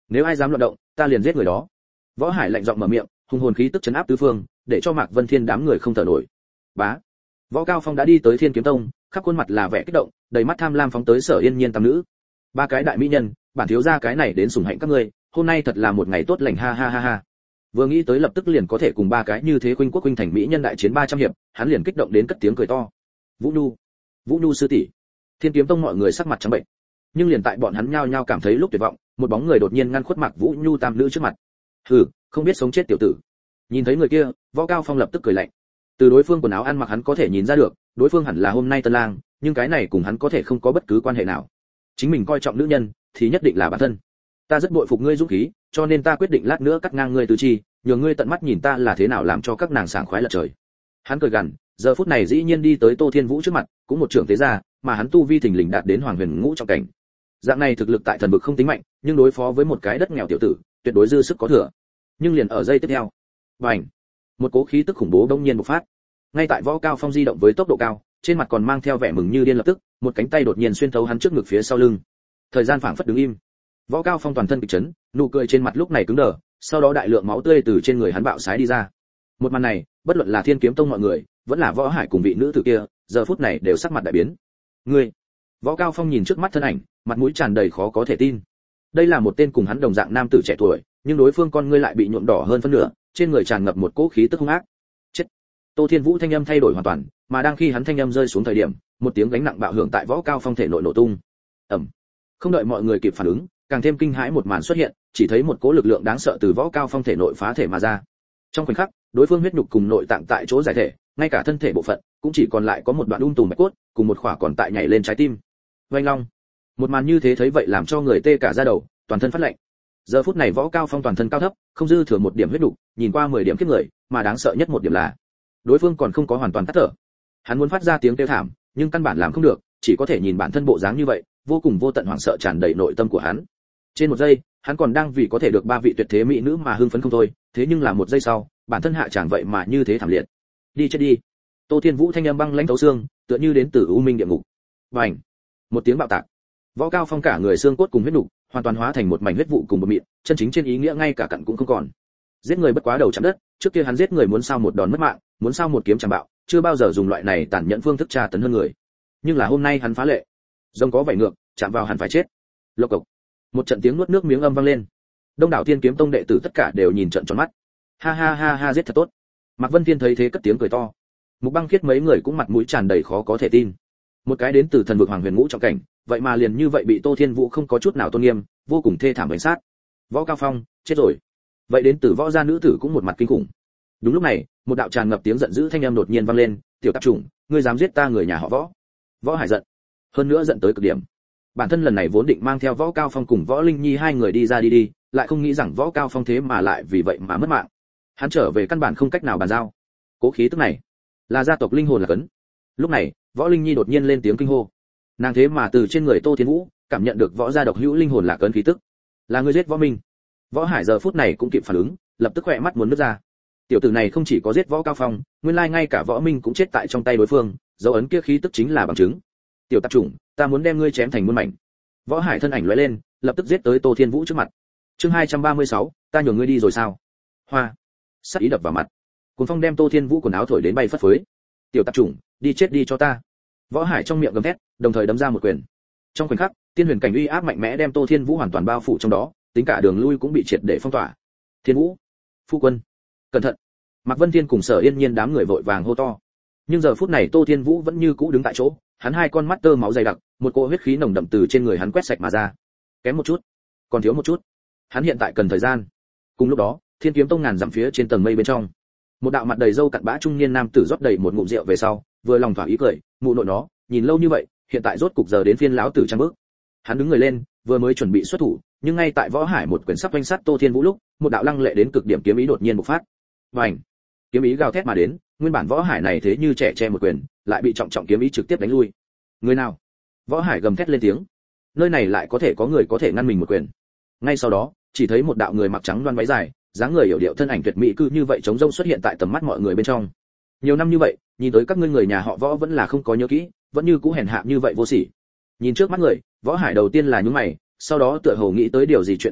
nếu ai dám loạn động ta liền giết người đó. Võ Hải lạnh giọng mở miệng, hùng hồn khí tức chấn áp tứ phương, để cho Mạc Vân Thiên đám người không thở nổi. Bá. Võ Cao Phong đã đi tới Thiên Kiếm Tông, khắp khuôn mặt là vẻ kích động, đầy mắt tham lam phóng tới Sở Yên Nhiên tam nữ. Ba cái đại mỹ nhân, bản thiếu gia cái này đến sủng hạnh các ngươi, hôm nay thật là một ngày tốt lành ha ha ha ha. Vừa nghĩ tới lập tức liền có thể cùng ba cái như thế khuynh quốc khuynh thành mỹ nhân đại chiến ba trăm hiệp, hắn liền kích động đến cất tiếng cười to. Vũ Nhu, Vũ Nhu sư tỷ. Thiên Kiếm Tông mọi người sắc mặt trắng bệnh. Nhưng liền tại bọn hắn nhao nhao cảm thấy lúc tuyệt vọng, một bóng người đột nhiên ngăn khuất Mạc Vũ Nhu tam nữ trước mặt. Hừ, không biết sống chết tiểu tử. Nhìn thấy người kia, Võ Cao Phong lập tức cười lạnh. Từ đối phương quần áo ăn mặc hắn có thể nhìn ra được, đối phương hẳn là hôm nay tân lang, nhưng cái này cùng hắn có thể không có bất cứ quan hệ nào. Chính mình coi trọng nữ nhân, thì nhất định là bản thân. Ta rất bội phục ngươi dũng khí, cho nên ta quyết định lát nữa cắt ngang ngươi tứ chi, nhờ ngươi tận mắt nhìn ta là thế nào làm cho các nàng sảng khoái lật trời. Hắn cười gằn, giờ phút này dĩ nhiên đi tới Tô Thiên Vũ trước mặt, cũng một trưởng tế ra, mà hắn tu vi thình lình đạt đến Hoàng Huyền Ngũ trọng cảnh. Dạng này thực lực tại thần vực không tính mạnh, nhưng đối phó với một cái đất nghèo tiểu tử, tuyệt đối dư sức có thừa. Nhưng liền ở giây tiếp theo, bành, một cỗ khí tức khủng bố đông nhiên bộc phát. Ngay tại Võ Cao Phong di động với tốc độ cao, trên mặt còn mang theo vẻ mừng như điên, lập tức, một cánh tay đột nhiên xuyên thấu hắn trước ngực phía sau lưng. Thời gian phảng phất đứng im. Võ Cao Phong toàn thân kịch chấn, nụ cười trên mặt lúc này cứng đờ, sau đó đại lượng máu tươi từ trên người hắn bạo xái đi ra. Một màn này, bất luận là Thiên Kiếm Tông mọi người, vẫn là Võ Hải cùng vị nữ tử kia, giờ phút này đều sắc mặt đại biến. Ngươi, Võ Cao Phong nhìn trước mắt thân ảnh, mặt mũi tràn đầy khó có thể tin. Đây là một tên cùng hắn đồng dạng nam tử trẻ tuổi, nhưng đối phương con ngươi lại bị nhuộm đỏ hơn phân nửa, trên người tràn ngập một cỗ khí tức hung ác. Chết. Tô Thiên Vũ thanh âm thay đổi hoàn toàn, mà đang khi hắn thanh âm rơi xuống thời điểm, một tiếng gánh nặng bạo hưởng tại Võ Cao Phong thể nội nổ tung. Ầm. Không đợi mọi người kịp phản ứng, càng thêm kinh hãi một màn xuất hiện, chỉ thấy một cỗ lực lượng đáng sợ từ Võ Cao Phong thể nội phá thể mà ra. Trong khoảnh khắc, đối phương huyết nhục cùng nội tạng tại chỗ giải thể, ngay cả thân thể bộ phận cũng chỉ còn lại có một đoạn ung tùm bạch cốt, cùng một khỏa còn tại nhảy lên trái tim. Oanh long. Một màn như thế thấy vậy làm cho người tê cả da đầu, toàn thân phát lạnh. Giờ phút này Võ Cao Phong toàn thân cao thấp, không dư thừa một điểm huyết nhục, nhìn qua mười điểm kiếp người, mà đáng sợ nhất một điểm là, đối phương còn không có hoàn toàn tắt thở. Hắn muốn phát ra tiếng kêu thảm, nhưng căn bản làm không được, chỉ có thể nhìn bản thân bộ dáng như vậy, vô cùng vô tận hoảng sợ tràn đầy nội tâm của hắn. Trên một giây, hắn còn đang vì có thể được ba vị tuyệt thế mỹ nữ mà hưng phấn không thôi, thế nhưng là một giây sau, bản thân hạ tràng vậy mà như thế thảm liệt. Đi chết đi. Tô Thiên Vũ thanh âm băng lãnh thấu xương, tựa như đến từ u minh địa ngục. Bành. Một tiếng bạo tạc. Võ Cao Phong cả người xương cốt cùng huyết nục, hoàn toàn hóa thành một mảnh huyết vụ cùng một mịn, chân chính trên ý nghĩa ngay cả cặn cũng không còn. Giết người bất quá đầu chạm đất, trước kia hắn giết người muốn sao một đòn mất mạng, muốn sao một kiếm chạm bạo, chưa bao giờ dùng loại này tàn nhẫn phương thức tra tấn hơn người. Nhưng là hôm nay hắn phá lệ. Rồng có vảy ngược, chạm vào hắn phải chết. Lộc cộc. Một trận tiếng nuốt nước miếng âm vang lên. Đông đảo Thiên Kiếm Tông đệ tử tất cả đều nhìn trợn tròn mắt. Ha ha ha ha, giết thật tốt. Mạc Vân Thiên thấy thế cất tiếng cười to. Mục Băng Khiết mấy người cũng mặt mũi tràn đầy khó có thể tin. Một cái đến từ thần vực Hoàng Huyền Ngũ trọng cảnh, vậy mà liền như vậy bị Tô Thiên Vũ không có chút nào tôn nghiêm, vô cùng thê thảm đánh sát. Võ Cao Phong, chết rồi. Vậy đến từ Võ gia nữ tử cũng một mặt kinh khủng. Đúng lúc này, một đạo tràn ngập tiếng giận dữ thanh âm đột nhiên vang lên, "Tiểu tạp chủng, ngươi dám giết ta người nhà họ Võ?" Võ Hải giận, hơn nữa giận tới cực điểm. Bản thân lần này vốn định mang theo Võ Cao Phong cùng Võ Linh Nhi hai người đi ra đi đi, lại không nghĩ rằng Võ Cao Phong thế mà lại vì vậy mà mất mạng. Hắn trở về căn bản không cách nào bàn giao. Cố khí tức này, là gia tộc linh hồn là cấn. Lúc này, Võ Linh Nhi đột nhiên lên tiếng kinh hô. Nàng thế mà từ trên người Tô Thiên Vũ cảm nhận được võ gia độc hữu linh hồn là cấn khí tức. Là người giết Võ Minh. Võ Hải giờ phút này cũng kịp phản ứng, lập tức khỏe mắt muốn nứt ra. Tiểu tử này không chỉ có giết Võ Cao Phong, nguyên lai ngay cả Võ Minh cũng chết tại trong tay đối phương, dấu ấn kia khí tức chính là bằng chứng. Tiểu tạp chủng, ta muốn đem ngươi chém thành muôn mảnh. Võ Hải thân ảnh lóe lên, lập tức giết tới Tô Thiên Vũ trước mặt. Chương hai trăm ba mươi sáu, ta nhường ngươi đi rồi sao? Hoa. Sát ý đập vào mặt. Cuồng phong đem Tô Thiên Vũ quần áo thổi đến bay phất phới. Tiểu tạp chủng, đi chết đi cho ta. Võ Hải trong miệng gầm thét, đồng thời đấm ra một quyền. Trong khoảnh khắc, tiên huyền cảnh uy áp mạnh mẽ đem Tô Thiên Vũ hoàn toàn bao phủ trong đó, tính cả đường lui cũng bị triệt để phong tỏa. Thiên Vũ, phu quân, cẩn thận. Mạc Vân Thiên cùng Sở Yên Nhiên đám người vội vàng hô to. Nhưng giờ phút này Tô Thiên Vũ vẫn như cũ đứng tại chỗ, hắn hai con mắt tơ máu dày đặc, một cỗ huyết khí nồng đậm từ trên người hắn quét sạch mà ra. Kém một chút, còn thiếu một chút. Hắn hiện tại cần thời gian. Cùng lúc đó, Thiên Kiếm Tông ngàn dặm phía trên tầng mây bên trong, một đạo mặt đầy râu cặn bã trung niên nam tử rót đầy một ngụm rượu về sau, vừa lòng thỏa ý cười, mụ nội nó, nhìn lâu như vậy, hiện tại rốt cục giờ đến phiên lão tử trang bước. Hắn đứng người lên, vừa mới chuẩn bị xuất thủ, nhưng ngay tại Võ Hải một quyền sắp vanh sát Tô Thiên Vũ lúc, một đạo lăng lệ đến cực điểm kiếm ý đột nhiên bộc phát. Bành! Kiếm ý gào thét mà đến, nguyên bản Võ Hải này thế như trẻ che một quyền, lại bị trọng trọng kiếm ý trực tiếp đánh lui. Người nào? Võ Hải gầm thét lên tiếng. Nơi này lại có thể có người có thể ngăn mình một quyền. Ngay sau đó, chỉ thấy một đạo người mặc trắng loan váy dài, dáng người hiểu điệu thân ảnh tuyệt mỹ cứ như vậy trống rông xuất hiện tại tầm mắt mọi người bên trong. Nhiều năm như vậy, nhìn tới các ngươi người nhà họ Võ vẫn là không có nhớ kỹ, vẫn như cũ hèn hạ như vậy vô sỉ. Nhìn trước mắt người, Võ Hải đầu tiên là nhướng mày, sau đó tựa hồ nghĩ tới điều gì chuyện đáng sợ,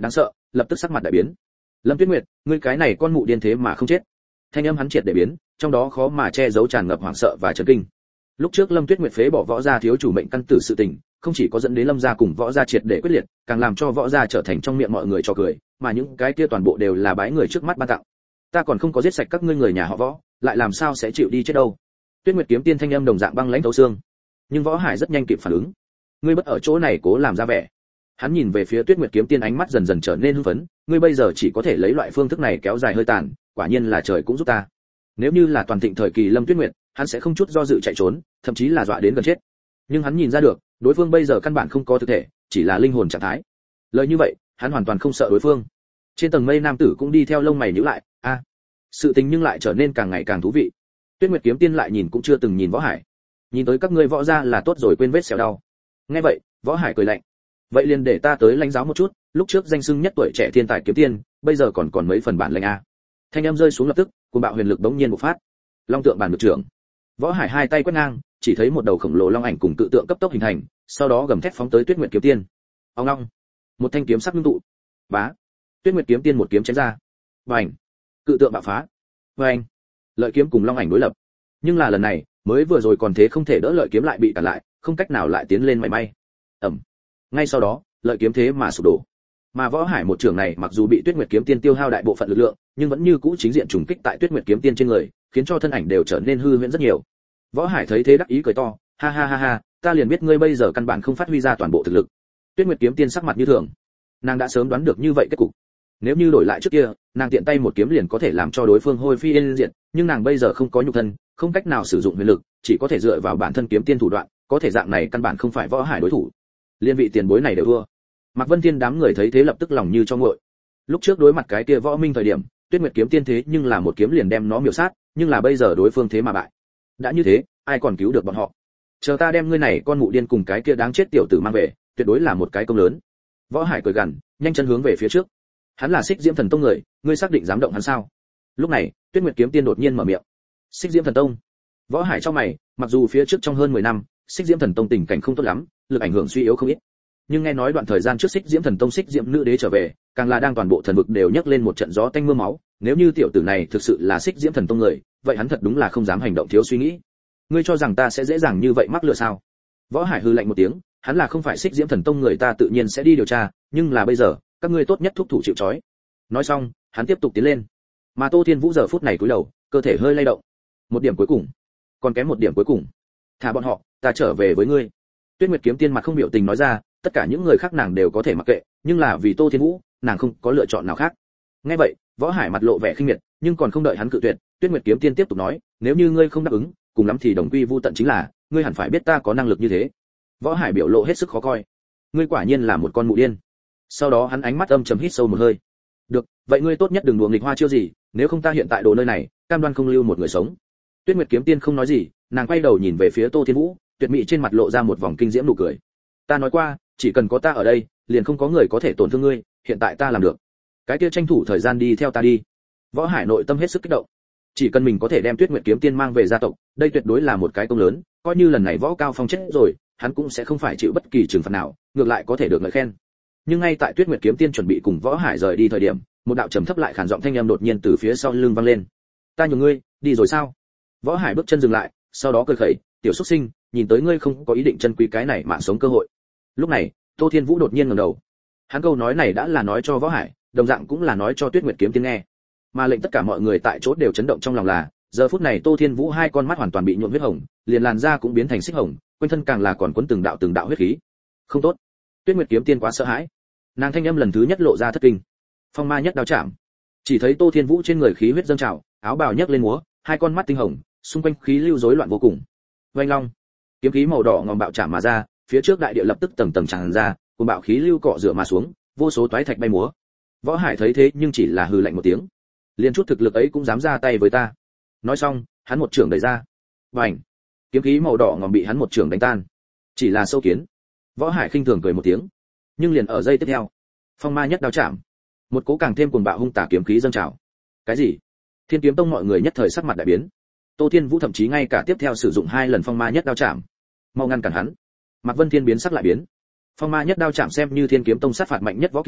lập tức sắc mặt đại biến. Lâm Tuyết Nguyệt, ngươi cái này con mụ điên thế mà không chết. Thanh âm hắn triệt để biến, trong đó khó mà che giấu tràn ngập hoảng sợ và chấn kinh. Lúc trước Lâm Tuyết Nguyệt phế bỏ võ gia thiếu chủ mệnh căn tử sự tình, không chỉ có dẫn đến Lâm gia cùng võ gia triệt để quyết liệt, càng làm cho võ gia trở thành trong miệng mọi người trò cười, mà những cái kia toàn bộ đều là bái người trước mắt ban tặng. Ta còn không có giết sạch các ngươi người nhà họ Võ, lại làm sao sẽ chịu đi chết đâu. Tuyết Nguyệt kiếm tiên thanh âm đồng dạng băng lãnh thấu xương. Nhưng Võ Hải rất nhanh kịp phản ứng. Ngươi bất ở chỗ này cố làm ra vẻ. Hắn nhìn về phía Tuyết Nguyệt kiếm tiên ánh mắt dần dần trở nên hưng phấn, ngươi bây giờ chỉ có thể lấy loại phương thức này kéo dài hơi tàn, quả nhiên là trời cũng giúp ta. Nếu như là toàn thịnh thời kỳ Lâm Tuyết Nguyệt, hắn sẽ không chút do dự chạy trốn, thậm chí là dọa đến gần chết. Nhưng hắn nhìn ra được, đối phương bây giờ căn bản không có thực thể, chỉ là linh hồn trạng thái. Lời như vậy, hắn hoàn toàn không sợ đối phương. Trên tầng mây nam tử cũng đi theo lông mày nhíu lại, a, à, sự tình nhưng lại trở nên càng ngày càng thú vị. Tuyết Nguyệt kiếm tiên lại nhìn cũng chưa từng nhìn Võ Hải. Nhìn tới các ngươi võ gia là tốt rồi quên vết sẹo đau. Nghe vậy, Võ Hải cười lạnh. Vậy liền để ta tới lãnh giáo một chút, lúc trước danh xưng nhất tuổi trẻ thiên tài kiếm tiên, bây giờ còn còn mấy phần bản lĩnh a. Thanh âm rơi xuống lập tức, cuồng bạo huyền lực bỗng nhiên bộc phát. Long tượng bản ngược trưởng. Võ Hải hai tay quét ngang, chỉ thấy một đầu khổng lồ long ảnh cùng cự tượng cấp tốc hình thành, sau đó gầm thét phóng tới Tuyết Nguyệt kiếm tiên. Ong ong. Một thanh kiếm sắc ngưng tụ. Bá. Tuyết Nguyệt kiếm tiên một kiếm chém ra. Bành. Cự tượng bạo phá. Bành. Lợi kiếm cùng long ảnh đối lập. Nhưng là lần này, mới vừa rồi còn thế không thể đỡ lợi kiếm lại bị cản lại, không cách nào lại tiến lên mảy may. Ầm. Ngay sau đó, lợi kiếm thế mà sụp đổ. Mà Võ Hải một trường này mặc dù bị Tuyết Nguyệt kiếm tiên tiêu hao đại bộ phận lực lượng, nhưng vẫn như cũ chính diện trùng kích tại Tuyết Nguyệt kiếm tiên trên người, khiến cho thân ảnh đều trở nên hư huyễn rất nhiều. Võ Hải thấy thế đắc ý cười to, ha ha ha ha, ta liền biết ngươi bây giờ căn bản không phát huy ra toàn bộ thực lực. Tuyết Nguyệt kiếm tiên sắc mặt như thường, nàng đã sớm đoán được như vậy kết cục. Nếu như đổi lại trước kia, nàng tiện tay một kiếm liền có thể làm cho đối phương hôi phi yên diệt, nhưng nàng bây giờ không có nhục thân, không cách nào sử dụng huyền lực, chỉ có thể dựa vào bản thân kiếm tiên thủ đoạn, có thể dạng này căn bản không phải Võ Hải đối thủ. Liên vị tiền bối này đều thua. Mạc Vân Thiên đám người thấy thế lập tức lòng như cho nguội. Lúc trước đối mặt cái kia Võ Minh thời điểm, Tuyết Nguyệt kiếm tiên thế nhưng là một kiếm liền đem nó miểu sát, nhưng là bây giờ đối phương thế mà bại. Đã như thế, ai còn cứu được bọn họ? Chờ ta đem ngươi này con mụ điên cùng cái kia đáng chết tiểu tử mang về, tuyệt đối là một cái công lớn. Võ Hải cười gằn, nhanh chân hướng về phía trước. Hắn là Xích Diễm Thần Tông người, ngươi xác định dám động hắn sao? Lúc này, Tuyết Nguyệt kiếm tiên đột nhiên mở miệng. Xích Diễm Thần Tông? Võ Hải trong mày, mặc dù phía trước trong hơn mười năm, Xích Diễm Thần Tông tình cảnh không tốt lắm, lực ảnh hưởng suy yếu không ít. Nhưng nghe nói đoạn thời gian trước Xích Diễm Thần Tông Xích Diễm Nữ Đế trở về, càng là đang toàn bộ thần vực đều nhấc lên một trận gió tanh mưa máu, nếu như tiểu tử này thực sự là Xích Diễm Thần Tông người, vậy hắn thật đúng là không dám hành động thiếu suy nghĩ. Ngươi cho rằng ta sẽ dễ dàng như vậy mắc lừa sao? Võ Hải hừ lạnh một tiếng, hắn là không phải Xích Diễm Thần Tông người ta tự nhiên sẽ đi điều tra, nhưng là bây giờ, các ngươi tốt nhất thúc thủ chịu trói. Nói xong, hắn tiếp tục tiến lên. Mà Tô Thiên Vũ giờ phút này cúi đầu, cơ thể hơi lay động. Một điểm cuối cùng, còn kém một điểm cuối cùng. Thả bọn họ, ta trở về với ngươi. Tuyết Nguyệt kiếm tiên mặt không biểu tình nói ra, tất cả những người khác nàng đều có thể mặc kệ, nhưng là vì Tô Thiên Vũ, nàng không có lựa chọn nào khác. Nghe vậy, Võ Hải mặt lộ vẻ khinh miệt, nhưng còn không đợi hắn cự tuyệt, Tuyết Nguyệt kiếm tiên tiếp tục nói, nếu như ngươi không đáp ứng, cùng lắm thì đồng quy vu tận chính là, ngươi hẳn phải biết ta có năng lực như thế. Võ Hải biểu lộ hết sức khó coi. Ngươi quả nhiên là một con mụ điên. Sau đó hắn ánh mắt âm trầm hít sâu một hơi. Được, vậy ngươi tốt nhất đừng đùa nghịch hoa chiêu gì, nếu không ta hiện tại đồ nơi này, cam đoan không lưu một người sống. Tuyết Nguyệt kiếm tiên không nói gì, nàng quay đầu nhìn về phía Tô Thiên Vũ, tuyệt mỹ trên mặt lộ ra một vòng kinh diễm nụ cười. Ta nói qua, chỉ cần có ta ở đây, liền không có người có thể tổn thương ngươi, hiện tại ta làm được. Cái kia tranh thủ thời gian đi theo ta đi. Võ Hải nội tâm hết sức kích động. Chỉ cần mình có thể đem Tuyết Nguyệt kiếm tiên mang về gia tộc, đây tuyệt đối là một cái công lớn, coi như lần này Võ Cao Phong chết rồi, hắn cũng sẽ không phải chịu bất kỳ trừng phạt nào, ngược lại có thể được lời khen. Nhưng ngay tại Tuyết Nguyệt kiếm tiên chuẩn bị cùng Võ Hải rời đi thời điểm, một đạo trầm thấp lại khàn giọng thanh âm đột nhiên từ phía sau lưng vang lên. Ta nhường ngươi, đi rồi sao? Võ Hải bước chân dừng lại, sau đó cười khẩy, tiểu xuất sinh, nhìn tới ngươi không có ý định trân quý cái này mạng sống cơ hội. Lúc này, Tô Thiên Vũ đột nhiên ngẩng đầu. Hắn câu nói này đã là nói cho Võ Hải, đồng dạng cũng là nói cho Tuyết Nguyệt kiếm tiên nghe. Mà lệnh tất cả mọi người tại chỗ đều chấn động trong lòng là, giờ phút này Tô Thiên Vũ hai con mắt hoàn toàn bị nhuộm huyết hồng, liền làn da cũng biến thành xích hồng, quanh thân càng là còn quấn từng đạo từng đạo huyết khí. Không tốt. Tuyết Nguyệt kiếm tiên quá sợ hãi. Nàng thanh âm lần thứ nhất lộ ra thất kinh. Phong ma nhất đao chạm. Chỉ thấy Tô Thiên Vũ trên người khí huyết dâng trào, áo bào nhấc lên múa, hai con mắt tinh hồng, xung quanh khí lưu rối loạn vô cùng. Oanh long. Kiếm khí màu đỏ ngòm bạo chạm mà ra, phía trước đại địa lập tức tầng tầng tràn ra, cùng bạo khí lưu cọ rửa mà xuống, vô số toái thạch bay múa. Võ Hải thấy thế nhưng chỉ là hừ lạnh một tiếng. Liên chút thực lực ấy cũng dám ra tay với ta. Nói xong, hắn một chưởng đẩy ra. Bành! Kiếm khí màu đỏ ngòm bị hắn một chưởng đánh tan. Chỉ là sâu kiến. Võ Hải khinh thường cười một tiếng. Nhưng liền ở giây tiếp theo, phong ma nhất đao chạm. Một cỗ càng thêm cuồng bạo hung tả kiếm khí dâng trào. Cái gì? Thiên Kiếm Tông mọi người nhất thời sắc mặt đại biến. Tô Thiên Vũ thậm chí ngay cả tiếp theo sử dụng hai lần phong ma nhất đao chạm. Mau ngăn cản hắn. Mạc Vân Thiên biến sắc lại biến. Phong ma nhất đao chạm xem như Thiên Kiếm Tông sát phạt mạnh nhất võ kỹ,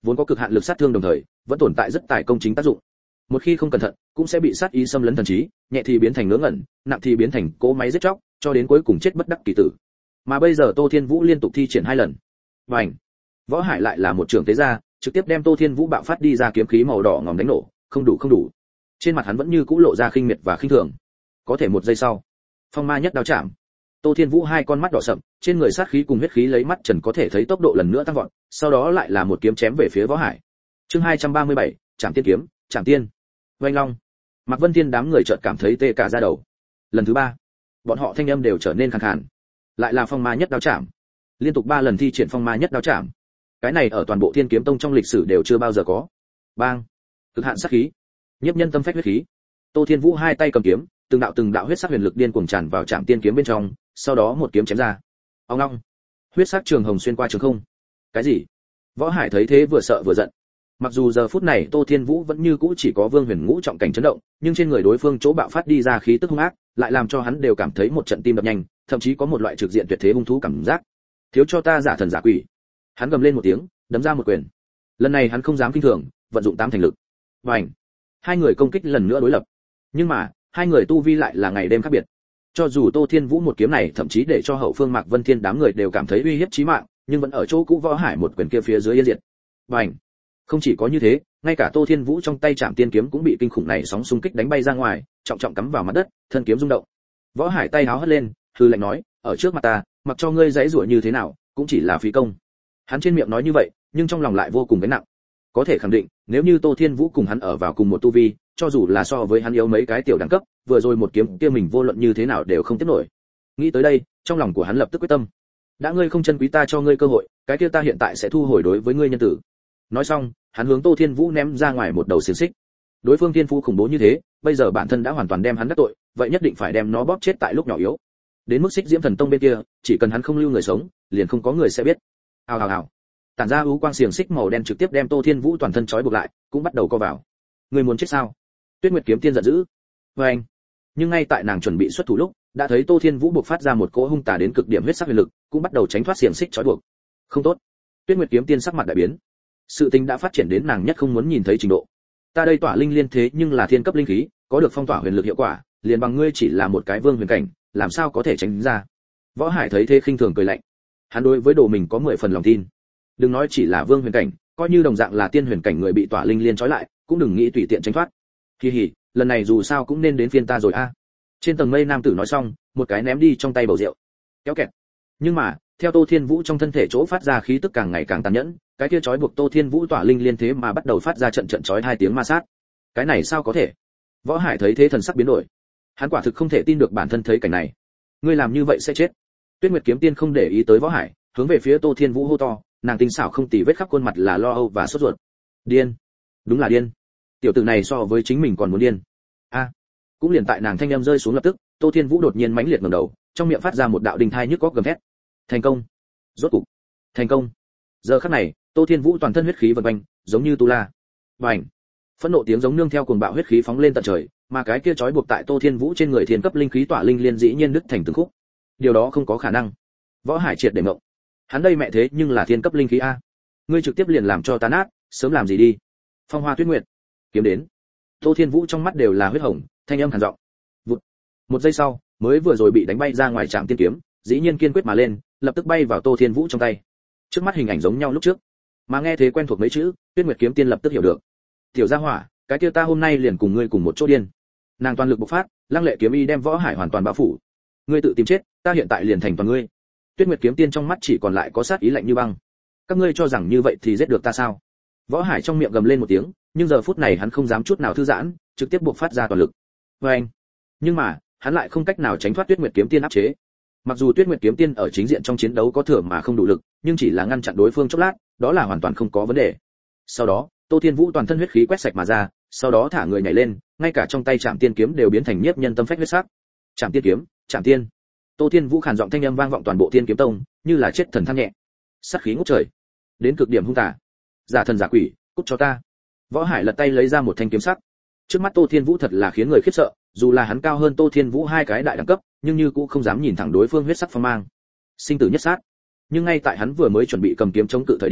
vốn có cực hạn lực sát thương đồng thời vẫn tồn tại rất tài công chính tác dụng. Một khi không cẩn thận cũng sẽ bị sát ý xâm lấn thần trí, nhẹ thì biến thành ngớ ngẩn, nặng thì biến thành cỗ máy giết chóc, cho đến cuối cùng chết bất đắc kỳ tử. Mà bây giờ Tô Thiên Vũ liên tục thi triển hai lần. Bành! Võ Hải lại là một trường tế ra, trực tiếp đem Tô Thiên Vũ bạo phát đi ra kiếm khí màu đỏ ngòm đánh nổ, không đủ không đủ. Trên mặt hắn vẫn như cũ lộ ra khinh miệt và khinh thường. Có thể một giây sau, phong ma nhất đao chạm. Tô Thiên Vũ hai con mắt đỏ sậm, trên người sát khí cùng huyết khí lấy mắt trần có thể thấy tốc độ lần nữa tăng vọt, sau đó lại là một kiếm chém về phía Võ Hải. Chương hai trăm ba mươi bảy, Trảm Tiên kiếm, Trảm Tiên. Oanh long. Mạc Vân Thiên đám người chợt cảm thấy tê cả da đầu. Lần thứ ba, bọn họ thanh âm đều trở nên khàn khàn. Lại là phong ma nhất đao chạm. Liên tục ba lần thi triển phong ma nhất đao chạm. Cái này ở toàn bộ Thiên Kiếm Tông trong lịch sử đều chưa bao giờ có. Bang. Cực hạn sát khí, nhiếp nhân tâm phách huyết khí. Tô Thiên Vũ hai tay cầm kiếm, từng đạo từng đạo huyết sắc huyền lực điên cuồng tràn vào Trảm Tiên kiếm bên trong, sau đó một kiếm chém ra. Ong ong. Huyết sắc trường hồng xuyên qua trường không. Cái gì? Võ Hải thấy thế vừa sợ vừa giận. Mặc dù giờ phút này Tô Thiên Vũ vẫn như cũ chỉ có Vương Huyền ngũ trọng cảnh chấn động, nhưng trên người đối phương chỗ bạo phát đi ra khí tức hung ác, lại làm cho hắn đều cảm thấy một trận tim đập nhanh, thậm chí có một loại trực diện tuyệt thế hung thú cảm giác. Thiếu cho ta giả thần giả quỷ. Hắn gầm lên một tiếng, đấm ra một quyền. Lần này hắn không dám kinh thường, vận dụng tám thành lực. Bành! Hai người công kích lần nữa đối lập. Nhưng mà, hai người tu vi lại là ngày đêm khác biệt. Cho dù Tô Thiên Vũ một kiếm này thậm chí để cho hậu phương Mạc Vân Thiên đám người đều cảm thấy uy hiếp chí mạng, nhưng vẫn ở chỗ cũ Võ Hải một quyền kia phía dưới yên diệt. Bành! Không chỉ có như thế, ngay cả Tô Thiên Vũ trong tay Trảm Tiên kiếm cũng bị kinh khủng này sóng xung kích đánh bay ra ngoài, trọng trọng cắm vào mặt đất, thân kiếm rung động. Võ Hải tay háo hất lên, hư lạnh nói, ở trước mặt ta, mặc cho ngươi giãy giụa như thế nào, cũng chỉ là phí công. Hắn trên miệng nói như vậy, nhưng trong lòng lại vô cùng gánh nặng. Có thể khẳng định, nếu như Tô Thiên Vũ cùng hắn ở vào cùng một tu vi, cho dù là so với hắn yếu mấy cái tiểu đẳng cấp, vừa rồi một kiếm kia mình vô luận như thế nào đều không tiếp nổi. Nghĩ tới đây, trong lòng của hắn lập tức quyết tâm. Đã ngươi không trân quý ta cho ngươi cơ hội, cái kia ta hiện tại sẽ thu hồi đối với ngươi nhân tử. Nói xong, hắn hướng Tô Thiên Vũ ném ra ngoài một đầu xiềng xích. Đối phương thiên phú khủng bố như thế, bây giờ bản thân đã hoàn toàn đem hắn đắc tội, vậy nhất định phải đem nó bóp chết tại lúc nhỏ yếu. Đến mức Xích Diễm Thần Tông bên kia, chỉ cần hắn không lưu người sống, liền không có người sẽ biết. Hào hào hào. Tản ra u quang xiềng xích màu đen trực tiếp đem Tô Thiên Vũ toàn thân trói buộc lại, cũng bắt đầu co vào. Ngươi muốn chết sao? Tuyết Nguyệt kiếm tiên giận dữ. Và anh. Nhưng ngay tại nàng chuẩn bị xuất thủ lúc, đã thấy Tô Thiên Vũ buộc phát ra một cỗ hung tà đến cực điểm huyết sắc huyền lực, cũng bắt đầu tránh thoát xiềng xích trói buộc. Không tốt. Tuyết Nguyệt kiếm tiên sắc mặt đại biến. Sự tình đã phát triển đến nàng nhất không muốn nhìn thấy trình độ. Ta đây tỏa linh liên thế nhưng là thiên cấp linh khí, có được phong tỏa huyền lực hiệu quả, liền bằng ngươi chỉ là một cái vương huyền cảnh, làm sao có thể tránh ra? Võ Hải thấy thế khinh thường cười lạnh. Hắn đối với đồ mình có mười phần lòng tin. Đừng nói chỉ là vương huyền cảnh, coi như đồng dạng là tiên huyền cảnh người bị tỏa linh liên trói lại, cũng đừng nghĩ tùy tiện tránh thoát. Hi hi, lần này dù sao cũng nên đến phiên ta rồi a. Trên tầng mây nam tử nói xong, một cái ném đi trong tay bầu rượu. Kéo kẹt. Nhưng mà, theo Tô Thiên Vũ trong thân thể chỗ phát ra khí tức càng ngày càng tàn nhẫn, cái kia trói buộc Tô Thiên Vũ tỏa linh liên thế mà bắt đầu phát ra trận trận chói hai tiếng ma sát. Cái này sao có thể? Võ Hải thấy thế thần sắc biến đổi. Hắn quả thực không thể tin được bản thân thấy cảnh này. Ngươi làm như vậy sẽ chết. Tuyết Nguyệt kiếm tiên không để ý tới Võ Hải, hướng về phía Tô Thiên Vũ hô to, nàng tinh xảo không tì vết khắp khuôn mặt là lo âu và sốt ruột. Điên, đúng là điên. Tiểu tử này so với chính mình còn muốn điên. A. Cũng liền tại nàng thanh âm rơi xuống lập tức, Tô Thiên Vũ đột nhiên mãnh liệt ngẩng đầu, trong miệng phát ra một đạo đình thai nhức óc gầm thét. Thành công. Rốt cục. Thành công. Giờ khắc này, Tô Thiên Vũ toàn thân huyết khí vần quanh, giống như tu la. Bành. Phẫn nộ tiếng giống nương theo cuồng bạo huyết khí phóng lên tận trời, mà cái kia trói buộc tại Tô Thiên Vũ trên người thiên cấp linh khí tỏa linh liên dĩ nhiên đứt thành từng khúc. Điều đó không có khả năng. Võ Hải triệt để ngộng. Hắn đây mẹ thế nhưng là thiên cấp linh khí a. Ngươi trực tiếp liền làm cho ta nát, sớm làm gì đi. Phong Hoa Tuyết Nguyệt. Kiếm đến. Tô Thiên Vũ trong mắt đều là huyết hồng, thanh âm khàn giọng. Vụt. Một giây sau, mới vừa rồi bị đánh bay ra ngoài Trảm Tiên kiếm, dĩ nhiên kiên quyết mà lên, lập tức bay vào Tô Thiên Vũ trong tay. Trước mắt hình ảnh giống nhau lúc trước, mà nghe thế quen thuộc mấy chữ, Tuyết Nguyệt kiếm tiên lập tức hiểu được. Tiểu gia hỏa, cái kia ta hôm nay liền cùng ngươi cùng một chỗ điên. Nàng toàn lực bộc phát, lăng lệ kiếm y đem Võ Hải hoàn toàn bao phủ. Ngươi tự tìm chết, ta hiện tại liền thành toàn ngươi. Tuyết Nguyệt kiếm tiên trong mắt chỉ còn lại có sát ý lạnh như băng. Các ngươi cho rằng như vậy thì giết được ta sao? Võ Hải trong miệng gầm lên một tiếng, nhưng giờ phút này hắn không dám chút nào thư giãn, trực tiếp bộc phát ra toàn lực. Và anh. Nhưng mà, hắn lại không cách nào tránh thoát Tuyết Nguyệt kiếm tiên áp chế. Mặc dù Tuyết Nguyệt kiếm tiên ở chính diện trong chiến đấu có thừa mà không đủ lực, nhưng chỉ là ngăn chặn đối phương chốc lát, đó là hoàn toàn không có vấn đề. Sau đó, Tô Thiên Vũ toàn thân huyết khí quét sạch mà ra, sau đó thả người nhảy lên, ngay cả trong tay Trảm Tiên kiếm đều biến thành nhiếp nhân tâm phách huyết sắc. Trảm Tiên kiếm, Trảm Tiên. Tô Thiên Vũ khàn giọng thanh âm vang vọng toàn bộ Thiên Kiếm Tông, như là chết thần than nhẹ. Sát khí ngút trời, đến cực điểm hung tà. Giả thần giả quỷ, cút cho ta. Võ Hải lật tay lấy ra một thanh kiếm sắc. Trước mắt Tô Thiên Vũ thật là khiến người khiếp sợ, dù là hắn cao hơn Tô Thiên Vũ hai cái đại đẳng cấp, nhưng như cũng không dám nhìn thẳng đối phương huyết sắc phong mang. Sinh tử nhất sát. Nhưng ngay tại hắn vừa mới chuẩn bị cầm kiếm chống cự thời điểm,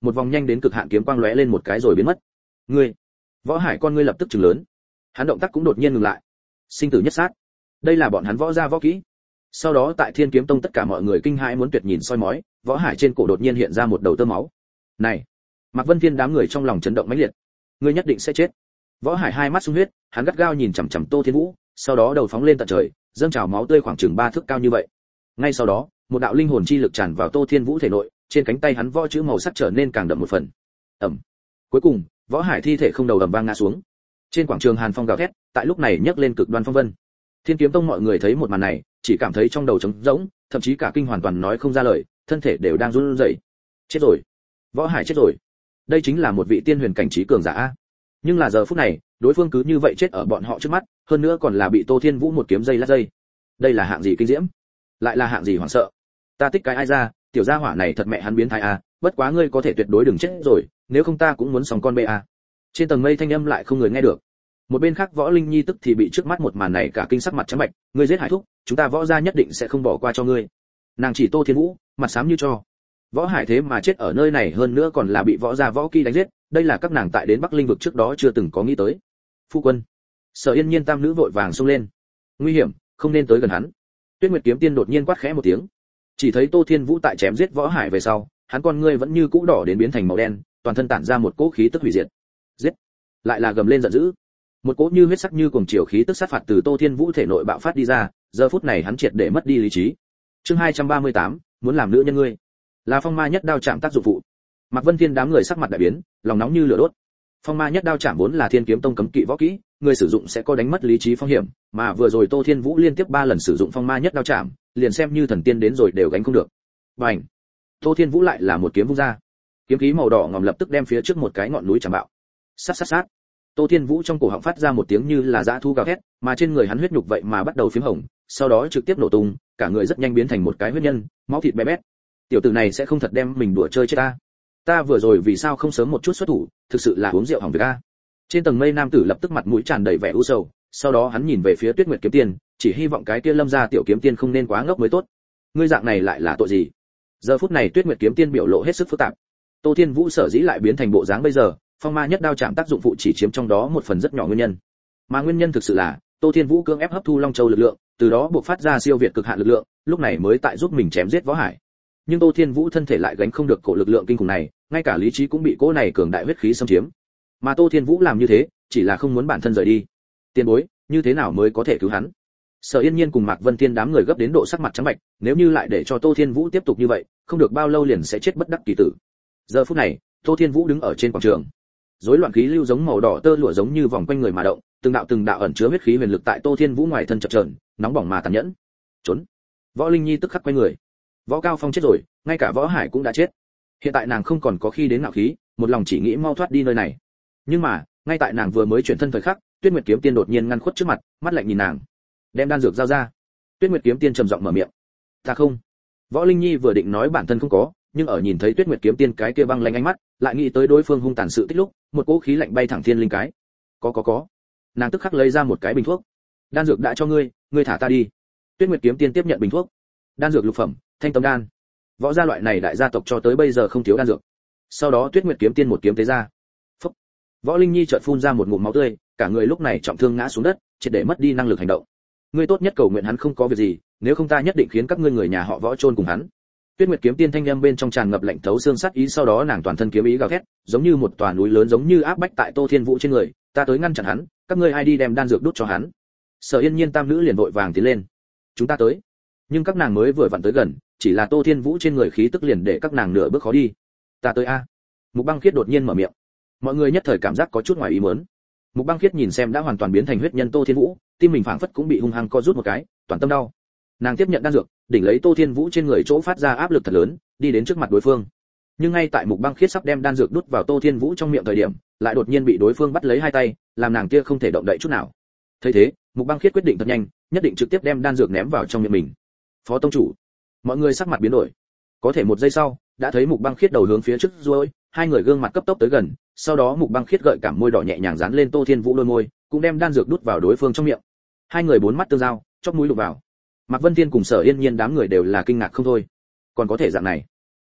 một vòng nhanh đến cực hạn kiếm quang lóe lên một cái rồi biến mất. Ngươi, Võ Hải con ngươi lập tức trừng lớn. Hắn động tác cũng đột nhiên ngừng lại. Sinh tử nhất sát. Đây là bọn hắn võ gia võ kỹ. Sau đó tại Thiên Kiếm Tông tất cả mọi người kinh hãi muốn tuyệt nhìn soi mói, Võ Hải trên cổ đột nhiên hiện ra một đầu tơ máu. Này, Mạc Vân Thiên đám người trong lòng chấn động mãnh liệt. Ngươi nhất định sẽ chết. Võ Hải hai mắt sung huyết, hắn gắt gao nhìn chằm chằm Tô Thiên Vũ, sau đó đầu phóng lên tận trời, dâng trào máu tươi khoảng chừng ba thước cao như vậy. Ngay sau đó, một đạo linh hồn chi lực tràn vào Tô Thiên Vũ thể nội, trên cánh tay hắn võ chữ màu sắc trở nên càng đậm một phần. Ầm. Cuối cùng, Võ Hải thi thể không đầu ầm vang ngã xuống. Trên quảng trường hàn phong gào thét, tại lúc này nhấc lên cực đoan phong vân. Thiên Kiếm Tông mọi người thấy một màn này, chỉ cảm thấy trong đầu trống rỗng, thậm chí cả kinh hoàn toàn nói không ra lời, thân thể đều đang run rẩy. Chết rồi, Võ Hải chết rồi. Đây chính là một vị tiên huyền cảnh trí cường giả a. Nhưng là giờ phút này, đối phương cứ như vậy chết ở bọn họ trước mắt, hơn nữa còn là bị Tô Thiên Vũ một kiếm dây lát dây. Đây là hạng gì kinh diễm, lại là hạng gì hoảng sợ. Ta tích cái ai ra, tiểu gia hỏa này thật mẹ hắn biến thái a, bất quá ngươi có thể tuyệt đối đừng chết rồi, nếu không ta cũng muốn sống con bê a. Trên tầng mây thanh âm lại không người nghe được. Một bên khác Võ Linh Nhi tức thì bị trước mắt một màn này cả kinh sắc mặt trắng bệch, ngươi giết Hải thúc, chúng ta Võ gia nhất định sẽ không bỏ qua cho ngươi. Nàng chỉ Tô Thiên Vũ, mặt xám như tro. Võ Hải thế mà chết ở nơi này, hơn nữa còn là bị Võ gia võ kỹ đánh giết, đây là các nàng tại đến Bắc Linh vực trước đó chưa từng có nghĩ tới. Phu quân, Sở Yên Nhiên tam nữ vội vàng xông lên. Nguy hiểm, không nên tới gần hắn. Tuyết Nguyệt kiếm tiên đột nhiên quát khẽ một tiếng. Chỉ thấy Tô Thiên Vũ tại chém giết Võ Hải về sau, hắn con ngươi vẫn như cũ đỏ đến biến thành màu đen, toàn thân tản ra một cỗ khí tức hủy diệt. Giết! Lại là gầm lên giận dữ. Một cỗ như huyết sắc như cuồng chiều khí tức sát phạt từ Tô Thiên Vũ thể nội bạo phát đi ra, giờ phút này hắn triệt để mất đi lý trí. Chương hai trăm ba mươi tám, muốn làm nữ nhân ngươi. Là phong ma nhất đao chạm tác dụng phụ. Mạc Vân Thiên đám người sắc mặt đại biến, lòng nóng như lửa đốt. Phong ma nhất đao chạm vốn là Thiên Kiếm Tông cấm kỵ võ kỹ, người sử dụng sẽ có đánh mất lý trí phong hiểm, mà vừa rồi Tô Thiên Vũ liên tiếp ba lần sử dụng phong ma nhất đao chạm, liền xem như thần tiên đến rồi đều gánh không được. Bành! Tô Thiên Vũ lại là một kiếm vung ra. Kiếm khí màu đỏ ngòm lập tức đem phía trước một cái ngọn núi chạm bạo. Sát sát sát. Tô Thiên Vũ trong cổ họng phát ra một tiếng như là dã thu gào thét, mà trên người hắn huyết nhục vậy mà bắt đầu phím hồng, sau đó trực tiếp nổ tung, cả người rất nhanh biến thành một cái huyết nhân, máu thịt bé bét. Tiểu tử này sẽ không thật đem mình đùa chơi chết ta. Ta vừa rồi vì sao không sớm một chút xuất thủ, thực sự là uống rượu hỏng việc a. Trên tầng mây nam tử lập tức mặt mũi tràn đầy vẻ u sầu, sau đó hắn nhìn về phía Tuyết Nguyệt kiếm tiên, chỉ hy vọng cái kia Lâm gia tiểu kiếm tiên không nên quá ngốc mới tốt. Ngươi dạng này lại là tội gì? Giờ phút này Tuyết Nguyệt kiếm tiên biểu lộ hết sức phức tạp. Tô Thiên Vũ sở dĩ lại biến thành bộ dáng bây giờ, phong ma nhất đao chạm tác dụng phụ chỉ chiếm trong đó một phần rất nhỏ nguyên nhân. Mà nguyên nhân thực sự là Tô Thiên Vũ cưỡng ép hấp thu Long Châu lực lượng, từ đó buộc phát ra siêu việt cực hạn lực lượng, lúc này mới tại giúp mình chém giết Võ Hải. Nhưng Tô Thiên Vũ thân thể lại gánh không được cổ lực lượng kinh khủng này, ngay cả lý trí cũng bị cỗ này cường đại huyết khí xâm chiếm. Mà Tô Thiên Vũ làm như thế, chỉ là không muốn bản thân rời đi. Tiền bối, như thế nào mới có thể cứu hắn? Sở Yên Nhiên cùng Mạc Vân Thiên đám người gấp đến độ sắc mặt trắng bệch, nếu như lại để cho Tô Thiên Vũ tiếp tục như vậy, không được bao lâu liền sẽ chết bất đắc kỳ tử. Giờ phút này, Tô Thiên Vũ đứng ở trên quảng trường. Rối loạn khí lưu giống màu đỏ tơ lụa giống như vòng quanh người mà động, từng đạo từng đạo ẩn chứa huyết khí huyền lực tại Tô Thiên Vũ ngoài thân chập chờn, nóng bỏng mà tàn nhẫn. Trốn! Võ Linh Nhi tức khắc quay người. Võ Cao Phong chết rồi, ngay cả Võ Hải cũng đã chết. Hiện tại nàng không còn có khi đến ngạo khí, một lòng chỉ nghĩ mau thoát đi nơi này. Nhưng mà, ngay tại nàng vừa mới chuyển thân thời khắc, Tuyết Nguyệt kiếm tiên đột nhiên ngăn khuất trước mặt, mắt lạnh nhìn nàng. Đem đan dược giao ra. Tuyết Nguyệt kiếm tiên trầm giọng mở miệng. Ta không. Võ Linh Nhi vừa định nói bản thân không có, nhưng ở nhìn thấy Tuyết Nguyệt kiếm tiên cái kia băng lãnh ánh mắt, lại nghĩ tới đối phương hung tàn sự tích lúc, một cỗ khí lạnh bay thẳng thiên linh cái. Có có có. Nàng tức khắc lấy ra một cái bình thuốc. Đan dược đã cho ngươi, ngươi thả ta đi. Tuyết Nguyệt kiếm tiên tiếp nhận bình thuốc. Đan dược lục phẩm, Thanh Tâm đan. Võ gia loại này đại gia tộc cho tới bây giờ không thiếu đan dược. Sau đó Tuyết Nguyệt kiếm tiên một kiếm tế ra. Phốc. Võ Linh Nhi chợt phun ra một ngụm máu tươi, cả người lúc này trọng thương ngã xuống đất, triệt để mất đi năng lực hành động. Ngươi tốt nhất cầu nguyện hắn không có việc gì, nếu không ta nhất định khiến các ngươi người nhà họ Võ chôn cùng hắn. Tuyết Nguyệt kiếm tiên thanh âm bên trong tràn ngập lạnh thấu xương sát ý, sau đó nàng toàn thân kiếm ý gào thét, giống như một tòa núi lớn giống như áp bách tại Tô Thiên Vũ trên người, ta tới ngăn chặn hắn, các ngươi ai đi đem đan dược đút cho hắn. Sở Yên Nhiên tam nữ liền vội vàng tiến lên. Chúng ta tới. Nhưng các nàng mới vừa vặn tới gần, chỉ là Tô Thiên Vũ trên người khí tức liền để các nàng nửa bước khó đi. Ta tới a. Mục Băng Khiết đột nhiên mở miệng. Mọi người nhất thời cảm giác có chút ngoài ý muốn. Mục Băng Khiết nhìn xem đã hoàn toàn biến thành huyết nhân Tô Thiên Vũ, tim mình phảng phất cũng bị hung hăng co rút một cái, toàn tâm đau. Nàng tiếp nhận đan dược, đỉnh lấy Tô Thiên Vũ trên người chỗ phát ra áp lực thật lớn, đi đến trước mặt đối phương. Nhưng ngay tại Mục Băng Khiết sắp đem đan dược đút vào Tô Thiên Vũ trong miệng thời điểm, lại đột nhiên bị đối phương bắt lấy hai tay, làm nàng kia không thể động đậy chút nào. Thấy thế, Mục Băng Khiết quyết định thật nhanh, nhất định trực tiếp đem đan dược ném vào trong miệng mình. Phó tông chủ. Mọi người sắc mặt biến đổi. Có thể một giây sau, đã thấy Mục Băng Khiết đầu hướng phía trước duỗi, hai người gương mặt cấp tốc tới gần, sau đó Mục Băng Khiết gợi cảm môi đỏ nhẹ nhàng dán lên Tô Thiên Vũ đôi môi, cũng đem đan dược đút vào đối phương trong miệng. Hai người bốn mắt tương giao, chóp mũi đụng vào. Mạc Vân Thiên cùng Sở Yên Nhiên đám người đều là kinh ngạc không thôi. Còn có thể dạng này.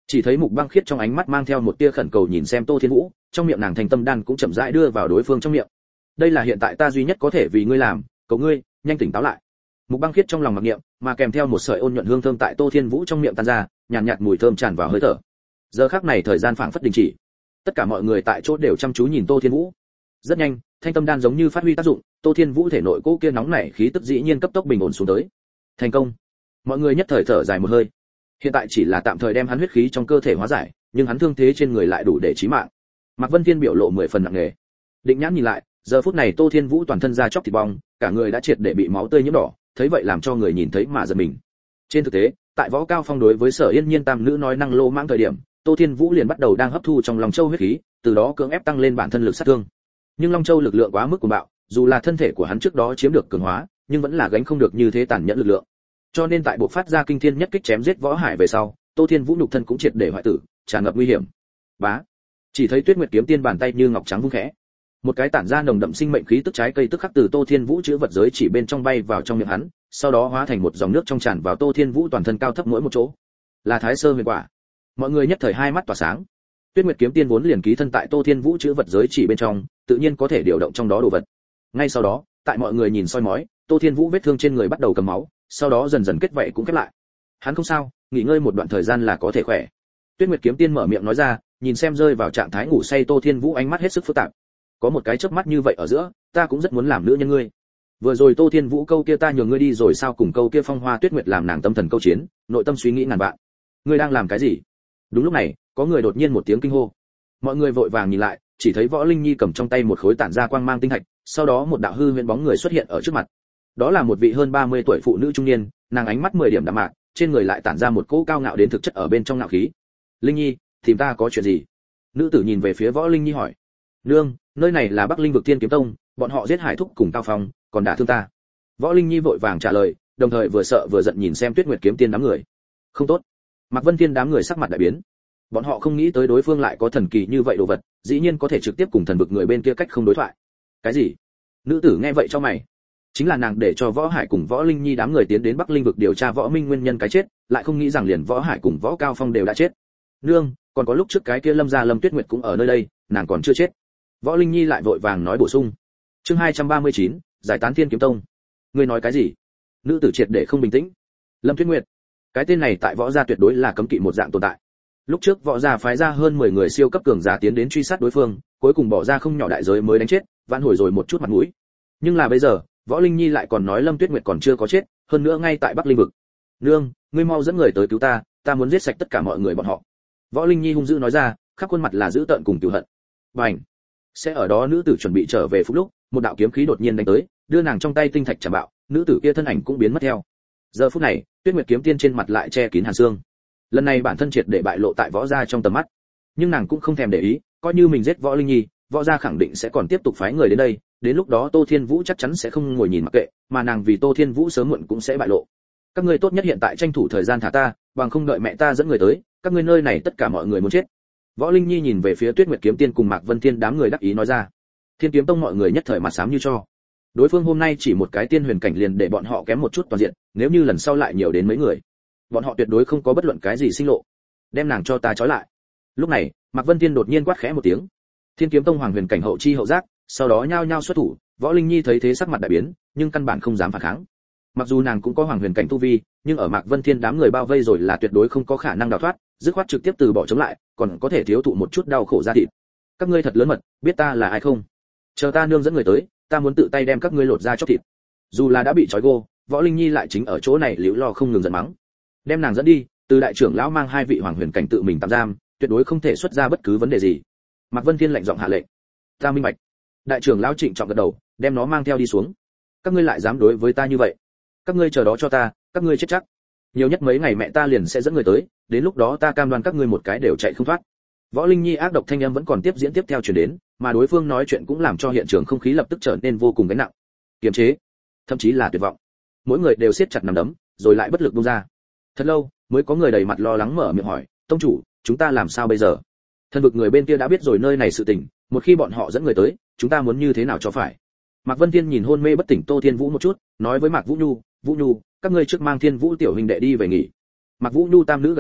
Chỉ thấy Mục Băng Khiết trong ánh mắt mang theo một tia khẩn cầu nhìn xem Tô Thiên Vũ, trong miệng nàng thành tâm đan cũng chậm rãi đưa vào đối phương trong miệng. Đây là hiện tại ta duy nhất có thể vì ngươi làm, cầu ngươi nhanh tỉnh táo lại. Mục Băng Khiết trong lòng mặc niệm, mà kèm theo một sợi ôn nhuận hương thơm tại Tô Thiên Vũ trong miệng tan ra, nhàn nhạt, nhạt mùi thơm tràn vào hơi thở. Giờ khắc này thời gian phảng phất đình chỉ, tất cả mọi người tại chỗ đều chăm chú nhìn Tô Thiên Vũ. Rất nhanh, thanh tâm đan giống như phát huy tác dụng, Tô Thiên Vũ thể nội cỗ kia nóng nảy khí tức dĩ nhiên cấp tốc bình ổn xuống tới. Thành công. Mọi người nhất thời thở dài một hơi. Hiện tại chỉ là tạm thời đem hắn huyết khí trong cơ thể hóa giải, nhưng hắn thương thế trên người lại đủ để chí mạng. Mạc Vân Thiên biểu lộ mười phần nặng nề. Định nhãn nhìn lại, giờ phút này Tô Thiên Vũ toàn thân da chóc thịt bong, cả người đã triệt để bị máu tươi nhuộm đỏ, thấy vậy làm cho người nhìn thấy mà giật mình. Trên thực tế, tại Võ Cao Phong đối với Sở Yên Nhiên tam nữ nói năng lô mãng thời điểm, Tô Thiên Vũ liền bắt đầu đang hấp thu trong Long Châu huyết khí, từ đó cưỡng ép tăng lên bản thân lực sát thương. Nhưng Long Châu lực lượng quá mức cuồng bạo, dù là thân thể của hắn trước đó chiếm được cường hóa, nhưng vẫn là gánh không được như thế tàn nhẫn lực lượng. Cho nên tại buộc phát ra kinh thiên nhất kích chém giết Võ Hải về sau, Tô Thiên Vũ nhục thân cũng triệt để hoại tử, tràn ngập nguy hiểm. Bá, chỉ thấy Tuyết Nguyệt kiếm tiên bàn tay như ngọc trắng vung khẽ, một cái tản ra nồng đậm sinh mệnh khí tức trái cây tức khắc từ Tô Thiên Vũ chứa vật giới chỉ bên trong bay vào trong miệng hắn, sau đó hóa thành một dòng nước trong tràn vào Tô Thiên Vũ toàn thân cao thấp mỗi một chỗ. Là Thái Sơ Huyền Quả. Mọi người nhất thời hai mắt tỏa sáng. Tuyết Nguyệt kiếm tiên vốn liền ký thân tại Tô Thiên Vũ chứa vật giới chỉ bên trong, tự nhiên có thể điều động trong đó đồ vật. Ngay sau đó, tại mọi người nhìn soi mói, Tô Thiên Vũ vết thương trên người bắt đầu cầm máu, sau đó dần dần kết vảy cũng khép lại. Hắn không sao, nghỉ ngơi một đoạn thời gian là có thể khỏe. Tuyết Nguyệt kiếm tiên mở miệng nói ra, nhìn xem rơi vào trạng thái ngủ say Tô Thiên Vũ ánh mắt hết sức phức tạp. Có một cái chớp mắt như vậy ở giữa, ta cũng rất muốn làm nữ nhân ngươi. Vừa rồi Tô Thiên Vũ câu kia ta nhường ngươi đi rồi sao cùng câu kia Phong Hoa Tuyết Nguyệt làm nàng tâm thần câu chiến, nội tâm suy nghĩ ngàn vạn. Ngươi đang làm cái gì? Đúng lúc này, có người đột nhiên một tiếng kinh hô. Mọi người vội vàng nhìn lại, chỉ thấy Võ Linh Nhi cầm trong tay một khối tản ra quang mang tinh thạch, sau đó một đạo hư huyễn bóng người xuất hiện ở trước mặt. Đó là một vị hơn ba mươi tuổi phụ nữ trung niên, nàng ánh mắt mười điểm đạm mạc, trên người lại tản ra một cỗ cao ngạo đến thực chất ở bên trong ngạo khí. Linh Nhi, tìm ta có chuyện gì? Nữ tử nhìn về phía Võ Linh Nhi hỏi. Nương, nơi này là Bắc Linh vực Thiên Kiếm Tông, bọn họ giết Hải Thúc cùng Cao Phong, còn đả thương ta. Võ Linh Nhi vội vàng trả lời, đồng thời vừa sợ vừa giận nhìn xem Tuyết Nguyệt kiếm tiên đám người. Không tốt. Mạc Vân Thiên đám người sắc mặt đại biến. Bọn họ không nghĩ tới đối phương lại có thần kỳ như vậy đồ vật, dĩ nhiên có thể trực tiếp cùng thần vực người bên kia cách không đối thoại. Cái gì? Nữ tử nghe vậy cho mày. Chính là nàng để cho Võ Hải cùng Võ Linh Nhi đám người tiến đến Bắc Linh vực điều tra Võ Minh nguyên nhân cái chết, lại không nghĩ rằng liền Võ Hải cùng Võ Cao Phong đều đã chết. Nương, còn có lúc trước cái kia Lâm gia Lâm Tuyết Nguyệt cũng ở nơi đây, nàng còn chưa chết. Võ Linh Nhi lại vội vàng nói bổ sung. Chương hai trăm ba mươi chín, giải tán Thiên Kiếm Tông. Ngươi nói cái gì? Nữ tử triệt để không bình tĩnh. Lâm Tuyết Nguyệt, cái tên này tại Võ gia tuyệt đối là cấm kỵ một dạng tồn tại. Lúc trước Võ gia phái ra hơn mười người siêu cấp cường giả tiến đến truy sát đối phương, cuối cùng bỏ ra không nhỏ đại giới mới đánh chết, vãn hồi rồi một chút mặt mũi. Nhưng là bây giờ, Võ Linh Nhi lại còn nói Lâm Tuyết Nguyệt còn chưa có chết, hơn nữa ngay tại Bắc Linh vực. Nương, ngươi mau dẫn người tới cứu ta, ta muốn giết sạch tất cả mọi người bọn họ. Võ Linh Nhi hung dữ nói ra, khắp khuôn mặt là dữ tợn cùng cừu hận. Bành! Sẽ ở đó nữ tử chuẩn bị trở về phút lúc, một đạo kiếm khí đột nhiên đánh tới, đưa nàng trong tay tinh thạch chạm bạo, nữ tử kia thân ảnh cũng biến mất theo. Giờ phút này, Tuyết Nguyệt kiếm tiên trên mặt lại che kín hàn xương. Lần này bản thân triệt để bại lộ tại Võ gia trong tầm mắt, nhưng nàng cũng không thèm để ý, coi như mình giết Võ Linh Nhi, Võ gia khẳng định sẽ còn tiếp tục phái người đến đây, đến lúc đó Tô Thiên Vũ chắc chắn sẽ không ngồi nhìn mặc kệ, mà nàng vì Tô Thiên Vũ sớm muộn cũng sẽ bại lộ. Các ngươi tốt nhất hiện tại tranh thủ thời gian thả ta, bằng không đợi mẹ ta dẫn người tới, các ngươi nơi này tất cả mọi người muốn chết. Võ Linh Nhi nhìn về phía Tuyết Nguyệt kiếm tiên cùng Mạc Vân Thiên đám người đắc ý nói ra. Thiên Kiếm Tông mọi người nhất thời mặt xám như cho. Đối phương hôm nay chỉ một cái tiên huyền cảnh liền để bọn họ kém một chút toàn diện, nếu như lần sau lại nhiều đến mấy người, bọn họ tuyệt đối không có bất luận cái gì sinh lộ. Đem nàng cho ta trói lại. Lúc này, Mạc Vân Thiên đột nhiên quát khẽ một tiếng. Thiên Kiếm Tông hoàng huyền cảnh hậu chi hậu giác, sau đó nhao nhao xuất thủ, Võ Linh Nhi thấy thế sắc mặt đại biến, nhưng căn bản không dám phản kháng. Mặc dù nàng cũng có hoàng huyền cảnh tu vi, nhưng ở Mạc Vân Thiên đám người bao vây rồi là tuyệt đối không có khả năng đào thoát, dứt khoát trực tiếp từ bỏ chống lại, còn có thể thiếu thụ một chút đau khổ ra thịt. Các ngươi thật lớn mật, biết ta là ai không? Chờ ta nương dẫn người tới, ta muốn tự tay đem các ngươi lột ra chóc thịt. Dù là đã bị trói gô, Võ Linh Nhi lại chính ở chỗ này liễu lo không ngừng giận mắng. Đem nàng dẫn đi, từ đại trưởng lão mang hai vị hoàng huyền cảnh tự mình tạm giam, tuyệt đối không thể xuất ra bất cứ vấn đề gì. Mạc Vân Thiên lạnh giọng hạ lệnh. Ta minh bạch. Đại trưởng lão trịnh trọng gật đầu, đem nó mang theo đi xuống. Các ngươi lại dám đối với ta như vậy? Các ngươi chờ đó cho ta, các ngươi chết chắc. Nhiều nhất mấy ngày mẹ ta liền sẽ dẫn người tới, đến lúc đó ta cam đoan các ngươi một cái đều chạy không thoát. Võ Linh Nhi ác độc thanh âm vẫn còn tiếp diễn tiếp theo truyền đến, mà đối phương nói chuyện cũng làm cho hiện trường không khí lập tức trở nên vô cùng gánh nặng, kiềm chế, thậm chí là tuyệt vọng. Mỗi người đều siết chặt nắm đấm, rồi lại bất lực buông ra. Thật lâu, mới có người đầy mặt lo lắng mở miệng hỏi, "Tông chủ, chúng ta làm sao bây giờ?" Thần vực người bên kia đã biết rồi nơi này sự tình, một khi bọn họ dẫn người tới, chúng ta muốn như thế nào cho phải? Mạc Vân Thiên nhìn hôn mê bất tỉnh Tô Thiên Vũ một chút, nói với Mạc Vũ Nhu, "Vũ Nhu, các ngươi trước mang Thiên Vũ tiểu huynh đệ đi về nghỉ." Mạc Vũ Nhu tam nữ gật đầu,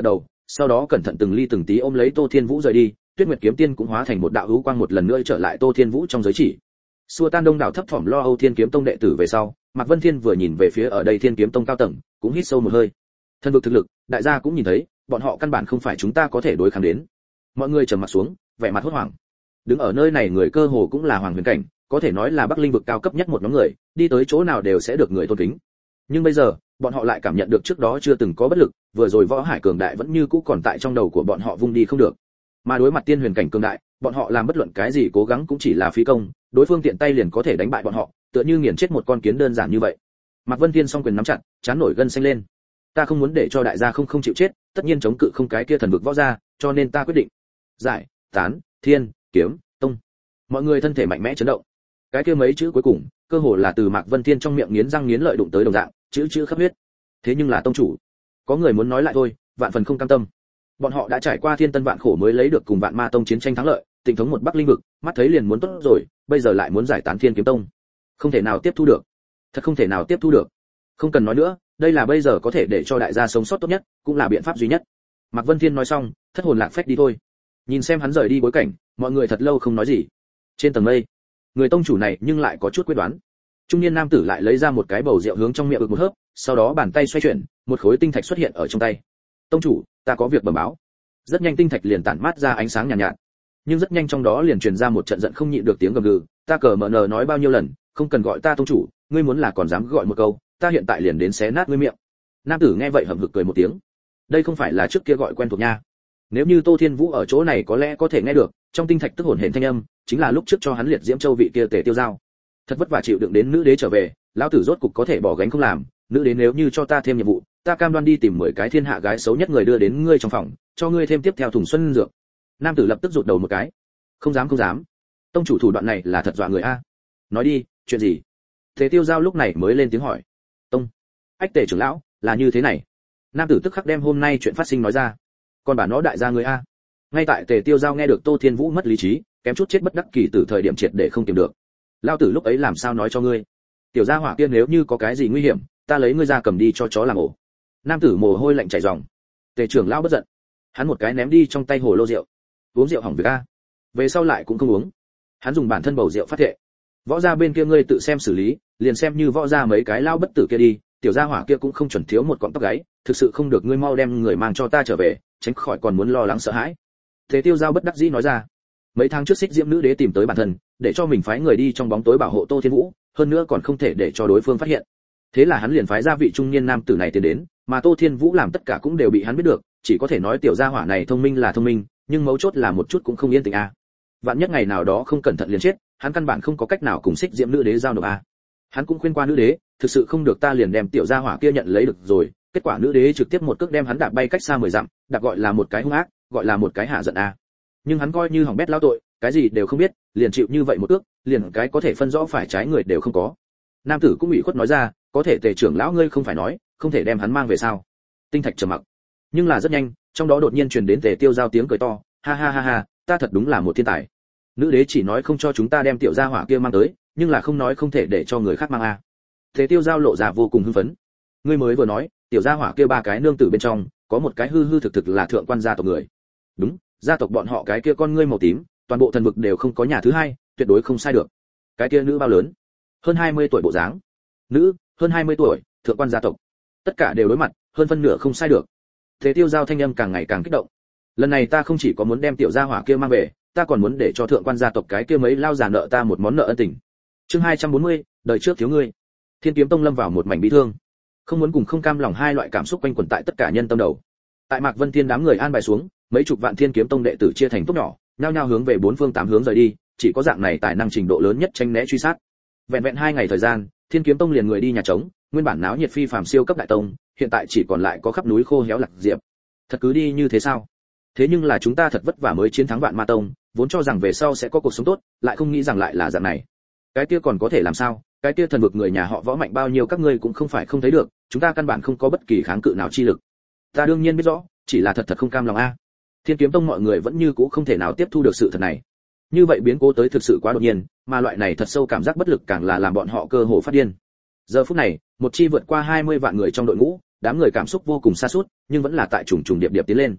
sau đó cẩn thận từng ly từng tí ôm lấy Tô Thiên Vũ rời đi. Tuyết Nguyệt kiếm tiên cũng hóa thành một đạo hữu quang một lần nữa trở lại Tô Thiên Vũ trong giới chỉ. Xua tan đông đảo thấp thỏm lo âu Thiên Kiếm Tông đệ tử về sau, Mạc Vân Thiên vừa nhìn về phía ở đây Thiên Kiếm Tông cao tầng, cũng hít sâu một hơi. Thân vực thực lực, đại gia cũng nhìn thấy, bọn họ căn bản không phải chúng ta có thể đối kháng đến. Mọi người trầm mặt xuống, vẻ mặt hốt hoảng. Đứng ở nơi này người cơ hồ cũng là hoàng huyền cảnh, có thể nói là Bắc Linh vực cao cấp nhất một nhóm người, đi tới chỗ nào đều sẽ được người tôn kính. Nhưng bây giờ, bọn họ lại cảm nhận được trước đó chưa từng có bất lực, vừa rồi võ hải cường đại vẫn như cũ còn tại trong đầu của bọn họ vung đi không được. Mà đối mặt tiên huyền cảnh cường đại, bọn họ làm bất luận cái gì cố gắng cũng chỉ là phí công, đối phương tiện tay liền có thể đánh bại bọn họ, tựa như nghiền chết một con kiến đơn giản như vậy. Mạc Vân Thiên song quyền nắm chặt, chán nổi gân xanh lên. Ta không muốn để cho đại gia không không chịu chết, tất nhiên chống cự không cái kia thần vực võ gia, cho nên ta quyết định giải tán Thiên Kiếm Tông. Mọi người thân thể mạnh mẽ chấn động. Cái kia mấy chữ cuối cùng, cơ hồ là từ Mạc Vân Thiên trong miệng nghiến răng nghiến lợi đụng tới đồng dạng, chữ chữ khắp huyết. Thế nhưng là tông chủ, có người muốn nói lại thôi, vạn phần không cam tâm. Bọn họ đã trải qua thiên tân vạn khổ mới lấy được cùng Vạn Ma Tông chiến tranh thắng lợi, tịnh thống một Bắc Linh vực, mắt thấy liền muốn tốt rồi, bây giờ lại muốn giải tán Thiên Kiếm Tông. Không thể nào tiếp thu được. Thật không thể nào tiếp thu được. Không cần nói nữa, đây là bây giờ có thể để cho đại gia sống sót tốt nhất, cũng là biện pháp duy nhất. Mạc Vân Thiên nói xong, thất hồn lạc phách đi thôi. Nhìn xem hắn rời đi bối cảnh, mọi người thật lâu không nói gì. Trên tầng mây, người tông chủ này nhưng lại có chút quyết đoán. Trung niên nam tử lại lấy ra một cái bầu rượu hướng trong miệng ực một hớp, sau đó bàn tay xoay chuyển, một khối tinh thạch xuất hiện ở trong tay. Tông chủ, ta có việc bẩm báo. Rất nhanh tinh thạch liền tản mát ra ánh sáng nhàn nhạt, nhạt, nhưng rất nhanh trong đó liền truyền ra một trận giận không nhịn được tiếng gầm gừ. Ta cờ mở nờ nói bao nhiêu lần, không cần gọi ta tông chủ, ngươi muốn là còn dám gọi một câu, ta hiện tại liền đến xé nát ngươi miệng. Nam tử nghe vậy hậm hực cười một tiếng. Đây không phải là trước kia gọi quen thuộc nha. Nếu như Tô Thiên Vũ ở chỗ này có lẽ có thể nghe được, trong tinh thạch tức hồn hển thanh âm, chính là lúc trước cho hắn liệt diễm châu vị kia Tề Tiêu Giao. Thật vất vả chịu đựng đến nữ đế trở về, lão tử rốt cục có thể bỏ gánh không làm, nữ đế nếu như cho ta thêm nhiệm vụ, ta cam đoan đi tìm mười cái thiên hạ gái xấu nhất người đưa đến ngươi trong phòng, cho ngươi thêm tiếp theo thùng xuân dược. Nam tử lập tức rụt đầu một cái. Không dám không dám. Tông chủ thủ đoạn này là thật dọa người a. Nói đi, chuyện gì? Tề Tiêu Giao lúc này mới lên tiếng hỏi. Tông, ách Tề trưởng lão, là như thế này. Nam tử tức khắc đem hôm nay chuyện phát sinh nói ra. Còn bà nó đại gia người a. Ngay tại Tề Tiêu Giao nghe được Tô Thiên Vũ mất lý trí, kém chút chết bất đắc kỳ từ thời điểm triệt để không tìm được. Lão tử lúc ấy làm sao nói cho ngươi? Tiểu gia hỏa kia nếu như có cái gì nguy hiểm, ta lấy ngươi ra cầm đi cho chó làm ổ. Nam tử mồ hôi lạnh chảy ròng. Tề trưởng lão bất giận, hắn một cái ném đi trong tay hồ lô rượu. Uống rượu hỏng việc a. Về sau lại cũng không uống. Hắn dùng bản thân bầu rượu phát thệ. Võ gia bên kia ngươi tự xem xử lý, liền xem như võ gia mấy cái lao bất tử kia đi, tiểu gia hỏa kia cũng không chuẩn thiếu một cọng tóc gáy, thực sự không được ngươi mau đem người mang cho ta trở về, tránh khỏi còn muốn lo lắng sợ hãi. Thế Tiêu Giao bất đắc dĩ nói ra. Mấy tháng trước Xích Diễm nữ đế tìm tới bản thân, để cho mình phái người đi trong bóng tối bảo hộ Tô Thiên Vũ, hơn nữa còn không thể để cho đối phương phát hiện. Thế là hắn liền phái ra vị trung niên nam tử này tiến đến, mà Tô Thiên Vũ làm tất cả cũng đều bị hắn biết được, chỉ có thể nói tiểu gia hỏa này thông minh là thông minh, nhưng mấu chốt là một chút cũng không yên tĩnh a. À. Vạn nhất ngày nào đó không cẩn thận liền chết, hắn căn bản không có cách nào cùng Xích Diễm nữ đế giao nộp a. À. Hắn cũng khuyên qua nữ đế, thực sự không được ta liền đem tiểu gia hỏa kia nhận lấy được rồi, kết quả nữ đế trực tiếp một cước đem hắn đạp bay cách xa mười dặm, đạp gọi là một cái hung ác, gọi là một cái hạ giận a. À. Nhưng hắn coi như hỏng bét lao tội, cái gì đều không biết, liền chịu như vậy một ước, liền cái có thể phân rõ phải trái người đều không có. Nam tử cũng ủy khuất nói ra, có thể Tề trưởng lão ngươi không phải nói, không thể đem hắn mang về sao? Tinh thạch trầm mặc. Nhưng là rất nhanh, trong đó đột nhiên truyền đến Tề Tiêu Giao tiếng cười to, ha ha ha ha, ta thật đúng là một thiên tài. Nữ đế chỉ nói không cho chúng ta đem tiểu gia hỏa kia mang tới, nhưng là không nói không thể để cho người khác mang a. À. Tề Tiêu Giao lộ ra vô cùng hưng phấn. Ngươi mới vừa nói, tiểu gia hỏa kia ba cái nương tử bên trong, có một cái hư hư thực thực là thượng quan gia tộc người. Đúng, gia tộc bọn họ cái kia con ngươi màu tím, toàn bộ thần vực đều không có nhà thứ hai, tuyệt đối không sai được. Cái kia nữ bao lớn? Hơn hai mươi tuổi bộ dáng. Nữ, hơn hai mươi tuổi, thượng quan gia tộc. Tất cả đều đối mặt, hơn phân nửa không sai được. Thế Tiêu Giao thanh âm càng ngày càng kích động. Lần này ta không chỉ có muốn đem tiểu gia hỏa kia mang về, ta còn muốn để cho thượng quan gia tộc cái kia mấy lao già nợ ta một món nợ ân tình. Chương hai trăm bốn mươi, đời trước thiếu ngươi. Thiên Kiếm Tông lâm vào một mảnh bi thương. Không muốn cùng không cam lòng hai loại cảm xúc quanh quẩn tại tất cả nhân tâm đầu. Tại Mạc Vân Thiên đám người an bài xuống, mấy chục vạn Thiên Kiếm Tông đệ tử chia thành tốp nhỏ, nhao nhao hướng về bốn phương tám hướng rời đi, chỉ có dạng này tài năng trình độ lớn nhất tranh né truy sát. Vẹn vẹn hai ngày thời gian, Thiên Kiếm Tông liền người đi nhà trống, nguyên bản náo nhiệt phi phàm siêu cấp đại tông, hiện tại chỉ còn lại có khắp núi khô héo lạc diệp. Thật cứ đi như thế sao? Thế nhưng là chúng ta thật vất vả mới chiến thắng Vạn Ma Tông, vốn cho rằng về sau sẽ có cuộc sống tốt, lại không nghĩ rằng lại là dạng này. Cái kia còn có thể làm sao? Cái kia thần vực người nhà họ Võ mạnh bao nhiêu các ngươi cũng không phải không thấy được, chúng ta căn bản không có bất kỳ kháng cự nào chi lực. Ta đương nhiên biết rõ, chỉ là thật thật không cam lòng a. Thiên Kiếm Tông mọi người vẫn như cũ không thể nào tiếp thu được sự thật này. Như vậy biến cố tới thực sự quá đột nhiên, mà loại này thật sâu cảm giác bất lực càng là làm bọn họ cơ hồ phát điên. Giờ phút này, một chi vượt qua hai mươi vạn người trong đội ngũ, đám người cảm xúc vô cùng sa sút, nhưng vẫn là tại trùng trùng điệp điệp tiến lên.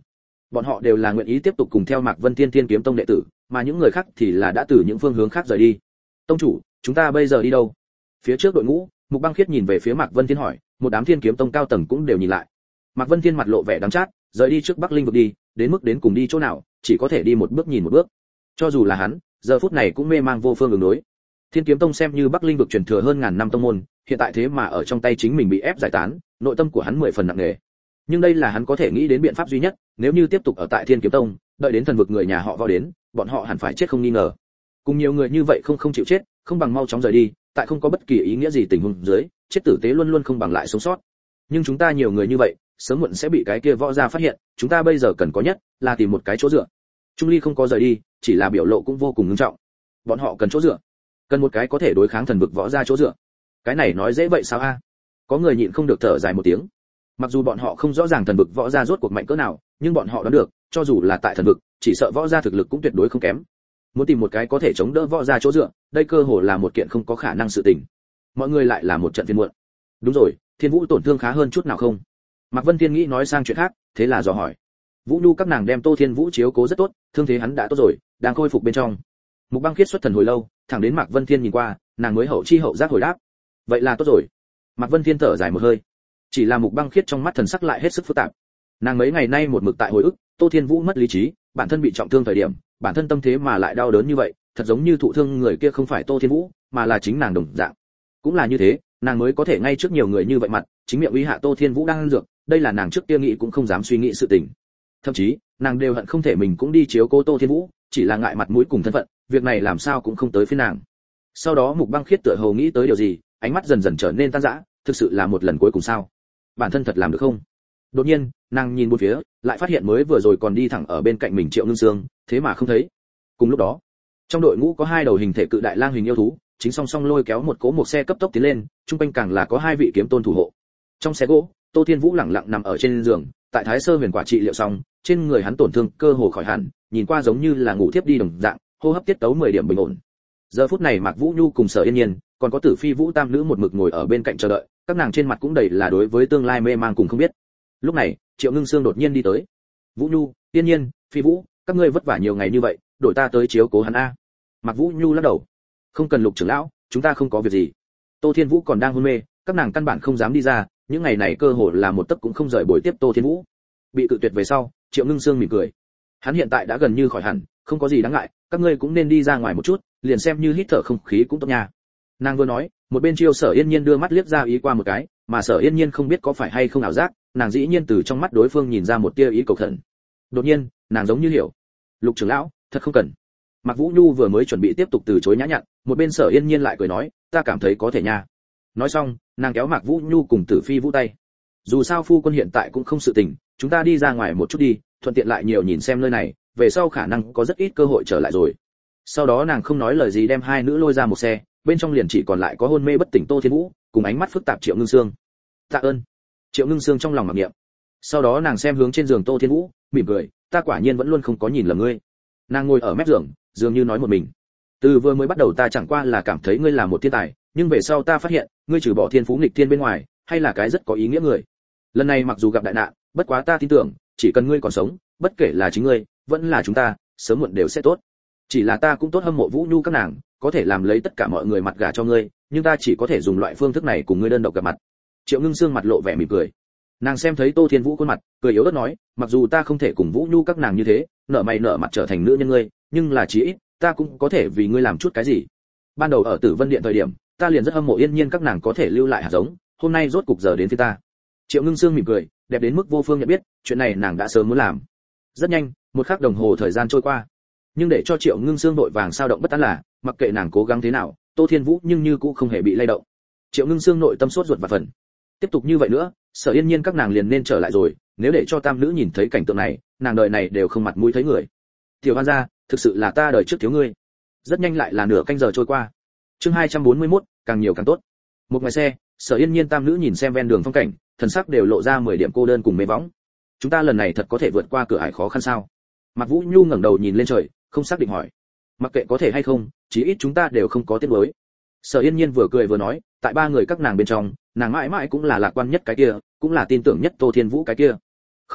Bọn họ đều là nguyện ý tiếp tục cùng theo Mạc Vân Thiên Thiên Kiếm Tông đệ tử, mà những người khác thì là đã từ những phương hướng khác rời đi. Tông chủ, chúng ta bây giờ đi đâu? Phía trước đội ngũ, Mục Băng Khiết nhìn về phía Mạc Vân Thiên hỏi, một đám Thiên Kiếm Tông cao tầng cũng đều nhìn lại. Mạc Vân Thiên mặt lộ vẻ đắng chát, rời đi trước Bắc Linh vực đi, đến mức đến cùng đi chỗ nào, chỉ có thể đi một bước nhìn một bước. Cho dù là hắn, giờ phút này cũng mê mang vô phương ứng đối. Thiên Kiếm Tông xem như Bắc Linh vực truyền thừa hơn ngàn năm tông môn, hiện tại thế mà ở trong tay chính mình bị ép giải tán, nội tâm của hắn mười phần nặng nề. Nhưng đây là hắn có thể nghĩ đến biện pháp duy nhất, nếu như tiếp tục ở tại Thiên Kiếm Tông, đợi đến thần vực người nhà họ vào đến, bọn họ hẳn phải chết không nghi ngờ. Cùng nhiều người như vậy không không chịu chết, không bằng mau chóng rời đi, tại không có bất kỳ ý nghĩa gì tình huống dưới, chết tử tế luôn luôn không bằng lại sống sót. Nhưng chúng ta nhiều người như vậy, sớm muộn sẽ bị cái kia võ gia phát hiện, chúng ta bây giờ cần có nhất là tìm một cái chỗ dựa. Trung Ly không có rời đi, chỉ là biểu lộ cũng vô cùng nghiêm trọng. Bọn họ cần chỗ dựa, cần một cái có thể đối kháng thần vực võ gia chỗ dựa. Cái này nói dễ vậy sao a? Có người nhịn không được thở dài một tiếng. Mặc dù bọn họ không rõ ràng thần vực võ gia rốt cuộc mạnh cỡ nào, nhưng bọn họ đoán được, cho dù là tại thần vực, chỉ sợ võ gia thực lực cũng tuyệt đối không kém. Muốn tìm một cái có thể chống đỡ võ gia chỗ dựa, đây cơ hồ là một kiện không có khả năng sự tình. Mọi người lại là một trận phiền muộn. Đúng rồi, Thiên Vũ tổn thương khá hơn chút nào không? Mạc Vân Thiên nghĩ nói sang chuyện khác, thế là dò hỏi. Vũ Nhu các nàng đem Tô Thiên Vũ chiếu cố rất tốt, thương thế hắn đã tốt rồi, đang khôi phục bên trong. Mục Băng Khiết xuất thần hồi lâu, thẳng đến Mạc Vân Thiên nhìn qua, nàng mới hậu chi hậu giác hồi đáp. Vậy là tốt rồi. Mạc Vân Thiên thở dài một hơi. Chỉ là Mục Băng Khiết trong mắt thần sắc lại hết sức phức tạp. Nàng mấy ngày nay một mực tại hồi ức, Tô Thiên Vũ mất lý trí, bản thân bị trọng thương thời điểm, bản thân tâm thế mà lại đau đớn như vậy, thật giống như thụ thương người kia không phải Tô Thiên Vũ, mà là chính nàng đồng dạng. Cũng là như thế, nàng mới có thể ngay trước nhiều người như vậy mặt, chính miệng uy hạ Tô Thiên Vũ đang ăn dược, đây là nàng trước kia nghĩ cũng không dám suy nghĩ sự tình. Thậm chí, nàng đều hận không thể mình cũng đi chiếu cố Tô Thiên Vũ, chỉ là ngại mặt mũi cùng thân phận, việc này làm sao cũng không tới phiên nàng. Sau đó Mục Băng Khiết tựa hồ nghĩ tới điều gì, ánh mắt dần dần trở nên tan rã, thực sự là một lần cuối cùng sao? Bản thân thật làm được không? Đột nhiên, nàng nhìn bốn phía, lại phát hiện mới vừa rồi còn đi thẳng ở bên cạnh mình Triệu Ngưng Sương, thế mà không thấy. Cùng lúc đó, trong đội ngũ có hai đầu hình thể cự đại lang hình yêu thú, chính song song lôi kéo một cỗ một xe cấp tốc tiến lên, trung quanh càng là có hai vị kiếm tôn thủ hộ. Trong xe gỗ, Tô Thiên Vũ lẳng lặng nằm ở trên giường, tại Thái Sơ Huyền Quả trị liệu xong, trên người hắn tổn thương cơ hồ khỏi hẳn, nhìn qua giống như là ngủ thiếp đi đồng dạng, hô hấp tiết tấu mười điểm bình ổn. Giờ phút này Mạc Vũ Nhu cùng Sở Yên Nhiên, còn có Tử Phi Vũ tam nữ một mực ngồi ở bên cạnh chờ đợi, các nàng trên mặt cũng đầy là đối với tương lai mê mang cùng không biết. Lúc này, Triệu Ngưng Sương đột nhiên đi tới. "Vũ Nhu, Yên Nhiên, Phi Vũ, các ngươi vất vả nhiều ngày như vậy, đổi ta tới chiếu cố hắn a." Mạc Vũ Nhu lắc đầu. "Không cần Lục trưởng lão, chúng ta không có việc gì." Tô Thiên Vũ còn đang hôn mê, các nàng căn bản không dám đi ra, những ngày này cơ hồ là một tấc cũng không rời buổi tiếp Tô Thiên Vũ. Bị cự tuyệt về sau, Triệu Ngưng Sương mỉm cười. Hắn hiện tại đã gần như khỏi hẳn, không có gì đáng ngại, các ngươi cũng nên đi ra ngoài một chút, liền xem như hít thở không khí cũng tốt nha. Nàng vừa nói, một bên Chiêu Sở Yên Nhiên đưa mắt liếc ra ý qua một cái, mà Sở Yên Nhiên không biết có phải hay không ảo giác, nàng dĩ nhiên từ trong mắt đối phương nhìn ra một tia ý cầu khẩn. Đột nhiên, nàng giống như hiểu. "Lục trưởng lão, thật không cần." Mạc Vũ Nhu vừa mới chuẩn bị tiếp tục từ chối nhã nhặn, một bên Sở Yên Nhiên lại cười nói, "Ta cảm thấy có thể nha." Nói xong, nàng kéo Mạc Vũ Nhu cùng Tử Phi Vũ tay. "Dù sao phu quân hiện tại cũng không sự tình, chúng ta đi ra ngoài một chút đi, thuận tiện lại nhiều nhìn xem nơi này, về sau khả năng có rất ít cơ hội trở lại rồi." Sau đó nàng không nói lời gì đem hai nữ lôi ra một xe, bên trong liền chỉ còn lại có hôn mê bất tỉnh Tô Thiên Vũ, cùng ánh mắt phức tạp Triệu Ngưng Sương. "Tạ ơn." Triệu Ngưng Sương trong lòng mặc niệm. Sau đó nàng xem hướng trên giường Tô Thiên Vũ, mỉm cười, "Ta quả nhiên vẫn luôn không có nhìn lầm ngươi." Nàng ngồi ở mép giường, dường như nói một mình. "Từ vừa mới bắt đầu ta chẳng qua là cảm thấy ngươi là một thiên tài, nhưng về sau ta phát hiện, ngươi trừ bỏ thiên phú nghịch thiên bên ngoài, hay là cái rất có ý nghĩa người. Lần này mặc dù gặp đại nạn, bất quá ta tin tưởng, chỉ cần ngươi còn sống, bất kể là chính ngươi, vẫn là chúng ta, sớm muộn đều sẽ tốt. Chỉ là ta cũng tốt hâm mộ Vũ Nhu các nàng, có thể làm lấy tất cả mọi người mặt gà cho ngươi, nhưng ta chỉ có thể dùng loại phương thức này cùng ngươi đơn độc gặp mặt." Triệu Ngưng Sương mặt lộ vẻ mỉm cười. Nàng xem thấy Tô Thiên Vũ khuôn mặt, cười yếu ớt nói, "Mặc dù ta không thể cùng Vũ Nhu các nàng như thế, nợ mày nợ mặt trở thành nữ nhân ngươi, nhưng là chí ít, ta cũng có thể vì ngươi làm chút cái gì. Ban đầu ở Tử Vân Điện thời điểm, ta liền rất hâm mộ Yên Nhiên các nàng có thể lưu lại hạt giống, hôm nay rốt cục giờ đến phía ta." Triệu Ngưng Sương mỉm cười, đẹp đến mức vô phương nhận biết, chuyện này nàng đã sớm muốn làm. Rất nhanh, một khắc đồng hồ thời gian trôi qua. Nhưng để cho Triệu Ngưng Sương vội vàng sao động bất an là, mặc kệ nàng cố gắng thế nào, Tô Thiên Vũ nhưng như cũng không hề bị lay động. Triệu Ngưng Sương nội tâm sốt ruột và phần. Tiếp tục như vậy nữa, Sở Yên Nhiên các nàng liền nên trở lại rồi, nếu để cho tam nữ nhìn thấy cảnh tượng này, nàng đời này đều không mặt mũi thấy người. "Tiểu Hoan gia, thực sự là ta đời trước thiếu ngươi." Rất nhanh lại là nửa canh giờ trôi qua. Chương hai trăm bốn mươi mốt, càng nhiều càng tốt. Một ngoài xe, Sở Yên Nhiên tam nữ nhìn xem ven đường phong cảnh, thần sắc đều lộ ra mười điểm cô đơn cùng mê võng. "Chúng ta lần này thật có thể vượt qua cửa ải khó khăn sao?" Mạc Vũ Nhu ngẩng đầu nhìn lên trời, không xác định hỏi. "Mặc kệ có thể hay không, chí ít chúng ta đều không có tiếc nuối." Sở Yên Nhiên vừa cười vừa nói, tại ba người các nàng bên trong, nàng mãi mãi cũng là lạc quan nhất cái kia, cũng là tin tưởng nhất Tô Thiên Vũ cái kia. "Không sai,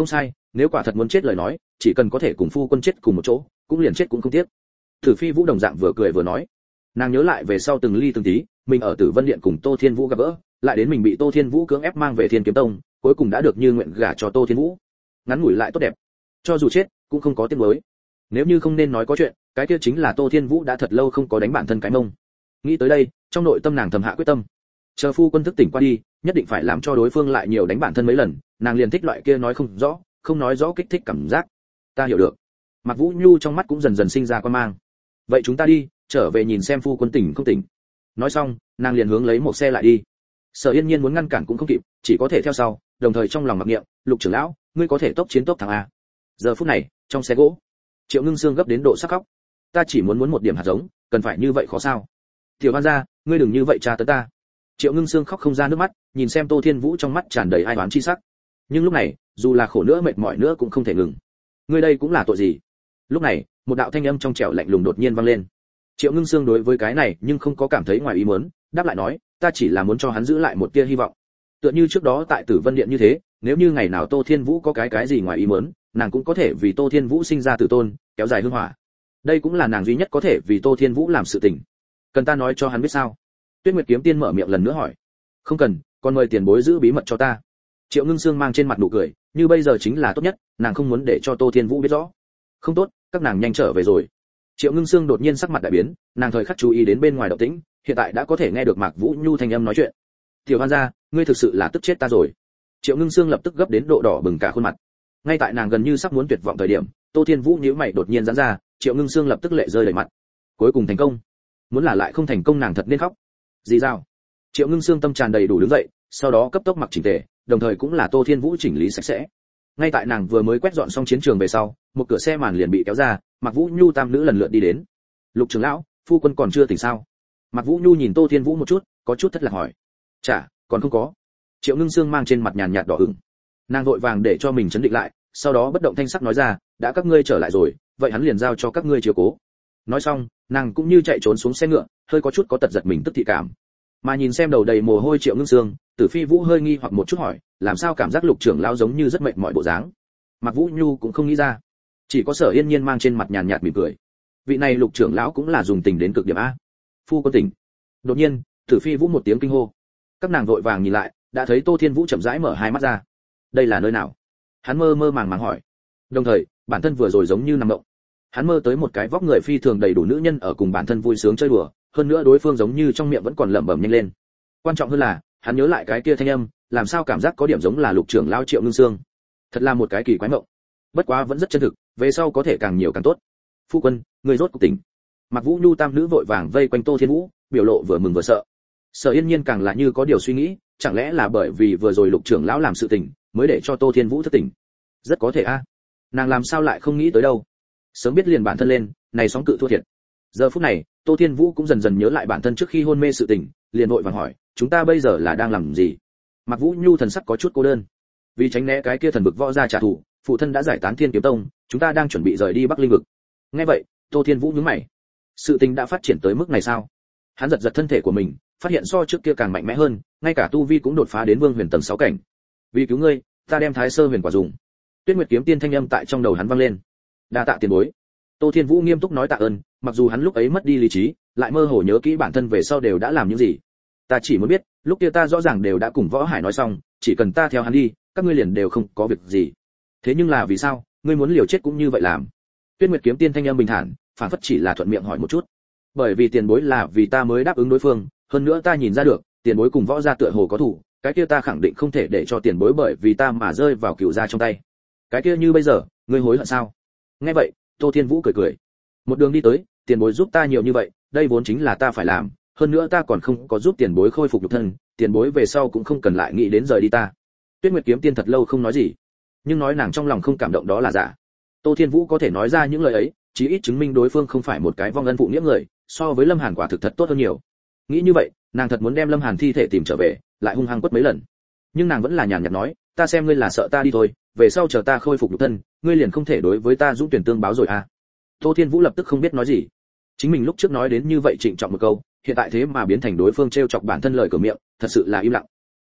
nếu quả thật muốn chết lời nói chỉ cần có thể cùng phu quân chết cùng một chỗ cũng liền chết cũng không tiếc. Tử Phi Vũ đồng dạng vừa cười vừa nói, nàng nhớ lại về sau từng ly từng tí mình ở Tử Vân Điện cùng Tô Thiên Vũ gặp gỡ, lại đến mình bị Tô Thiên Vũ cưỡng ép mang về Thiên Kiếm Tông, cuối cùng đã được như nguyện gả cho Tô Thiên Vũ. Ngắn ngủi lại tốt đẹp, cho dù chết cũng không có tiếc nuối. Nếu như không nên nói có chuyện, cái kia chính là Tô Thiên Vũ đã thật lâu không có đánh bản thân cái mông. Nghĩ tới đây, trong nội tâm nàng thầm hạ quyết tâm, chờ phu quân thức tỉnh qua đi, nhất định phải làm cho đối phương lại nhiều đánh bản thân mấy lần, nàng liền thích loại kia nói không rõ, không nói rõ kích thích cảm giác. Ta hiểu được. Mạc Vũ Nhu trong mắt cũng dần dần sinh ra quan mang. Vậy chúng ta đi, trở về nhìn xem phu quân tỉnh không tỉnh. Nói xong, nàng liền hướng lấy một xe lại đi. Sở Yên Nhiên muốn ngăn cản cũng không kịp, chỉ có thể theo sau, đồng thời trong lòng mặc niệm, Lục trưởng lão, ngươi có thể tốc chiến tốc thắng a. Giờ phút này, trong xe gỗ, Triệu Ngưng Sương gấp đến độ sắc khóc. Ta chỉ muốn muốn một điểm hạt giống, cần phải như vậy khó sao? Tiểu Hoan gia, ngươi đừng như vậy tra tấn ta. Triệu Ngưng Sương khóc không ra nước mắt, nhìn xem Tô Thiên Vũ trong mắt tràn đầy ai oán chi sắc. Nhưng lúc này, dù là khổ nữa mệt mỏi nữa cũng không thể ngừng. Ngươi đây cũng là tội gì? Lúc này, một đạo thanh âm trong trẻo lạnh lùng đột nhiên vang lên. Triệu Ngưng Sương đối với cái này nhưng không có cảm thấy ngoài ý muốn, đáp lại nói, ta chỉ là muốn cho hắn giữ lại một tia hy vọng. Tựa như trước đó tại Tử Vân Điện như thế, nếu như ngày nào Tô Thiên Vũ có cái cái gì ngoài ý muốn, nàng cũng có thể vì Tô Thiên Vũ sinh ra tử tôn, kéo dài hương hỏa. Đây cũng là nàng duy nhất có thể vì Tô Thiên Vũ làm sự tình. Cần ta nói cho hắn biết sao? Tuyết Nguyệt Kiếm Tiên mở miệng lần nữa hỏi. Không cần, còn mời tiền bối giữ bí mật cho ta. Triệu Ngưng Sương mang trên mặt nụ cười, như bây giờ chính là tốt nhất, nàng không muốn để cho Tô Thiên Vũ biết rõ. Không tốt, các nàng nhanh trở về rồi. Triệu Ngưng Sương đột nhiên sắc mặt đại biến, nàng thời khắc chú ý đến bên ngoài động tĩnh, hiện tại đã có thể nghe được Mạc Vũ Nhu thanh âm nói chuyện. Tiểu Hoan gia, ngươi thực sự là tức chết ta rồi. Triệu Ngưng Sương lập tức gấp đến độ đỏ bừng cả khuôn mặt. Ngay tại nàng gần như sắp muốn tuyệt vọng thời điểm, Tô Thiên Vũ nhíu mày đột nhiên giãn ra, Triệu Ngưng Sương lập tức lệ rơi đầy mặt. Cuối cùng thành công. Muốn là lại không thành công nàng thật nên khóc. Gì sao? Triệu Ngưng Sương tâm tràn đầy đủ đứng dậy, sau đó cấp tốc mặc chỉnh tề, đồng thời cũng là Tô Thiên Vũ chỉnh lý sạch sẽ. Ngay tại nàng vừa mới quét dọn xong chiến trường về sau, một cửa xe màn liền bị kéo ra, Mạc Vũ Nhu tam nữ lần lượt đi đến. Lục trưởng lão, phu quân còn chưa tỉnh sao? Mạc Vũ Nhu nhìn Tô Thiên Vũ một chút, có chút thất lạc hỏi. Chả, còn không có. Triệu Ngưng Sương mang trên mặt nhàn nhạt đỏ ửng. Nàng vội vàng để cho mình chấn định lại, sau đó bất động thanh sắc nói ra, đã các ngươi trở lại rồi, vậy hắn liền giao cho các ngươi chiếu cố. Nói xong, nàng cũng như chạy trốn xuống xe ngựa, hơi có chút có tật giật mình tức thị cảm. Mà nhìn xem đầu đầy mồ hôi Triệu Ngưng Sương, Tử Phi Vũ hơi nghi hoặc một chút hỏi, làm sao cảm giác Lục trưởng lão giống như rất mệt mỏi bộ dáng. Mạc Vũ Nhu cũng không nghĩ ra, chỉ có Sở Yên Nhiên mang trên mặt nhàn nhạt mỉm cười. Vị này Lục trưởng lão cũng là dùng tình đến cực điểm a. Phu quân tỉnh. Đột nhiên, Tử Phi Vũ một tiếng kinh hô. Các nàng vội vàng nhìn lại, đã thấy Tô Thiên Vũ chậm rãi mở hai mắt ra. Đây là nơi nào? Hắn mơ mơ màng màng hỏi. Đồng thời, bản thân vừa rồi giống như nằm mộng. Hắn mơ tới một cái vóc người phi thường đầy đủ nữ nhân ở cùng bản thân vui sướng chơi đùa, hơn nữa đối phương giống như trong miệng vẫn còn lẩm bẩm nhanh lên. Quan trọng hơn là, hắn nhớ lại cái kia thanh âm, làm sao cảm giác có điểm giống là Lục trưởng lão Triệu Ngưng Sương. Thật là một cái kỳ quái mộng. Bất quá vẫn rất chân thực, về sau có thể càng nhiều càng tốt. Phu quân, người rốt cuộc tỉnh. Mạc Vũ Nhu tam nữ vội vàng vây quanh Tô Thiên Vũ, biểu lộ vừa mừng vừa sợ. Sở Yên Nhiên càng là như có điều suy nghĩ, chẳng lẽ là bởi vì vừa rồi Lục trưởng lão làm sự tình, mới để cho Tô Thiên Vũ thức tỉnh. Rất có thể a. Nàng làm sao lại không nghĩ tới đâu. Sớm biết liền bản thân lên, này sóng cự thua thiệt. Giờ phút này, Tô Thiên Vũ cũng dần dần nhớ lại bản thân trước khi hôn mê sự tình, liền vội vàng hỏi, chúng ta bây giờ là đang làm gì? Mạc Vũ Nhu thần sắc có chút cô đơn. Vì tránh né cái kia thần vực võ gia trả thù, phụ thân đã giải tán Thiên Kiếm Tông, chúng ta đang chuẩn bị rời đi Bắc Linh vực. Nghe vậy, Tô Thiên Vũ nhướng mày. Sự tình đã phát triển tới mức này sao? Hắn giật giật thân thể của mình, phát hiện so trước kia càng mạnh mẽ hơn, ngay cả tu vi cũng đột phá đến Vương Huyền tầng sáu cảnh. Vì cứu ngươi, ta đem Thái Sơ Huyền quả dùng. Tuyết Nguyệt Kiếm Tiên thanh âm tại trong đầu hắn vang lên. Đa tạ tiền bối. Tô Thiên Vũ nghiêm túc nói tạ ơn, mặc dù hắn lúc ấy mất đi lý trí, lại mơ hồ nhớ kỹ bản thân về sau đều đã làm những gì. Ta chỉ muốn biết, lúc kia ta rõ ràng đều đã cùng Võ Hải nói xong, chỉ cần ta theo hắn đi, các ngươi liền đều không có việc gì. Thế nhưng là vì sao, ngươi muốn liều chết cũng như vậy làm? Tuyết Nguyệt Kiếm Tiên thanh âm bình thản, phản phất chỉ là thuận miệng hỏi một chút. Bởi vì tiền bối là vì ta mới đáp ứng đối phương, hơn nữa ta nhìn ra được, tiền bối cùng Võ gia tựa hồ có thủ, cái kia ta khẳng định không thể để cho tiền bối bởi vì ta mà rơi vào cửu gia trong tay. Cái kia như bây giờ, ngươi hối hận sao? Nghe vậy, Tô Thiên Vũ cười cười. Một đường đi tới, tiền bối giúp ta nhiều như vậy, đây vốn chính là ta phải làm, hơn nữa ta còn không có giúp tiền bối khôi phục nhục thân, tiền bối về sau cũng không cần lại nghĩ đến rời đi ta. Tuyết Nguyệt Kiếm Tiên thật lâu không nói gì, nhưng nói nàng trong lòng không cảm động đó là giả. Tô Thiên Vũ có thể nói ra những lời ấy, chí ít chứng minh đối phương không phải một cái vong ân phụ nghĩa người, so với Lâm Hàn quả thực thật tốt hơn nhiều. Nghĩ như vậy, nàng thật muốn đem Lâm Hàn thi thể tìm trở về, lại hung hăng quất mấy lần. Nhưng nàng vẫn là nhàn nhạt nói, ta xem ngươi là sợ ta đi thôi, về sau chờ ta khôi phục nhục thân, ngươi liền không thể đối với ta dũng tuyển tương báo rồi à? Tô Thiên Vũ lập tức không biết nói gì. Chính mình lúc trước nói đến như vậy trịnh trọng một câu, hiện tại thế mà biến thành đối phương trêu chọc bản thân lời cửa miệng, thật sự là im lặng.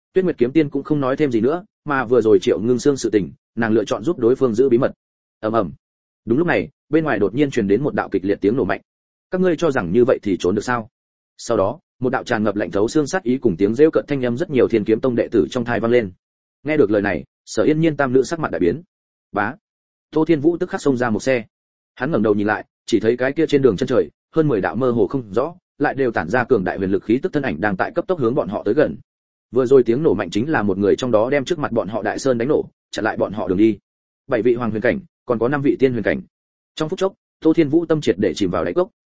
Tuyết Nguyệt kiếm tiên cũng không nói thêm gì nữa, mà vừa rồi Triệu Ngưng Sương sự tình, nàng lựa chọn giúp đối phương giữ bí mật. Ầm ầm. Đúng lúc này, bên ngoài đột nhiên truyền đến một đạo kịch liệt tiếng nổ mạnh. Các ngươi cho rằng như vậy thì trốn được sao? Sau đó, một đạo tràn ngập lạnh thấu xương sát ý cùng tiếng rêu cợt thanh âm rất nhiều Thiên Kiếm Tông đệ tử trong tai vang lên. Nghe được lời này, Sở Yên Nhiên tam nữ sắc mặt đại biến. Bá. Tô Thiên Vũ tức khắc xông ra một xe. Hắn ngẩng đầu nhìn lại, chỉ thấy cái kia trên đường chân trời, hơn mười đạo mơ hồ không rõ, lại đều tản ra cường đại huyền lực khí tức thân ảnh đang tại cấp tốc hướng bọn họ tới gần. Vừa rồi tiếng nổ mạnh chính là một người trong đó đem trước mặt bọn họ đại sơn đánh nổ, chặn lại bọn họ đường đi. Bảy vị hoàng huyền cảnh, còn có năm vị tiên huyền cảnh. Trong phút chốc, Tô Thiên Vũ tâm triệt để chìm vào đáy cốc.